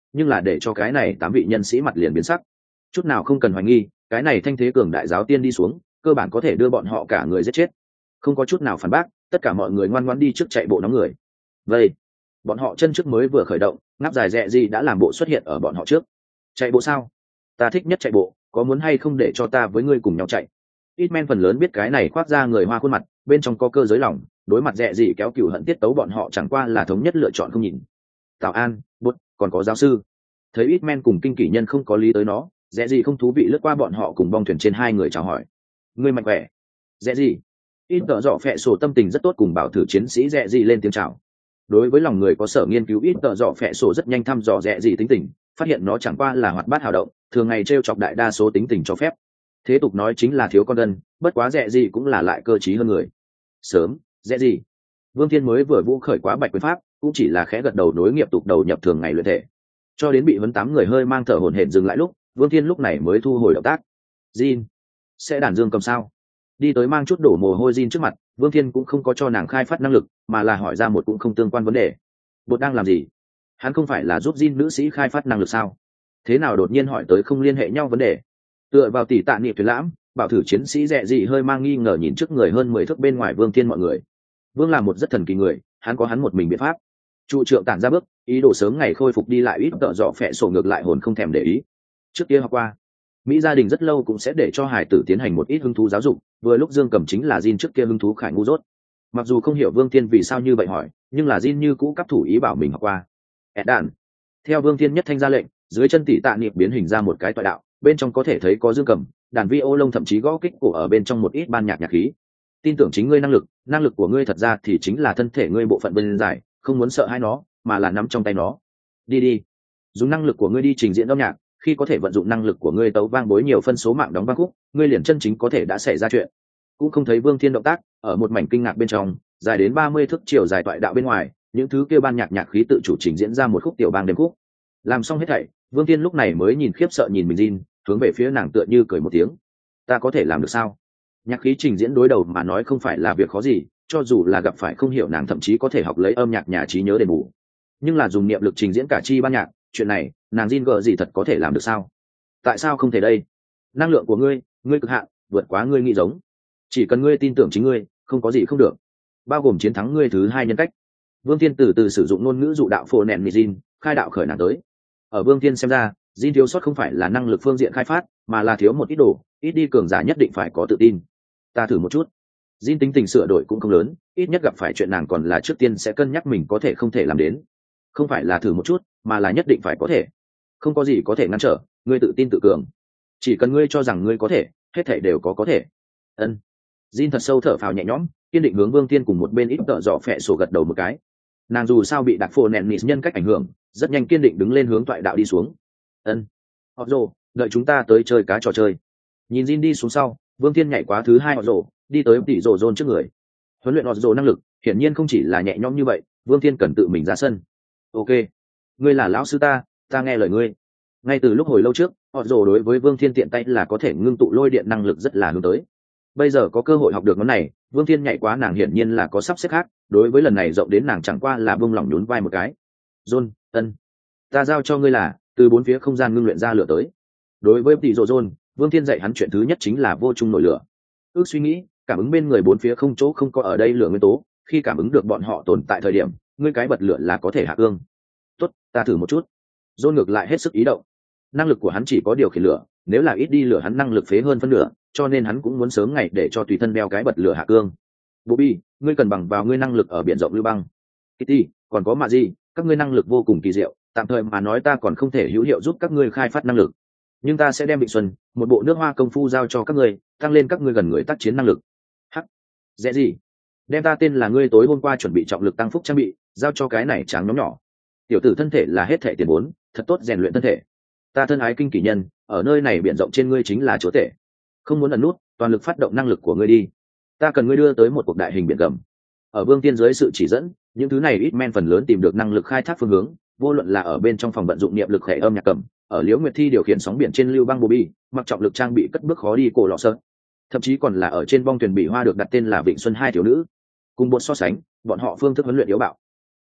nhưng là để cho cái này tám vị nhân sĩ mặt liền biến sắc. Chút nào không cần hoài nghi, cái này thanh thế cường đại giáo tiên đi xuống cơ bản có thể đưa bọn họ cả người giết chết. Không có chút nào phản bác, tất cả mọi người ngoan ngoãn đi trước chạy bộ nóng người. Vậy bọn họ chân trước mới vừa khởi động, ngáp dài dẹ gì đã làm bộ xuất hiện ở bọn họ trước. Chạy bộ sao? Ta thích nhất chạy bộ, có muốn hay không để cho ta với ngươi cùng nhau chạy? Ít men phần lớn biết cái này khoác ra người hoa khuôn mặt bên trong có cơ giới lòng, đối mặt dẹ gì kéo cừu hận tiết tấu bọn họ chẳng qua là thống nhất lựa chọn không nhìn. Tào An, bút, còn có giáo sư. Thấy ít men cùng kinh kỷ nhân không có lý tới nó, dẹ gì không thú vị lướt qua bọn họ cùng bong thuyền trên hai người chào hỏi. Ngươi mạnh khỏe. Dẹ gì? Ít tợ dọ phẹ sổ tâm tình rất tốt cùng bảo thử chiến sĩ dẹ gì lên tiếng chào. Đối với lòng người có sở nghiên cứu ít tợ dọ phẹ sổ rất nhanh thăm dò dẹ gì tính tình, phát hiện nó chẳng qua là hoạt bát hào động, thường ngày trêu chọc đại đa số tính tình cho phép. Thế tục nói chính là thiếu con đần, bất quá dẹ gì cũng là lại cơ trí hơn người. Sớm, dẹ gì? Vương Thiên mới vừa vũ khởi quá bạch quyền pháp, cũng chỉ là khẽ gật đầu đối nghiệp tục đầu nhập thường ngày luyện thể. Cho đến bị vấn tám người hơi mang thở hổn hển dừng lại lúc, Vương Thiên lúc này mới thu hồi động tác. Jin, sẽ đàn dương cầm sao? Đi tới mang chút đổ mồ hôi Jin trước mặt, Vương Thiên cũng không có cho nàng khai phát năng lực, mà là hỏi ra một cũng không tương quan vấn đề. Bột đang làm gì? Hắn không phải là giúp Jin nữ sĩ khai phát năng lực sao? Thế nào đột nhiên hỏi tới không liên hệ nhau vấn đề? Tựa vào tỷ tạ niệm tuyệt lãm, bảo thử chiến sĩ dẹ dị hơi mang nghi ngờ nhìn trước người hơn mười thước bên ngoài Vương Thiên mọi người. Vương là một rất thần kỳ người, hắn có hắn một mình biện pháp. Trụ trượng tản ra bước, ý đồ sớm ngày khôi phục đi lại ít tợ dọ phẹ sổ ngược lại hồn không thèm để ý. Trước kia học qua, Mỹ gia đình rất lâu cũng sẽ để cho hải tử tiến hành một ít hứng thú giáo dục, vừa lúc Dương Cầm chính là Jin trước kia hứng thú khải ngu dốt. Mặc dù không hiểu Vương Thiên vì sao như vậy hỏi, nhưng là Jin như cũ cấp thủ ý bảo mình học qua. Ed đàn. Theo Vương Thiên nhất thanh ra lệnh, dưới chân tỷ tạ niệm biến hình ra một cái toại đạo, bên trong có thể thấy có Dương Cầm, đàn vi ô lông thậm chí gõ kích cổ ở bên trong một ít ban nhạc nhạc khí. Tin tưởng chính ngươi năng lực, năng lực của ngươi thật ra thì chính là thân thể ngươi bộ phận bên dài, không muốn sợ hãi nó, mà là nắm trong tay nó. Đi đi, dùng năng lực của ngươi đi trình diễn âm nhạc, khi có thể vận dụng năng lực của ngươi tấu vang bối nhiều phân số mạng đóng vang khúc, ngươi liền chân chính có thể đã xảy ra chuyện. Cũng không thấy Vương Thiên động tác, ở một mảnh kinh ngạc bên trong, dài đến ba mươi thước chiều dài toại đạo bên ngoài, những thứ kia ban nhạc nhạc khí tự chủ trình diễn ra một khúc tiểu bang đêm khúc. Làm xong hết thảy, Vương Thiên lúc này mới nhìn khiếp sợ nhìn mình Jin, hướng về phía nàng tựa như cười một tiếng. Ta có thể làm được sao? Nhạc khí trình diễn đối đầu mà nói không phải là việc khó gì, cho dù là gặp phải không hiểu nàng thậm chí có thể học lấy âm nhạc nhà trí nhớ đền bù. Nhưng là dùng niệm lực trình diễn cả chi ban nhạc, chuyện này, nàng Jin gờ gì thật có thể làm được sao? Tại sao không thể đây? Năng lượng của ngươi, ngươi cực hạn, vượt quá ngươi nghĩ giống. Chỉ cần ngươi tin tưởng chính ngươi, không có gì không được. Bao gồm chiến thắng ngươi thứ hai nhân cách. Vương Thiên từ từ sử dụng ngôn ngữ dụ đạo phổ nền mì Jin, khai đạo khởi nàng tới. Ở Vương Thiên xem ra, Jin thiếu sót không phải là năng lực phương diện khai phát, mà là thiếu một ít đồ, ít đi cường giả nhất định phải có tự tin. Ta thử một chút. Jin tính tình sửa đổi cũng không lớn, ít nhất gặp phải chuyện nàng còn là trước tiên sẽ cân nhắc mình có thể không thể làm đến. Không phải là thử một chút, mà là nhất định phải có thể. Không có gì có thể ngăn trở, ngươi tự tin tự cường. Chỉ cần ngươi cho rằng ngươi có thể, hết thảy đều có có thể. Ân. Jin thật sâu thở phào nhẹ nhõm, kiên định hướng Vương Thiên cùng một bên ít tợ dọ phẹ sổ gật đầu một cái. Nàng dù sao bị đặc phổ nẹn mịt nhân cách ảnh hưởng, rất nhanh kiên định đứng lên hướng toại đạo đi xuống. Ân. Họ rồ, đợi chúng ta tới chơi cá trò chơi. Nhìn Jin đi xuống sau, Vương Thiên nhảy quá thứ hai họ rồ, đi tới tỷ rồ rôn trước người. Huấn luyện họ rồ năng lực, hiển nhiên không chỉ là nhẹ nhõm như vậy, Vương Thiên cần tự mình ra sân. Ok, ngươi là lão sư ta, ta nghe lời ngươi. Ngay từ lúc hồi lâu trước, họ rồ đối với Vương Thiên tiện tay là có thể ngưng tụ lôi điện năng lực rất là hướng tới. Bây giờ có cơ hội học được món này, Vương Thiên nhảy quá nàng hiển nhiên là có sắp xếp khác, đối với lần này rộng đến nàng chẳng qua là buông lỏng nhún vai một cái. John, ân, ta giao cho ngươi là từ bốn phía không gian ngưng luyện ra lửa tới. Đối với tỷ rồ John, Vương Thiên dạy hắn chuyện thứ nhất chính là vô chung nổi lửa. Ước suy nghĩ, cảm ứng bên người bốn phía không chỗ không có ở đây lửa nguyên tố, khi cảm ứng được bọn họ tồn tại thời điểm, ngươi cái bật lửa là có thể hạ ương. Tốt, ta thử một chút. John ngược lại hết sức ý động. Năng lực của hắn chỉ có điều khiển lửa, nếu là ít đi lửa hắn năng lực phế hơn phân nửa, cho nên hắn cũng muốn sớm ngày để cho tùy thân đeo cái bật lửa hạ cương. Bobby, ngươi cần bằng vào ngươi năng lực ở biển rộng lưu băng. Kitty, còn có mà gì, các ngươi năng lực vô cùng kỳ diệu, tạm thời mà nói ta còn không thể hữu hiệu giúp các ngươi khai phát năng lực. Nhưng ta sẽ đem Vịnh Xuân, một bộ nước hoa công phu giao cho các ngươi, tăng lên các ngươi gần người tác chiến năng lực. Hắc, dễ gì? Đem ta tên là ngươi tối hôm qua chuẩn bị trọng lực tăng phúc trang bị, giao cho cái này tráng nhóm nhỏ. Tiểu tử thân thể là hết thể tiền vốn, thật tốt rèn luyện thân thể. Ta thân ái kinh kỷ nhân, ở nơi này biển rộng trên ngươi chính là chúa tể. Không muốn ẩn nút, toàn lực phát động năng lực của ngươi đi. Ta cần ngươi đưa tới một cuộc đại hình biển gầm. Ở Vương Tiên dưới sự chỉ dẫn, những thứ này ít men phần lớn tìm được năng lực khai thác phương hướng, vô luận là ở bên trong phòng vận dụng niệm lực hệ âm nhạc cầm, ở Liễu Nguyệt Thi điều khiển sóng biển trên lưu băng Bobby, mặc trọng lực trang bị cất bước khó đi cổ lọ sợ. Thậm chí còn là ở trên bong thuyền bị hoa được đặt tên là Vịnh Xuân hai thiếu nữ. Cùng bột so sánh, bọn họ phương thức huấn luyện yếu bạo.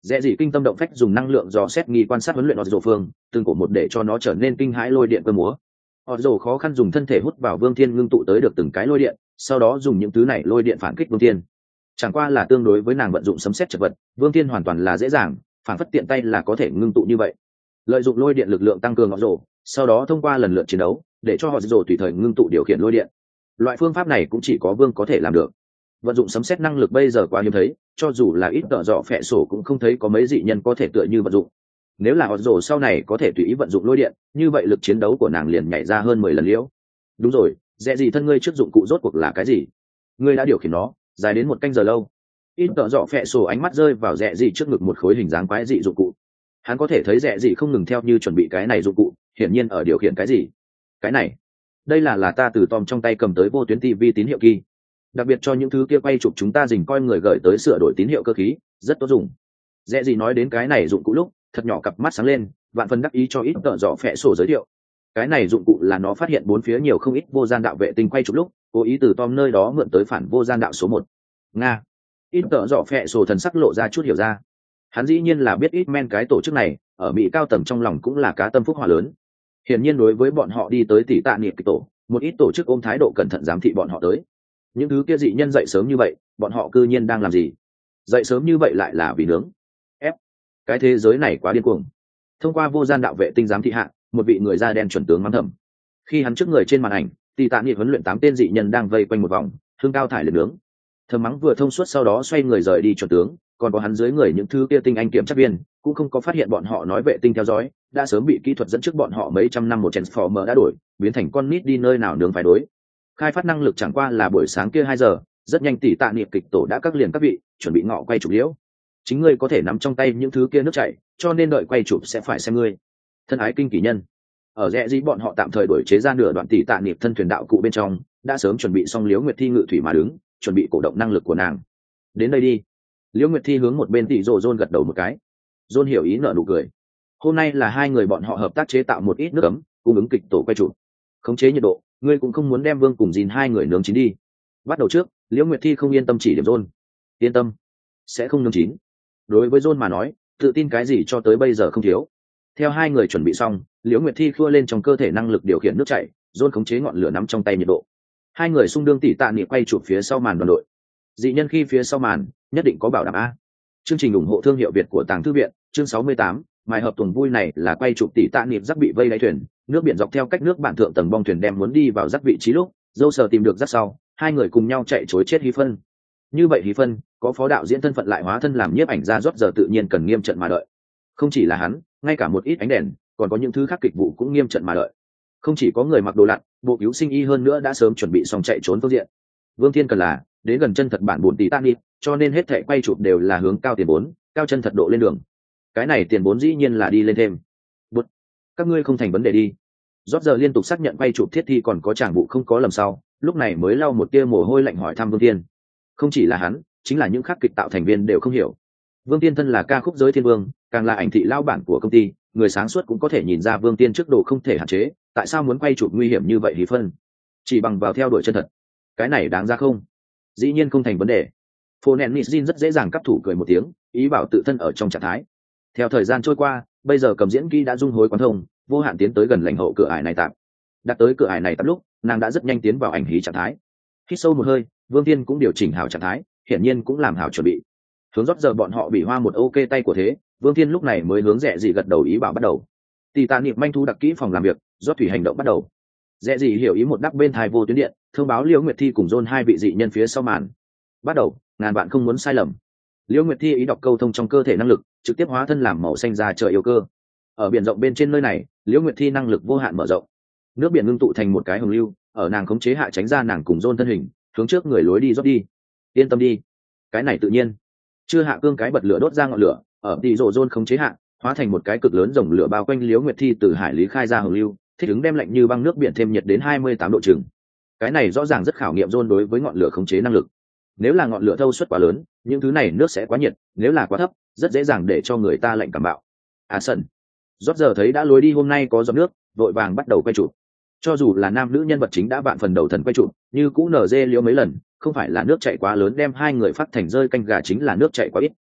Rẽ gì kinh tâm động phách dùng năng lượng dò xét nghi quan sát huấn luyện Otto Phương, từng cổ một để cho nó trở nên kinh hãi lôi điện cơ múa. Otto khó khăn dùng thân thể hút vào Vương Thiên ngưng tụ tới được từng cái lôi điện, sau đó dùng những thứ này lôi điện phản kích Vương Thiên. Chẳng qua là tương đối với nàng vận dụng sấm sét chật vật, Vương Thiên hoàn toàn là dễ dàng, phản phất tiện tay là có thể ngưng tụ như vậy. Lợi dụng lôi điện lực lượng tăng cường Otto, sau đó thông qua lần lượt chiến đấu, để cho Otto tùy thời ngưng tụ điều khiển lôi điện. Loại phương pháp này cũng chỉ có Vương có thể làm được. Vận dụng sấm sét năng lực bây giờ quá hiếm thấy, cho dù là ít tợ dọ phệ sổ cũng không thấy có mấy dị nhân có thể tựa như vận dụng. Nếu là Otto sau này có thể tùy ý vận dụng lôi điện, như vậy lực chiến đấu của nàng liền nhảy ra hơn mười lần liễu. Đúng rồi, Rẽ gì thân ngươi trước dụng cụ rốt cuộc là cái gì? Ngươi đã điều khiển nó dài đến một canh giờ lâu. Ít tợ dọ phệ sổ ánh mắt rơi vào Rẽ gì trước ngực một khối hình dáng quái dị dụng cụ. Hắn có thể thấy Rẽ gì không ngừng theo như chuẩn bị cái này dụng cụ, hiển nhiên ở điều khiển cái gì. Cái này, đây là là ta từ Tom trong tay cầm tới vô tuyến ti vi tín hiệu kỳ, đặc biệt cho những thứ kia quay chụp chúng ta dình coi người gửi tới sửa đổi tín hiệu cơ khí, rất tốt dùng. Rẽ gì nói đến cái này dụng cụ lúc thật nhỏ cặp mắt sáng lên, vạn phần đắc ý cho ít tợ dọ phệ sổ giới thiệu. Cái này dụng cụ là nó phát hiện bốn phía nhiều không ít vô gian đạo vệ tinh quay chụp lúc cố ý từ Tom nơi đó mượn tới phản vô gian đạo số một. Nga. Ít tợ dọ phệ sổ thần sắc lộ ra chút hiểu ra. Hắn dĩ nhiên là biết ít men cái tổ chức này ở Mỹ cao tầng trong lòng cũng là cá tâm phúc hỏa lớn. Hiển nhiên đối với bọn họ đi tới tỷ tạ niệm kịch tổ, một ít tổ chức ôm thái độ cẩn thận giám thị bọn họ tới. Những thứ kia dị nhân dậy sớm như vậy, bọn họ cư nhiên đang làm gì? Dậy sớm như vậy lại là vì nướng. Ép. Cái thế giới này quá điên cuồng. Thông qua vô gian đạo vệ tinh giám thị hạ, một vị người da đen chuẩn tướng mắng thầm. Khi hắn trước người trên màn ảnh, tỷ tạ niệm huấn luyện tám tên dị nhân đang vây quanh một vòng, hương cao thải lửa nướng. Thầm mắng vừa thông suốt sau đó xoay người rời đi chuẩn tướng, còn có hắn dưới người những thứ kia tinh anh kiểm tra viên, cũng không có phát hiện bọn họ nói vệ tinh theo dõi, đã sớm bị kỹ thuật dẫn trước bọn họ mấy trăm năm một transformer đã đổi, biến thành con nít đi nơi nào nướng phải đối. Khai phát năng lực chẳng qua là buổi sáng kia hai giờ, rất nhanh tỷ tạ niệm kịch tổ đã các liền các vị, chuẩn bị ngọ quay chụp liễu. Chính ngươi có thể nắm trong tay những thứ kia nước chảy, cho nên đợi quay chụp sẽ phải xem ngươi. Thân ái kinh kỳ nhân. Ở rẽ dĩ bọn họ tạm thời đổi chế ra nửa đoạn tỷ tạ niệm thân thuyền đạo cụ bên trong, đã sớm chuẩn bị xong Liễu Nguyệt Thi ngự thủy mà đứng, chuẩn bị cổ động năng lực của nàng. Đến đây đi. Liễu Nguyệt Thi hướng một bên tỷ rồ John gật đầu một cái. John hiểu ý nở nụ cười. Hôm nay là hai người bọn họ hợp tác chế tạo một ít nước ấm, cung ứng kịch tổ quay chụp. Khống chế nhiệt độ, ngươi cũng không muốn đem Vương cùng Jin hai người nướng chín đi. Bắt đầu trước, Liễu Nguyệt Thi không yên tâm chỉ điểm John. Yên tâm, sẽ không nướng chín. Đối với John mà nói, tự tin cái gì cho tới bây giờ không thiếu. Theo hai người chuẩn bị xong, Liễu Nguyệt Thi khua lên trong cơ thể năng lực điều khiển nước chảy, John khống chế ngọn lửa nắm trong tay nhiệt độ. Hai người xung đương tỉ tạ niệm quay chụp phía sau màn đoàn đội. Dị nhân khi phía sau màn, nhất định có bảo đảm a. Chương trình ủng hộ thương hiệu Việt của Tàng Thư viện, chương sáu mươi tám, mài hợp tuần vui này là quay chụp tỉ tạ niệm rắc bị vây đáy thuyền, nước biển dọc theo cách nước bản thượng tầng bong thuyền đem muốn đi vào rắc vị trí lúc, dâu sờ tìm được rắc sau, hai người cùng nhau chạy trối chết hí phân. Như vậy hí phân, có phó đạo diễn thân phận lại hóa thân làm nhiếp ảnh gia rót giờ tự nhiên cần nghiêm trận mà đợi. Không chỉ là hắn, ngay cả một ít ánh đèn, còn có những thứ khác kịch vụ cũng nghiêm trận mà đợi. Không chỉ có người mặc đồ lặn, bộ cứu sinh y hơn nữa đã sớm chuẩn bị xong chạy trốn phương diện. Vương Thiên cần là đến gần chân thật bản buồn tỷ Titanic, cho nên hết thảy quay chụp đều là hướng cao tiền vốn, cao chân thật độ lên đường. Cái này tiền vốn dĩ nhiên là đi lên thêm. Bụt, các ngươi không thành vấn đề đi. Rót giờ liên tục xác nhận quay chụp thiết thi còn có tràng vụ không có lầm sau, lúc này mới lau một tia mồ hôi lạnh hỏi thăm Vương Thiên. Không chỉ là hắn, chính là những khác kịch tạo thành viên đều không hiểu. Vương Tiên thân là ca khúc giới thiên vương, càng là ảnh thị lao bản của công ty, người sáng suốt cũng có thể nhìn ra Vương Tiên trước độ không thể hạn chế, tại sao muốn quay chụp nguy hiểm như vậy hí phân? Chỉ bằng vào theo đuổi chân thật, cái này đáng ra không? Dĩ nhiên không thành vấn đề. Phonenizin rất dễ dàng cắp thủ cười một tiếng, ý bảo tự thân ở trong trạng thái. Theo thời gian trôi qua, bây giờ cầm diễn kỹ đã dung hối quán thông, vô hạn tiến tới gần lãnh hậu cửa ải này tạm. Đặt tới cửa ải này tạm lúc, nàng đã rất nhanh tiến vào ảnh hí trạng thái. Hít sâu một hơi, Vương Tiên cũng điều chỉnh hảo trạng thái, hiển nhiên cũng làm hảo chuẩn bị. Hướng rót giờ bọn họ bị hoa một ok tay của thế, Vương Thiên lúc này mới hướng Rẽ Dị gật đầu ý bảo bắt đầu. Tỷ tạ niệm manh thu đặc kỹ phòng làm việc, rót thủy hành động bắt đầu. Rẽ Dị hiểu ý một đắc bên thai vô tuyến điện, thông báo Liễu Nguyệt Thi cùng John hai vị dị nhân phía sau màn. Bắt đầu, ngàn bạn không muốn sai lầm. Liễu Nguyệt Thi ý đọc câu thông trong cơ thể năng lực, trực tiếp hóa thân làm màu xanh ra trời yêu cơ. Ở biển rộng bên trên nơi này, Liễu Nguyệt Thi năng lực vô hạn mở rộng. Nước biển ngưng tụ thành một cái hồng lưu, ở nàng khống chế hạ tránh ra nàng cùng John thân hình, hướng trước người lối đi rót đi. Yên tâm đi, cái này tự nhiên. Chưa hạ cương cái bật lửa đốt ra ngọn lửa, ở tỷ rộ John khống chế hạ, hóa thành một cái cực lớn rồng lửa bao quanh Liễu Nguyệt Thi từ hải lý khai ra hồng lưu, thích ứng đem lạnh như băng nước biển thêm nhiệt đến hai mươi tám độ chừng. Cái này rõ ràng rất khảo nghiệm John đối với ngọn lửa khống chế năng lực. Nếu là ngọn lửa thâu suất quá lớn, những thứ này nước sẽ quá nhiệt, nếu là quá thấp, rất dễ dàng để cho người ta lạnh cảm bạo. À sần. Rót giờ thấy đã lối đi hôm nay có giọt nước, vội vàng bắt đầu quay chụp. Cho dù là nam nữ nhân vật chính đã vạn phần đầu thần quay chụp, như cũ nở dê liễu mấy lần, không phải là nước chảy quá lớn đem hai người phát thành rơi canh gà, chính là nước chảy quá ít.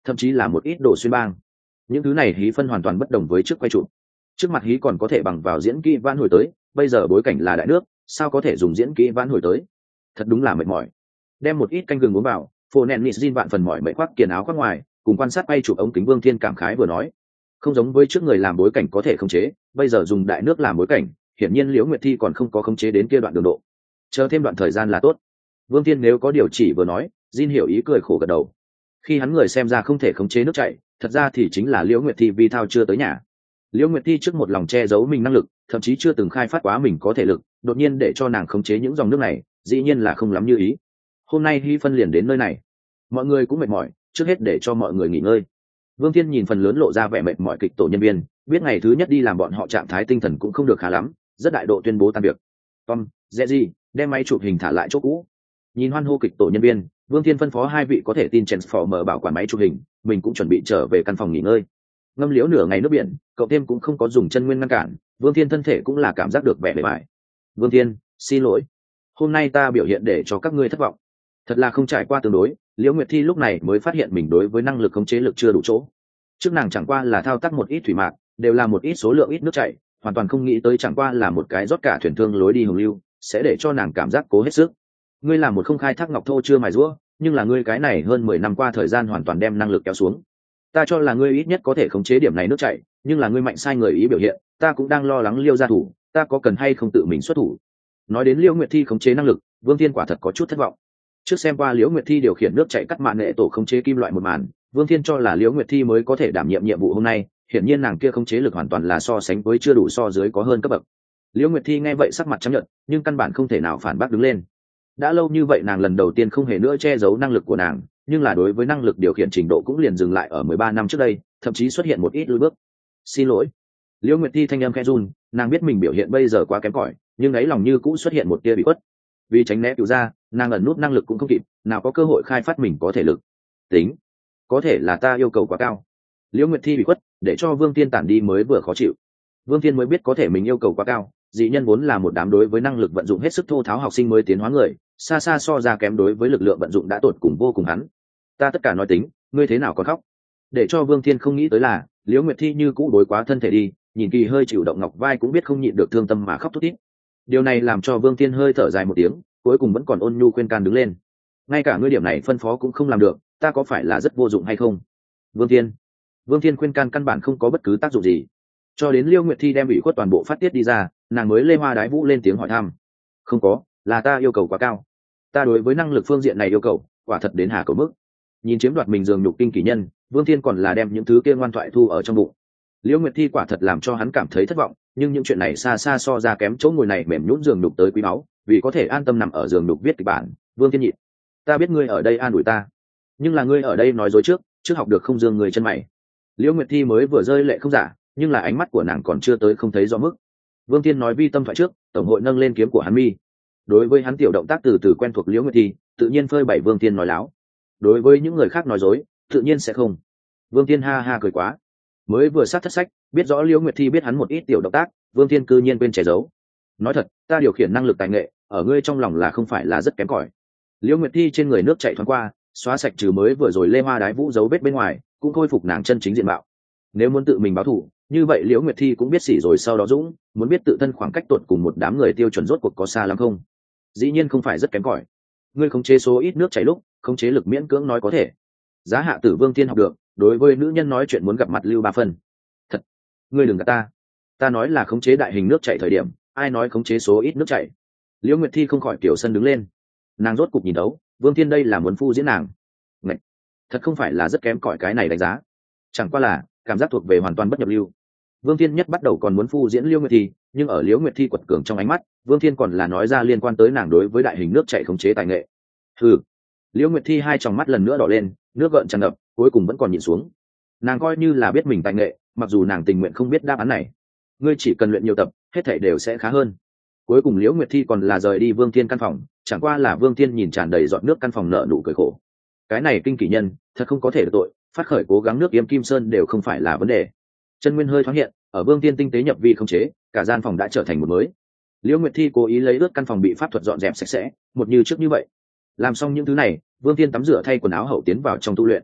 thậm chí là một ít đồ xuyên bang. Những thứ này hí phân hoàn toàn bất đồng với trước quay chụp. Trước mặt hí còn có thể bằng vào diễn kỹ vãn hồi tới, bây giờ bối cảnh là đại nước, sao có thể dùng diễn kỹ vãn hồi tới? Thật đúng là mệt mỏi. Đem một ít canh gừng uống vào, phô nẹn nịt vạn phần mỏi mệt khoác kiền áo khoác ngoài, cùng quan sát quay chụp ống kính Vương Thiên cảm khái vừa nói, không giống với trước người làm bối cảnh có thể khống chế, bây giờ dùng đại nước làm bối cảnh, hiển nhiên Liễu Nguyệt Thi còn không có khống chế đến kia đoạn đường độ. Chờ thêm đoạn thời gian là tốt. Vương Thiên nếu có điều chỉ vừa nói, Jin hiểu ý cười khổ gật đầu. Khi hắn người xem ra không thể khống chế nước chảy, thật ra thì chính là Liễu Nguyệt Thi vi thao chưa tới nhà. Liễu Nguyệt Thi trước một lòng che giấu mình năng lực, thậm chí chưa từng khai phát quá mình có thể lực, đột nhiên để cho nàng khống chế những dòng nước này, dĩ nhiên là không lắm như ý. Hôm nay Hy phân liền đến nơi này, mọi người cũng mệt mỏi, trước hết để cho mọi người nghỉ ngơi. Vương Thiên nhìn phần lớn lộ ra vẻ mệt mỏi kịch tổ nhân viên, biết ngày thứ nhất đi làm bọn họ trạng thái tinh thần cũng không được khá lắm, rất đại độ tuyên bố tan việc. Tom, Jerry, đem máy chụp hình thả lại chỗ cũ. Nhìn hoan hô kịch tổ nhân viên, Vương Thiên phân phó hai vị có thể tin Transformer bảo quản máy chụp hình, mình cũng chuẩn bị trở về căn phòng nghỉ ngơi. Ngâm liễu nửa ngày nước biển, cậu thêm cũng không có dùng chân nguyên ngăn cản, Vương Thiên thân thể cũng là cảm giác được vẻ bề bại. Vương Thiên, xin lỗi, hôm nay ta biểu hiện để cho các ngươi thất vọng. Thật là không trải qua tương đối, Liễu Nguyệt Thi lúc này mới phát hiện mình đối với năng lực khống chế lực chưa đủ chỗ. Trước nàng chẳng qua là thao tác một ít thủy mạc, đều là một ít số lượng ít nước chảy, hoàn toàn không nghĩ tới chẳng qua là một cái rót cả thuyền thương lối đi hồng lưu, sẽ để cho nàng cảm giác cố hết sức. Ngươi là một không khai thác ngọc thô chưa mài rũa, nhưng là ngươi cái này hơn mười năm qua thời gian hoàn toàn đem năng lực kéo xuống. Ta cho là ngươi ít nhất có thể khống chế điểm này nước chảy, nhưng là ngươi mạnh sai người ý biểu hiện, ta cũng đang lo lắng Liêu gia thủ, ta có cần hay không tự mình xuất thủ. Nói đến Liễu Nguyệt Thi khống chế năng lực, Vương Thiên quả thật có chút thất vọng. Trước xem qua Liễu Nguyệt Thi điều khiển nước chảy cắt mạng nghệ tổ khống chế kim loại một màn, Vương Thiên cho là Liễu Nguyệt Thi mới có thể đảm nhiệm nhiệm vụ hôm nay, hiển nhiên nàng kia khống chế lực hoàn toàn là so sánh với chưa đủ so dưới có hơn cấp bậc. Liễu Nguyệt Thi nghe vậy sắc mặt trắng nhợt, nhưng căn bản không thể nào phản bác đứng lên. Đã lâu như vậy nàng lần đầu tiên không hề nữa che giấu năng lực của nàng, nhưng là đối với năng lực điều khiển trình độ cũng liền dừng lại ở mười ba năm trước đây, thậm chí xuất hiện một ít lùi bước. Xin lỗi. Liễu Nguyệt Thi thanh âm khẽ run, nàng biết mình biểu hiện bây giờ quá kém cỏi, nhưng ấy lòng như cũ xuất hiện một tia bị khuất. Vì tránh né cứu ra, nàng ẩn nút năng lực cũng không kịp, nào có cơ hội khai phát mình có thể lực. Tính, có thể là ta yêu cầu quá cao. Liễu Nguyệt Thi bị khuất, để cho Vương Thiên tản đi mới vừa khó chịu. Vương Thiên mới biết có thể mình yêu cầu quá cao, dị nhân vốn là một đám đối với năng lực vận dụng hết sức thô tháo học sinh mới tiến hóa người, xa xa so ra kém đối với lực lượng vận dụng đã tột cùng vô cùng hắn. Ta tất cả nói tính, ngươi thế nào còn khóc? Để cho Vương Thiên không nghĩ tới là, Liễu Nguyệt Thi như cũ đối quá thân thể đi, nhìn Kỳ hơi chịu động ngọc vai cũng biết không nhịn được thương tâm mà khóc thút thít. Điều này làm cho Vương Thiên hơi thở dài một tiếng, cuối cùng vẫn còn ôn nhu khuyên can đứng lên. Ngay cả ngươi điểm này phân phó cũng không làm được, ta có phải là rất vô dụng hay không? Vương Thiên, Vương Thiên khuyên can căn bản không có bất cứ tác dụng gì. Cho đến Liễu Nguyệt Thi đem ủy khuất toàn bộ phát tiết đi ra, nàng mới lê hoa đái vũ lên tiếng hỏi thăm. Không có, là ta yêu cầu quá cao. Ta đối với năng lực phương diện này yêu cầu, quả thật đến hà cầu mức. Nhìn chiếm đoạt mình giường nhục kinh kỳ nhân, Vương Thiên còn là đem những thứ kia ngoan thoại thu ở trong bụng. Liễu Nguyệt Thi quả thật làm cho hắn cảm thấy thất vọng, nhưng những chuyện này xa xa so ra kém chỗ ngồi này mềm nhũn giường nhục tới quý báu, vì có thể an tâm nằm ở giường nhục viết kịch bản. Vương Thiên nhịn. Ta biết ngươi ở đây an ủi ta, nhưng là ngươi ở đây nói dối trước, trước học được không dương người chân mày. Liễu Nguyệt Thi mới vừa rơi lệ không giả, nhưng là ánh mắt của nàng còn chưa tới không thấy rõ mức. Vương Thiên nói vi tâm thoại trước, tổng hội nâng lên kiếm của hắn mi. Đối với hắn tiểu động tác từ từ quen thuộc Liễu Nguyệt Thi, tự nhiên phơi bày Vương Thiên nói láo. Đối với những người khác nói dối, tự nhiên sẽ không. Vương Thiên ha ha cười quá. Mới vừa sát thất sách, biết rõ Liễu Nguyệt Thi biết hắn một ít tiểu động tác, Vương Thiên cư nhiên quên che giấu. Nói thật, ta điều khiển năng lực tài nghệ, ở ngươi trong lòng là không phải là rất kém cỏi. Liễu Nguyệt Thi trên người nước chảy thoáng qua, xóa sạch trừ mới vừa rồi lê hoa đái vũ dấu vết bên ngoài, cũng khôi phục nàng chân chính diện mạo. Nếu muốn tự mình báo thù, như vậy Liễu Nguyệt Thi cũng biết xỉ rồi sau đó dũng, muốn biết tự thân khoảng cách tuột cùng một đám người tiêu chuẩn rốt cuộc có xa lắm không? Dĩ nhiên không phải rất kém cỏi. Ngươi khống chế số ít nước chảy lúc, khống chế lực miễn cưỡng nói có thể. Giá hạ tử Vương Thiên học được, đối với nữ nhân nói chuyện muốn gặp mặt lưu ba phân. Thật, ngươi đừng gạt ta. Ta nói là khống chế đại hình nước chảy thời điểm, ai nói khống chế số ít nước chảy? Liễu Nguyệt Thi không khỏi tiểu sân đứng lên. Nàng rốt cục nhìn đấu, Vương Thiên đây là muốn phu diễn nàng. Ngậy, thật không phải là rất kém cỏi cái này đánh giá. Chẳng qua là cảm giác thuộc về hoàn toàn bất nhập lưu. Vương Thiên nhất bắt đầu còn muốn phu diễn Liễu Nguyệt Thi, nhưng ở Liễu Nguyệt Thi quật cường trong ánh mắt, Vương Thiên còn là nói ra liên quan tới nàng đối với đại hình nước chảy khống chế tài nghệ. Hừ. Liễu Nguyệt Thi hai tròng mắt lần nữa đỏ lên, nước gợn tràn ngập, cuối cùng vẫn còn nhìn xuống. Nàng coi như là biết mình tài nghệ, mặc dù nàng tình nguyện không biết đáp án này. Ngươi chỉ cần luyện nhiều tập, hết thảy đều sẽ khá hơn. Cuối cùng Liễu Nguyệt Thi còn là rời đi Vương Thiên căn phòng, chẳng qua là Vương Thiên nhìn tràn đầy giọt nước căn phòng nợ nụ cười khổ. Cái này kinh kỷ nhân, thật không có thể được tội, phát khởi cố gắng nước yếm kim sơn đều không phải là vấn đề. Chân nguyên hơi thoáng hiện, ở Vương Thiên tinh tế nhập vi không chế, cả gian phòng đã trở thành một mới. Liễu Nguyệt Thi cố ý lấy ướt căn phòng bị pháp thuật dọn dẹp sạch sẽ, một như trước như vậy. Làm xong những thứ này, Vương Thiên tắm rửa thay quần áo hậu tiến vào trong tu luyện.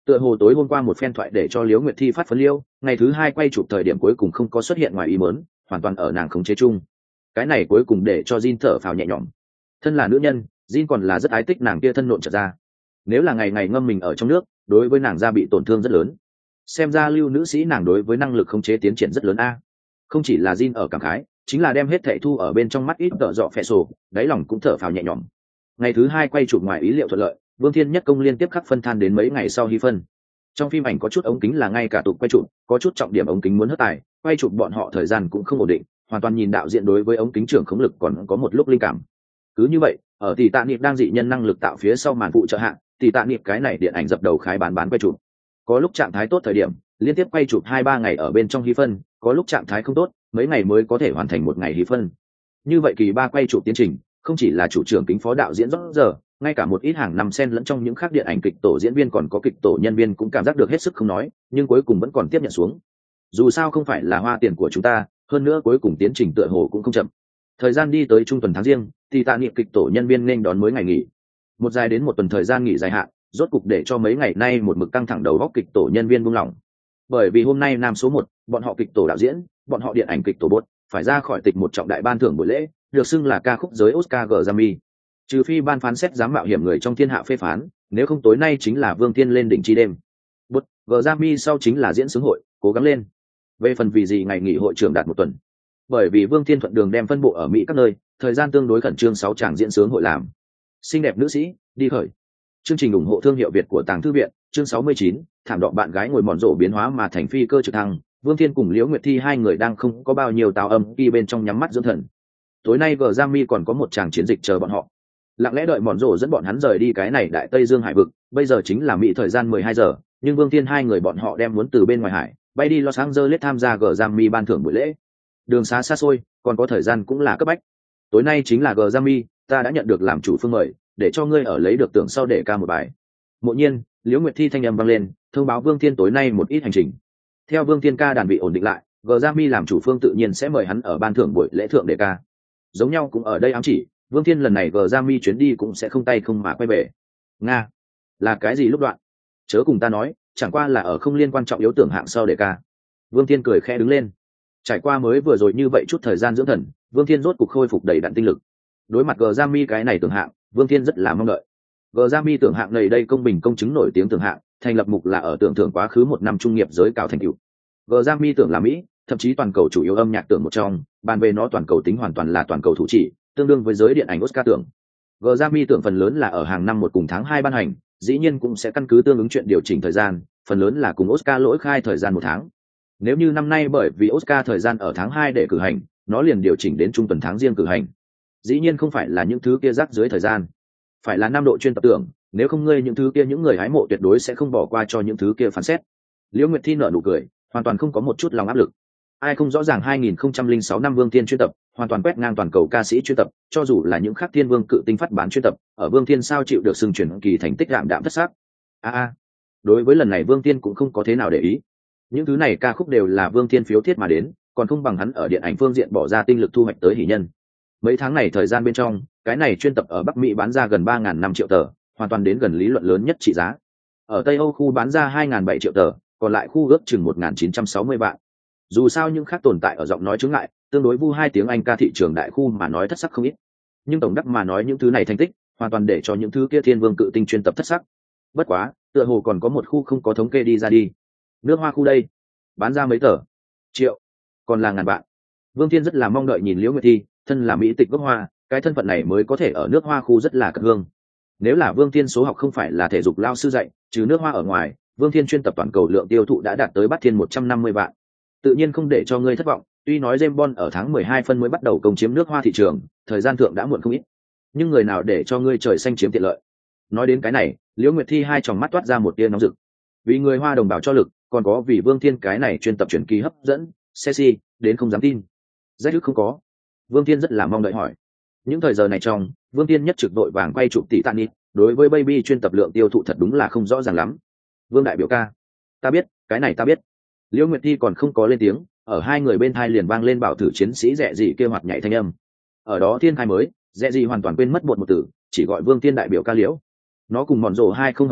Tựa hồ tối hôm qua một phen thoại để cho Liễu Nguyệt Thi phát phấn liêu, ngày thứ hai quay chụp thời điểm cuối cùng không có xuất hiện ngoài ý muốn, hoàn toàn ở nàng khống chế chung. Cái này cuối cùng để cho Jin thở phào nhẹ nhõm. Thân là nữ nhân, Jin còn là rất ái tích nàng kia thân nộn trở ra. Nếu là ngày ngày ngâm mình ở trong nước, đối với nàng da bị tổn thương rất lớn. Xem ra Lưu nữ sĩ nàng đối với năng lực khống chế tiến triển rất lớn a. Không chỉ là Jin ở cảm khái, chính là đem hết thảy thu ở bên trong mắt ít tợ dọ phệ sổ, đáy lòng cũng thở phào nhẹ nhõm. Ngày thứ hai quay chụp ngoài ý liệu thuận lợi, Vương Thiên nhất công liên tiếp khắc phân than đến mấy ngày sau hy phân. Trong phim ảnh có chút ống kính là ngay cả tục quay chụp, có chút trọng điểm ống kính muốn hất tài, quay chụp bọn họ thời gian cũng không ổn định, hoàn toàn nhìn đạo diễn đối với ống kính trưởng khống lực còn có một lúc linh cảm. Cứ như vậy, ở tỷ tạ niệm đang dị nhân năng lực tạo phía sau màn phụ trợ hạng, tỷ tạ niệm cái này điện ảnh dập đầu khái bán bán quay chụp. Có lúc trạng thái tốt thời điểm, liên tiếp quay chụp hai ba ngày ở bên trong hy phân, có lúc trạng thái không tốt, mấy ngày mới có thể hoàn thành một ngày hy phân. Như vậy kỳ ba quay chụp tiến trình, không chỉ là chủ trưởng kính phó đạo diễn rõ giờ, ngay cả một ít hàng năm xen lẫn trong những khác điện ảnh kịch tổ diễn viên còn có kịch tổ nhân viên cũng cảm giác được hết sức không nói, nhưng cuối cùng vẫn còn tiếp nhận xuống. Dù sao không phải là hoa tiền của chúng ta, hơn nữa cuối cùng tiến trình tựa hồ cũng không chậm. Thời gian đi tới trung tuần tháng riêng, thì tạ niệm kịch tổ nhân viên nên đón mới ngày nghỉ. Một dài đến một tuần thời gian nghỉ dài hạn, rốt cục để cho mấy ngày nay một mực căng thẳng đầu góc kịch tổ nhân viên buông lỏng. Bởi vì hôm nay nam số một, bọn họ kịch tổ đạo diễn, bọn họ điện ảnh kịch tổ bột, phải ra khỏi tịch một trọng đại ban thưởng buổi lễ, được xưng là ca khúc giới Oscar Grammy. Trừ phi ban phán xét dám mạo hiểm người trong thiên hạ phê phán, nếu không tối nay chính là Vương Thiên lên đỉnh chi đêm. Bột, Grammy sau chính là diễn xướng hội, cố gắng lên. Về phần vì gì ngày nghỉ hội trưởng đạt một tuần, bởi vì Vương Thiên thuận đường đem phân bộ ở Mỹ các nơi, thời gian tương đối khẩn trương sáu chàng diễn sướng hội làm. Xinh đẹp nữ sĩ, đi khởi. Chương trình ủng hộ thương hiệu Việt của Tàng Thư viện, chương sáu mươi chín, thảm đỏ bạn gái ngồi mòn rổ biến hóa mà thành phi cơ trực thăng. Vương Thiên cùng Liễu Nguyệt Thi hai người đang không có bao nhiêu tào âm khi bên trong nhắm mắt dưỡng thần. Tối nay Grammy còn có một chàng chiến dịch chờ bọn họ. Lặng lẽ đợi mòn rổ dẫn bọn hắn rời đi cái này đại Tây Dương hải vực, bây giờ chính là Mỹ thời gian mười hai giờ, nhưng Vương Thiên hai người bọn họ đem muốn từ bên ngoài hải bay đi Los Angeles tham gia Grammy ban thưởng buổi lễ. Đường xá xa xôi, còn có thời gian cũng là cấp bách. Tối nay chính là Grammy, ta đã nhận được làm chủ phương mời, để cho ngươi ở lấy được tưởng sau để ca một bài. Mộ nhiên, Liễu Nguyệt Thi thanh âm vang lên, thông báo Vương Thiên tối nay một ít hành trình. Theo Vương Thiên ca đàn bị ổn định lại, Grammy làm chủ phương tự nhiên sẽ mời hắn ở ban thưởng buổi lễ thượng để ca. Giống nhau cũng ở đây ám chỉ, Vương Thiên lần này Grammy chuyến đi cũng sẽ không tay không mà quay về. Nga, là cái gì lúc đoạn? Chớ cùng ta nói, chẳng qua là ở không liên quan trọng yếu tưởng hạng sau để ca. Vương Thiên cười khẽ đứng lên. Trải qua mới vừa rồi như vậy chút thời gian dưỡng thần, Vương Thiên rốt cục khôi phục đầy đặn tinh lực. Đối mặt Grammy cái này tưởng hạng, Vương Thiên rất là mong đợi. Grammy tưởng hạng này đây công bình công chứng nổi tiếng tưởng hạng, thành lập mục là ở tưởng thưởng quá khứ một năm trung nghiệp giới cao thành tựu. Grammy tưởng là Mỹ, thậm chí toàn cầu chủ yếu âm nhạc tưởng một trong, bàn về nó toàn cầu tính hoàn toàn là toàn cầu thủ chỉ, tương đương với giới điện ảnh Oscar tưởng. Grammy tưởng phần lớn là ở hàng năm một cùng tháng hai ban hành, dĩ nhiên cũng sẽ căn cứ tương ứng chuyện điều chỉnh thời gian, phần lớn là cùng Oscar lỗi khai thời gian một tháng. Nếu như năm nay bởi vì Oscar thời gian ở tháng hai để cử hành, nó liền điều chỉnh đến trung tuần tháng riêng cử hành. Dĩ nhiên không phải là những thứ kia rác dưới thời gian, phải là năm độ chuyên tập tưởng, nếu không ngươi những thứ kia những người hái mộ tuyệt đối sẽ không bỏ qua cho những thứ kia phán xét. Liễu Nguyệt Thi nở nụ cười, hoàn toàn không có một chút lòng áp lực. Ai không rõ ràng hai nghìn không trăm lẻ sáu năm Vương Thiên chuyên tập, hoàn toàn quét ngang toàn cầu ca sĩ chuyên tập, cho dù là những khác thiên vương cự tinh phát bán chuyên tập, ở Vương Thiên sao chịu được xưng truyền kỳ thành tích đạm đạm thất sắc. A a, đối với lần này Vương Thiên cũng không có thế nào để ý. Những thứ này ca khúc đều là Vương Thiên phiếu thiết mà đến, còn không bằng hắn ở điện ảnh phương diện bỏ ra tinh lực thu hoạch tới hỷ nhân. Mấy tháng này thời gian bên trong, cái này chuyên tập ở Bắc Mỹ bán ra gần ba nghìn năm triệu tờ, hoàn toàn đến gần lý luận lớn nhất trị giá. Ở Tây Âu khu bán ra hai nghìn bảy triệu tờ, còn lại khu ước chừng một nghìn chín trăm sáu mươi vạn. Dù sao những khác tồn tại ở giọng nói chướng ngại, tương đối vu hai tiếng Anh ca thị trường đại khu mà nói thất sắc không ít. Nhưng tổng đắc mà nói những thứ này thành tích, hoàn toàn để cho những thứ kia thiên vương cự tinh chuyên tập thất sắc. Bất quá, tựa hồ còn có một khu không có thống kê đi ra đi. Nước Hoa khu đây, bán ra mấy tờ triệu, còn là ngàn vạn. Vương Thiên rất là mong đợi nhìn Liễu Nguyệt Thi, thân là mỹ tịch gốc Hoa, cái thân phận này mới có thể ở nước Hoa khu rất là cật hương. Nếu là Vương Thiên số học không phải là thể dục lao sư dạy, trừ nước Hoa ở ngoài, Vương Thiên chuyên tập toàn cầu lượng tiêu thụ đã đạt tới bát thiên một trăm năm mươi vạn. Tự nhiên không để cho ngươi thất vọng, tuy nói James Bond ở tháng mười hai phân mới bắt đầu công chiếm nước Hoa thị trường, thời gian thượng đã muộn không ít, nhưng người nào để cho ngươi trời xanh chiếm tiện lợi. Nói đến cái này, Liễu Nguyệt Thi hai tròng mắt toát ra một tia nóng rực. Vì người Hoa đồng bào cho lực, còn có vì Vương Thiên cái này chuyên tập truyền kỳ hấp dẫn, sexy đến không dám tin. Rách rứt không có. Vương Thiên rất là mong đợi hỏi. Những thời giờ này trong, Vương Thiên nhất trực đội vàng quay chụp Titanic, đối với Baby chuyên tập lượng tiêu thụ thật đúng là không rõ ràng lắm. Vương đại biểu ca, ta biết, cái này ta biết. Liễu Nguyệt Thi còn không có lên tiếng, ở hai người bên thai liền vang lên bảo thử chiến sĩ rẻ dị kêu hoạt nhảy thanh âm. Ở đó Thiên khai mới, rẻ dị hoàn toàn quên mất một một từ, chỉ gọi Vương Thiên đại biểu ca Liễu. Nó cùng mòn rồ hai không hợp nhau,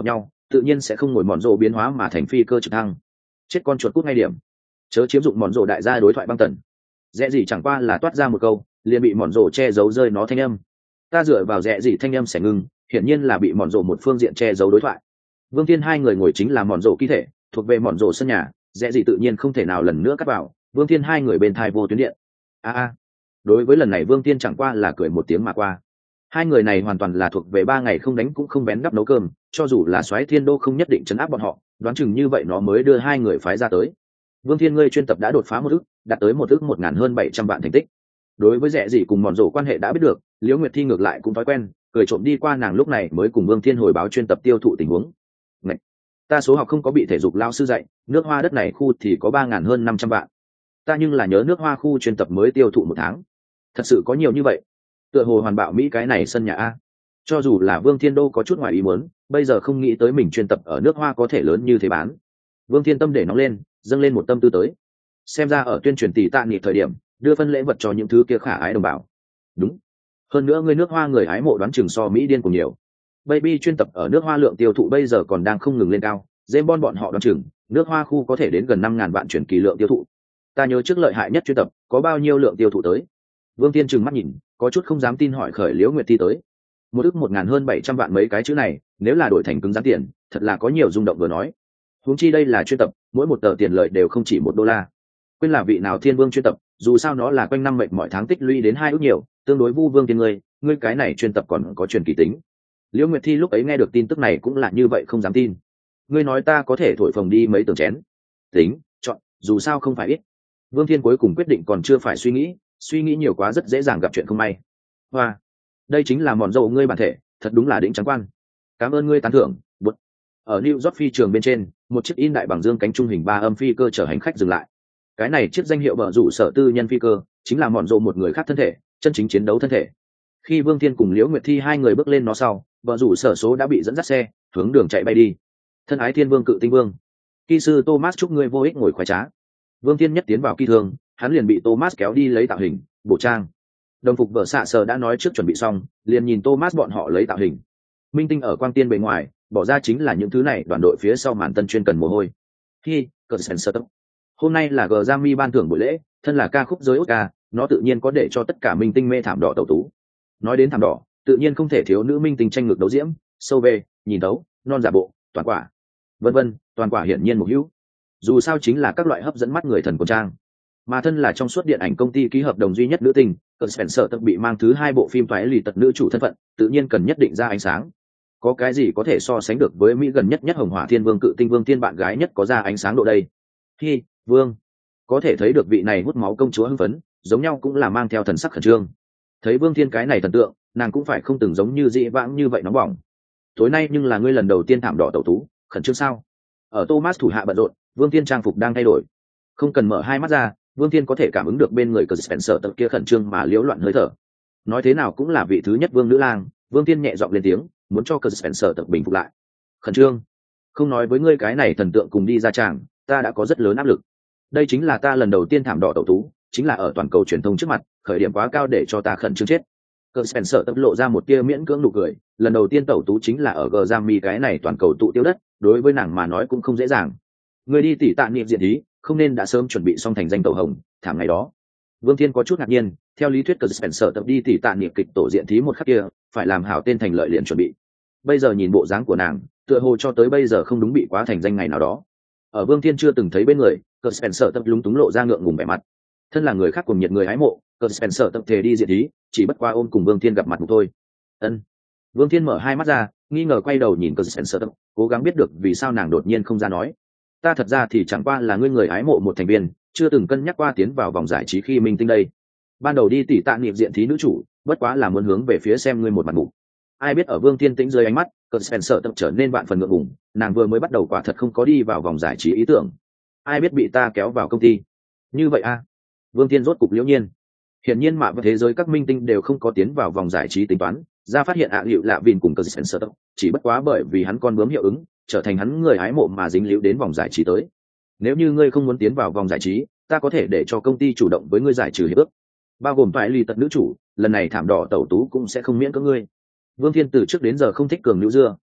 tự nhiên sẽ không ngồi mòn rộ biến hóa mà thành phi cơ trực thăng. Chết con chuột cút ngay điểm, chớ chiếm dụng mòn rộ đại gia đối thoại băng tần. Rẽ gì chẳng qua là toát ra một câu, liền bị mòn rộ che giấu rơi nó thanh âm. Ta dựa vào rẽ gì thanh âm sẽ ngừng, hiển nhiên là bị mòn rộ một phương diện che giấu đối thoại. Vương Thiên hai người ngồi chính là mòn rộ ký thể, thuộc về mòn rộ sân nhà, rẽ gì tự nhiên không thể nào lần nữa cắt vào. Vương Thiên hai người bên thai vô tuyến điện. A a. Đối với lần này Vương Thiên chẳng qua là cười một tiếng mà qua. Hai người này hoàn toàn là thuộc về ba ngày không đánh cũng không bén đắp nấu cơm, cho dù là soái thiên đô không nhất định trấn áp bọn họ, đoán chừng như vậy nó mới đưa hai người phái ra tới. Vương Thiên ngươi chuyên tập đã đột phá một ức, đạt tới một ức một ngàn hơn bảy trăm vạn thành tích. Đối với rẻ gì cùng mòn rổ quan hệ đã biết được, Liễu Nguyệt Thi ngược lại cũng thói quen, cười trộm đi qua nàng lúc này mới cùng Vương Thiên hồi báo chuyên tập tiêu thụ tình huống. Ngậy! Ta số học không có bị thể dục lao sư dạy, nước hoa đất này khu thì có ba ngàn hơn năm trăm vạn. Ta nhưng là nhớ nước hoa khu chuyên tập mới tiêu thụ một tháng. Thật sự có nhiều như vậy. Tựa hồ hoàn bạo Mỹ cái này sân nhà a. Cho dù là Vương Thiên Đô có chút ngoài ý muốn, bây giờ không nghĩ tới mình chuyên tập ở nước hoa có thể lớn như thế bán. Vương Thiên tâm để nóng lên, dâng lên một tâm tư tới. Xem ra ở tuyên truyền tỷ tạ nghị thời điểm, đưa phân lễ vật cho những thứ kia khả ái đồng bào. Đúng. Hơn nữa người nước hoa người ái mộ đoán chừng so Mỹ điên cùng nhiều. Baby chuyên tập ở nước hoa lượng tiêu thụ bây giờ còn đang không ngừng lên cao, James Bond bọn họ đoán chừng, nước hoa khu có thể đến gần năm ngàn vạn chuyển kỳ lượng tiêu thụ. Ta nhớ trước lợi hại nhất chuyên tập, có bao nhiêu lượng tiêu thụ tới? Vương Thiên trừng mắt nhìn, có chút không dám tin hỏi khởi Liễu Nguyệt Thi tới. Một ức một ngàn hơn bảy trăm vạn mấy cái chữ này, nếu là đổi thành cứng rắn tiền, thật là có nhiều rung động vừa nói. Huống chi đây là chuyên tập, mỗi một tờ tiền lợi đều không chỉ một đô la. Quên là vị nào thiên vương chuyên tập, dù sao nó là quanh năm mệnh mọi tháng tích lũy đến hai ức nhiều, tương đối vu vương tiền ngươi, ngươi cái này chuyên tập còn có truyền kỳ tính. Liễu Nguyệt Thi lúc ấy nghe được tin tức này cũng là như vậy không dám tin. Ngươi nói ta có thể thổi phồng đi mấy tường chén. Tính, chọn, dù sao không phải ít. Vương Thiên cuối cùng quyết định còn chưa phải suy nghĩ, suy nghĩ nhiều quá rất dễ dàng gặp chuyện không may. Hoa, đây chính là mòn dầu ngươi bản thể, thật đúng là đỉnh trắng quan. Cảm ơn ngươi tán thưởng. Bụt. Ở New York phi trường bên trên, một chiếc in đại bằng dương cánh trung hình ba âm phi cơ chở hành khách dừng lại. Cái này chiếc danh hiệu bờ rủ sở tư nhân phi cơ, chính là mòn dầu một người khác thân thể, chân chính chiến đấu thân thể. Khi Vương Thiên cùng Liễu Nguyệt Thi hai người bước lên nó sau, bờ rủ sở số đã bị dẫn dắt xe, hướng đường chạy bay đi. Thân ái Thiên Vương cự tinh vương, kỹ sư Thomas chúc ngươi vô ích ngồi khoái trá. Vương Thiên nhất tiến vào kỳ thương, hắn liền bị Thomas kéo đi lấy tạo hình, bổ trang. Đồng phục vợ xạ sờ đã nói trước chuẩn bị xong, liền nhìn Thomas bọn họ lấy tạo hình. Minh tinh ở quang tiên bề ngoài, bỏ ra chính là những thứ này đoàn đội phía sau màn tân chuyên cần mồ hôi. Hi, cờ sèn sơ tốc. Hôm nay là Grammy ban thưởng buổi lễ, thân là ca khúc giới Oscar, nó tự nhiên có để cho tất cả minh tinh mê thảm đỏ tẩu tú. Nói đến thảm đỏ, tự nhiên không thể thiếu nữ minh tinh tranh ngược đấu diễm, sâu về, nhìn tấu, non giả bộ, toàn quả. Vân vân, toàn quả hiển nhiên một hữu. Dù sao chính là các loại hấp dẫn mắt người thần của trang. Mà thân là trong suốt điện ảnh công ty ký hợp đồng duy nhất nữ tinh, cờ Spencer tập bị mang thứ hai bộ phim toái lì tật nữ chủ thân phận, tự nhiên cần nhất định ra ánh sáng. Có cái gì có thể so sánh được với Mỹ gần nhất nhất Hồng Hỏa Thiên Vương cự tinh Vương Thiên bạn gái nhất có ra ánh sáng độ đây? Hi, Vương, có thể thấy được vị này hút máu công chúa hưng phấn, giống nhau cũng là mang theo thần sắc khẩn trương. Thấy Vương Thiên cái này thần tượng, nàng cũng phải không từng giống như dị vãng như vậy nóng bỏng. Tối nay nhưng là ngươi lần đầu tiên thảm đỏ tẩu tú, khẩn trương sao? Ở Thomas thủ hạ bận rộn, Vương Thiên trang phục đang thay đổi, không cần mở hai mắt ra, Vương Thiên có thể cảm ứng được bên người cờ Spencer tập kia khẩn trương mà liễu loạn hơi thở. Nói thế nào cũng là vị thứ nhất vương nữ lang, Vương Thiên nhẹ giọng lên tiếng, muốn cho cờ Spencer tập bình phục lại. Khẩn trương? Không nói với ngươi cái này thần tượng cùng đi ra tràng, ta đã có rất lớn áp lực. Đây chính là ta lần đầu tiên thảm đỏ tẩu tú, chính là ở toàn cầu truyền thông trước mặt, khởi điểm quá cao để cho ta khẩn trương chết. Cờ Spencer tập lộ ra một tia miễn cưỡng nụ cười, lần đầu tiên tẩu tú chính là ở Grammy cái này toàn cầu tụ tiêu đất, đối với nàng mà nói cũng không dễ dàng. Người đi tỉ tạ niệm diện thí, không nên đã sớm chuẩn bị xong thành danh tàu hồng, thảm ngày đó. Vương Thiên có chút ngạc nhiên, theo lý thuyết cờ Spencer tập đi tỉ tạ niệm kịch tổ diện thí một khắc kia, phải làm hảo tên thành lợi liền chuẩn bị. Bây giờ nhìn bộ dáng của nàng, tựa hồ cho tới bây giờ không đúng bị quá thành danh ngày nào đó. Ở Vương Thiên chưa từng thấy bên người, cờ Spencer tập lúng túng lộ ra ngượng ngùng vẻ mặt. Thân là người khác cùng nhiệt người hái mộ, cờ Spencer tập thề đi diện thí, chỉ bất qua ôm cùng Vương Thiên gặp mặt một thôi. Ân. Vương Thiên mở hai mắt ra, nghi ngờ quay đầu nhìn cờ Spencer tập, cố gắng biết được vì sao nàng đột nhiên không ra nói. Ta thật ra thì chẳng qua là ngươi người ái mộ một thành viên, chưa từng cân nhắc qua tiến vào vòng giải trí khi minh tinh đây. Ban đầu đi tỉ tạ niệm diện thí nữ chủ, bất quá là muốn hướng về phía xem ngươi một mặt mục. Ai biết ở Vương Thiên tĩnh dưới ánh mắt, cờ Spencer tập trở nên vạn phần ngượng ngùng, nàng vừa mới bắt đầu quả thật không có đi vào vòng giải trí ý tưởng. Ai biết bị ta kéo vào công ty. Như vậy a? À? Vương Thiên rốt cục liễu nhiên. Hiển nhiên mà vào thế giới các minh tinh đều không có tiến vào vòng giải trí tính toán, ra phát hiện ạ liệu lạ vìn cùng cờ Spencer tập, chỉ bất quá bởi vì hắn con bướm hiệu ứng, trở thành hắn người hái mộ mà dính líu đến vòng giải trí tới. Nếu như ngươi không muốn tiến vào vòng giải trí, ta có thể để cho công ty chủ động với ngươi giải trừ hiệp ước, bao gồm toại ly tật nữ chủ, lần này thảm đỏ tẩu tú cũng sẽ không miễn cưỡng ngươi. Vương Thiên từ trước đến giờ không thích cường nữ dưa,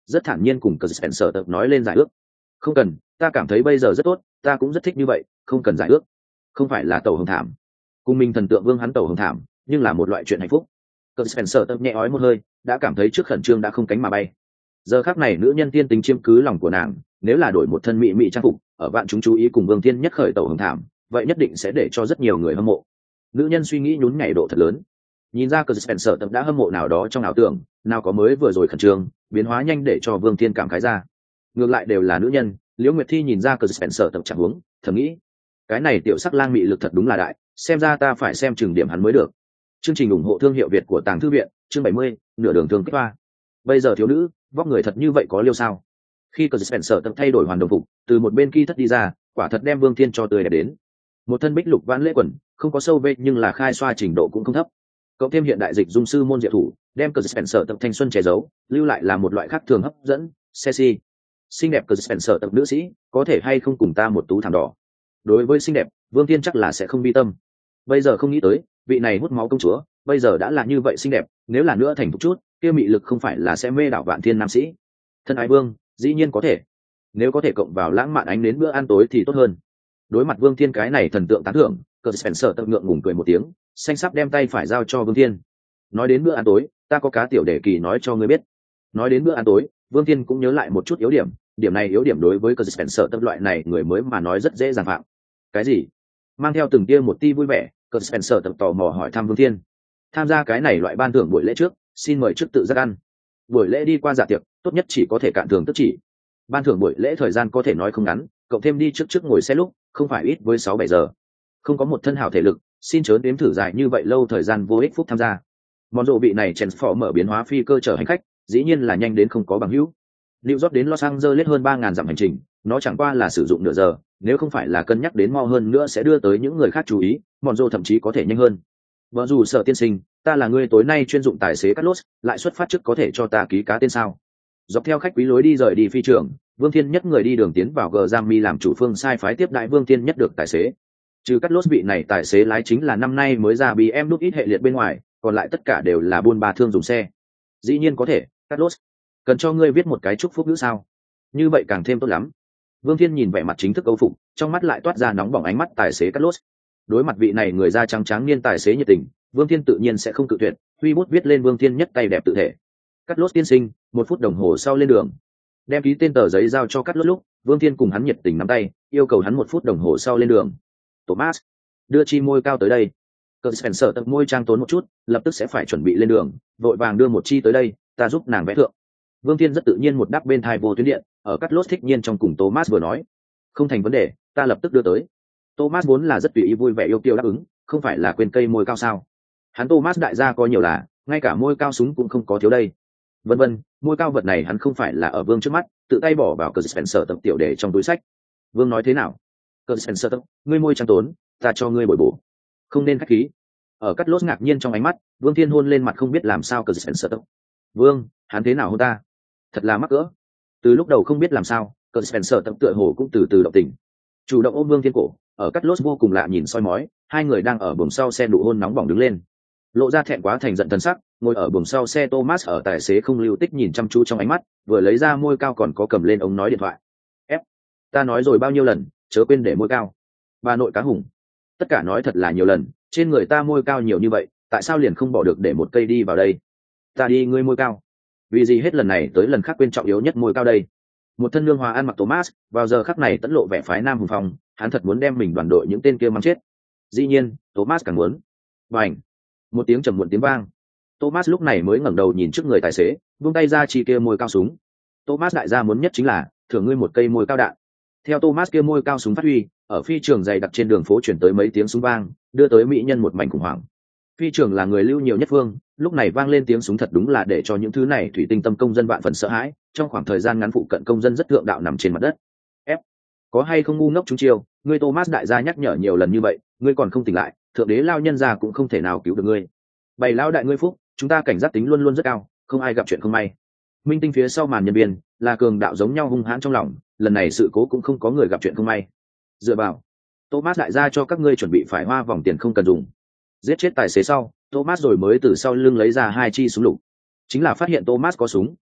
rất thản nhiên cùng cờ Spencer tập nói lên giải ước. Không cần, ta cảm thấy bây giờ rất tốt, ta cũng rất thích như vậy, không cần giải ước. Không phải là tẩu hồng thảm, cùng mình thần tượng vương hắn tẩu hồng thảm, nhưng là một loại chuyện hạnh phúc. Cờ Spencer tập nhẹ ói một hơi, đã cảm thấy trước khẩn trương đã không cánh mà bay. Giờ khắc này nữ nhân tiên tính chiếm cứ lòng của nàng, nếu là đổi một thân mỹ mỹ trang phục, ở vạn chúng chú ý cùng vương tiên nhất khởi tẩu hồng thảm, vậy nhất định sẽ để cho rất nhiều người hâm mộ. Nữ nhân suy nghĩ nhún nhảy độ thật lớn. Nhìn ra cờ Spencer tập đã hâm mộ nào đó trong ảo tưởng, nào có mới vừa rồi khẩn trương, biến hóa nhanh để cho vương tiên cảm khái ra. Ngược lại đều là nữ nhân, Liễu Nguyệt Thi nhìn ra cờ Spencer tập chẳng huống, thầm nghĩ, cái này tiểu sắc lang mị lực thật đúng là đại, xem ra ta phải xem chừng điểm hắn mới được. Chương trình ủng hộ thương hiệu Việt của Tàng Thư viện, chương bảy mươi, nửa đường thương kích hoa. Bây giờ thiếu nữ, vóc người thật như vậy có liêu sao? Khi cờ Spencer tập thay đổi hoàn đồng phục, từ một bên kia thất đi ra, quả thật đem Vương Thiên cho tươi đẹp đến. Một thân bích lục vãn lễ quần, không có sâu vết nhưng là khai xoa trình độ cũng không thấp. Cộng thêm hiện đại dịch dung sư môn diệu thủ, đem cờ Spencer tập thanh xuân che giấu, lưu lại là một loại khác thường hấp dẫn, sexy. Xinh đẹp cờ Spencer tập nữ sĩ, có thể hay không cùng ta một tú thảm đỏ. Đối với xinh đẹp, Vương Thiên chắc là sẽ không bi tâm. Bây giờ không nghĩ tới, vị này hút máu công chúa, bây giờ đã là như vậy xinh đẹp, nếu là nữa thành thục chút, kia mị lực không phải là sẽ mê đảo vạn thiên nam sĩ. Thân ái Vương, dĩ nhiên có thể. Nếu có thể cộng vào lãng mạn ánh đến bữa ăn tối thì tốt hơn. Đối mặt Vương Thiên cái này thần tượng tán thưởng, cờ Spencer tập ngượng ngùng cười một tiếng, xanh sắp đem tay phải giao cho Vương Thiên. Nói đến bữa ăn tối, ta có cá tiểu đề kỳ nói cho ngươi biết. Nói đến bữa ăn tối, Vương Thiên cũng nhớ lại một chút yếu điểm, điểm này yếu điểm đối với cờ Spencer tập loại này người mới mà nói rất dễ dàng phạm. Cái gì? Mang theo từng tia một ti vui vẻ, cờ Spencer tập tò mò hỏi thăm Vương Thiên. Tham gia cái này loại ban thưởng buổi lễ trước, xin mời trước tự giác ăn. Buổi lễ đi qua dạ tiệc, tốt nhất chỉ có thể cạn thường tức chỉ. Ban thưởng buổi lễ thời gian có thể nói không ngắn, cộng thêm đi trước trước ngồi xe lúc, không phải ít với sáu bảy giờ. Không có một thân hảo thể lực, xin chớ đếm thử dài như vậy lâu thời gian vô ích phúc tham gia. Món rộ vị này chèn phỏ mở biến hóa phi cơ chở hành khách, dĩ nhiên là nhanh đến không có bằng hữu. New York đến Los Angeles hơn ba nghìn dặm hành trình, nó chẳng qua là sử dụng nửa giờ, nếu không phải là cân nhắc đến mau hơn nữa sẽ đưa tới những người khác chú ý, món rộ thậm chí có thể nhanh hơn. Vợ dù sợ tiên sinh, ta là người tối nay chuyên dụng tài xế Carlos, lại xuất phát trước có thể cho ta ký cá tên sao? Dọc theo khách quý lối đi rời đi phi trường, Vương Thiên nhất người đi đường tiến vào G Giang làm chủ phương sai phái tiếp đại Vương Thiên nhất được tài xế. Trừ Carlos vị này tài xế lái chính là năm nay mới ra bê em đúc ít hệ liệt bên ngoài, còn lại tất cả đều là buôn ba thương dùng xe. Dĩ nhiên có thể, Carlos, cần cho ngươi viết một cái chúc phúc nữ sao? Như vậy càng thêm tốt lắm. Vương Thiên nhìn vẻ mặt chính thức Âu phục, trong mắt lại toát ra nóng bỏng ánh mắt tài xế Carlos. Đối mặt vị này người da trắng trắng niên tài xế nhiệt tình, Vương Thiên tự nhiên sẽ không cự tuyệt, huy bút viết lên Vương Thiên nhất tay đẹp tự thể. Carlos tiên sinh, một phút đồng hồ sau lên đường. Đem ký tên tờ giấy giao cho Carlos lúc, Vương Thiên cùng hắn nhiệt tình nắm tay, yêu cầu hắn một phút đồng hồ sau lên đường. Thomas, đưa chi môi cao tới đây. Cờ Spencer tập môi trang tốn một chút, lập tức sẽ phải chuẩn bị lên đường, vội vàng đưa một chi tới đây, ta giúp nàng vẽ thượng. Vương Thiên rất tự nhiên một đáp bên thai vô tuyến điện, ở Carlos thích nhiên trong cùng Thomas vừa nói, không thành vấn đề, ta lập tức đưa tới. Thomas vốn là rất tùy ý vui vẻ yêu kiêu đáp ứng, không phải là quên cây môi cao sao? Hắn Thomas đại gia có nhiều là, ngay cả môi cao súng cũng không có thiếu đây. Vân vân, môi cao vật này hắn không phải là ở Vương trước mắt, tự tay bỏ vào cờ Spencer tập tiểu để trong túi sách. Vương nói thế nào? Cờ Spencer tập, ngươi môi trang tốn, ta cho ngươi bồi bổ. Không nên khách khí. Ở cắt lốt ngạc nhiên trong ánh mắt, Vương Thiên hôn lên mặt không biết làm sao cờ Spencer tập. Vương, hắn thế nào hôn ta? Thật là mắc cỡ. Từ lúc đầu không biết làm sao, cờ Spencer tập tựa hồ cũng từ từ động tình. Chủ động ôm Vương Thiên cổ, ở cắt lốt vô cùng lạ nhìn soi mói, hai người đang ở buồng sau xe nụ hôn nóng bỏng đứng lên. Lộ ra thẹn quá thành giận thần sắc, ngồi ở buồng sau xe Thomas ở tài xế không lưu tích nhìn chăm chú trong ánh mắt, vừa lấy ra môi cao còn có cầm lên ống nói điện thoại. Ép, ta nói rồi bao nhiêu lần, chớ quên để môi cao. Bà nội cá hùng, tất cả nói thật là nhiều lần, trên người ta môi cao nhiều như vậy, tại sao liền không bỏ được để một cây đi vào đây? Ta đi ngươi môi cao, vì gì hết lần này tới lần khác quên trọng yếu nhất môi cao đây? Một thân lương hòa ăn mặc Thomas, vào giờ khắc này tẫn lộ vẻ phái nam hùng phong, hắn thật muốn đem mình đoàn đội những tên kia mắng chết. Dĩ nhiên, Thomas càng muốn. Bành, một tiếng trầm muộn tiếng vang. Thomas lúc này mới ngẩng đầu nhìn trước người tài xế, vung tay ra chi kia môi cao súng. Thomas đại gia muốn nhất chính là thưởng ngươi một cây môi cao đạn. Theo Thomas kia môi cao súng phát huy, ở phi trường dày đặc trên đường phố chuyển tới mấy tiếng súng vang, đưa tới mỹ nhân một mảnh khủng hoảng. Phi trường là người lưu nhiều nhất phương, lúc này vang lên tiếng súng thật đúng là để cho những thứ này thủy tinh tâm công dân vạn phần sợ hãi, trong khoảng thời gian ngắn phụ cận công dân rất thượng đạo nằm trên mặt đất. Ép, có hay không ngu ngốc chúng chiêu, ngươi Thomas đại gia nhắc nhở nhiều lần như vậy, ngươi còn không tỉnh lại, thượng đế lao nhân gia cũng không thể nào cứu được ngươi. Bày lao đại ngươi phúc, chúng ta cảnh giác tính luôn luôn rất cao, không ai gặp chuyện không may. Minh tinh phía sau màn nhân viên là cường đạo giống nhau hung hãn trong lòng, lần này sự cố cũng không có người gặp chuyện không may. Dựa vào, Thomas đại gia cho các ngươi chuẩn bị phải hoa vòng tiền không cần dùng. Giết chết tài xế sau, Thomas rồi mới từ sau lưng lấy ra hai chi súng lục. Chính là phát hiện Thomas có súng,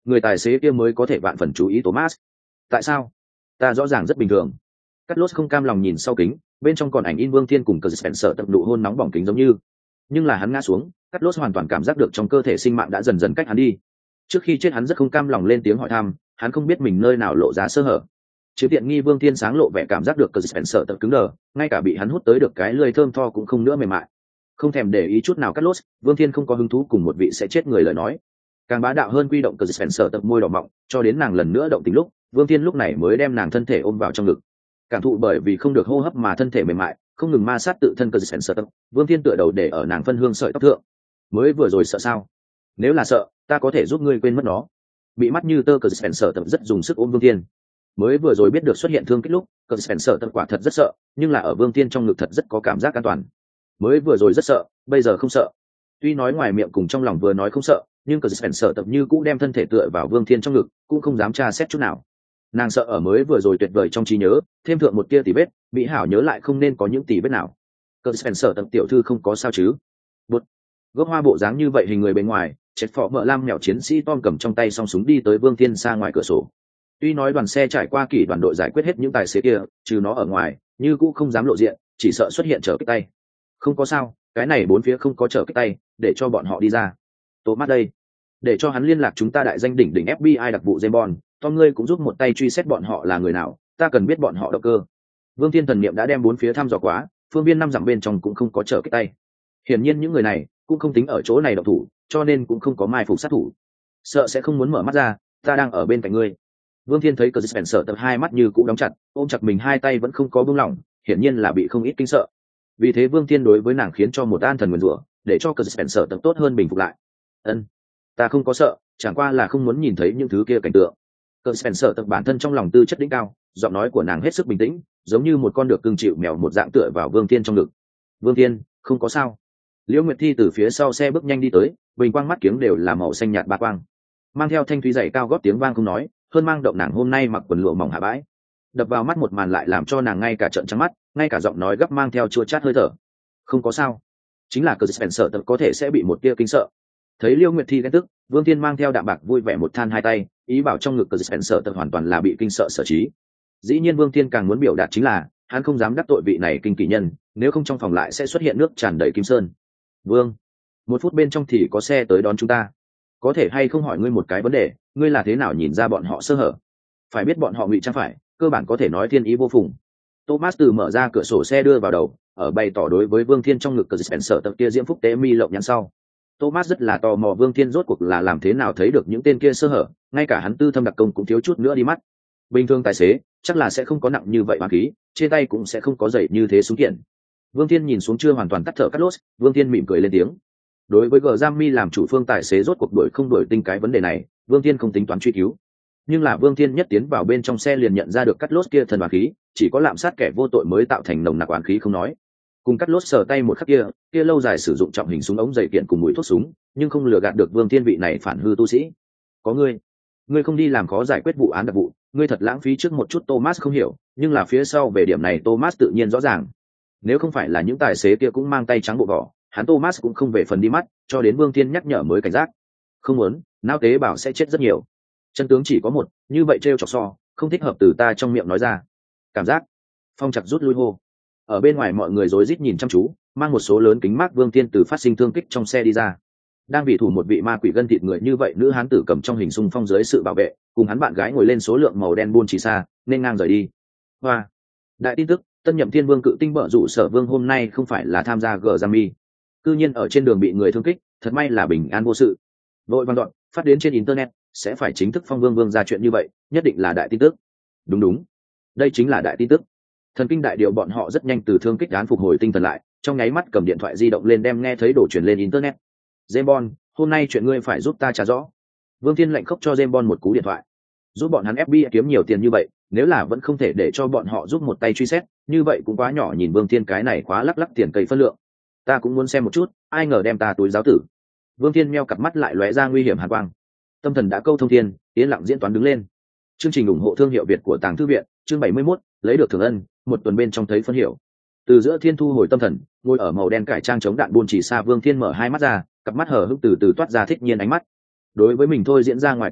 người tài xế kia mới có thể vạn phần chú ý Thomas. Tại sao? Ta rõ ràng rất bình thường. Cắt lốt không cam lòng nhìn sau kính, bên trong còn ảnh in Vương Thiên cùng Cờ Spencer tập nụ hôn nóng bỏng kính giống như. Nhưng là hắn ngã xuống, Cắt lốt hoàn toàn cảm giác được trong cơ thể sinh mạng đã dần dần cách hắn đi. Trước khi chết hắn rất không cam lòng lên tiếng hỏi thăm, hắn không biết mình nơi nào lộ ra sơ hở. Chứ tiện nghi Vương Thiên sáng lộ vẻ cảm giác được Cờ Spencer tập cứng đờ, ngay cả bị hắn hút tới được cái lưỡi thơm tho cũng không nữa mềm mại. Không thèm để ý chút nào Cắt lốt, Vương Thiên không có hứng thú cùng một vị sẽ chết người lời nói. Càng bá đạo hơn quy động Cờ Spencer tập môi đỏ mọng, cho đến nàng lần nữa động tình lúc, Vương Thiên lúc này mới đem nàng thân thể ôm vào trong ngực. Cảm thụ bởi vì không được hô hấp mà thân thể mềm mại, không ngừng ma sát tự thân Cờ Spencer tập, Vương Thiên tựa đầu để ở nàng phân hương sợi tóc thượng. Mới vừa rồi sợ sao? Nếu là sợ, ta có thể giúp ngươi quên mất nó. Bị mắt như tơ Cờ Spencer tập rất dùng sức ôm Vương Thiên. Mới vừa rồi biết được xuất hiện thương kích lúc, Cờ Spencer tập quả thật rất sợ, nhưng là ở Vương Thiên trong ngực thật rất có cảm giác an toàn. Mới vừa rồi rất sợ, bây giờ không sợ. Tuy nói ngoài miệng cùng trong lòng vừa nói không sợ, nhưng Cờ Spencer tập như cũ đem thân thể tựa vào Vương Thiên trong ngực, cũng không dám tra xét chút nào. Nàng sợ ở mới vừa rồi tuyệt vời trong trí nhớ, thêm thượng một tia tỉ vết, mỹ hảo nhớ lại không nên có những tỉ vết nào. Cờ Spencer tập tiểu thư không có sao chứ? Bụt. Gốc hoa bộ dáng như vậy hình người bên ngoài, chết phỏ mợ lam mèo chiến sĩ Tom cầm trong tay song súng đi tới Vương Thiên xa ngoài cửa sổ. Tuy nói đoàn xe trải qua kỷ đoàn đội giải quyết hết những tài xế kia, trừ nó ở ngoài, như cũ không dám lộ diện, chỉ sợ xuất hiện trở kích tay. Không có sao, cái này bốn phía không có trở kích tay, để cho bọn họ đi ra. Thomas đây, để cho hắn liên lạc chúng ta đại danh đỉnh đỉnh ép bê i đặc vụ James Bond, Tom ngươi cũng giúp một tay truy xét bọn họ là người nào, ta cần biết bọn họ động cơ. Vương Thiên thần niệm đã đem bốn phía thăm dò quá, phương viên năm dặm bên trong cũng không có trở kích tay. Hiển nhiên những người này cũng không tính ở chỗ này động thủ, cho nên cũng không có mai phục sát thủ. Sợ sẽ không muốn mở mắt ra, ta đang ở bên cạnh ngươi. Vương Thiên thấy Cờ Spencer tập hai mắt như cũ đóng chặt, ôm chặt mình hai tay vẫn không có buông lỏng, hiển nhiên là bị không ít kinh sợ. Vì thế Vương Thiên đối với nàng khiến cho một an thần nguyền rủa, để cho Cờ Spencer tập tốt hơn bình phục lại. Ân, ta không có sợ, chẳng qua là không muốn nhìn thấy những thứ kia cảnh tượng. Cờ Spencer tập bản thân trong lòng tư chất đỉnh cao, giọng nói của nàng hết sức bình tĩnh, giống như một con được cưng chịu mèo một dạng tựa vào Vương Thiên trong ngực. Vương Thiên, không có sao. Liễu Nguyệt Thi từ phía sau xe bước nhanh đi tới, bình quang mắt kiếng đều là màu xanh nhạt ba quang, mang theo thanh thúy dày cao gót tiếng vang không nói, hơn mang động nàng hôm nay mặc quần lụa mỏng hạ bãi, đập vào mắt một màn lại làm cho nàng ngay cả trợn trắng mắt, ngay cả giọng nói gấp mang theo chua chát hơi thở. Không có sao, chính là Cờ Spencer tập có thể sẽ bị một tia kinh sợ. Thấy Liễu Nguyệt Thi ghen tức, Vương Thiên mang theo đạm bạc vui vẻ một than hai tay, ý bảo trong ngực Cờ Spencer tập hoàn toàn là bị kinh sợ sở trí. Dĩ nhiên Vương Thiên càng muốn biểu đạt chính là hắn không dám đắc tội vị này kinh kỳ nhân, nếu không trong phòng lại sẽ xuất hiện nước tràn đầy kim sơn. Vương, một phút bên trong thì có xe tới đón chúng ta, có thể hay không hỏi ngươi một cái vấn đề, ngươi là thế nào nhìn ra bọn họ sơ hở? Phải biết bọn họ ngụy trang phải, cơ bản có thể nói thiên ý vô phùng. Thomas từ mở ra cửa sổ xe đưa vào đầu, ở bày tỏ đối với Vương Thiên trong ngực Cờ Spencer tập kia diễm phúc tế mi lộng nhắn sau. Thomas rất là tò mò Vương Thiên rốt cuộc là làm thế nào thấy được những tên kia sơ hở, ngay cả hắn tư thâm đặc công cũng thiếu chút nữa đi mắt. Bình thường tài xế chắc là sẽ không có nặng như vậy mà khí, trên tay cũng sẽ không có dày như thế súng kiện. Vương Thiên nhìn xuống chưa hoàn toàn tắt thở Carlos, Vương Thiên mỉm cười lên tiếng. Đối với G Giammi làm chủ phương tài xế rốt cuộc đuổi không đuổi tinh cái vấn đề này, Vương Thiên không tính toán truy cứu. Nhưng là Vương Thiên nhất tiến vào bên trong xe liền nhận ra được Carlos kia thần oán khí, chỉ có lạm sát kẻ vô tội mới tạo thành nồng nặc oán khí không nói. Cùng Carlos sờ tay một khắc kia, kia lâu dài sử dụng trọng hình súng ống dày kiện cùng mũi thuốc súng, nhưng không lừa gạt được Vương Thiên vị này phản hư tu sĩ. Có ngươi, ngươi không đi làm khó giải quyết vụ án đặc vụ, ngươi thật lãng phí trước một chút. Thomas không hiểu, nhưng là phía sau về điểm này Thomas tự nhiên rõ ràng. Nếu không phải là những tài xế kia cũng mang tay trắng bộ vỏ, hắn Thomas cũng không về phần đi mắt, cho đến Vương Thiên nhắc nhở mới cảnh giác. Không muốn, não tế bào sẽ chết rất nhiều. Chân tướng chỉ có một, như vậy trêu chọc so, không thích hợp từ ta trong miệng nói ra. Cảm giác. Phong chặt rút lui hô. Ở bên ngoài mọi người rối rít nhìn chăm chú, mang một số lớn kính mát Vương Thiên từ phát sinh thương kích trong xe đi ra. Đang bị thủ một vị ma quỷ gân thịt người như vậy, nữ hán tử cầm trong hình xung phong dưới sự bảo vệ, cùng hắn bạn gái ngồi lên số lượng màu đen buôn chỉ xa, nên ngang rời đi. Hoa. Đại tin tức, tân nhậm thiên vương cự tinh bợ rủ sở vương hôm nay không phải là tham gia G Giammi, cư nhiên ở trên đường bị người thương kích, thật may là bình an vô sự. Vội vàng đoạn phát đến trên internet, sẽ phải chính thức phong vương vương ra chuyện như vậy, nhất định là đại tin tức. Đúng đúng, đây chính là đại tin tức. Thần kinh đại điệu bọn họ rất nhanh từ thương kích án phục hồi tinh thần lại, trong nháy mắt cầm điện thoại di động lên đem nghe thấy đổ truyền lên internet. James Bond, hôm nay chuyện ngươi phải giúp ta trả rõ. Vương Thiên lệnh khóc cho James Bond một cú điện thoại. Giúp bọn hắn ép bê i kiếm nhiều tiền như vậy, nếu là vẫn không thể để cho bọn họ giúp một tay truy xét, như vậy cũng quá nhỏ nhìn Vương Thiên cái này khóa lắc lắc tiền cây phân lượng. Ta cũng muốn xem một chút, ai ngờ đem ta túi giáo tử. Vương Thiên meo cặp mắt lại lóe ra nguy hiểm hàn quang. Tâm thần đã câu thông thiên, yên lặng diễn toán đứng lên. Chương trình ủng hộ thương hiệu Việt của Tàng Thư viện, chương bảy mươi mốt, lấy được thưởng ân, một tuần bên trong thấy phân hiểu. Từ giữa thiên thu hồi tâm thần, ngồi ở màu đen cải trang chống đạn buôn chỉ xa Vương Thiên mở hai mắt ra, cặp mắt hở hững từ từ toát ra thích nhiên ánh mắt. Đối với mình thôi diễn ra ngoài kết quả,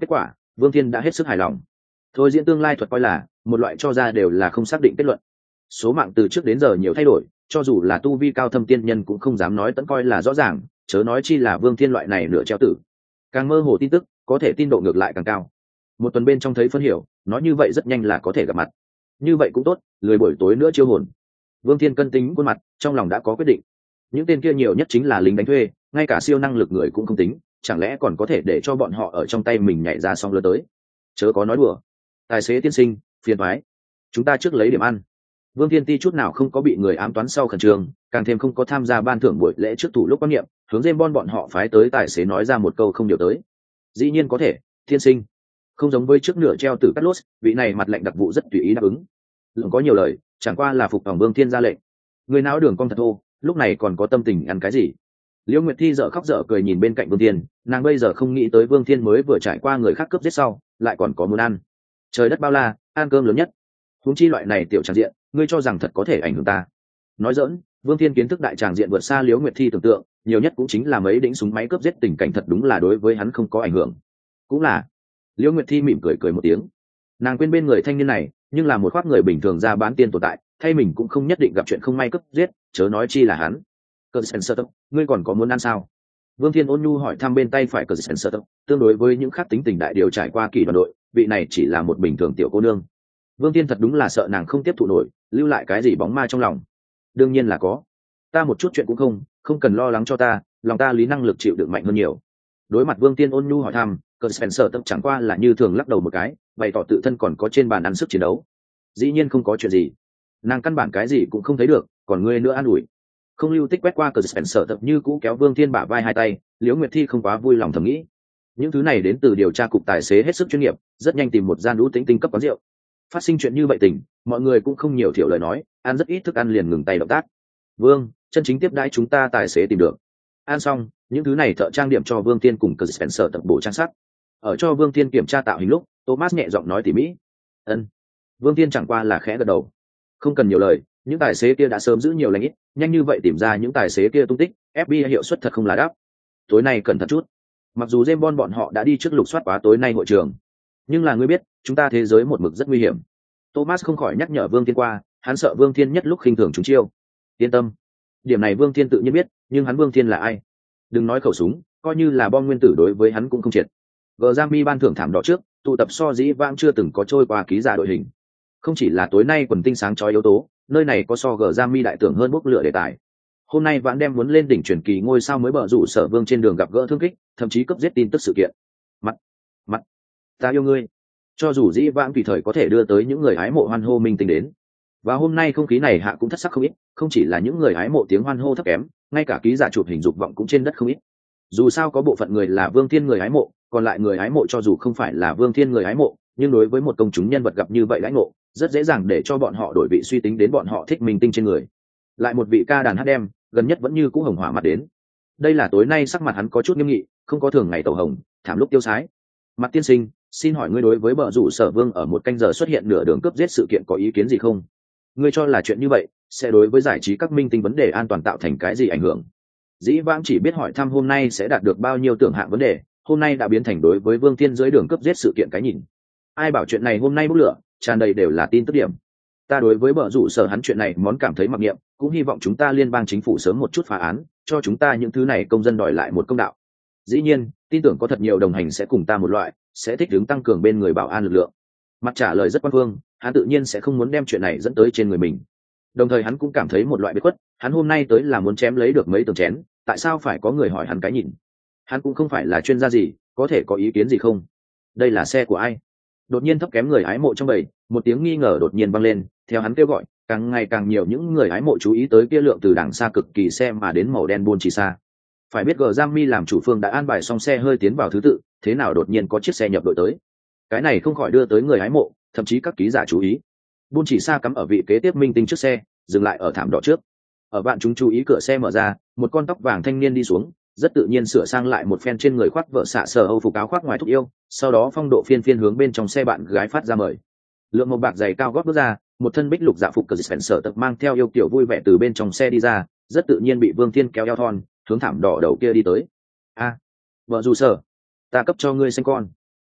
Vương Thiên đã hết sức hài lòng. Thôi diễn tương lai thuật coi là một loại cho ra đều là không xác định kết luận. Số mạng từ trước đến giờ nhiều thay đổi, cho dù là tu vi cao thâm tiên nhân cũng không dám nói tận coi là rõ ràng, chớ nói chi là Vương Thiên loại này nửa treo tử. Càng mơ hồ tin tức, có thể tin độ ngược lại càng cao. Một tuần bên trong thấy phân hiểu, nói như vậy rất nhanh là có thể gặp mặt. Như vậy cũng tốt, lười buổi tối nữa chiêu hồn. Vương Thiên cân tính khuôn mặt, trong lòng đã có quyết định. Những tên kia nhiều nhất chính là lính đánh thuê, ngay cả siêu năng lực người cũng không tính, chẳng lẽ còn có thể để cho bọn họ ở trong tay mình nhảy ra xong lơ tới. Chớ có nói đùa. Tài xế tiên sinh, phiền toái. Chúng ta trước lấy điểm ăn. Vương Thiên Ti chút nào không có bị người ám toán sau khẩn trương, càng thêm không có tham gia ban thưởng buổi lễ trước thủ lúc quan niệm, hướng James Bond bọn họ phái tới tài xế nói ra một câu không điều tới. Dĩ nhiên có thể, tiên sinh. Không giống với trước nửa treo tử cắt lốt, vị này mặt lệnh đặc vụ rất tùy ý đáp ứng. Lượng có nhiều lời, chẳng qua là phục tòng Vương Thiên ra lệnh. Người não đường cong thật thô, lúc này còn có tâm tình ăn cái gì? Liễu Nguyệt Thi dở khóc dở cười nhìn bên cạnh Vương Thiên, nàng bây giờ không nghĩ tới Vương Thiên mới vừa trải qua người khác cướp giết sau, lại còn có muốn ăn. Trời đất bao la, ăn cơm lớn nhất. Huống chi loại này tiểu tràng diện, ngươi cho rằng thật có thể ảnh hưởng ta? Nói giỡn, Vương Thiên kiến thức đại tràng diện vượt xa Liễu Nguyệt Thi tưởng tượng, nhiều nhất cũng chính là mấy đĩnh súng máy cướp giết tình cảnh thật đúng là đối với hắn không có ảnh hưởng. Cũng là. Liễu Nguyệt Thi mỉm cười cười một tiếng. Nàng quên bên người thanh niên này, nhưng là một khoác người bình thường ra bán tiên tồn tại, thay mình cũng không nhất định gặp chuyện không may cướp giết, chớ nói chi là hắn. Cờ Spencer, ngươi còn có muốn ăn sao? Vương Thiên ôn nhu hỏi thăm bên tay phải Cờ Spencer, tương đối với những khác tính tình đại điều trải qua kỳ đoàn đội, vị này chỉ là một bình thường tiểu cô nương. Vương Thiên thật đúng là sợ nàng không tiếp thụ nổi, lưu lại cái gì bóng ma trong lòng. Đương nhiên là có. Ta một chút chuyện cũng không, không cần lo lắng cho ta, lòng ta lý năng lực chịu đựng mạnh hơn nhiều. Đối mặt Vương Thiên ôn nhu hỏi thăm, Cờ Spencer tập chẳng qua là như thường lắc đầu một cái, bày tỏ tự thân còn có trên bàn ăn sức chiến đấu. Dĩ nhiên không có chuyện gì. Nàng căn bản cái gì cũng không thấy được, còn ngươi nữa an ủi. Không lưu tích quét qua Cờ Spencer tập như cũ kéo Vương Thiên bả vai hai tay, Liễu Nguyệt Thi không quá vui lòng thầm nghĩ. Những thứ này đến từ điều tra cục tài xế hết sức chuyên nghiệp, rất nhanh tìm một gian đũ tính tinh cấp quán rượu. Phát sinh chuyện như vậy tình, mọi người cũng không nhiều thiểu lời nói, ăn rất ít thức ăn liền ngừng tay động tác. Vương, chân chính tiếp đãi chúng ta tài xế tìm được. Ăn xong, những thứ này thợ trang điểm cho Vương Thiên cùng Cờ Spencer tập bổ trang sắc. Ở cho Vương Thiên kiểm tra tạo hình lúc, Thomas nhẹ giọng nói tỉ mỉ. Ân. Vương Thiên chẳng qua là khẽ gật đầu. Không cần nhiều lời, những tài xế kia đã sớm giữ nhiều lãnh ít, nhanh như vậy tìm ra những tài xế kia tung tích, ép bê i hiệu suất thật không là đáp. Tối nay cẩn thận chút. Mặc dù James Bond bọn họ đã đi trước lục soát quá tối nay hội trường, nhưng là ngươi biết, chúng ta thế giới một mực rất nguy hiểm. Thomas không khỏi nhắc nhở Vương Thiên qua, hắn sợ Vương Thiên nhất lúc khinh thường chúng chiêu. Yên tâm, điểm này Vương Thiên tự nhiên biết, nhưng hắn Vương Thiên là ai? Đừng nói khẩu súng, coi như là bom nguyên tử đối với hắn cũng không triệt. Gờ Giang ban thưởng thảm đỏ trước, tụ tập so dĩ vãng chưa từng có trôi qua ký giả đội hình. Không chỉ là tối nay quần tinh sáng chói yếu tố, nơi này có so Gờ Giang đại tưởng hơn bốc lửa đề tài. Hôm nay vãn đem muốn lên đỉnh truyền kỳ ngôi sao mới bở rủ Sở Vương trên đường gặp gỡ thương kích, thậm chí cấp giết tin tức sự kiện. Mặt, mặt, ta yêu ngươi. Cho dù dĩ vãng tùy thời có thể đưa tới những người hái mộ hoan hô minh tinh đến, và hôm nay không khí này hạ cũng thất sắc không ít, không chỉ là những người hái mộ tiếng hoan hô thấp kém, ngay cả ký giả chụp hình dục vọng cũng trên đất không ít. Dù sao có bộ phận người là Vương Thiên người hái mộ, còn lại người hái mộ cho dù không phải là Vương Thiên người hái mộ, nhưng đối với một công chúng nhân vật gặp như vậy lãnh ngộ, rất dễ dàng để cho bọn họ đổi vị suy tính đến bọn họ thích minh tinh trên người. Lại một vị ca đàn hát đem, gần nhất vẫn như cũ hồng hỏa mặt đến. Đây là tối nay sắc mặt hắn có chút nghiêm nghị, không có thường ngày tẩu hồng, thảm lúc tiêu sái. Mặt tiên sinh, xin hỏi ngươi đối với bờ rủ Sở Vương ở một canh giờ xuất hiện nửa đường cướp giết sự kiện có ý kiến gì không? Ngươi cho là chuyện như vậy sẽ đối với giải trí các minh tinh vấn đề an toàn tạo thành cái gì ảnh hưởng? Dĩ vãng chỉ biết hỏi thăm hôm nay sẽ đạt được bao nhiêu tưởng hạng vấn đề, hôm nay đã biến thành đối với Vương Thiên dưới đường cướp giết sự kiện cái nhìn. Ai bảo chuyện này hôm nay bốc lửa, tràn đầy đều là tin tức điểm. Ta đối với bờ rủ Sở hắn chuyện này món cảm thấy mặc niệm, cũng hy vọng chúng ta liên bang chính phủ sớm một chút phá án, cho chúng ta những thứ này công dân đòi lại một công đạo. Dĩ nhiên, tin tưởng có thật nhiều đồng hành sẽ cùng ta một loại, sẽ thích ứng tăng cường bên người bảo an lực lượng. Mặt trả lời rất quan phương, hắn tự nhiên sẽ không muốn đem chuyện này dẫn tới trên người mình. Đồng thời hắn cũng cảm thấy một loại bất khuất, hắn hôm nay tới là muốn chém lấy được mấy tường chén, tại sao phải có người hỏi hắn cái nhìn? Hắn cũng không phải là chuyên gia gì, có thể có ý kiến gì không? Đây là xe của ai? Đột nhiên thấp kém người hái mộ trong bầy, một tiếng nghi ngờ đột nhiên vang lên, theo hắn kêu gọi, càng ngày càng nhiều những người hái mộ chú ý tới kia lượng từ đằng xa cực kỳ xe mà đến màu đen buôn chỉ xa. Phải biết gờ Giang Mi làm chủ phương đã an bài xong xe hơi tiến vào thứ tự, thế nào đột nhiên có chiếc xe nhập đội tới? Cái này không khỏi đưa tới người hái mộ, thậm chí các ký giả chú ý. Buôn chỉ xa cắm ở vị kế tiếp minh tinh trước xe, dừng lại ở thảm đỏ trước. Ở bạn chúng chú ý cửa xe mở ra, một con tóc vàng thanh niên đi xuống, rất tự nhiên sửa sang lại một phen trên người khoác vợ xạ sở Âu phục áo khoác ngoài thúc yêu, sau đó phong độ phiên phiên hướng bên trong xe bạn gái phát ra mời. Lượng một bạc giày cao gót bước ra, một thân bích lục dạ phục cờ Spencer tập mang theo yêu kiểu vui vẻ từ bên trong xe đi ra, rất tự nhiên bị Vương Thiên kéo eo thon, hướng thảm đỏ đầu kia đi tới. A, vợ dù sở, ta cấp cho ngươi sinh con.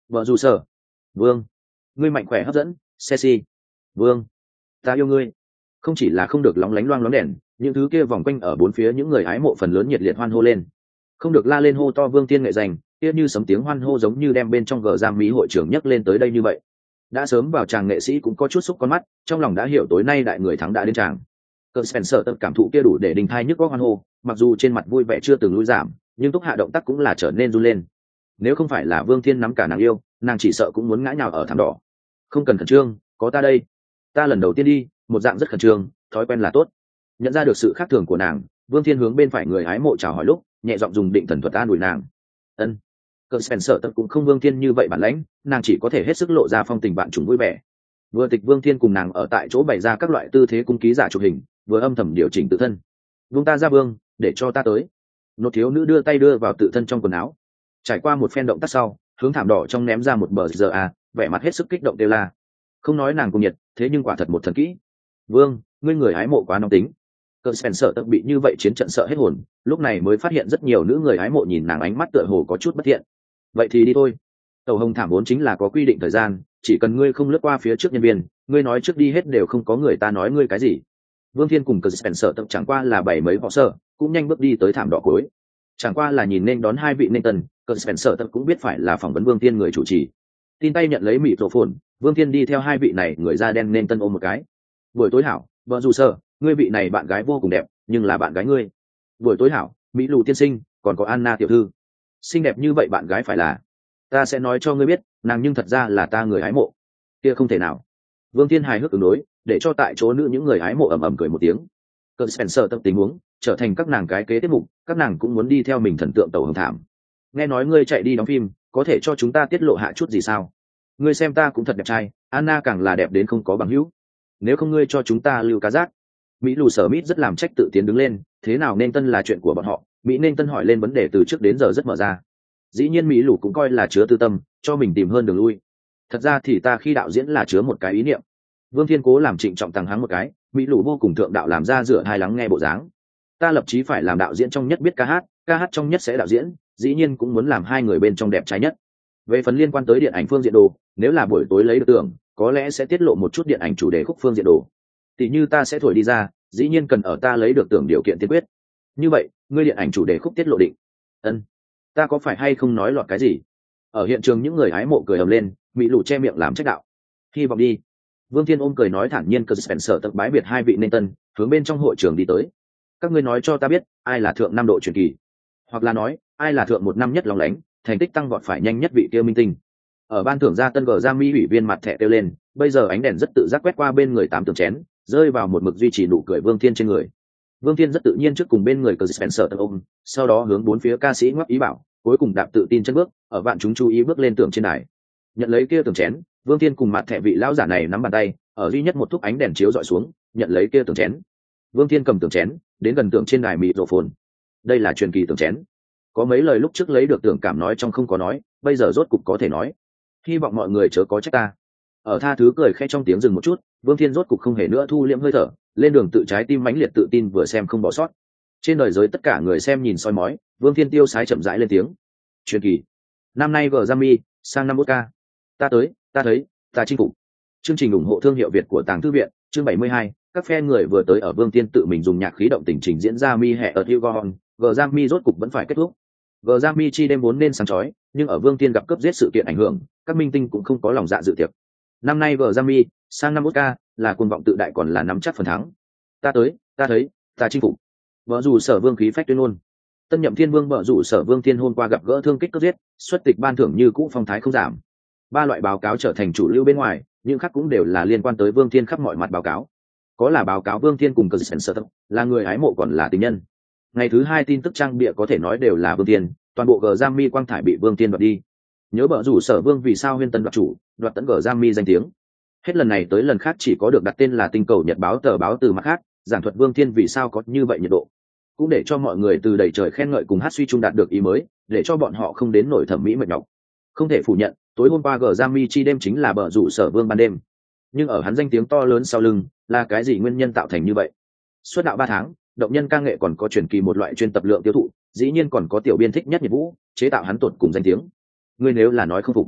vợ dù sở vương, ngươi mạnh khỏe hấp dẫn sexy vương, ta yêu ngươi. Không chỉ là không được lóng lánh loang lóng đèn, những thứ kia vòng quanh ở bốn phía những người hái mộ phần lớn nhiệt liệt hoan hô lên. Không được la lên hô to vương tiên nghệ danh, kia như sấm tiếng hoan hô giống như đem bên trong gờ giam mỹ hội trưởng nhấc lên tới đây như vậy. Đã sớm vào tràng nghệ sĩ cũng có chút xúc con mắt, trong lòng đã hiểu tối nay đại người thắng đã đến tràng. Cờ Spencer tập cảm thụ kia đủ để đình thai nhức góc hoan hô, mặc dù trên mặt vui vẻ chưa từng lui giảm, nhưng túc hạ động tác cũng là trở nên run lên. Nếu không phải là Vương Thiên nắm cả nàng yêu, nàng chỉ sợ cũng muốn ngã nhào ở thảm đỏ. Không cần khẩn trương, có ta đây. Ta lần đầu tiên đi, một dạng rất khẩn trương, thói quen là tốt. Nhận ra được sự khác thường của nàng, Vương Thiên hướng bên phải người hái mộ chào hỏi lúc, nhẹ giọng dùng định thần thuật an ủi nàng. Ân. Cờ Spencer tập cũng không Vương Thiên như vậy bản lãnh, nàng chỉ có thể hết sức lộ ra phong tình bạn trùng vui vẻ. Vừa tịch Vương Thiên cùng nàng ở tại chỗ bày ra các loại tư thế cung ký giả chụp hình, vừa âm thầm điều chỉnh tự thân. Vương ta ra vương, để cho ta tới. Một thiếu nữ đưa tay đưa vào tự thân trong quần áo. Trải qua một phen động tác sau, hướng thảm đỏ trong ném ra một bờ giờ à, vẻ mặt hết sức kích động đều là. Không nói nàng cùng nhiệt, thế nhưng quả thật một thần kỹ. Vương, ngươi người hái mộ quá nóng tính. Cờ Spencer tập bị như vậy chiến trận sợ hết hồn, lúc này mới phát hiện rất nhiều nữ người hái mộ nhìn nàng ánh mắt tựa hồ có chút bất thiện. Vậy thì đi thôi. Tàu hồng thảm vốn chính là có quy định thời gian, chỉ cần ngươi không lướt qua phía trước nhân viên, ngươi nói trước đi hết đều không có người ta nói ngươi cái gì. Vương Thiên cùng Cờ Spencer tập chẳng qua là bảy mấy họ sơ, cũng nhanh bước đi tới thảm đỏ cuối. Chẳng qua là nhìn nên đón hai vị nên tần, Cờ Spencer tập cũng biết phải là phỏng vấn Vương Thiên người chủ trì. Tin tay nhận lấy mịt rổ phồn, Vương Thiên đi theo hai vị này người da đen nên tân ôm một cái. Buổi tối hảo, vợ dù sơ, ngươi vị này bạn gái vô cùng đẹp, nhưng là bạn gái ngươi. Buổi tối hảo, mỹ lù tiên sinh, còn có Anna tiểu thư. Xinh đẹp như vậy bạn gái phải là. Ta sẽ nói cho ngươi biết, nàng nhưng thật ra là ta người hái mộ. Kia không thể nào. Vương Thiên hài hước ứng đối, để cho tại chỗ nữ những người hái mộ ầm ầm cười một tiếng. Cờ Spencer tập tình huống, trở thành các nàng cái kế tiếp mục, các nàng cũng muốn đi theo mình thần tượng tàu hồng thảm. Nghe nói ngươi chạy đi đóng phim, có thể cho chúng ta tiết lộ hạ chút gì sao? Ngươi xem ta cũng thật đẹp trai, Anna càng là đẹp đến không có bằng hữu. Nếu không ngươi cho chúng ta lưu cá giác. Mỹ lù sở mít rất làm trách tự tiến đứng lên, thế nào nên tân là chuyện của bọn họ. Mỹ nên tân hỏi lên vấn đề từ trước đến giờ rất mở ra. Dĩ nhiên Mỹ lù cũng coi là chứa tư tâm, cho mình tìm hơn đường lui. Thật ra thì ta khi đạo diễn là chứa một cái ý niệm. Vương Thiên cố làm trịnh trọng tăng hắng một cái, Mỹ lù vô cùng thượng đạo làm ra rửa hai lắng nghe bộ dáng. Ta lập chí phải làm đạo diễn trong nhất biết ca hát, ca hát trong nhất sẽ đạo diễn, dĩ nhiên cũng muốn làm hai người bên trong đẹp trai nhất. Về phần liên quan tới điện ảnh phương diện đồ, nếu là buổi tối lấy được tưởng, có lẽ sẽ tiết lộ một chút điện ảnh chủ đề khúc phương diện đồ. Tỷ như ta sẽ thổi đi ra, dĩ nhiên cần ở ta lấy được tưởng điều kiện tiên quyết. Như vậy, ngươi điện ảnh chủ đề khúc tiết lộ định. Ân, ta có phải hay không nói lọt cái gì? Ở hiện trường những người hái mộ cười ầm lên, Mỹ lù che miệng làm trách đạo. Hy vọng đi. Vương Thiên ôm cười nói thản nhiên, Cờ Spencer tập bái biệt hai vị nên tân, hướng bên trong hội trường đi tới. Các ngươi nói cho ta biết, ai là thượng năm độ truyền kỳ, hoặc là nói, ai là thượng một năm nhất lòng lánh, thành tích tăng vọt phải nhanh nhất vị kia minh tinh. Ở ban thưởng ra tân gờ ra mi ủy viên mặt thẻ kêu lên, bây giờ ánh đèn rất tự giác quét qua bên người tám tường chén, rơi vào một mực duy trì nụ cười Vương Thiên trên người. Vương Thiên rất tự nhiên trước cùng bên người Cờ Spencer tập ôm, sau đó hướng bốn phía ca sĩ ngoắc ý bảo, cuối cùng đạp tự tin chân bước, ở vạn chúng chú ý bước lên tường trên đài. Nhận lấy kia tường chén, Vương Thiên cùng mặt thẻ vị lão giả này nắm bàn tay, ở duy nhất một thúc ánh đèn chiếu dọi xuống, nhận lấy kia tường chén. Vương Thiên cầm tường chén, đến gần tường trên đài mịt rổ phồn. Đây là truyền kỳ tường chén. Có mấy lời lúc trước lấy được tưởng cảm nói trong không có nói, bây giờ rốt cục có thể nói. Hy vọng mọi người chớ có trách ta. Ở tha thứ cười khẽ trong tiếng dừng một chút, Vương Thiên rốt cục không hề nữa thu liễm hơi thở, lên đường tự trái tim mãnh liệt tự tin vừa xem không bỏ sót. Trên đời giới tất cả người xem nhìn soi mói, Vương Thiên tiêu sái chậm rãi lên tiếng. Truyền kỳ. Năm nay Grammy, sang năm Oscar. Ta tới, ta thấy, ta chinh phục. Chương trình ủng hộ thương hiệu Việt của Tàng Thư viện, chương bảy mươi hai, các fan người vừa tới ở Vương Thiên tự mình dùng nhạc khí động tình trình diễn ra mi hè ở Hugon, Grammy rốt cục vẫn phải kết thúc. Grammy chi đêm vốn nên sáng chói, nhưng ở Vương Thiên gặp cướp giết sự kiện ảnh hưởng, các minh tinh cũng không có lòng dạ dự tiệc. Năm nay Grammy, sang năm Oscar, là cuồng vọng tự đại còn là nắm chắc phần thắng. Ta tới, ta thấy, ta chinh phục. Vợ dù Sở Vương khí phách tuyên ngôn. Tân nhậm Thiên Vương vợ dù Sở Vương Thiên hôm qua gặp gỡ thương kích cướp giết, xuất tịch ban thưởng như cũ phong thái không giảm. Ba loại báo cáo trở thành chủ lưu bên ngoài, nhưng khác cũng đều là liên quan tới Vương Thiên khắp mọi mặt báo cáo. Có là báo cáo Vương Thiên cùng Cờ Spencer là người hái mộ còn là tình nhân. Ngày thứ hai tin tức trang bìa có thể nói đều là Vương Thiên, toàn bộ Grammy quang thải bị Vương Thiên đoạt đi. Nhớ bợ rủ Sở Vương vì sao huyên tân đoạt chủ, đoạt tận Grammy danh tiếng. Hết lần này tới lần khác chỉ có được đặt tên là tinh cầu nhật báo tờ báo từ mặt khác, giảng thuật Vương Thiên vì sao có như vậy nhiệt độ. Cũng để cho mọi người từ đầy trời khen ngợi cùng hát suy chung đạt được ý mới, để cho bọn họ không đến nổi thẩm mỹ mệt nhọc. Không thể phủ nhận, tối hôm qua Grammy chi đêm chính là bợ rủ Sở Vương ban đêm. Nhưng ở hắn danh tiếng to lớn sau lưng, là cái gì nguyên nhân tạo thành như vậy? Xuất đạo ba tháng, động nhân ca nghệ còn có truyền kỳ một loại chuyên tập lượng tiêu thụ, dĩ nhiên còn có tiểu biên thích nhất nhiệt vũ, chế tạo hắn tột cùng danh tiếng. Ngươi nếu là nói không phục,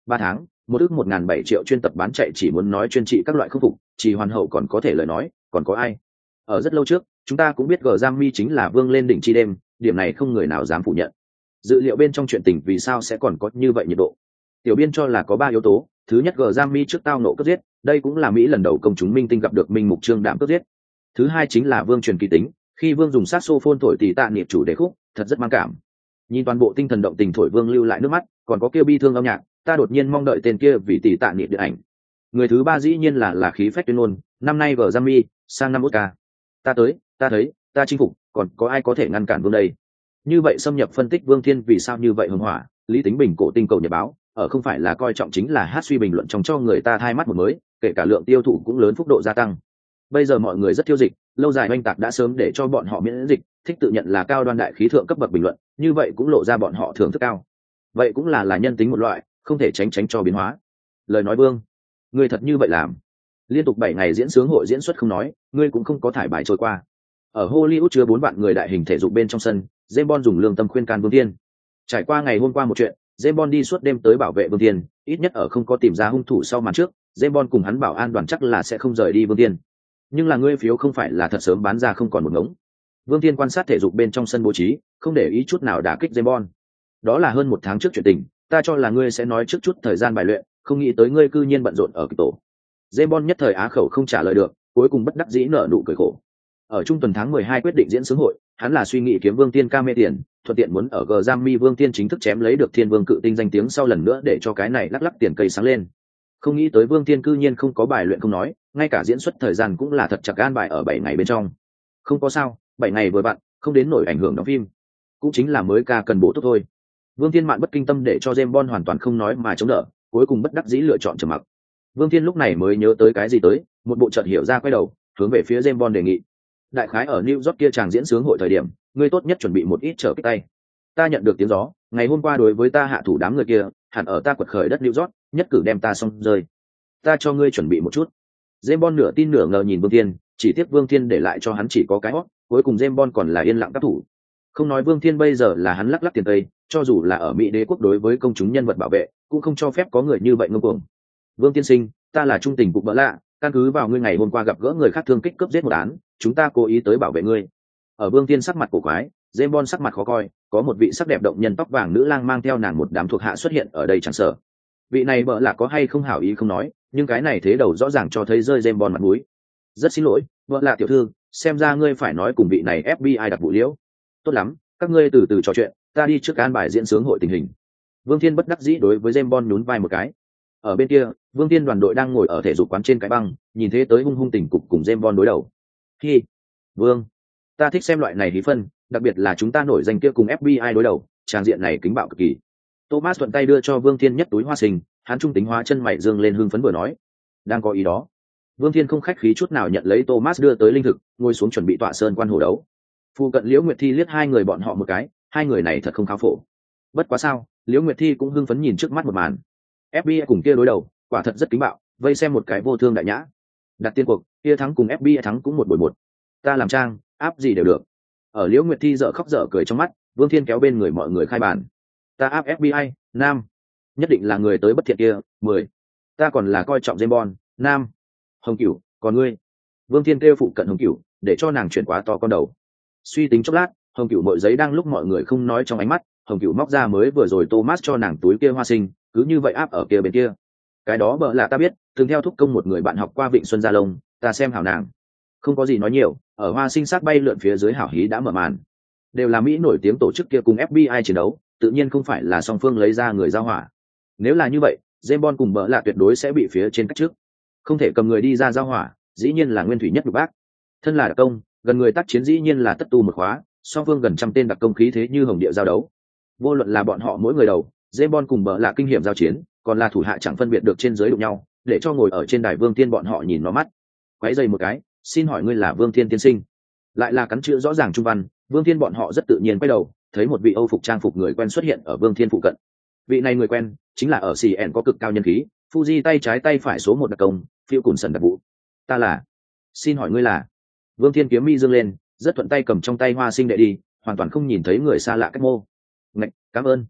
Ba tháng, một ước một ngàn bảy triệu chuyên tập bán chạy, chỉ muốn nói chuyên trị các loại không phục, chỉ hoàn hậu còn có thể lời nói, còn có ai? Ở rất lâu trước, chúng ta cũng biết G Jammi chính là vương lên đỉnh chi đêm, điểm này không người nào dám phủ nhận. Dự liệu bên trong chuyện tình vì sao sẽ còn có như vậy nhiệt độ? Tiểu biên cho là có ba yếu tố, thứ nhất G Jammi trước tao nộ cướp giết, đây cũng là Mỹ lần đầu công chúng minh tinh gặp được minh mục trương đạm cướp giết. Thứ hai chính là vương truyền kỳ tính, khi vương dùng saxophone thổi tỷ tạ niệm chủ đề khúc, thật rất mang cảm. Nhìn toàn bộ tinh thần động tình thổi vương lưu lại nước mắt, còn có kêu bi thương âm nhạc, ta đột nhiên mong đợi tên kia vì tỷ tạ niệm điện ảnh. Người thứ ba dĩ nhiên là là khí phách tuyên ngôn, năm nay vở Jammi, sang năm Oscar. Ta tới, ta thấy, ta chinh phục, còn có ai có thể ngăn cản vương đây? Như vậy xâm nhập phân tích Vương Thiên vì sao như vậy hưng hỏa, Lý Tính Bình cổ tinh cầu nhật báo, ở không phải là coi trọng chính là hát suy bình luận trong cho người ta thay mắt một mới, kể cả lượng tiêu thụ cũng lớn phúc độ gia tăng. Bây giờ mọi người rất tiêu dịch, lâu dài oanh tạc đã sớm để cho bọn họ miễn dịch, thích tự nhận là cao đoan đại khí thượng cấp bậc bình luận, như vậy cũng lộ ra bọn họ thưởng thức cao. Vậy cũng là là nhân tính một loại, không thể tránh tránh cho biến hóa. Lời nói Vương, ngươi thật như vậy làm? Liên tục bảy ngày diễn sướng hội diễn xuất không nói, ngươi cũng không có thải bài trôi qua. Ở Hollywood chứa bốn vạn người đại hình thể dục bên trong sân, James Bond dùng lương tâm khuyên can Vương Thiên. Trải qua ngày hôm qua một chuyện, James Bond đi suốt đêm tới bảo vệ Vương Thiên, ít nhất ở không có tìm ra hung thủ sau màn trước, James Bond cùng hắn bảo an đoàn chắc là sẽ không rời đi Vương Thiên. Nhưng là ngươi phiếu không phải là thật sớm bán ra không còn một ngống. Vương Thiên quan sát thể dục bên trong sân bố trí, không để ý chút nào đả kích James Bond. Đó là hơn một tháng trước chuyện tình, ta cho là ngươi sẽ nói trước chút thời gian bài luyện, không nghĩ tới ngươi cư nhiên bận rộn ở kịch tổ. James Bond nhất thời á khẩu không trả lời được, cuối cùng bất đắc dĩ nở nụ cười khổ. Ở trung tuần tháng mười hai quyết định diễn sướng hội, hắn là suy nghĩ kiếm Vương Tiên ca mê tiền, thuận tiện muốn ở G Jammi Vương Tiên chính thức chém lấy được Thiên Vương cự tinh danh tiếng sau lần nữa để cho cái này lắc lắc tiền cây sáng lên. Không nghĩ tới Vương Tiên cư nhiên không có bài luyện không nói, ngay cả diễn xuất thời gian cũng là thật chặt gan bài ở bảy ngày bên trong. Không có sao, bảy ngày vừa vặn, không đến nổi ảnh hưởng đóng phim. Cũng chính là mới ca cần bổ túc thôi. Vương Tiên mạn bất kinh tâm để cho James Bond hoàn toàn không nói mà chống đỡ, cuối cùng bất đắc dĩ lựa chọn trầm mặc. Vương Tiên lúc này mới nhớ tới cái gì tới, một bộ chợt hiểu ra quay đầu, hướng về phía James Bond đề nghị. Đại khái ở New York kia chàng diễn sướng hội thời điểm, ngươi tốt nhất chuẩn bị một ít trở kích tay. Ta nhận được tiếng gió, ngày hôm qua đối với ta hạ thủ đám người kia, hẳn ở ta quật khởi đất New York, nhất cử đem ta xong rơi. Ta cho ngươi chuẩn bị một chút. James Bond nửa tin nửa ngờ nhìn Vương Thiên, chỉ tiếc Vương Thiên để lại cho hắn chỉ có cái hót, cuối cùng James Bond còn là yên lặng tác thủ. Không nói Vương Thiên bây giờ là hắn lắc lắc tiền tây, cho dù là ở Mỹ đế quốc đối với công chúng nhân vật bảo vệ, cũng không cho phép có người như vậy ngông cuồng. Vương Tiên sinh, ta là trung tình cục bỡ lạ, căn cứ vào ngươi ngày hôm qua gặp gỡ người khác thương kích cướp giết một án, chúng ta cố ý tới bảo vệ ngươi. Ở Vương Tiên sắc mặt cổ quái, James Bond sắc mặt khó coi, có một vị sắc đẹp động nhân tóc vàng nữ lang mang theo nàng một đám thuộc hạ xuất hiện ở đây chẳng sợ. Vị này bỡ lạ có hay không hảo ý không nói, nhưng cái này thế đầu rõ ràng cho thấy rơi James Bond mặt mũi. Rất xin lỗi, bỡ lạ tiểu thư, xem ra ngươi phải nói cùng vị này ép bê i đặt vụ liễu. Tốt lắm, các ngươi từ từ trò chuyện, ta đi trước an bài diễn sướng hội tình hình. Vương Thiên bất đắc dĩ đối với James Bond nhún vai một cái. Ở bên kia, Vương Thiên đoàn đội đang ngồi ở thể dục quán trên cái băng, nhìn thế tới hung hung tình cục cùng James Bond đối đầu. Hi, Vương, ta thích xem loại này hí phân, đặc biệt là chúng ta nổi danh kia cùng ép bê i đối đầu, tràng diện này kính bạo cực kỳ. Thomas thuận tay đưa cho Vương Thiên nhất túi hoa sinh, hắn trung tính hóa chân mày dương lên hưng phấn vừa nói, đang có ý đó. Vương Thiên không khách khí chút nào nhận lấy Thomas đưa tới linh thực, ngồi xuống chuẩn bị tọa sơn quan hổ đấu. Phu cận Liễu Nguyệt Thi liếc hai người bọn họ một cái, hai người này thật không khá phổ. Bất quá sao, Liễu Nguyệt Thi cũng hưng phấn nhìn trước mắt một màn. ép bê i cùng kia đối đầu, quả thật rất kính bạo, vây xem một cái vô thương đại nhã. Đặt tiên cuộc, kia thắng cùng ép bê i thắng cũng một buổi một. Ta làm trang, áp gì đều được. Ở Liễu Nguyệt Thi dở khóc dở cười trong mắt, Vương Thiên kéo bên người mọi người khai bàn. Ta áp ép bê i, nam. Nhất định là người tới bất thiện kia, mười. Ta còn là coi trọng James Bond, nam. Hồng Cửu, còn ngươi? Vương Thiên kêu phụ cận Hồng Cửu, để cho nàng chuyển quá to con đầu. Suy tính chốc lát, Hồng Cửu mội giấy đang lúc mọi người không nói trong ánh mắt, Hồng Cửu móc ra mới vừa rồi Thomas cho nàng túi kia hoa sinh, cứ như vậy áp ở kia bên kia. Cái đó bợ là ta biết, từng theo thúc công một người bạn học qua Vịnh Xuân Gia Long, ta xem hảo nàng. Không có gì nói nhiều, ở hoa sinh sắc bay lượn phía dưới hảo hí đã mở màn. Đều là Mỹ nổi tiếng tổ chức kia cùng ép bê i chiến đấu, tự nhiên không phải là song phương lấy ra người giao hỏa. Nếu là như vậy, James Bond cùng bợ là tuyệt đối sẽ bị phía trên cách trước. Không thể cầm người đi ra giao hỏa, dĩ nhiên là nguyên thủy nhất của bác. Thân là đặc công, gần người tác chiến dĩ nhiên là tất tu một khóa, song phương gần trăm tên đặc công khí thế như hồng địa giao đấu. Vô luận là bọn họ mỗi người đầu, James Bond cùng bợ là kinh nghiệm giao chiến, còn là thủ hạ chẳng phân biệt được trên dưới đụng nhau, để cho ngồi ở trên đài Vương Thiên bọn họ nhìn nó mắt. Quấy dày một cái, xin hỏi ngươi là Vương Thiên tiên sinh? Lại là cắn chữ rõ ràng trung văn, Vương Thiên bọn họ rất tự nhiên quay đầu, thấy một vị Âu phục trang phục người quen xuất hiện ở Vương Thiên phụ cận. Vị này người quen chính là ở xê en có cực cao nhân khí, Fuji tay trái tay phải số một đặc công, Phiêu Cùn Sần đặc vụ. Ta là. Xin hỏi ngươi là? Vương Thiên kiếm mi dương lên, rất thuận tay cầm trong tay hoa sinh đệ đi, hoàn toàn không nhìn thấy người xa lạ cách mô. Ngạch, cảm ơn.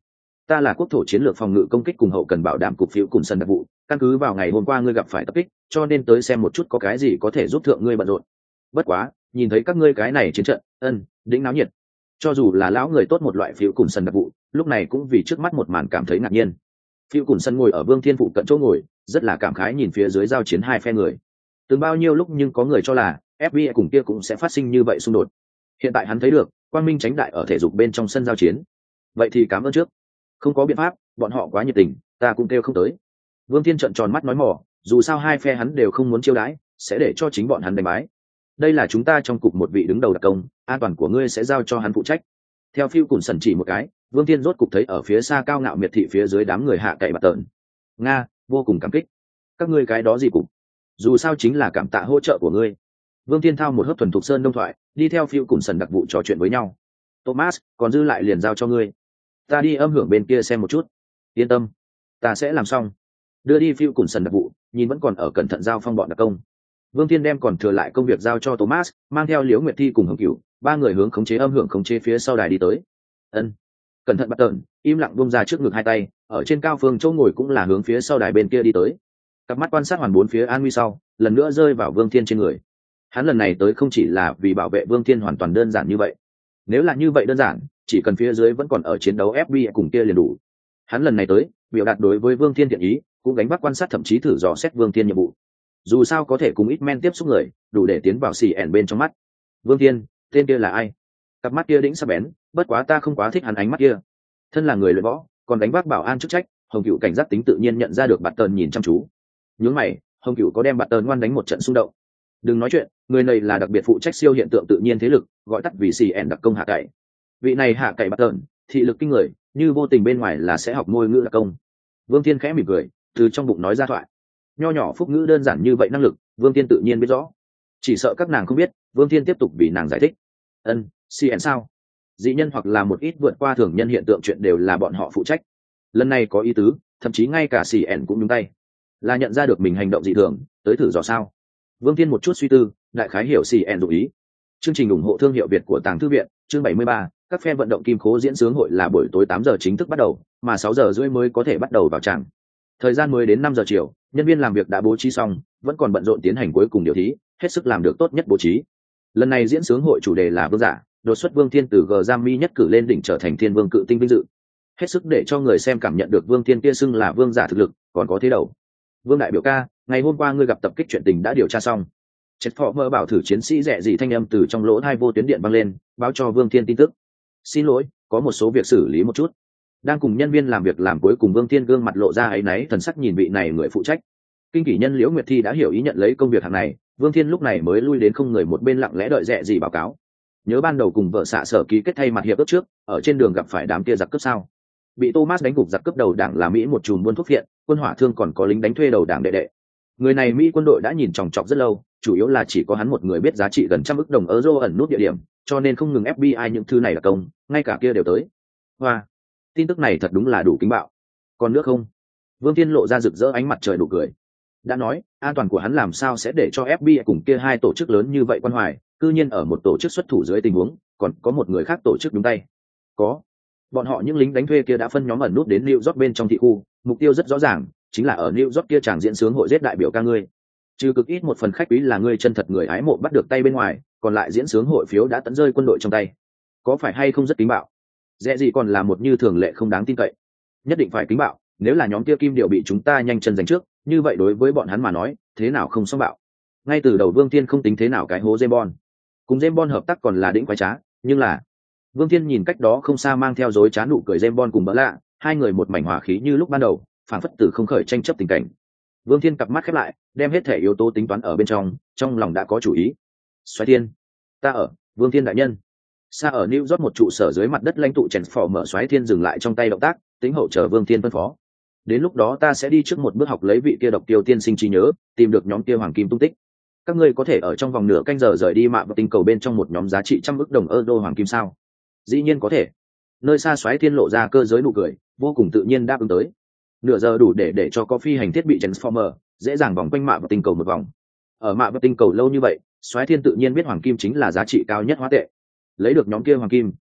Ta là quốc thổ chiến lược phòng ngự công kích cùng hậu cần bảo đảm cục phiếu cùng sân đặc vụ, căn cứ vào ngày hôm qua ngươi gặp phải tập kích, cho nên tới xem một chút có cái gì có thể giúp thượng ngươi bận rộn. Bất quá, nhìn thấy các ngươi cái này chiến trận, ân, đĩnh náo nhiệt. Cho dù là lão người tốt một loại phiếu cùng sân đặc vụ, lúc này cũng vì trước mắt một màn cảm thấy ngạc nhiên. Phiêu cùng sân ngồi ở Vương Thiên phụ cận chỗ ngồi, rất là cảm khái nhìn phía dưới giao chiến hai phe người. Từng bao nhiêu lúc nhưng có người cho là ép bê i cùng kia cũng sẽ phát sinh như vậy xung đột. Hiện tại hắn thấy được, quang minh tránh đại ở thể dục bên trong sân giao chiến. Vậy thì cảm ơn trước. Không có biện pháp, bọn họ quá nhiệt tình, ta cũng kêu không tới. Vương Thiên trợn tròn mắt nói mỏ, dù sao hai phe hắn đều không muốn chiêu đãi, sẽ để cho chính bọn hắn đánh bái. Đây là chúng ta trong cục một vị đứng đầu đặc công, an toàn của ngươi sẽ giao cho hắn phụ trách. Theo Phiêu cùng sân chỉ một cái, Vương Thiên rốt cục thấy ở phía xa cao ngạo miệt thị phía dưới đám người hạ cậy bạt tợn. Nga, vô cùng cảm kích. Các ngươi cái đó gì cục? Dù sao chính là cảm tạ hỗ trợ của ngươi. Vương Thiên thao một hớp thuần thục sơn đông thoại, đi theo Phiêu cùng sần đặc vụ trò chuyện với nhau. Thomas, còn dư lại liền giao cho ngươi. Ta đi âm hưởng bên kia xem một chút. Yên tâm, ta sẽ làm xong. Đưa đi Phiêu cùng sần đặc vụ, nhìn vẫn còn ở cẩn thận giao phong bọn đặc công. Vương Thiên đem còn thừa lại công việc giao cho Thomas, mang theo Liễu Nguyệt Thi cùng Hồng Cửu, ba người hướng khống chế âm hưởng khống chế phía sau đài đi tới. Ân, cẩn thận bắt tợn, im lặng buông ra trước ngực hai tay, ở trên cao phương chỗ ngồi cũng là hướng phía sau đài bên kia đi tới. Cặp mắt quan sát hoàn bốn phía an nguy sau, lần nữa rơi vào Vương Thiên trên người. Hắn lần này tới không chỉ là vì bảo vệ Vương Thiên hoàn toàn đơn giản như vậy. Nếu là như vậy đơn giản, chỉ cần phía dưới vẫn còn ở chiến đấu ép bê i cùng kia liền đủ. Hắn lần này tới, biểu đạt đối với Vương Thiên thiện ý, cũng gánh vác quan sát thậm chí thử dò xét Vương Thiên nhiệm vụ. Dù sao có thể cùng ít men tiếp xúc người, đủ để tiến vào xì ẻn bên trong mắt. Vương Thiên, tên kia là ai? Cặp mắt kia đĩnh sắc bén, bất quá ta không quá thích hắn ánh mắt kia. Thân là người luyện võ, còn đánh vác bảo an chức trách, Hồng Cửu cảnh giác tính tự nhiên nhận ra được Bạt Tần nhìn chăm chú. Nhướng mày, Hồng Cửu có đem Bạt Tần ngoan đánh một trận xung động. Đừng nói chuyện, người này là đặc biệt phụ trách siêu hiện tượng tự nhiên thế lực, gọi tắt vì xì ẻn đặc công hạ cậy. Vị này hạ cậy Bạt Tần, thị lực kinh người, như vô tình bên ngoài là sẽ học ngôn ngữ đặc công. Vương Thiên khẽ mỉm cười, từ trong bụng nói ra thoại. Nho nhỏ phúc ngữ đơn giản như vậy năng lực, Vương Thiên tự nhiên biết rõ. Chỉ sợ các nàng không biết, Vương Thiên tiếp tục vì nàng giải thích. Ân, xê en sao? Dị nhân hoặc là một ít vượt qua thường nhân hiện tượng chuyện đều là bọn họ phụ trách. Lần này có ý tứ, thậm chí ngay cả xê en cũng nhúng tay. Là nhận ra được mình hành động dị thường, tới thử dò sao. Vương Thiên một chút suy tư, đại khái hiểu xê en dụ ý. Chương trình ủng hộ thương hiệu Việt của Tàng Thư viện, chương bảy mươi ba, các phe vận động kim khố diễn sướng hội là buổi tối tám giờ chính thức bắt đầu, mà sáu giờ rưỡi mới có thể bắt đầu vào tràng. Thời gian mới đến năm giờ chiều, nhân viên làm việc đã bố trí xong, vẫn còn bận rộn tiến hành cuối cùng điều thí, hết sức làm được tốt nhất bố trí. Lần này diễn sướng hội chủ đề là vương giả, đột xuất Vương Thiên từ Grammy nhất cử lên đỉnh trở thành thiên vương cự tinh vinh dự. Hết sức để cho người xem cảm nhận được Vương Thiên kia xưng là vương giả thực lực, còn có thế đầu. Vương đại biểu ca, ngày hôm qua ngươi gặp tập kích chuyện tình đã điều tra xong. Chết phò mơ bảo thử chiến sĩ rẻ dị thanh âm từ trong lỗ hai vô tuyến điện vang lên, báo cho Vương Thiên tin tức. Xin lỗi, có một số việc xử lý một chút. Đang cùng nhân viên làm việc làm cuối cùng Vương Thiên gương mặt lộ ra áy náy thần sắc nhìn vị này người phụ trách. Kinh kỷ nhân Liễu Nguyệt Thi đã hiểu ý nhận lấy công việc hàng này, Vương Thiên lúc này mới lui đến không người một bên lặng lẽ đợi rẻ gì báo cáo. Nhớ ban đầu cùng vợ xạ sở ký kết thay mặt hiệp ước trước, ở trên đường gặp phải đám kia giặc cướp sao? Bị Thomas đánh gục giặc cướp đầu đảng là Mỹ một chùm buôn thuốc viện, quân hỏa thương còn có lính đánh thuê đầu đảng đệ đệ. Người này Mỹ quân đội đã nhìn chòng chọc rất lâu, chủ yếu là chỉ có hắn một người biết giá trị gần trăm ức đồng euro ẩn nút địa điểm, cho nên không ngừng ép bê i những thứ này là công, ngay cả kia đều tới. Hoa, tin tức này thật đúng là đủ kinh bạo. Còn nước không? Vương Thiên lộ ra rực rỡ ánh mặt trời đủ cười. Đã nói, an toàn của hắn làm sao sẽ để cho ép bê i cùng kia hai tổ chức lớn như vậy quan hoài, cư nhiên ở một tổ chức xuất thủ dưới tình huống, còn có một người khác tổ chức đúng tay. Có. Bọn họ những lính đánh thuê kia đã phân nhóm ẩn nút đến New York bên trong thị khu, mục tiêu rất rõ ràng, chính là ở New York kia chàng diễn sướng hội giết đại biểu ca ngươi. Trừ cực ít một phần khách quý là ngươi chân thật người ái mộ bắt được tay bên ngoài, còn lại diễn sướng hội phiếu đã tận rơi quân đội trong tay. Có phải hay không rất kính bạo? Dễ gì còn là một như thường lệ không đáng tin cậy. Nhất định phải kính bạo, nếu là nhóm kia kim điệu bị chúng ta nhanh chân giành trước, như vậy đối với bọn hắn mà nói, thế nào không xong bạo. Ngay từ đầu Vương Thiên không tính thế nào cái hố James Bond. Cùng James Bond hợp tác còn là đỉnh quái trá, nhưng là Vương Thiên nhìn cách đó không xa mang theo dối trá nụ cười James Bond cùng bỡ lạ, hai người một mảnh hòa khí như lúc ban đầu, phản phất từ không khởi tranh chấp tình cảnh. Vương Thiên cặp mắt khép lại, đem hết thể yếu tố tính toán ở bên trong, trong lòng đã có chủ ý. Xoáy Thiên, ta ở, Vương Thiên đại nhân. Xa ở New York một trụ sở dưới mặt đất lãnh tụ chèn phò mở Xoáy Thiên dừng lại trong tay động tác, tính hậu chờ Vương Thiên phân phó. Đến lúc đó ta sẽ đi trước một bước học lấy vị kia độc tiêu tiên sinh trí nhớ, tìm được nhóm kia hoàng kim tung tích. Các ngươi có thể ở trong vòng nửa canh giờ rời đi mạ và tinh cầu bên trong một nhóm giá trị trăm ức đồng euro hoàng kim sao? Dĩ nhiên có thể. Nơi xa Xoáy Thiên lộ ra cơ giới nụ cười, vô cùng tự nhiên đáp ứng tới. Nửa giờ đủ để để cho có phi hành thiết bị Transformer dễ dàng vòng quanh mạ và tinh cầu một vòng. Ở mạ và tinh cầu lâu như vậy, Xoáy Thiên tự nhiên biết hoàng kim chính là giá trị cao nhất hóa tệ. Lấy được nhóm kia hoàng kim,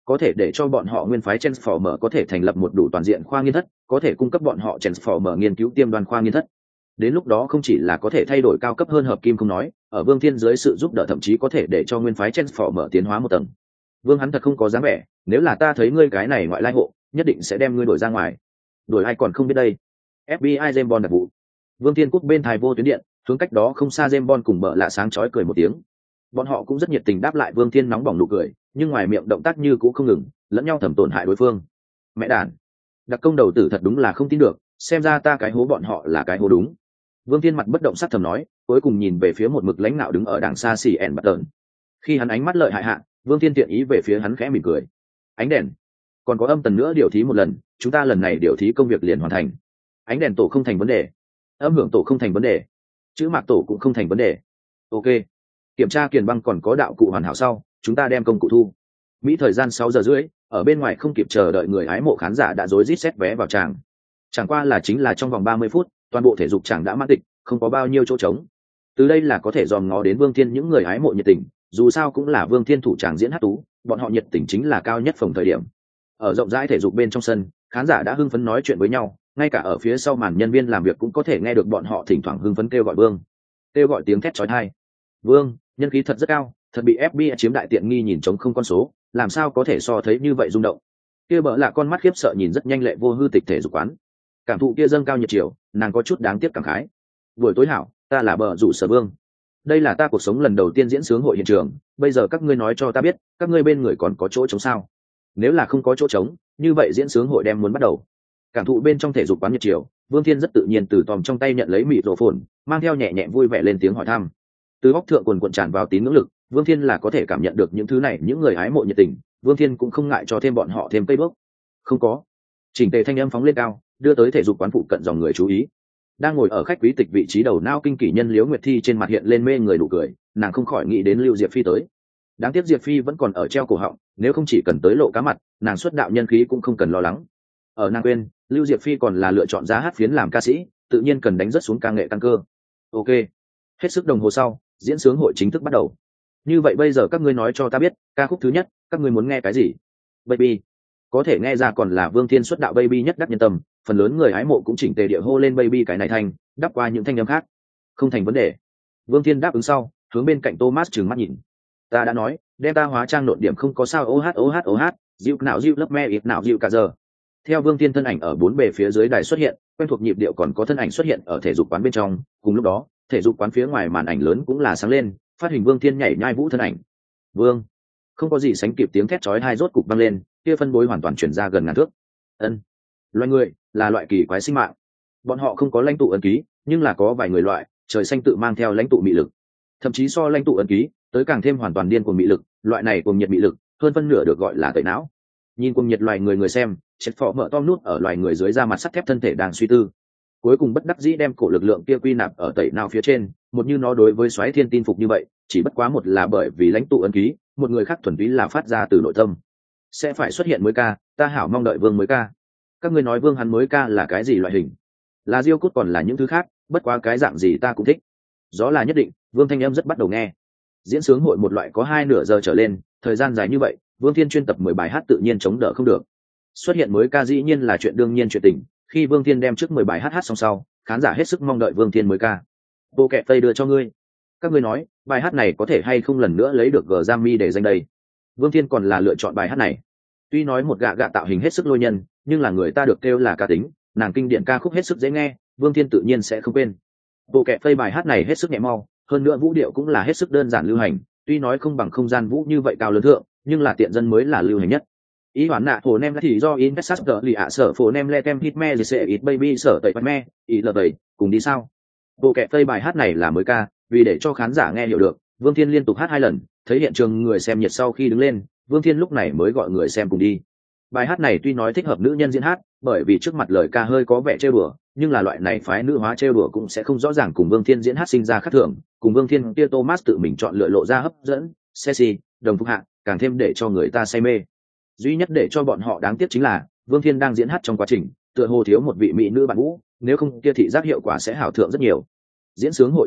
có thể để cho bọn họ nguyên phái Transformer có thể thành lập một đủ toàn diện khoa nghiên thất, có thể cung cấp bọn họ Transformer nghiên cứu tiêm đoàn khoa nghiên thất. Đến lúc đó không chỉ là có thể thay đổi cao cấp hơn hợp kim không nói, ở Vương Thiên dưới sự giúp đỡ thậm chí có thể để cho nguyên phái Transformer tiến hóa một tầng. Vương hắn thật không có dáng vẻ, nếu là ta thấy ngươi cái này ngoại lai hộ, nhất định sẽ đem ngươi đuổi ra ngoài. Đuổi ai còn không biết đây. ép bê i James Bond đặc vụ. Vương Thiên Quốc bên thai vô tuyến điện, hướng cách đó không xa James Bond cùng bợ lạ sáng chói cười một tiếng. Bọn họ cũng rất nhiệt tình đáp lại Vương Thiên nóng bỏng nụ cười, nhưng ngoài miệng động tác như cũ không ngừng, lẫn nhau thẩm tổn hại đối phương. Mẹ đàn, đặc công đầu tử thật đúng là không tin được, xem ra ta cái hố bọn họ là cái hố đúng. Vương Thiên mặt bất động sắc thầm nói, cuối cùng nhìn về phía một mực lãnh nạo đứng ở đằng xa xì ẻn bật tợn. Khi hắn ánh mắt lợi hại hạ, Vương Thiên tiện ý về phía hắn khẽ mỉm cười. Ánh đèn, còn có âm tần nữa điều thí một lần, chúng ta lần này điều thí công việc liền hoàn thành. Ánh đèn tổ không thành vấn đề, âm hưởng tổ không thành vấn đề, chữ mạc tổ cũng không thành vấn đề. Ok, kiểm tra kiền băng còn có đạo cụ hoàn hảo sau, chúng ta đem công cụ thu. Mỹ thời gian sáu giờ rưỡi, ở bên ngoài không kịp chờ đợi người hái mộ khán giả đã rối rít xét vé vào tràng. Chẳng qua là chính là trong vòng ba mươi phút, toàn bộ thể dục tràng đã mãn tịch, không có bao nhiêu chỗ trống. Từ đây là có thể dòm ngó đến Vương Thiên những người hái mộ nhiệt tình, dù sao cũng là Vương Thiên thủ tràng diễn hát tú, bọn họ nhiệt tình chính là cao nhất phòng thời điểm. Ở rộng rãi thể dục bên trong sân, khán giả đã hưng phấn nói chuyện với nhau, ngay cả ở phía sau màn nhân viên làm việc cũng có thể nghe được bọn họ thỉnh thoảng hưng phấn kêu gọi Vương, kêu gọi tiếng thét chói tai. Vương, nhân khí thật rất cao, thật bị ép bê i chiếm đại tiện nghi nhìn trống không con số, làm sao có thể so thấy như vậy rung động. Kia bợ lạ con mắt khiếp sợ nhìn rất nhanh lệ vô hư tịch thể dục quán, cảm thụ kia dâng cao nhiệt chiều, nàng có chút đáng tiếc cảm khái. Buổi tối hảo, ta là bờ rủ sở Vương, đây là ta cuộc sống lần đầu tiên diễn sướng hội hiện trường, bây giờ các ngươi nói cho ta biết, các ngươi bên người còn có chỗ trống sao? Nếu là không có chỗ trống, như vậy diễn sướng hội đem muốn bắt đầu. Cảm thụ bên trong thể dục quán nhiệt chiều, Vương Thiên rất tự nhiên từ tòm trong tay nhận lấy mịt rổ phồn, mang theo nhẹ nhẹ vui vẻ lên tiếng hỏi thăm. Từ góc thượng quần cuộn tràn vào tín ngưỡng lực, Vương Thiên là có thể cảm nhận được những thứ này, những người hái mộ nhiệt tình, Vương Thiên cũng không ngại cho thêm bọn họ thêm cây bước. Không có. Chỉnh tề thanh âm phóng lên cao, đưa tới thể dục quán phụ cận dòng người chú ý. Đang ngồi ở khách quý tịch vị trí đầu não kinh kỷ nhân Liễu Nguyệt Thi trên mặt hiện lên mê người nụ cười, nàng không khỏi nghĩ đến Lưu Diệp Phi tới. Đáng tiếc Diệp Phi vẫn còn ở treo cổ họng, nếu không chỉ cần tới lộ cá mặt, nàng xuất đạo nhân khí cũng không cần lo lắng. Ở nàng quên, Lưu Diệp Phi còn là lựa chọn giá hát phiến làm ca sĩ, tự nhiên cần đánh rất xuống ca nghệ tăng cơ. Ok, hết sức đồng hồ sau, diễn sướng hội chính thức bắt đầu. Như vậy bây giờ các ngươi nói cho ta biết, ca khúc thứ nhất, các ngươi muốn nghe cái gì? Baby. Có thể nghe ra còn là Vương Thiên xuất đạo Baby nhất đắc nhân tâm, phần lớn người hái mộ cũng chỉnh tề địa hô lên Baby cái này thanh, đắp qua những thanh âm khác. Không thành vấn đề. Vương Thiên đáp ứng sau, hướng bên cạnh Thomas trừng mắt nhìn. Ta đã nói, đem ta hóa trang nộn điểm không có sao ô hát ô hát ô hát, dịu nào dịu lớp me ít nào dịu cả giờ. Theo Vương Thiên thân ảnh ở bốn bề phía dưới đài xuất hiện, quen thuộc nhịp điệu còn có thân ảnh xuất hiện ở thể dục quán bên trong, cùng lúc đó, thể dục quán phía ngoài màn ảnh lớn cũng là sáng lên, phát hình Vương Thiên nhảy nhai vũ thân ảnh. Vương, không có gì sánh kịp tiếng thét chói tai rốt cục vang lên, kia phân bối hoàn toàn chuyển ra gần ngàn thước. Ân, loài người là loại kỳ quái sinh mạng, bọn họ không có lãnh tụ ấn ký, nhưng là có vài người loại trời xanh tự mang theo lãnh tụ mị lực, thậm chí so lãnh tụ ấn ký tới càng thêm hoàn toàn điên cuồng mị lực, loại này cuồng nhiệt mị lực hơn phân nửa được gọi là tẩy não. Nhìn cuồng nhiệt loài người người xem, chết phỏ mở to nút ở loài người dưới da mặt sắt thép thân thể đang suy tư, cuối cùng bất đắc dĩ đem cổ lực lượng kia quy nạp ở tẩy não phía trên, một như nó đối với xoáy thiên tin phục như vậy, chỉ bất quá một là bởi vì lãnh tụ ấn ký, một người khác thuần túy là phát ra từ nội tâm. Sẽ phải xuất hiện mới ca, ta hảo mong đợi Vương mới ca. Các ngươi nói Vương hắn mới ca là cái gì loại hình? Là diêu cút còn là những thứ khác, bất quá cái dạng gì ta cũng thích. Gió là nhất định, Vương thanh âm rất bắt đầu nghe. Diễn sướng hội một loại có hai nửa giờ trở lên, thời gian dài như vậy, Vương Thiên chuyên tập mười bài hát tự nhiên chống đỡ không được. Xuất hiện mới ca dĩ nhiên là chuyện đương nhiên chuyện tình, khi Vương Thiên đem trước mười bài hát hát xong sau, khán giả hết sức mong đợi Vương Thiên mới ca. Bộ kẹp tây đưa cho ngươi. Các ngươi nói, bài hát này có thể hay không lần nữa lấy được Grammy để danh đây. Vương Thiên còn là lựa chọn bài hát này. Tuy nói một gạ gạ tạo hình hết sức lôi nhân, nhưng là người ta được kêu là ca tính, nàng kinh điển ca khúc hết sức dễ nghe, Vương Thiên tự nhiên sẽ không quên. Bộ kẹp tây bài hát này hết sức nhẹ mau, hơn nữa vũ điệu cũng là hết sức đơn giản lưu hành, tuy nói không bằng không gian vũ như vậy cao lớn thượng, nhưng là tiện dân mới là lưu hành nhất. Ý hoán nạ hồ nem thì do in Texas lì ạ sở phổ nem le kem hit me sẽ ít baby sở tẩy me, ý lờ tẩy, cùng đi sao? Bộ kẹp tây bài hát này là mới ca, vì để cho khán giả nghe hiểu được, Vương Thiên liên tục hát hai lần, thấy hiện trường người xem nhiệt sau khi đứng lên, Vương Thiên lúc này mới gọi người xem cùng đi. Bài hát này tuy nói thích hợp nữ nhân diễn hát, bởi vì trước mặt lời ca hơi có vẻ trêu đùa, nhưng là loại này phái nữ hóa trêu đùa cũng sẽ không rõ ràng cùng Vương Thiên diễn hát sinh ra khác thường, cùng Vương Thiên kia Thomas tự mình chọn lựa lộ ra hấp dẫn, sexy, đồng phục hạng, càng thêm để cho người ta say mê. Duy nhất để cho bọn họ đáng tiếc chính là Vương Thiên đang diễn hát trong quá trình, tựa hồ thiếu một vị mỹ nữ bạn vũ, nếu không kia thị giác hiệu quả sẽ hảo thượng rất nhiều. Diễn sướng hội tiếp tục,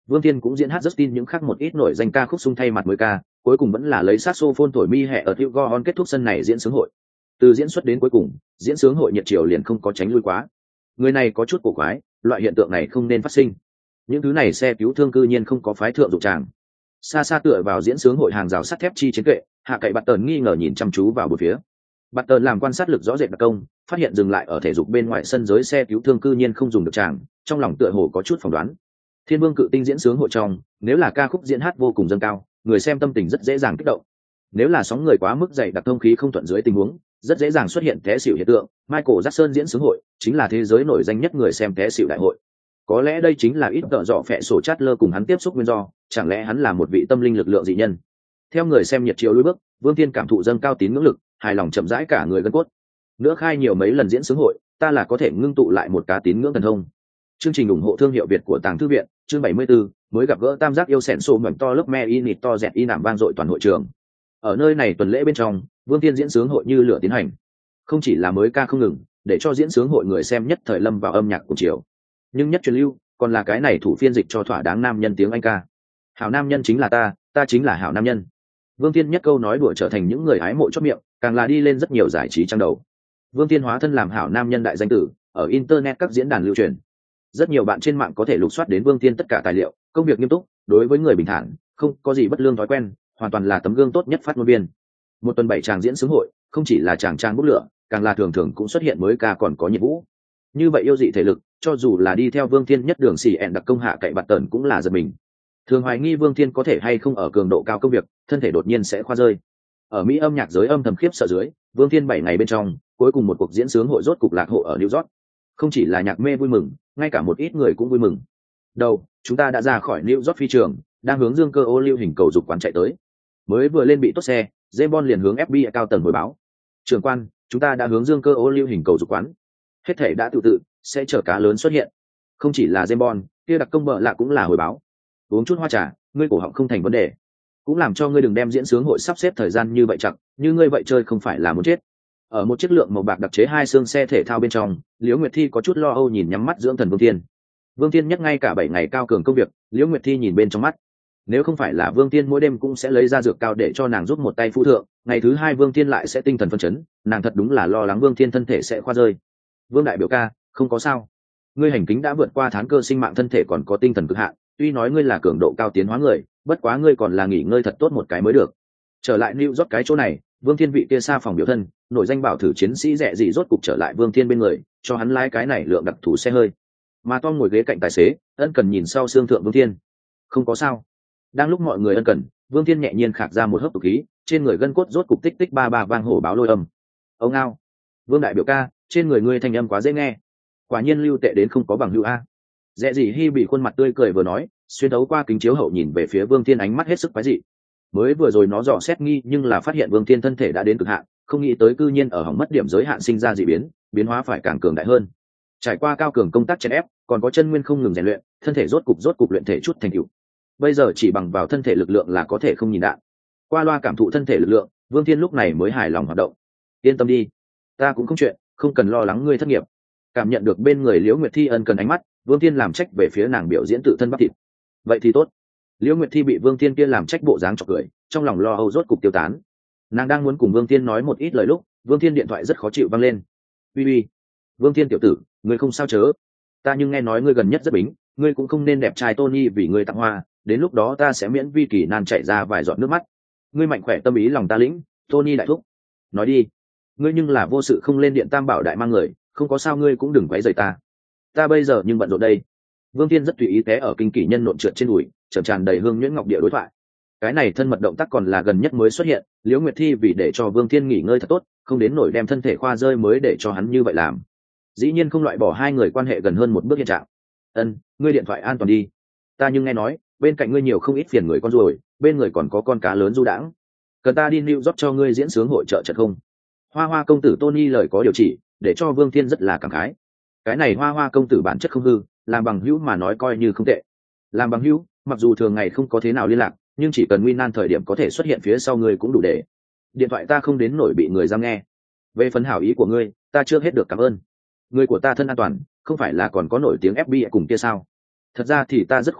Vương Thiên cũng diễn hát Justin những khác một ít nổi danh ca khúc sung thay mặt mới ca, cuối cùng vẫn là lấy saxophone thổi mi hẹ ở Thiệu Goon kết thúc sân này diễn sướng hội. Từ diễn xuất đến cuối cùng, diễn sướng hội nhiệt chiều liền không có tránh lui quá. Người này có chút cổ quái, loại hiện tượng này không nên phát sinh. Những thứ này xe cứu thương cư nhiên không có phái thượng dụng tràng. Xa xa tựa vào diễn sướng hội hàng rào sắt thép chi chiến kệ, hạ cậy bạt tờn nghi ngờ nhìn chăm chú vào một phía. Bạt tờn làm quan sát lực rõ rệt đặc công, phát hiện dừng lại ở thể dục bên ngoài sân giới xe cứu thương cư nhiên không dùng được tràng, trong lòng tựa hồ có chút phỏng đoán. Thiên Vương cự tinh diễn sướng hội trong, nếu là ca khúc diễn hát vô cùng dâng cao, người xem tâm tình rất dễ dàng kích động. Nếu là sóng người quá mức dày đặc thông khí không thuận dưới tình huống, rất dễ dàng xuất hiện té xỉu hiện tượng. Michael Jackson diễn sướng hội chính là thế giới nổi danh nhất người xem té xỉu đại hội. Có lẽ đây chính là ít tợ dọ phệ sổ chát lơ cùng hắn tiếp xúc nguyên do, chẳng lẽ hắn là một vị tâm linh lực lượng dị nhân. Theo người xem nhiệt chiều lùi bước, Vương Thiên cảm thụ dâng cao tín ngưỡng lực, hài lòng chậm rãi cả người gân cốt. Nữa khai nhiều mấy lần diễn sướng hội, ta là có thể ngưng tụ lại một cá tín ngưỡng thần thông. Chương trình ủng hộ thương hiệu Việt của Tàng Thư viện, chương bảy mươi 74, mới gặp gỡ tam giác yêu sẹn sô mảnh to lớp me in nịt to dẹt y nạm vang dội toàn hội trường. Ở nơi này tuần lễ bên trong, Vương Thiên diễn sướng hội như lửa tiến hành. Không chỉ là mới ca không ngừng, để cho diễn sướng hội người xem nhất thời lâm vào âm nhạc của chiều. Nhưng nhất truyền lưu, còn là cái này thủ phiên dịch cho thỏa đáng nam nhân tiếng Anh ca. Hảo nam nhân chính là ta, ta chính là hảo nam nhân. Vương Thiên nhất câu nói đùa trở thành những người hái mộ chót miệng, càng là đi lên rất nhiều giải trí trang đầu. Vương Thiên hóa thân làm hảo nam nhân đại danh tử, ở internet các diễn đàn lưu truyền. Rất nhiều bạn trên mạng có thể lục soát đến Vương Thiên tất cả tài liệu, công việc nghiêm túc, đối với người bình thản, không có gì bất lương thói quen, hoàn toàn là tấm gương tốt nhất phát ngôn viên. Một tuần bảy tràng diễn sướng hội, không chỉ là chàng trang bút lửa, càng là thường thường cũng xuất hiện mới ca còn có nhiệt vũ. Như vậy yêu dị thể lực, cho dù là đi theo Vương Thiên nhất đường xỉ ẹn đặc công hạ cậy bạt tần cũng là giật mình. Thường hoài nghi Vương Thiên có thể hay không ở cường độ cao công việc, thân thể đột nhiên sẽ khoa rơi. Ở Mỹ âm nhạc giới âm thầm khiếp sợ dưới, Vương Thiên bảy ngày bên trong, cuối cùng một cuộc diễn sướng hội rốt cục lạc hộ ở New York. Không chỉ là nhạc mê vui mừng, ngay cả một ít người cũng vui mừng. Đầu, chúng ta đã ra khỏi New York phi trường, đang hướng Dương Cơ ô lưu hình cầu dục quán chạy tới. Mới vừa lên bị tốt xe, James Bond liền hướng ép bê i cao tầng hồi báo. Trưởng quan, chúng ta đã hướng Dương Cơ ô lưu hình cầu dục quán. Hết thể đã tự tự, sẽ chờ cá lớn xuất hiện. Không chỉ là James Bond, kia đặc công bợ lạ cũng là hồi báo. Uống chút hoa trà, ngươi cổ họng không thành vấn đề. Cũng làm cho ngươi đừng đem diễn sướng hội sắp xếp thời gian như vậy chặt, như ngươi vậy chơi không phải là muốn chết. Ở một chiếc lượng màu bạc đặc chế hai xương xe thể thao bên trong, Liễu Nguyệt Thi có chút lo âu nhìn nhắm mắt dưỡng thần Vương Thiên. Vương Thiên nhắc ngay cả bảy ngày cao cường công việc, Liễu Nguyệt Thi nhìn bên trong mắt. Nếu không phải là Vương Thiên mỗi đêm cũng sẽ lấy ra dược cao để cho nàng giúp một tay phu thượng, ngày thứ hai Vương Thiên lại sẽ tinh thần phấn chấn, nàng thật đúng là lo lắng Vương Thiên thân thể sẽ khoa rơi. Vương đại biểu ca, không có sao. Ngươi hành kính đã vượt qua thán cơ sinh mạng thân thể còn có tinh thần cực hạn, tuy nói ngươi là cường độ cao tiến hóa người, bất quá ngươi còn là nghỉ ngơi thật tốt một cái mới được. Trở lại New York cái chỗ này, Vương Thiên vị kia xa phòng biểu thân, nổi danh bảo thử chiến sĩ rẻ gì rốt cục trở lại Vương Thiên bên người, cho hắn lái cái này lượng đặc thủ xe hơi. Mà Tom ngồi ghế cạnh tài xế, ân cần nhìn sau xương thượng Vương Thiên. Không có sao. Đang lúc mọi người ân cần, Vương Thiên nhẹ nhiên khạc ra một hớp tục khí, trên người gân cốt rốt cục tích tích ba ba vang hổ báo lôi âm. Ông ao. Vương đại biểu ca, trên người ngươi thanh âm quá dễ nghe. Quả nhiên lưu tệ đến không có bằng hữu a. Rẻ gì Hi bị khuôn mặt tươi cười vừa nói, xuyên thấu qua kính chiếu hậu nhìn về phía Vương Thiên ánh mắt hết sức quái dị. Mới vừa rồi nó dò xét nghi nhưng là phát hiện Vương Thiên thân thể đã đến cực hạn, không nghĩ tới cư nhiên ở hỏng mất điểm giới hạn sinh ra dị biến, biến hóa phải càng cường đại hơn. Trải qua cao cường công tác chèn ép, còn có chân nguyên không ngừng rèn luyện, thân thể rốt cục rốt cục luyện thể chút thành tựu. Bây giờ chỉ bằng vào thân thể lực lượng là có thể không nhìn đạn. Qua loa cảm thụ thân thể lực lượng, Vương Thiên lúc này mới hài lòng hoạt động. Yên tâm đi, ta cũng không chuyện, không cần lo lắng ngươi thất nghiệp. Cảm nhận được bên người Liễu Nguyệt Thi ân cần ánh mắt, Vương Thiên làm trách về phía nàng biểu diễn tự thân bắp thịt. Vậy thì tốt. Liễu Nguyệt Thi bị Vương Thiên kia làm trách bộ dáng chọc cười, trong lòng lo âu rốt cục tiêu tán. Nàng đang muốn cùng Vương Thiên nói một ít lời lúc, Vương Thiên điện thoại rất khó chịu vang lên. Uy uy, Vương Thiên tiểu tử, ngươi không sao chớ? Ta nhưng nghe nói ngươi gần nhất rất bính, ngươi cũng không nên đẹp trai Tony vì ngươi tặng hoa, đến lúc đó ta sẽ miễn vi kỳ nan chạy ra vài giọt nước mắt. Ngươi mạnh khỏe tâm ý lòng ta lĩnh, Tony đại thúc. Nói đi, ngươi nhưng là vô sự không lên điện tam bảo đại mang người, không có sao ngươi cũng đừng quấy rầy ta. Ta bây giờ nhưng bận rộn đây. Vương Thiên rất tùy ý té ở kinh kỷ nhân nộn trượt trên đùi, chậm tràn đầy hương nhuyễn ngọc địa đối thoại. Cái này thân mật động tác còn là gần nhất mới xuất hiện, Liễu Nguyệt Thi vì để cho Vương Thiên nghỉ ngơi thật tốt, không đến nổi đem thân thể khoa rơi mới để cho hắn như vậy làm. Dĩ nhiên không loại bỏ hai người quan hệ gần hơn một bước hiện trạng. Ân, ngươi điện thoại an toàn đi. Ta nhưng nghe nói, bên cạnh ngươi nhiều không ít phiền người con ruồi, bên người còn có con cá lớn du đãng. Cần ta đi New York cho ngươi diễn sướng hội trợ trận không? Hoa Hoa công tử Tony lời có điều chỉ, để cho Vương Thiên rất là cảm khái. Cái này Hoa Hoa công tử bản chất không hư, làm bằng hữu mà nói coi như không tệ. Làm bằng hữu, mặc dù thường ngày không có thế nào liên lạc, nhưng chỉ cần nguy nan thời điểm có thể xuất hiện phía sau ngươi cũng đủ để. Điện thoại ta không đến nổi bị người giam nghe. Về phần hảo ý của ngươi, ta chưa hết được cảm ơn. Người của ta thân an toàn, không phải là còn có nổi tiếng ép bê i cùng kia sao? Thật ra thì ta rất khỏe kỳ,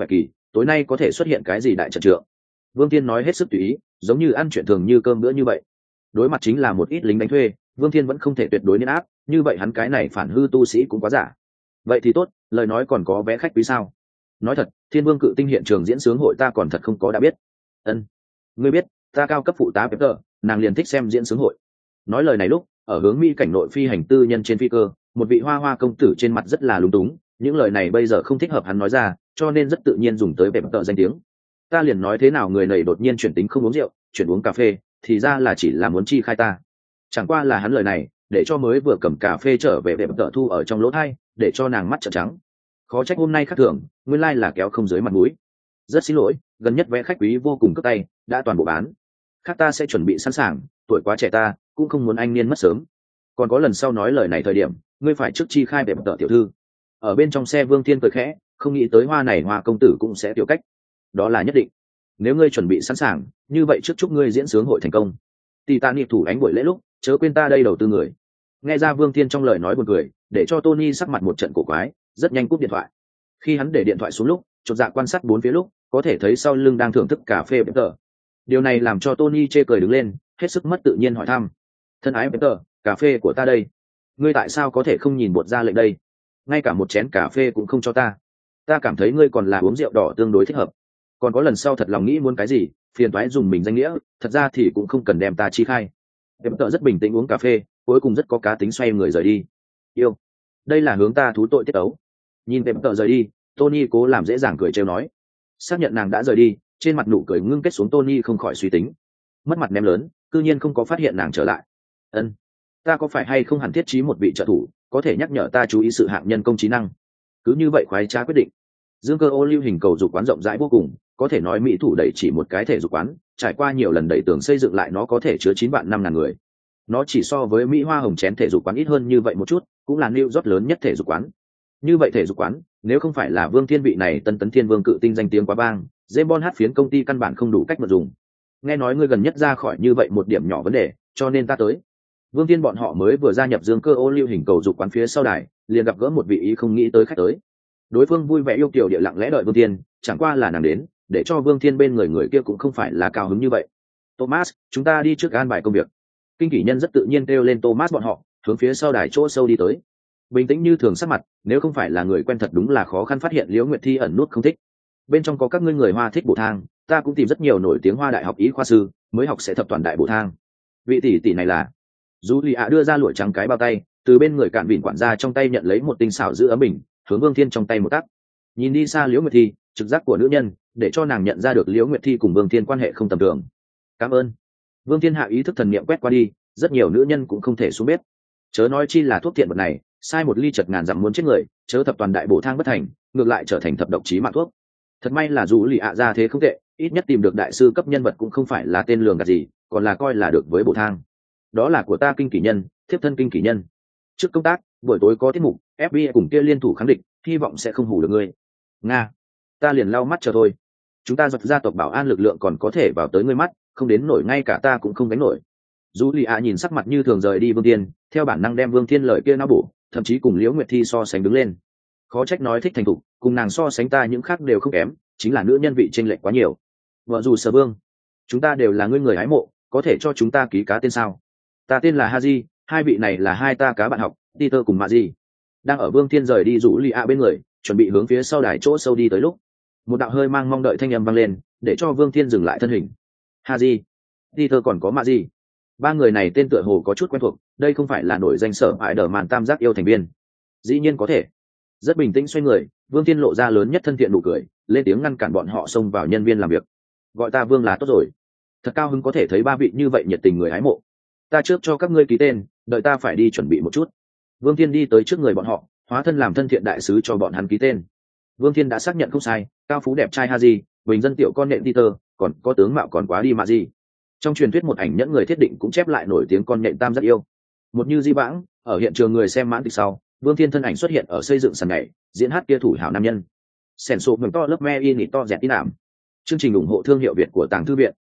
tối nay có thể xuất hiện cái gì đại trận trượng. Vương Thiên nói hết sức tùy ý, giống như ăn chuyện thường như cơm bữa như vậy. Đối mặt chính là một ít lính đánh thuê, Vương Thiên vẫn không thể tuyệt đối nên áp, như vậy hắn cái này phản hư tu sĩ cũng quá giả. Vậy thì tốt, lời nói còn có vé khách quý sao? Nói thật, Thiên Vương Cự Tinh hiện trường diễn sướng hội ta còn thật không có đã biết. Ân, ngươi biết, ta cao cấp phụ tá Peter, nàng liền thích xem diễn sướng hội. Nói lời này lúc, ở hướng Mỹ cảnh nội phi hành tư nhân trên phi cơ, một vị hoa hoa công tử trên mặt rất là lúng túng, những lời này bây giờ không thích hợp hắn nói ra, cho nên rất tự nhiên dùng tới Peter danh tiếng. Ta liền nói thế nào người này đột nhiên chuyển tính không uống rượu, chuyển uống cà phê, thì ra là chỉ là muốn chi khai ta. Chẳng qua là hắn lời này, để cho mới vừa cầm cà phê trở về Peter thu ở trong lỗ tai, để cho nàng mắt trợn trắng. Khó trách hôm nay khác thường, nguyên lai là kéo không dưới mặt mũi. Rất xin lỗi, gần nhất vé khách quý vô cùng cướp tay, đã toàn bộ bán. Khác ta sẽ chuẩn bị sẵn sàng, tuổi quá trẻ ta cũng không muốn anh niên mất sớm. Còn có lần sau nói lời này thời điểm, ngươi phải trước chi khai Peter tiểu thư. Ở bên trong xe Vương Thiên cười khẽ, không nghĩ tới hoa này hoa công tử cũng sẽ tiểu cách. Đó là nhất định. Nếu ngươi chuẩn bị sẵn sàng, như vậy trước chúc ngươi diễn sướng hội thành công. Tỷ ta niệm thủ ánh buổi lễ lúc, chớ quên ta đây đầu tư người. Nghe ra Vương Thiên trong lời nói buồn cười, để cho Tony sắc mặt một trận cổ quái, rất nhanh cúp điện thoại. Khi hắn để điện thoại xuống lúc, chột dạ quan sát bốn phía lúc, có thể thấy sau lưng đang thưởng thức cà phê Peter. Điều này làm cho Tony chê cười đứng lên, hết sức mất tự nhiên hỏi thăm: "Thân ái Peter, cà phê của ta đây, ngươi tại sao có thể không nhìn bột ra lệnh đây? Ngay cả một chén cà phê cũng không cho ta. Ta cảm thấy ngươi còn là uống rượu đỏ tương đối thích hợp. Còn có lần sau thật lòng nghĩ muốn cái gì, phiền toái dùng mình danh nghĩa, thật ra thì cũng không cần đem ta chi khai." Peter rất bình tĩnh uống cà phê, cuối cùng rất có cá tính xoay người rời đi. Yêu, đây là hướng ta thú tội tiết ấu. Nhìn Peter rời đi, Tony cố làm dễ dàng cười trêu nói. Xác nhận nàng đã rời đi, trên mặt nụ cười ngưng kết xuống, Tony không khỏi suy tính. Mất mặt ném lớn, cư nhiên không có phát hiện nàng trở lại. Ân, ta có phải hay không hẳn thiết trí một vị trợ thủ, có thể nhắc nhở ta chú ý sự hạng nhân công trí năng. Cứ như vậy khoái trá quyết định. Dương Cơ ô lưu hình cầu dục quán rộng rãi vô cùng, có thể nói mỹ thủ đẩy chỉ một cái thể dục quán, trải qua nhiều lần đẩy tường xây dựng lại nó có thể chứa chín vạn năm ngàn người. Nó chỉ so với Mỹ Hoa Hồng chén thể dục quán ít hơn như vậy một chút, cũng là New York lớn nhất thể dục quán. Như vậy thể dục quán, nếu không phải là Vương Thiên vị này tân tấn thiên vương cự tinh danh tiếng quá bang, James Bond hát phiến công ty căn bản không đủ cách mà dùng. Nghe nói ngươi gần nhất ra khỏi như vậy một điểm nhỏ vấn đề, cho nên ta tới. Vương Thiên bọn họ mới vừa gia nhập Dương Cơ ô lưu hình cầu dục quán phía sau đài, liền gặp gỡ một vị ý không nghĩ tới khách tới. Đối phương vui vẻ yêu kiều địa lặng lẽ đợi Vương Thiên, chẳng qua là nàng đến, để cho Vương Thiên bên người người kia cũng không phải là cao hứng như vậy. Thomas, chúng ta đi trước an bài công việc. Kinh kỷ nhân rất tự nhiên kêu lên Thomas bọn họ, hướng phía sau đài chỗ sâu đi tới. Bình tĩnh như thường sắc mặt, nếu không phải là người quen thật đúng là khó khăn phát hiện Liễu Nguyệt Thi ẩn nút không thích. Bên trong có các ngươi người Hoa thích bổ thang, ta cũng tìm rất nhiều nổi tiếng Hoa đại học y khoa sư, mới học sẽ thập toàn đại bổ thang. Vị tỷ tỷ này là Julia đưa ra lụa trắng cái bao tay, từ bên người cạn vịn quản gia trong tay nhận lấy một tinh xảo giữ ấm bình, hướng Vương Thiên trong tay một tắc. Nhìn đi xa Liễu Nguyệt Thi, trực giác của nữ nhân, để cho nàng nhận ra được Liễu Nguyệt Thi cùng Vương Thiên quan hệ không tầm thường. Cảm ơn. Vương Thiên hạ ý thức thần niệm quét qua đi, rất nhiều nữ nhân cũng không thể xuống bếp. Chớ nói chi là thuốc thiện vật này, sai một ly chật ngàn dặm muốn chết người, chớ thập toàn đại bổ thang bất thành, ngược lại trở thành thập độc chí mạng thuốc. Thật may là dù lì ạ ra thế không tệ, ít nhất tìm được đại sư cấp nhân vật cũng không phải là tên lường gạt gì, còn là coi là được với bổ thang. Đó là của ta kinh kỷ nhân, thiếp thân kinh kỷ nhân. Trước công tác, buổi tối có tiết mục, ép bê i cùng kia liên thủ kháng địch, hy vọng sẽ không hù được ngươi. Nga, ta liền lau mắt chờ thôi. Chúng ta giật gia tộc bảo an lực lượng còn có thể vào tới ngươi mắt, không đến nổi ngay cả ta cũng không đánh nổi. Dù lì ạ nhìn sắc mặt như thường rời đi Vương Thiên, theo bản năng đem Vương Thiên lời kia não bổ, thậm chí cùng Liễu Nguyệt Thi so sánh đứng lên. Khó trách nói thích thành thục, cùng nàng so sánh ta những khác đều không kém, chính là nữ nhân vị chênh lệch quá nhiều. Vợ dù Sở Vương, chúng ta đều là ngươi người hái mộ, có thể cho chúng ta ký cá tên sao? Ta tên là Haji, hai vị này là hai ta cá bạn học, Peter cùng Maji. Đang ở Vương Thiên rời đi rủ lì ạ bên người, chuẩn bị hướng phía sau đài chỗ sâu đi tới lúc, một đạo hơi mang mong đợi thanh âm vang lên, để cho Vương Thiên dừng lại thân hình. Haji, Peter còn có Maji. Ba người này tên tựa hồ có chút quen thuộc, đây không phải là nổi danh sở ải đờ màn tam giác yêu thành viên. Dĩ nhiên có thể. Rất bình tĩnh xoay người, Vương Thiên lộ ra lớn nhất thân thiện nụ cười, lên tiếng ngăn cản bọn họ xông vào nhân viên làm việc. Gọi ta Vương là tốt rồi. Thật cao hứng có thể thấy ba vị như vậy nhiệt tình người hái mộ. Ta trước cho các ngươi ký tên, đợi ta phải đi chuẩn bị một chút. Vương Thiên đi tới trước người bọn họ, hóa thân làm thân thiện đại sứ cho bọn hắn ký tên. Vương Thiên đã xác nhận không sai, cao phú đẹp trai Haji, bình dân tiểu con nện Peter, còn có tướng mạo còn quá đi mà gì. Trong truyền thuyết một ảnh nhẫn người thiết định cũng chép lại nổi tiếng con nhện tam giác yêu. Một như di vãng, ở hiện trường người xem mãn tịch sau, Vương Thiên thân ảnh xuất hiện ở xây dựng sàn nhảy, diễn hát kia thủ hảo nam nhân. Sèn sộp mừng to lớp me in to dẹt tin ảm. Chương trình ủng hộ thương hiệu Việt của Tàng Thư viện.